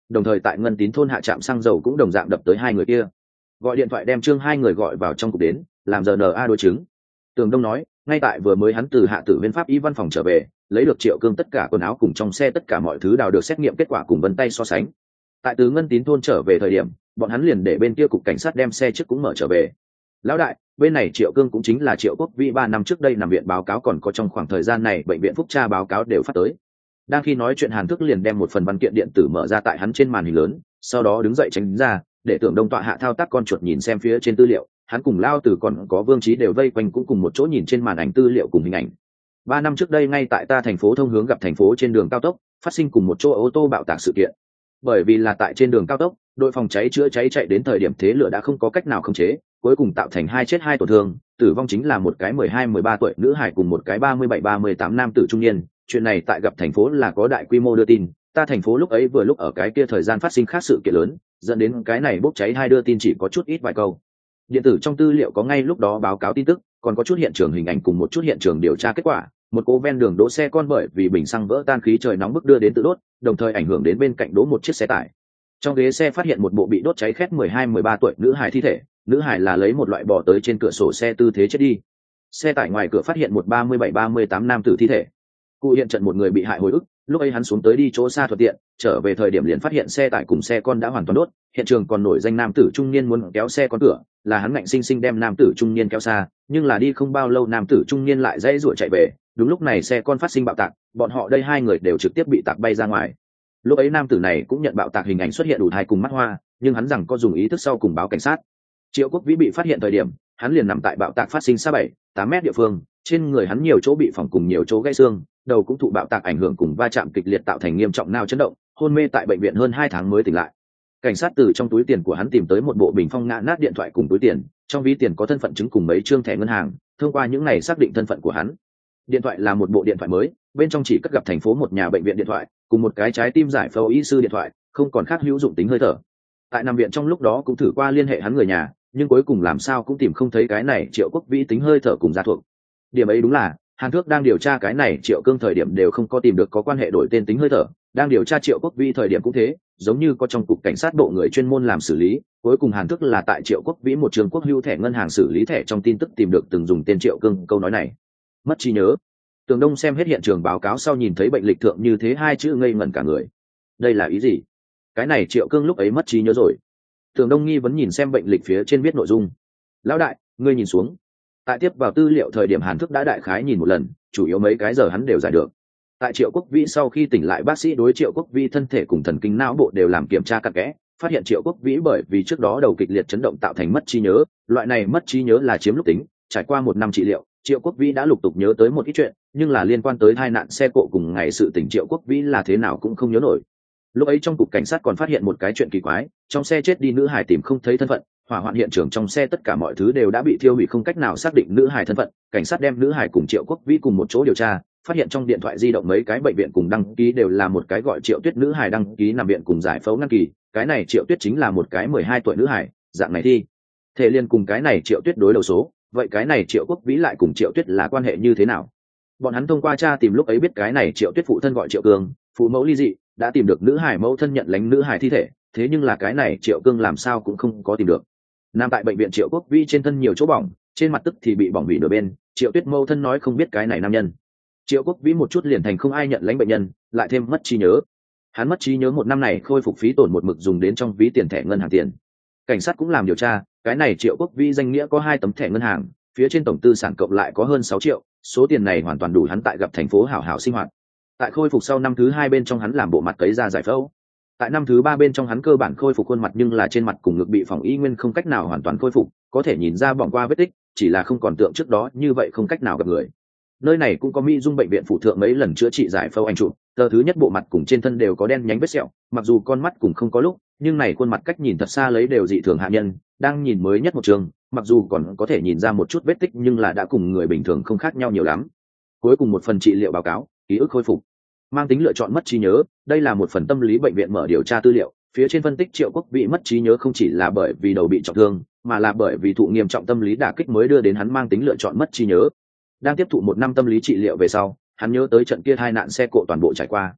đồng thời tại Ngân Tín thôn hạ trạm xăng dầu cũng đồng dạng đập tới hai người kia. Gọi điện thoại đem Trương hai người gọi vào trong cục đến, làm RNA đối chứng. Tường Đông nói, ngay tại vừa mới hắn từ Hạ Tử Viên pháp y văn phòng trở về, lấy được Triệu Cương tất cả quần áo cùng trong xe tất cả mọi thứ đào được xét nghiệm kết quả cùng vân tay so sánh. Tại từ Ngân Tín thôn trở về thời điểm, bọn hắn liền để bên kia cục cảnh sát đem xe trước cũng mở trở về. Lão đại, bên này Triệu Cương cũng chính là Triệu Quốc Vĩ 3 năm trước đây nằm viện báo cáo, còn có trong khoảng thời gian này bệnh viện phúc tra báo cáo đều phát tới. Đang khi nói chuyện, Hàn Thức liền đem một phần văn kiện điện tử mở ra tại hắn trên màn hình lớn, sau đó đứng dậy tránh ra, để Tưởng Đông tọa hạ thao tác con chuột nhìn xem phía trên tư liệu. Hắn cùng Lao Tử còn có Vương Chí đều vây quanh cũng cùng một chỗ nhìn trên màn ảnh tư liệu cùng hình ảnh. 3 năm trước đây, ngay tại ta thành phố thông hướng gặp thành phố trên đường cao tốc, phát sinh cùng một chỗ ô tô bạo tạc sự kiện. Bởi vì là tại trên đường cao tốc, đội phòng cháy chữa cháy chạy đến thời điểm thế lửa đã không có cách nào khống chế, cuối cùng tạo thành 2 chết 2 tổn thương, tử vong chính là một cái 12-13 tuổi nữ hài cùng một cái 37-38 nam tử trung niên. Chuyện này tại gặp thành phố là có đại quy mô đưa tin, ta thành phố lúc ấy vừa lúc ở cái kia thời gian phát sinh khác sự kiện lớn, dẫn đến cái này bốc cháy hai đưa tin chỉ có chút ít vài câu. Điện tử trong tư liệu có ngay lúc đó báo cáo tin tức, còn có chút hiện trường hình ảnh cùng một chút hiện trường điều tra kết quả. Một cô ven đường đỗ xe con bởi vì bình xăng vỡ tan, khí trời nóng bức đưa đến tự đốt, đồng thời ảnh hưởng đến bên cạnh đỗ một chiếc xe tải. Trong ghế xe phát hiện một bộ bị đốt cháy khét 12-13 tuổi nữ hài thi thể, nữ hài là lấy một loại bò tới trên cửa sổ xe tư thế chết đi. Xe tải ngoài cửa phát hiện một 37-38 nam tử thi thể. Cụ hiện trận một người bị hại hồi ức, lúc ấy hắn xuống tới đi chỗ xa thuận tiện, trở về thời điểm liền phát hiện xe tải cùng xe con đã hoàn toàn đốt. Hiện trường còn nổi danh nam tử trung niên muốn kéo xe con cửa, là hắn ngạnh sinh sinh đem nam tử trung niên kéo xa, nhưng là đi không bao lâu nam tử trung niên lại dãy rủa chạy về. Đúng lúc này xe con phát sinh bạo tạc, bọn họ đây hai người đều trực tiếp bị tạc bay ra ngoài. Lúc ấy nam tử này cũng nhận bạo tạc, hình ảnh xuất hiện đủ thai cùng mắt hoa, nhưng hắn rằng có dùng ý thức sau cùng báo cảnh sát. Triệu Quốc Vĩ bị phát hiện thời điểm, hắn liền nằm tại bạo tạc phát sinh xa 7-8 mét địa phương, trên người hắn nhiều chỗ bị phỏng cùng nhiều chỗ gãy xương, đầu cũng thụ bạo tạc ảnh hưởng cùng va chạm kịch liệt tạo thành nghiêm trọng não chấn động, hôn mê tại bệnh viện hơn 2 tháng mới tỉnh lại. Cảnh sát từ trong túi tiền của hắn tìm tới một bộ bình phong ngã nát điện thoại cùng túi tiền, trong ví tiền có thân phận chứng cùng mấy trương thẻ ngân hàng, thông qua những này xác định thân phận của hắn. Điện thoại là một bộ điện thoại mới, bên trong chỉ cất gặp thành phố một nhà bệnh viện điện thoại cùng một cái trái tim giải phẫu y sư điện thoại, không còn khác hữu dụng tính hơi thở. Tại nằm viện trong lúc đó cũng thử qua liên hệ hắn người nhà, nhưng cuối cùng làm sao cũng tìm không thấy cái này Triệu Quốc Vĩ tính hơi thở cùng gia thuộc. Điểm ấy đúng là Hàn Thước đang điều tra cái này Triệu Cương thời điểm đều không có tìm được có quan hệ đổi tên tính hơi thở, đang điều tra Triệu Quốc Vĩ thời điểm cũng thế, giống như có trong cục cảnh sát bộ người chuyên môn làm xử lý. Cuối cùng Hàn Thước là tại Triệu Quốc Vĩ một trường quốc hữu thẻ ngân hàng xử lý thẻ trong tin tức tìm được từng dùng tên Triệu Cương. Câu nói này mất trí nhớ. Tường Đông xem hết hiện trường báo cáo sau nhìn thấy bệnh lịch thượng như thế hai chữ ngây ngẩn cả người. Đây là ý gì? Cái này Triệu Cương lúc ấy mất trí nhớ rồi. Tường Đông nghi vấn nhìn xem bệnh lịch phía trên viết nội dung. Lão đại, ngươi nhìn xuống. Tại tiếp vào tư liệu thời điểm Hàn Thức đã đại khái nhìn một lần, chủ yếu mấy cái giờ hắn đều giải được. Tại Triệu Quốc Vĩ sau khi tỉnh lại, bác sĩ đối Triệu Quốc Vĩ thân thể cùng thần kinh não bộ đều làm kiểm tra cặn kẽ, phát hiện Triệu Quốc Vĩ bởi vì trước đó đầu kịch liệt chấn động tạo thành mất trí nhớ, loại này mất trí nhớ là chiếm lúc tính. Trải qua 1 năm trị liệu, Triệu Quốc Vĩ đã lục tục nhớ tới một ít chuyện, nhưng là liên quan tới tai nạn xe cộ cùng ngày sự tỉnh Triệu Quốc Vĩ là thế nào cũng không nhớ nổi. Lúc ấy trong cục cảnh sát còn phát hiện một cái chuyện kỳ quái, trong xe chết đi nữ hài tìm không thấy thân phận, hỏa hoạn hiện trường trong xe tất cả mọi thứ đều đã bị thiêu hủy, không cách nào xác định nữ hài thân phận. Cảnh sát đem nữ hài cùng Triệu Quốc Vĩ cùng một chỗ điều tra, phát hiện trong điện thoại di động mấy cái bệnh viện cùng đăng ký đều là một cái gọi Triệu Tuyết nữ hài đăng ký nằm viện cùng giải phẫu ngăn kỳ, cái này Triệu Tuyết chính là một cái 12 tuổi nữ hài, dạng này thi thể liên cùng cái này Triệu Tuyết đối đầu số, vậy cái này Triệu Quốc Vĩ lại cùng Triệu Tuyết là quan hệ như thế nào? Bọn hắn thông qua tra tìm lúc ấy biết cái này Triệu Tuyết phụ thân gọi Triệu Cương, phụ mẫu ly dị, đã tìm được nữ hài mẫu thân nhận lãnh nữ hài thi thể, thế nhưng là cái này Triệu Cương làm sao cũng không có tìm được. Nằm tại bệnh viện Triệu Quốc Vĩ trên thân nhiều chỗ bỏng, trên mặt tức thì bị bỏng hủy nửa bên, Triệu Tuyết mẫu thân nói không biết cái này nam nhân. Triệu Quốc Vĩ một chút liền thành không ai nhận lãnh bệnh nhân, lại thêm mất trí nhớ. Hắn mất trí nhớ 1 năm này khôi phục phí tổn một mực dùng đến trong ví tiền thẻ ngân hàng tiền. Cảnh sát cũng làm điều tra, cái này Triệu Quốc Vĩ danh nghĩa có 2 tấm thẻ ngân hàng, phía trên tổng tư sản cộng lại có hơn 6 triệu, số tiền này hoàn toàn đủ hắn tại gặp thành phố hảo hảo sinh hoạt. Tại khôi phục sau năm thứ 2 bên trong hắn làm bộ mặt cấy ra giải phẫu. Tại năm thứ 3 bên trong hắn cơ bản khôi phục khuôn mặt, nhưng là trên mặt cùng ngực bị phỏng y nguyên không cách nào hoàn toàn khôi phục, có thể nhìn ra bỏng qua vết tích, chỉ là không còn tượng trước đó như vậy không cách nào gặp người. Nơi này cũng có Mỹ Dung bệnh viện phụ thượng mấy lần chữa trị giải phẫu ảnh chụp, tờ thứ nhất bộ mặt cùng trên thân đều có đen nhánh vết sẹo, mặc dù con mắt cùng không có lúc, nhưng này khuôn mặt cách nhìn thật xa lấy đều dị thường hạ nhân, đang nhìn mới nhất một trường, mặc dù còn có thể nhìn ra một chút vết tích nhưng là đã cùng người bình thường không khác nhau nhiều lắm. Cuối cùng một phần trị liệu báo cáo, ký ức khôi phục, mang tính lựa chọn mất trí nhớ, đây là một phần tâm lý bệnh viện mở điều tra tư liệu, phía trên phân tích Triệu Quốc Vĩ mất trí nhớ không chỉ là bởi vì đầu bị trọng thương, mà là bởi vì thụ nghiêm trọng tâm lý đả kích mới đưa đến hắn mang tính lựa chọn mất trí nhớ. Đang tiếp thụ 1 năm tâm lý trị liệu về sau, hắn nhớ tới trận kia tai nạn xe cộ toàn bộ trải qua.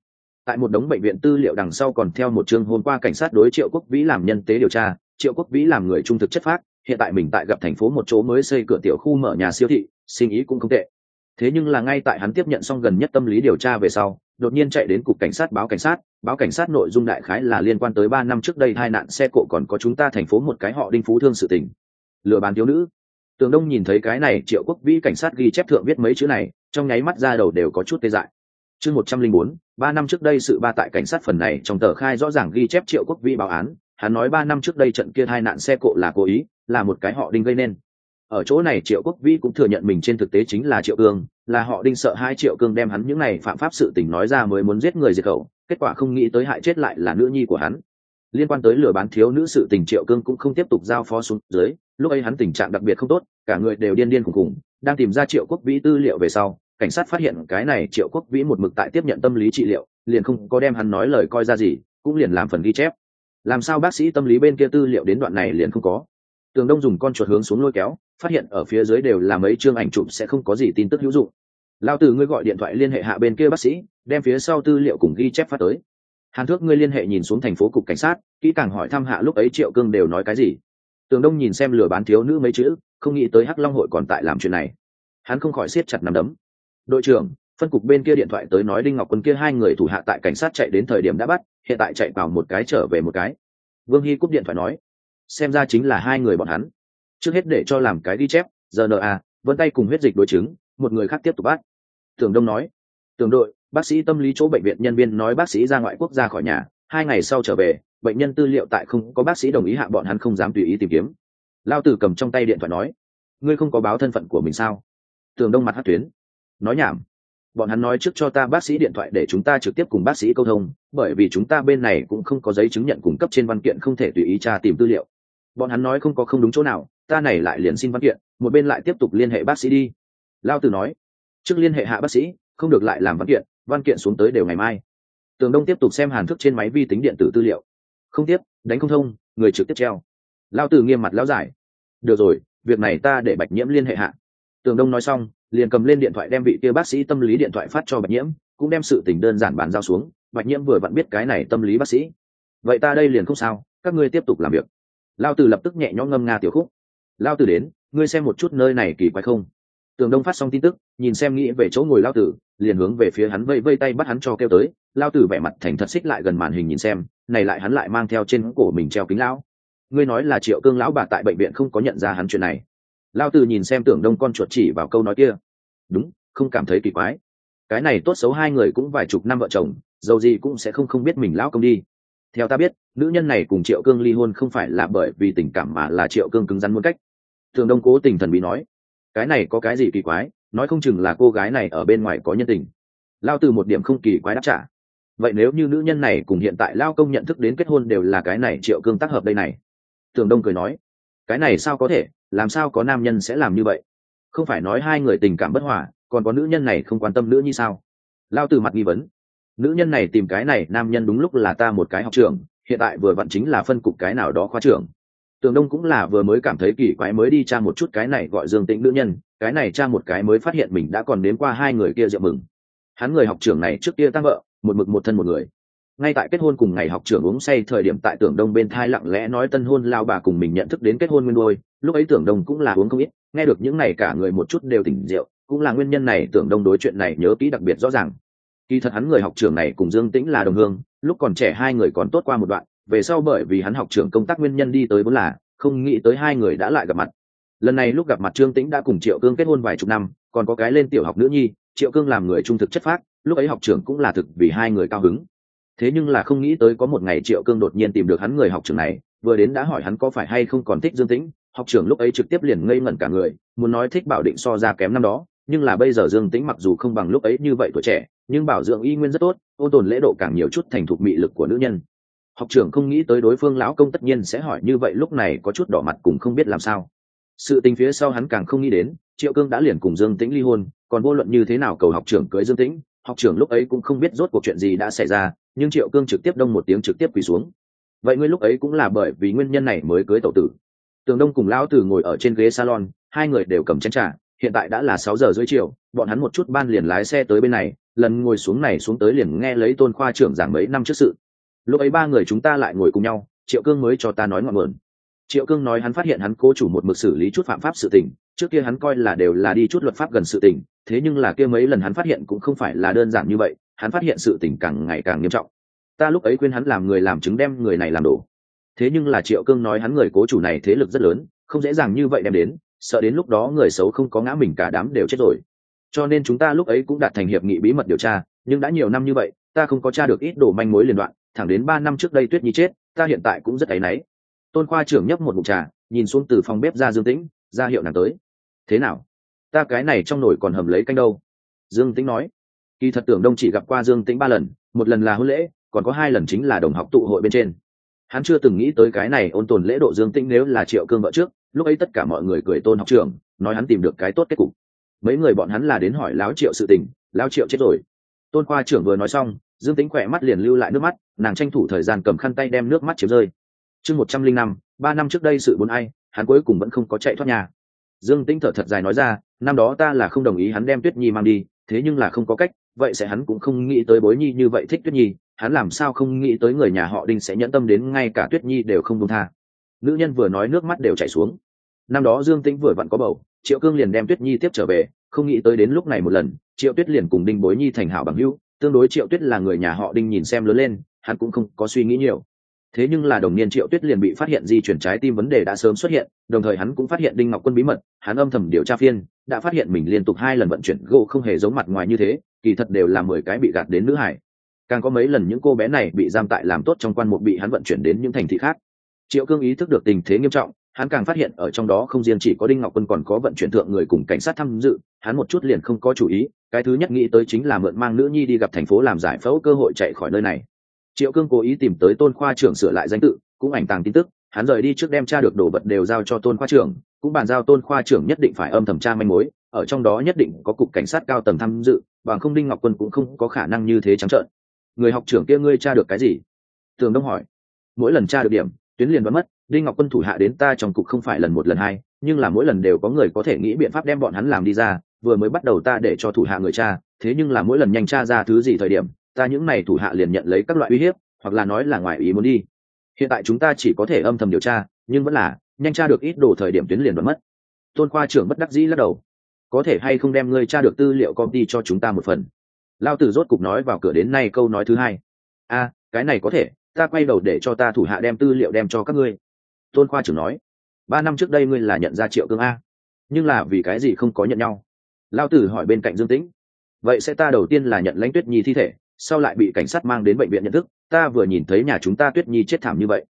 Tại một đống bệnh viện tư liệu đằng sau còn theo một chương hôm qua cảnh sát đối Triệu Quốc Vĩ làm nhân tế điều tra. Triệu Quốc Vĩ làm người trung thực chất phác, hiện tại mình tại gặp thành phố một chỗ mới xây cửa tiểu khu mở nhà siêu thị, sinh ý cũng không tệ. Thế nhưng là ngay tại hắn tiếp nhận xong gần nhất tâm lý điều tra về sau, đột nhiên chạy đến cục cảnh sát báo cảnh sát nội dung đại khái là liên quan tới 3 năm trước đây tai nạn xe cộ còn có chúng ta thành phố một cái họ Đinh Phú Thương sự tình. Lừa bán thiếu nữ. Tường Đông nhìn thấy cái này Triệu Quốc Vĩ cảnh sát ghi chép thượng viết mấy chữ này, trong nháy mắt ra đầu đều có chút tê dại. Chương 104, 3 năm trước đây sự ba tại cảnh sát phần này trong tờ khai rõ ràng ghi chép Triệu Quốc Vĩ báo án, hắn nói 3 năm trước đây trận kia tai nạn xe cộ là cố ý, là một cái họ Đinh gây nên. Ở chỗ này Triệu Quốc Vĩ cũng thừa nhận mình trên thực tế chính là Triệu Cương, là họ Đinh sợ hai Triệu Cương đem hắn những này phạm pháp sự tình nói ra mới muốn giết người diệt khẩu, kết quả không nghĩ tới hại chết lại là nữ nhi của hắn. Liên quan tới lừa bán thiếu nữ sự tình Triệu Cương cũng không tiếp tục giao phó xuống dưới, lúc ấy hắn tình trạng đặc biệt không tốt, cả người đều điên điên khủng khủng, đang tìm ra Triệu Quốc Vĩ tư liệu về sau, cảnh sát phát hiện cái này Triệu Quốc Vĩ một mực tại tiếp nhận tâm lý trị liệu, liền không có đem hắn nói lời coi ra gì, cũng liền làm phần ghi chép. Làm sao bác sĩ tâm lý bên kia tư liệu đến đoạn này liền không có? Tường Đông dùng con chuột hướng xuống lôi kéo, phát hiện ở phía dưới đều là mấy chương ảnh chụp sẽ không có gì tin tức hữu dụng. Lao Tử ngươi gọi điện thoại liên hệ hạ bên kia bác sĩ, đem phía sau tư liệu cùng ghi chép phát tới. Hàn Thước ngươi liên hệ nhìn xuống thành phố cục cảnh sát, kỹ càng hỏi thăm hạ lúc ấy Triệu Cương đều nói cái gì. Tường Đông nhìn xem lừa bán thiếu nữ mấy chữ, không nghĩ tới Hắc Long hội còn tại làm chuyện này. Hắn không khỏi siết chặt nắm đấm. Đội trưởng, phân cục bên kia điện thoại tới nói Đinh Ngọc Quân kia hai người thủ hạ tại cảnh sát chạy đến thời điểm đã bắt, hiện tại chạy vào một cái trở về một cái. Vương Hy cúp điện thoại nói, xem ra chính là hai người bọn hắn. Trước hết để cho làm cái ghi chép, RNA, vân tay cùng huyết dịch đối chứng, một người khác tiếp tục bắt. Tường Đông nói, Tường đội, bác sĩ tâm lý chỗ bệnh viện nhân viên nói bác sĩ ra ngoại quốc ra khỏi nhà, 2 ngày sau trở về, bệnh nhân tư liệu tại không có bác sĩ đồng ý hạ bọn hắn không dám tùy ý tìm kiếm. Lao Tử cầm trong tay điện thoại nói, ngươi không có báo thân phận của mình sao? Tường Đông mặt hất tuyến, nói nhảm. Bọn hắn nói trước cho ta bác sĩ điện thoại để chúng ta trực tiếp cùng bác sĩ câu thông, bởi vì chúng ta bên này cũng không có giấy chứng nhận cung cấp trên văn kiện không thể tùy ý tra tìm tư liệu. Bọn hắn nói không có không đúng chỗ nào, ta này lại liền xin văn kiện, một bên lại tiếp tục liên hệ bác sĩ đi. Lao Tử nói, trước liên hệ hạ bác sĩ, không được lại làm văn kiện xuống tới đều ngày mai. Tường Đông tiếp tục xem Hàn Thức trên máy vi tính điện tử tư liệu. Không tiếp, đánh không thông, người trực tiếp treo. Lao Tử nghiêm mặt lão giải. Được rồi, việc này ta để Bạch Nhiễm liên hệ hạ. Tường Đông nói xong, liền cầm lên điện thoại đem vị kia bác sĩ tâm lý điện thoại phát cho Bạch Nhiễm, cũng đem sự tình đơn giản bàn giao xuống. Bạch Nhiễm vừa vặn biết cái này tâm lý bác sĩ. Vậy ta đây liền không sao, các ngươi tiếp tục làm việc. Lao Tử lập tức nhẹ nhõm ngâm nga tiểu khúc. Lao Tử đến, ngươi xem một chút nơi này kỳ quái không? Tường Đông phát xong tin tức, nhìn xem nghĩ về chỗ ngồi Lao Tử, liền hướng về phía hắn vây vây tay bắt hắn cho kêu tới. Lao Tử vẻ mặt thành thật xích lại gần màn hình nhìn xem, này lại hắn lại mang theo trên cổ mình treo kính lão. Ngươi nói là Triệu Cương lão bà tại bệnh viện không có nhận ra hắn chuyện này. Lao Tử nhìn xem Tưởng Đông con chuột chỉ vào câu nói kia. Đúng, không cảm thấy kỳ quái. Cái này tốt xấu hai người cũng vài chục năm vợ chồng, dầu gì cũng sẽ không biết mình lão công đi. Theo ta biết, nữ nhân này cùng Triệu Cương ly hôn không phải là bởi vì tình cảm mà là Triệu Cương cứng rắn muốn cách. Tưởng Đông cố tình thần bí nói, cái này có cái gì kỳ quái, nói không chừng là cô gái này ở bên ngoài có nhân tình. Lao Tử một điểm không kỳ quái đáp trả. Vậy nếu như nữ nhân này cùng hiện tại lao công nhận thức đến kết hôn đều là cái này Triệu Cương tác hợp đây này. Tưởng Đông cười nói, cái này sao có thể, làm sao có nam nhân sẽ làm như vậy? Không phải nói hai người tình cảm bất hòa, còn có nữ nhân này không quan tâm nữa như sao? Lao Tử mặt nghi vấn, nữ nhân này tìm cái này nam nhân đúng lúc là ta một cái học trường, hiện tại vừa vặn chính là phân cục cái nào đó khoa trưởng. Tường Đông cũng là vừa mới cảm thấy kỳ quái mới đi tra một chút cái này gọi Dương Tĩnh nữ nhân, cái này tra một cái mới phát hiện mình đã còn đến qua hai người kia rượu mừng. Hắn người học trưởng này trước kia tăng vợ, một mực một thân một người. Ngay tại kết hôn cùng ngày học trưởng uống say thời điểm tại Tưởng Đông bên thai lặng lẽ nói tân hôn lao bà cùng mình nhận thức đến kết hôn nguyên đôi, lúc ấy Tưởng Đông cũng là uống không ít, nghe được những này cả người một chút đều tỉnh rượu, cũng là nguyên nhân này Tưởng Đông đối chuyện này nhớ kỹ đặc biệt rõ ràng. Kỳ thật hắn người học trưởng này cùng Dương Tĩnh là đồng hương, lúc còn trẻ hai người còn tốt qua một đoạn, về sau bởi vì hắn học trưởng công tác nguyên nhân đi tới vốn là, không nghĩ tới hai người đã lại gặp mặt. Lần này lúc gặp mặt Trương Tĩnh đã cùng Triệu Cương kết hôn vài chục năm, còn có cái lên tiểu học nữ nhi, Triệu Cương làm người trung thực chất phác, lúc ấy học trưởng cũng là thực vì hai người cao hứng. Thế nhưng là không nghĩ tới có một ngày Triệu Cương đột nhiên tìm được hắn người học trưởng này, vừa đến đã hỏi hắn có phải hay không còn thích Dương Tĩnh, học trưởng lúc ấy trực tiếp liền ngây ngẩn cả người, muốn nói thích Bảo Định so ra kém năm đó, nhưng là bây giờ Dương Tĩnh mặc dù không bằng lúc ấy như vậy tuổi trẻ, nhưng bảo dưỡng y nguyên rất tốt, ôn tồn lễ độ càng nhiều chút thành thục mị lực của nữ nhân. Học trưởng không nghĩ tới đối phương lão công tất nhiên sẽ hỏi như vậy, lúc này có chút đỏ mặt cũng không biết làm sao. Sự tình phía sau hắn càng không nghĩ đến, Triệu Cương đã liền cùng Dương Tĩnh ly hôn, còn vô luận như thế nào cầu học trưởng cưới Dương Tĩnh, học trưởng lúc ấy cũng không biết rốt cuộc chuyện gì đã xảy ra, nhưng Triệu Cương trực tiếp đông một tiếng trực tiếp quỳ xuống. Vậy ngươi lúc ấy cũng là bởi vì nguyên nhân này mới cưới tẩu tử? Tường Đông cùng lão tử ngồi ở trên ghế salon, hai người đều cầm chén trà, hiện tại đã là 6 giờ rưỡi chiều, bọn hắn một chút ban liền lái xe tới bên này, lần ngồi xuống này xuống tới liền nghe lấy Tôn khoa trưởng giảng mấy năm trước sự. Lúc ấy ba người chúng ta lại ngồi cùng nhau, Triệu Cương mới cho ta nói ngọn nguồn. Triệu Cương nói hắn phát hiện hắn cố chủ một mực xử lý chút phạm pháp sự tình, trước kia hắn coi là đều là đi chút luật pháp gần sự tình, thế nhưng là kia mấy lần hắn phát hiện cũng không phải là đơn giản như vậy, hắn phát hiện sự tình càng ngày càng nghiêm trọng. Ta lúc ấy khuyên hắn làm người làm chứng đem người này làm đổ. Thế nhưng là Triệu Cương nói hắn người cố chủ này thế lực rất lớn, không dễ dàng như vậy đem đến, sợ đến lúc đó người xấu không có ngã mình cả đám đều chết rồi. Cho nên chúng ta lúc ấy cũng đạt thành hiệp nghị bí mật điều tra, nhưng đã nhiều năm như vậy, ta không có tra được ít đồ manh mối liên đoạn, thẳng đến 3 năm trước đây Tuyết Nhi chết, ta hiện tại cũng rất áy náy. Tôn khoa trưởng nhấp một ngụm trà, nhìn xuống từ phòng bếp ra Dương Tĩnh, ra hiệu nàng tới. Thế nào? Ta cái này trong nồi còn hầm lấy canh đâu? Dương Tĩnh nói. Kỳ thật Tưởng Đông chỉ gặp qua Dương Tĩnh 3 lần, một lần là hôn lễ, còn có 2 lần chính là đồng học tụ hội bên trên. Hắn chưa từng nghĩ tới cái này ôn tồn lễ độ Dương Tĩnh nếu là Triệu Cương vợ trước, lúc ấy tất cả mọi người cười Tôn học trưởng, nói hắn tìm được cái tốt kết cục. Mấy người bọn hắn là đến hỏi Lão Triệu sự tình, Lão Triệu chết rồi. Tôn khoa trưởng vừa nói xong, Dương Tĩnh khỏe mắt liền lưu lại nước mắt, nàng tranh thủ thời gian cầm khăn tay đem nước mắt chiếu rơi. Chương 105, 3 năm trước đây sự buồn ai, hắn cuối cùng vẫn không có chạy thoát nhà. Dương Tĩnh thở thật dài nói ra, năm đó ta là không đồng ý hắn đem Tuyết Nhi mang đi, thế nhưng là không có cách, vậy sẽ hắn cũng không nghĩ tới Bối Nhi như vậy thích Tuyết Nhi, hắn làm sao không nghĩ tới người nhà họ Đinh sẽ nhẫn tâm đến ngay cả Tuyết Nhi đều không buông tha. Nữ nhân vừa nói nước mắt đều chảy xuống. Năm đó Dương Tĩnh vừa vặn có bầu, Triệu Cương liền đem Tuyết Nhi tiếp trở về, không nghĩ tới đến lúc này một lần, Triệu Tuyết liền cùng Đinh Bối Nhi thành hảo bằng hữu, tương đối Triệu Tuyết là người nhà họ Đinh nhìn xem lớn lên, hắn cũng không có suy nghĩ nhiều. Thế nhưng là đồng niên Triệu Tuyết liền bị phát hiện di chuyển trái tim vấn đề đã sớm xuất hiện, đồng thời hắn cũng phát hiện Đinh Ngọc Quân bí mật, hắn âm thầm điều tra phiên, đã phát hiện mình liên tục 2 lần vận chuyển gỗ không hề giống mặt ngoài như thế, kỳ thật đều là 10 cái bị gạt đến nữ hải. Càng có mấy lần những cô bé này bị giam tại làm tốt trong quan mục bị hắn vận chuyển đến những thành thị khác. Triệu Cương ý thức được tình thế nghiêm trọng, hắn càng phát hiện ở trong đó không riêng chỉ có Đinh Ngọc Quân còn có vận chuyển thượng người cùng cảnh sát tham dự, hắn một chút liền không có chủ ý, cái thứ nhất nghĩ tới chính là mượn mang nữ nhi đi gặp thành phố làm giải phẫu cơ hội chạy khỏi nơi này. Triệu Cương cố ý tìm tới Tôn khoa trưởng sửa lại danh tự, cũng ảnh tàng tin tức, hắn rời đi trước đem tra được đồ vật đều giao cho Tôn khoa trưởng, cũng bàn giao Tôn khoa trưởng nhất định phải âm thầm tra manh mối, ở trong đó nhất định có cục cảnh sát cao tầng tham dự, bằng không Đinh Ngọc Quân cũng không có khả năng như thế trắng trợn. Người học trưởng kia ngươi tra được cái gì? Tường Đông hỏi. Mỗi lần tra được điểm, tuyến liền đoán mất, Đinh Ngọc Quân thủ hạ đến ta trong cục không phải lần một lần hai, nhưng là mỗi lần đều có người có thể nghĩ biện pháp đem bọn hắn làm đi ra, vừa mới bắt đầu ta để cho thủ hạ người tra, thế nhưng là mỗi lần nhanh tra ra thứ gì thời điểm, ta những này thủ hạ liền nhận lấy các loại uy hiếp, hoặc là nói là ngoài ý muốn đi. Hiện tại chúng ta chỉ có thể âm thầm điều tra, nhưng vẫn là nhanh tra được ít đồ thời điểm tuyến liền đoán mất. Tôn khoa trưởng bất đắc dĩ lắc đầu. Có thể hay không đem ngươi tra được tư liệu công ty cho chúng ta một phần? Lao Tử rốt cục nói vào cửa đến nay câu nói thứ hai. A, cái này có thể, ta quay đầu để cho ta thủ hạ đem tư liệu đem cho các ngươi. Tôn khoa trưởng nói. 3 năm trước đây ngươi là nhận ra Triệu Cương a, nhưng là vì cái gì không có nhận nhau? Lao Tử hỏi bên cạnh Dương Tĩnh. Vậy sẽ ta đầu tiên là nhận lãnh Tuyết Nhi thi thể, sau lại bị cảnh sát mang đến bệnh viện nhận thức, ta vừa nhìn thấy nhà chúng ta Tuyết Nhi chết thảm như vậy,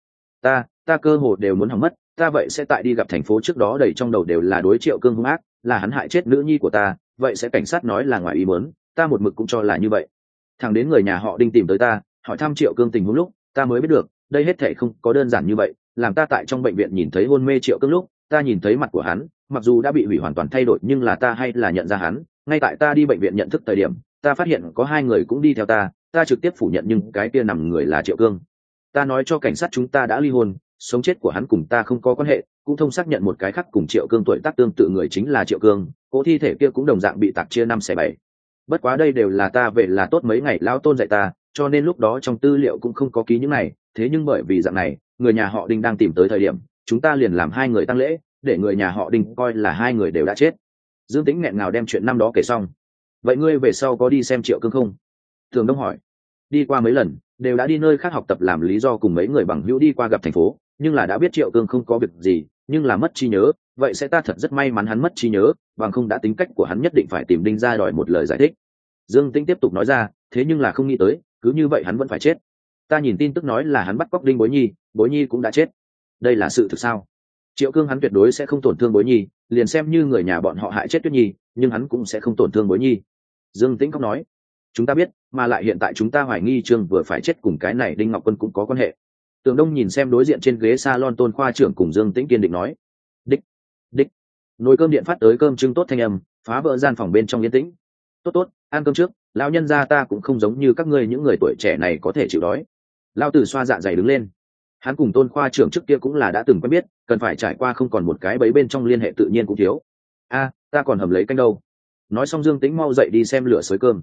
ta cơ hồ đều muốn hỏng mất, ta vậy sẽ tại đi gặp thành phố trước đó đầy trong đầu đều là đối Triệu Cương hung ác, là hắn hại chết nữ nhi của ta, vậy sẽ cảnh sát nói là ngoài ý muốn, ta một mực cũng cho là như vậy. Thằng đến người nhà họ Đinh tìm tới ta, hỏi thăm Triệu Cương tình huống lúc, ta mới biết được, đây hết thảy không có đơn giản như vậy, làm ta tại trong bệnh viện nhìn thấy hôn mê Triệu Cương lúc, ta nhìn thấy mặt của hắn, mặc dù đã bị hủy hoàn toàn thay đổi nhưng là ta hay là nhận ra hắn, ngay tại ta đi bệnh viện nhận thức thời điểm, ta phát hiện có 2 người cũng đi theo ta trực tiếp phủ nhận nhưng cái kia nằm người là Triệu Cương. Ta nói cho cảnh sát chúng ta đã ly hôn, sống chết của hắn cùng ta không có quan hệ, cũng thông xác nhận một cái khác cùng Triệu Cương tuổi tác tương tự người chính là Triệu Cương, cỗ thi thể kia cũng đồng dạng bị tạc chia 5/7. Bất quá đây đều là ta về là tốt mấy ngày lão Tôn dạy ta, cho nên lúc đó trong tư liệu cũng không có ký những này, thế nhưng bởi vì dạng này, người nhà họ Đinh đang tìm tới thời điểm, chúng ta liền làm 2 người tang lễ, để người nhà họ Đinh coi là 2 người đều đã chết. Dương Tĩnh nghẹn ngào đem chuyện năm đó kể xong. Vậy ngươi về sau có đi xem Triệu Cương không? Thường Đông hỏi. Đi qua mấy lần, đều đã đi nơi khác học tập làm lý do cùng mấy người bằng hữu đi qua gặp thành phố, nhưng là đã biết Triệu Cương không có việc gì, nhưng là mất trí nhớ, vậy sẽ ta thật rất may mắn hắn mất trí nhớ, bằng không đã tính cách của hắn nhất định phải tìm Đinh ra đòi một lời giải thích. Dương Tĩnh tiếp tục nói ra, thế nhưng là không nghĩ tới, cứ như vậy hắn vẫn phải chết. Ta nhìn tin tức nói là hắn bắt cóc Đinh Bối Nhi cũng đã chết. Đây là sự thực sao? Triệu Cương hắn tuyệt đối sẽ không tổn thương Bối Nhi, liền xem như người nhà bọn họ hại chết Tuyết Nhi, nhưng hắn cũng sẽ không tổn thương Bối Nhi. Dương Tĩnh khóc nói. Chúng ta biết, mà lại hiện tại chúng ta hoài nghi Trương vừa phải chết cùng cái này Đinh Ngọc Quân cũng có quan hệ. Tường Đông nhìn xem đối diện trên ghế salon Tôn khoa trưởng cùng Dương Tĩnh kiên định nói. Đích. Nồi cơm điện phát tới cơm trưng tốt thanh âm, phá vỡ gian phòng bên trong yên tĩnh. Tốt, ăn cơm trước, lão nhân gia ta cũng không giống như các ngươi những người tuổi trẻ này có thể chịu đói. Lão Tử xoa dạ dày đứng lên. Hắn cùng Tôn khoa trưởng trước kia cũng là đã từng quen biết, cần phải trải qua không còn một cái bấy bên trong liên hệ tự nhiên cũng thiếu. Ta còn hầm lấy canh đâu. Nói xong Dương Tĩnh mau dậy đi xem lửa xới cơm.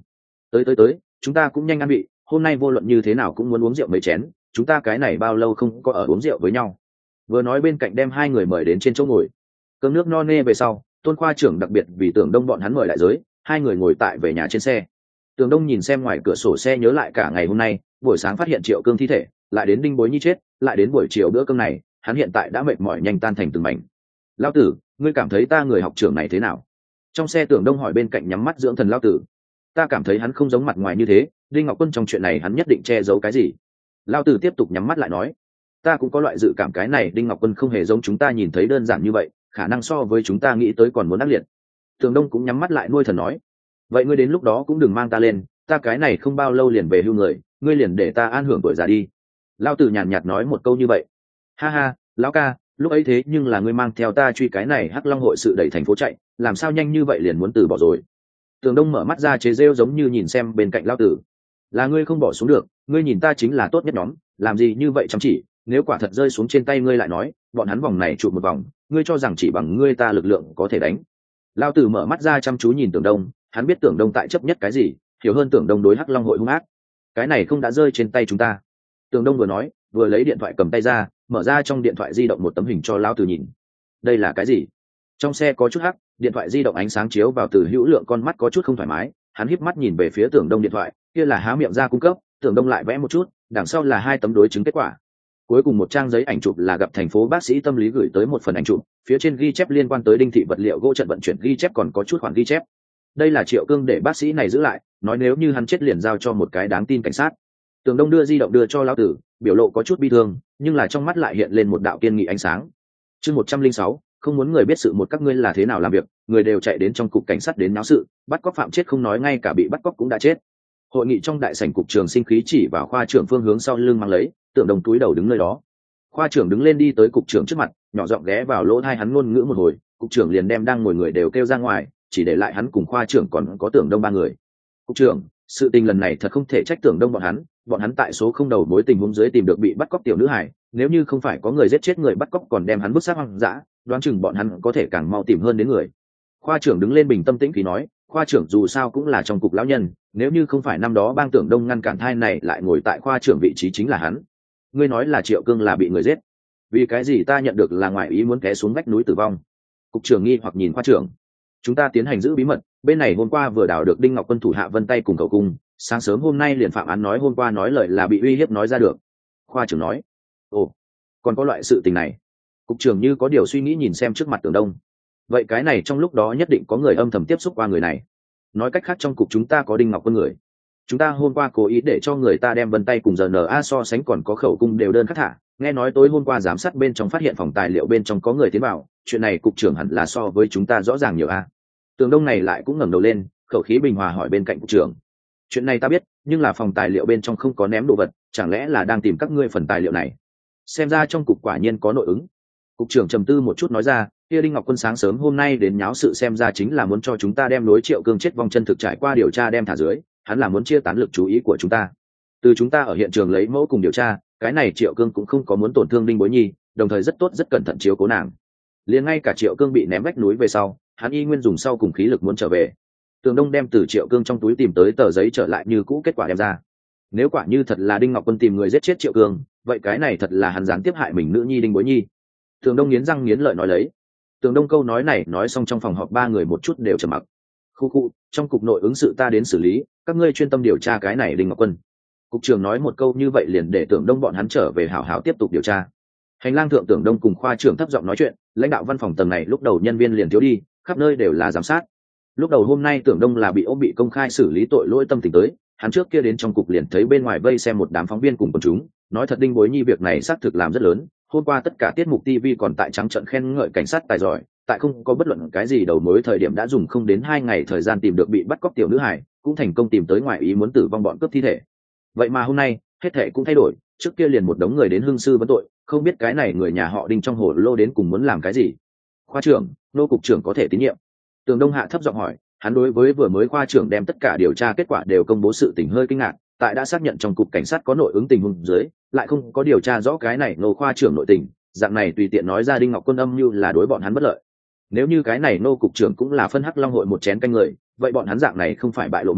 Tới, chúng ta cũng nhanh ăn vị, hôm nay vô luận như thế nào cũng muốn uống rượu mấy chén, chúng ta cái này bao lâu không có ở uống rượu với nhau. Vừa nói bên cạnh đem hai người mời đến trên chỗ ngồi. Cơm nước no nê về sau, Tôn khoa trưởng đặc biệt vì Tưởng Đông bọn hắn mời lại giới, hai người ngồi tại về nhà trên xe. Tưởng Đông nhìn xem ngoài cửa sổ xe nhớ lại cả ngày hôm nay, buổi sáng phát hiện Triệu Cương thi thể, lại đến Đinh Bối Nhi chết, lại đến buổi chiều bữa cơm này, hắn hiện tại đã mệt mỏi nhanh tan thành từng mảnh. Lão tử, ngươi cảm thấy ta người học trưởng này thế nào? Trong xe Tưởng Đông hỏi bên cạnh nhắm mắt dưỡng thần lão tử. Ta cảm thấy hắn không giống mặt ngoài như thế, Đinh Ngọc Quân trong chuyện này hắn nhất định che giấu cái gì. Lão tử tiếp tục nhắm mắt lại nói, ta cũng có loại dự cảm cái này Đinh Ngọc Quân không hề giống chúng ta nhìn thấy đơn giản như vậy, khả năng so với chúng ta nghĩ tới còn muốn ác liệt. Tưởng Đông cũng nhắm mắt lại nuôi thần nói, vậy ngươi đến lúc đó cũng đừng mang ta lên, ta cái này không bao lâu liền về hưu người, ngươi liền để ta an hưởng tuổi già đi. Lão tử nhàn nhạt nói một câu như vậy. Ha ha, lão ca, lúc ấy thế nhưng là ngươi mang theo ta truy cái này Hắc Long hội sự đẩy thành phố chạy, làm sao nhanh như vậy liền muốn từ bỏ rồi. Tưởng Đông mở mắt ra chế rêu giống như nhìn xem bên cạnh lão tử. Là ngươi không bỏ xuống được, ngươi nhìn ta chính là tốt nhất nhóm, làm gì như vậy chăm chỉ, nếu quả thật rơi xuống trên tay ngươi lại nói, bọn hắn vòng này trụ một vòng, ngươi cho rằng chỉ bằng ngươi ta lực lượng có thể đánh. Lão tử mở mắt ra chăm chú nhìn Tưởng Đông, hắn biết Tưởng Đông tại chấp nhất cái gì, hiểu hơn Tưởng Đông đối Hắc Long hội hung ác. Cái này không đã rơi trên tay chúng ta. Tưởng Đông vừa nói, vừa lấy điện thoại cầm tay ra, mở ra trong điện thoại di động một tấm hình cho lão tử nhìn. Đây là cái gì? Trong xe có chút hắc, điện thoại di động ánh sáng chiếu vào Từ Hữu Lượng con mắt có chút không thoải mái, hắn híp mắt nhìn về phía Tưởng Đông điện thoại, kia là há miệng ra cung cấp, Tưởng Đông lại vẽ một chút, đằng sau là hai tấm đối chứng kết quả. Cuối cùng một trang giấy ảnh chụp là gặp thành phố bác sĩ tâm lý gửi tới một phần ảnh chụp, phía trên ghi chép liên quan tới Đinh thị vật liệu gỗ trận vận chuyển ghi chép còn có chút khoản ghi chép. Đây là Triệu Cương để bác sĩ này giữ lại, nói nếu như hắn chết liền giao cho một cái đáng tin cảnh sát. Tưởng Đông đưa di động đưa cho lão tử, biểu lộ có chút bi thương, nhưng là trong mắt lại hiện lên một đạo kiên nghị ánh sáng. Chương 106, không muốn người biết sự một các ngươi là thế nào làm việc, người đều chạy đến trong cục cảnh sát đến náo sự, bắt cóc phạm chết không nói ngay cả bị bắt cóc cũng đã chết. Hội nghị trong đại sảnh cục trưởng sinh khí chỉ vào khoa trưởng phương hướng sau lưng mang lấy, Tưởng Đông túi đầu đứng nơi đó. Khoa trưởng đứng lên đi tới cục trưởng trước mặt, nhỏ giọng ghé vào lỗ tai hắn ngôn ngữ một hồi, cục trưởng liền đem đang ngồi người đều kêu ra ngoài, chỉ để lại hắn cùng khoa trưởng còn có Tưởng Đông ba người. Cục trưởng, sự tình lần này thật không thể trách Tưởng Đông bọn hắn tại số không đầu mối tình huống dưới tìm được bị bắt cóc tiểu nữ hải, nếu như không phải có người giết chết người bắt cóc còn đem hắn vứt xác hoang dã, đoán chừng bọn hắn có thể càng mau tìm hơn đến người. Khoa trưởng đứng lên bình tâm tĩnh khí nói, khoa trưởng dù sao cũng là trong cục lão nhân, nếu như không phải năm đó bang Tưởng Đông ngăn cản thai này lại ngồi tại khoa trưởng vị trí chính là hắn. Ngươi nói là Triệu Cương là bị người giết, vì cái gì ta nhận được là ngoại ý muốn té xuống vách núi tử vong? Cục trưởng nghi hoặc nhìn khoa trưởng. Chúng ta tiến hành giữ bí mật, bên này hôm qua vừa đào được Đinh Ngọc Quân thủ hạ vân tay cùng cầu cung, sáng sớm hôm nay liền phạm án nói hôm qua nói lời là bị uy hiếp nói ra được. Khoa trưởng nói, ồ, còn có loại sự tình này. Cục trưởng như có điều suy nghĩ nhìn xem trước mặt Tưởng Đông. Vậy cái này trong lúc đó nhất định có người âm thầm tiếp xúc qua người này. Nói cách khác trong cục chúng ta có Đinh Ngọc Quân người. Chúng ta hôm qua cố ý để cho người ta đem vân tay cùng RNA so sánh còn có khẩu cung đều đơn khắc thả. Nghe nói tối hôm qua giám sát bên trong phát hiện phòng tài liệu bên trong có người tiến vào, chuyện này cục trưởng hẳn là so với chúng ta rõ ràng nhiều a. Tưởng Đông này lại cũng ngẩng đầu lên, khẩu khí bình hòa hỏi bên cạnh cục trưởng. Chuyện này ta biết, nhưng là phòng tài liệu bên trong không có ném đồ vật, chẳng lẽ là đang tìm các ngươi phần tài liệu này? Xem ra trong cục quả nhiên có nội ứng. Cục trưởng trầm tư một chút nói ra, kia Đinh Ngọc Quân sáng sớm hôm nay đến nháo sự xem ra chính là muốn cho chúng ta đem đối Triệu Cương chết vong chân thực trải qua điều tra đem thả dưới, hắn là muốn chia tán lực chú ý của chúng ta. Từ chúng ta ở hiện trường lấy mẫu cùng điều tra, cái này Triệu Cương cũng không có muốn tổn thương Đinh Bối Nhi, đồng thời rất tốt rất cẩn thận chiếu cố nàng. Liền ngay cả Triệu Cương bị ném vách núi về sau, hắn y nguyên dùng sau cùng khí lực muốn trở về. Tưởng Đông đem từ Triệu Cương trong túi tìm tới tờ giấy trở lại như cũ, kết quả đem ra. Nếu quả như thật là Đinh Ngọc Quân tìm người giết chết Triệu Cương, vậy cái này thật là hắn gián tiếp hại mình nữ nhi Đinh Bối Nhi. Tưởng Đông nghiến răng nghiến lợi nói lấy. Tưởng Đông câu nói này nói xong trong phòng họp ba người một chút đều trầm mặc. Khu, trong cục nội ứng sự ta đến xử lý, các ngươi chuyên tâm điều tra cái này Đinh Ngọc Quân. Cục trưởng nói một câu như vậy liền để Tưởng Đông bọn hắn trở về hảo hảo tiếp tục điều tra. Hành lang thượng Tưởng Đông cùng khoa trưởng thấp giọng nói chuyện, lãnh đạo văn phòng tầng này lúc đầu nhân viên liền thiếu đi, khắp nơi đều là giám sát. Lúc đầu hôm nay Tưởng Đông là bị ôm bị công khai xử lý tội lỗi tâm tình tới, hắn trước kia đến trong cục liền thấy bên ngoài vây xem một đám phóng viên cùng quần chúng, nói thật Đinh Bối Nhi việc này xác thực làm rất lớn, hôm qua tất cả tiết mục TV còn tại trắng trận khen ngợi cảnh sát tài giỏi, tại không có bất luận cái gì đầu mối thời điểm đã dùng không đến 2 ngày thời gian tìm được bị bắt cóc tiểu nữ hải, cũng thành công tìm tới ngoại ý muốn tử vong bọn cướp thi thể. Vậy mà hôm nay, hết thảy cũng thay đổi, trước kia liền một đống người đến hương sư vấn tội, không biết cái này người nhà họ Đinh trong hồ lô đến cùng muốn làm cái gì. Khoa trưởng, nô cục trưởng có thể tín nhiệm. Tường Đông Hạ thấp giọng hỏi, hắn đối với vừa mới khoa trưởng đem tất cả điều tra kết quả đều công bố sự tình hơi kinh ngạc, tại đã xác nhận trong cục cảnh sát có nội ứng tình huống dưới, lại không có điều tra rõ cái này nô khoa trưởng nội tình, dạng này tùy tiện nói ra Đinh Ngọc Quân âm mưu là đối bọn hắn bất lợi. Nếu như cái này nô cục trưởng cũng là phân Hắc Long hội một chén canh người, vậy bọn hắn dạng này không phải bại lộ mình,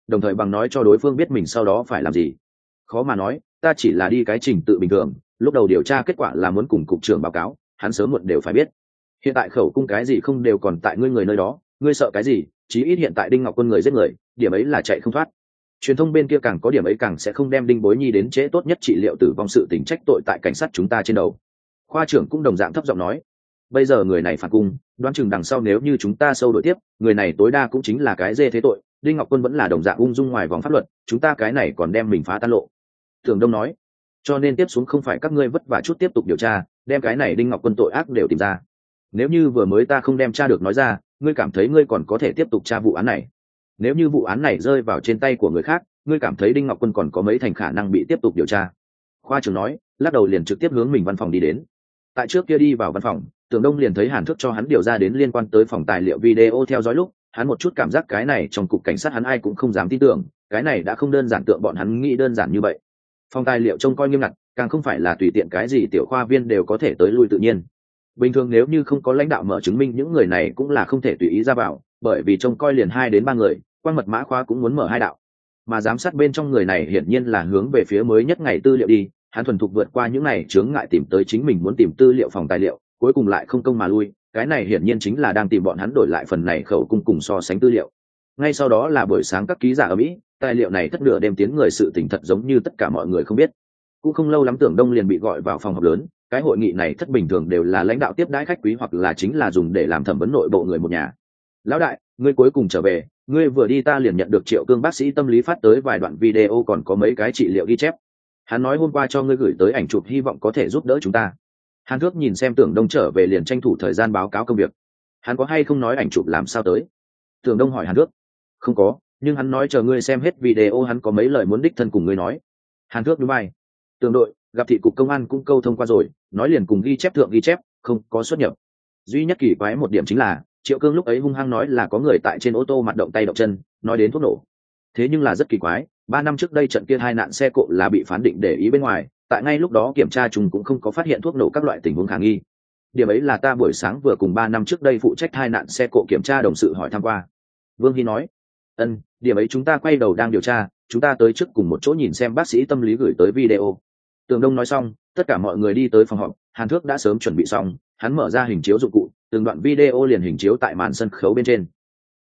đồng thời bằng nói cho đối phương biết mình sau đó phải làm gì. Khó mà nói, ta chỉ là đi cái trình tự bình thường, lúc đầu điều tra kết quả là muốn cùng cục trưởng báo cáo, hắn sớm muộn đều phải biết. Hiện tại khẩu cung cái gì không đều còn tại ngươi người nơi đó, ngươi sợ cái gì? Chí ít hiện tại Đinh Ngọc Quân người giết người, điểm ấy là chạy không thoát. Truyền thông bên kia càng có điểm ấy càng sẽ không đem Đinh Bối Nhi đến trễ tốt nhất trị liệu tử vong sự tình trách tội tại cảnh sát chúng ta trên đầu. Khoa trưởng cũng đồng dạng thấp giọng nói, bây giờ người này phản cung, đoán chừng đằng sau nếu như chúng ta sâu đổi tiếp, người này tối đa cũng chính là cái dê thế tội. Đinh Ngọc Quân vẫn là đồng dạng ung dung ngoài vòng pháp luật, chúng ta cái này còn đem mình phá tan lộ. Tưởng Đông nói, cho nên tiếp xuống không phải các ngươi vất vả chút tiếp tục điều tra, đem cái này Đinh Ngọc Quân tội ác đều tìm ra. Nếu như vừa mới ta không đem tra được nói ra, ngươi cảm thấy ngươi còn có thể tiếp tục tra vụ án này. Nếu như vụ án này rơi vào trên tay của người khác, ngươi cảm thấy Đinh Ngọc Quân còn có mấy thành khả năng bị tiếp tục điều tra? Khoa trưởng nói, lắc đầu liền trực tiếp hướng mình văn phòng đi đến. Tại trước kia đi vào văn phòng, Tưởng Đông liền thấy Hàn Thước cho hắn điều ra đến liên quan tới phòng tài liệu video theo dõi lúc, hắn một chút cảm giác cái này trong cục cảnh sát hắn ai cũng không dám tin tưởng, cái này đã không đơn giản tượng bọn hắn nghĩ đơn giản như vậy. Phòng tài liệu trông coi nghiêm ngặt, càng không phải là tùy tiện cái gì tiểu khoa viên đều có thể tới lui tự nhiên. Bình thường nếu như không có lãnh đạo mở chứng minh những người này cũng là không thể tùy ý ra vào, bởi vì trông coi liền 2 đến 3 người, quan mật mã khóa cũng muốn mở 2 đạo. Mà giám sát bên trong người này hiển nhiên là hướng về phía mới nhất ngày tư liệu đi, hắn thuần thục vượt qua những này chướng ngại tìm tới chính mình muốn tìm tư liệu phòng tài liệu, cuối cùng lại không công mà lui, cái này hiển nhiên chính là đang tìm bọn hắn đổi lại phần này khẩu cung cùng so sánh tư liệu. Ngay sau đó là buổi sáng các ký giả ở Mỹ, tài liệu này thất nửa đêm tiến người sự tình thật giống như tất cả mọi người không biết. Cũng không lâu lắm Tưởng Đông liền bị gọi vào phòng họp lớn, cái hội nghị này thất bình thường đều là lãnh đạo tiếp đãi khách quý hoặc là chính là dùng để làm thẩm vấn nội bộ người một nhà. Lão đại, ngươi cuối cùng trở về, ngươi vừa đi ta liền nhận được Triệu Cương bác sĩ tâm lý phát tới vài đoạn video còn có mấy cái trị liệu ghi chép. Hắn nói hôm qua cho ngươi gửi tới ảnh chụp hy vọng có thể giúp đỡ chúng ta. Hàn Thước nhìn xem Tưởng Đông trở về liền tranh thủ thời gian báo cáo công việc. Hắn có hay không nói ảnh chụp làm sao tới? Tưởng Đông hỏi Hàn Thước. Không có, nhưng hắn nói chờ ngươi xem hết video hắn có mấy lời muốn đích thân cùng ngươi nói. Hàn Thước núi bay. Tưởng đội, gặp thị cục công an cũng câu thông qua rồi, nói liền cùng ghi chép thượng ghi chép, không có xuất nhập. Duy nhất kỳ quái một điểm chính là, Triệu Cương lúc ấy hung hăng nói là có người tại trên ô tô mặt động tay động chân, nói đến thuốc nổ. Thế nhưng là rất kỳ quái, 3 năm trước đây trận kia 2 nạn xe cộ là bị phán định để ý bên ngoài, tại ngay lúc đó kiểm tra chúng cũng không có phát hiện thuốc nổ các loại tình huống khả nghi. Điểm ấy là ta buổi sáng vừa cùng 3 năm trước đây phụ trách 2 nạn xe cộ kiểm tra đồng sự hỏi thăm qua. Vương Hy nói, điểm ấy chúng ta quay đầu đang điều tra, chúng ta tới trước cùng một chỗ nhìn xem bác sĩ tâm lý gửi tới video. Tường Đông nói xong, tất cả mọi người đi tới phòng họp, Hàn Thước đã sớm chuẩn bị xong, hắn mở ra hình chiếu dụng cụ, từng đoạn video liền hình chiếu tại màn sân khấu bên trên.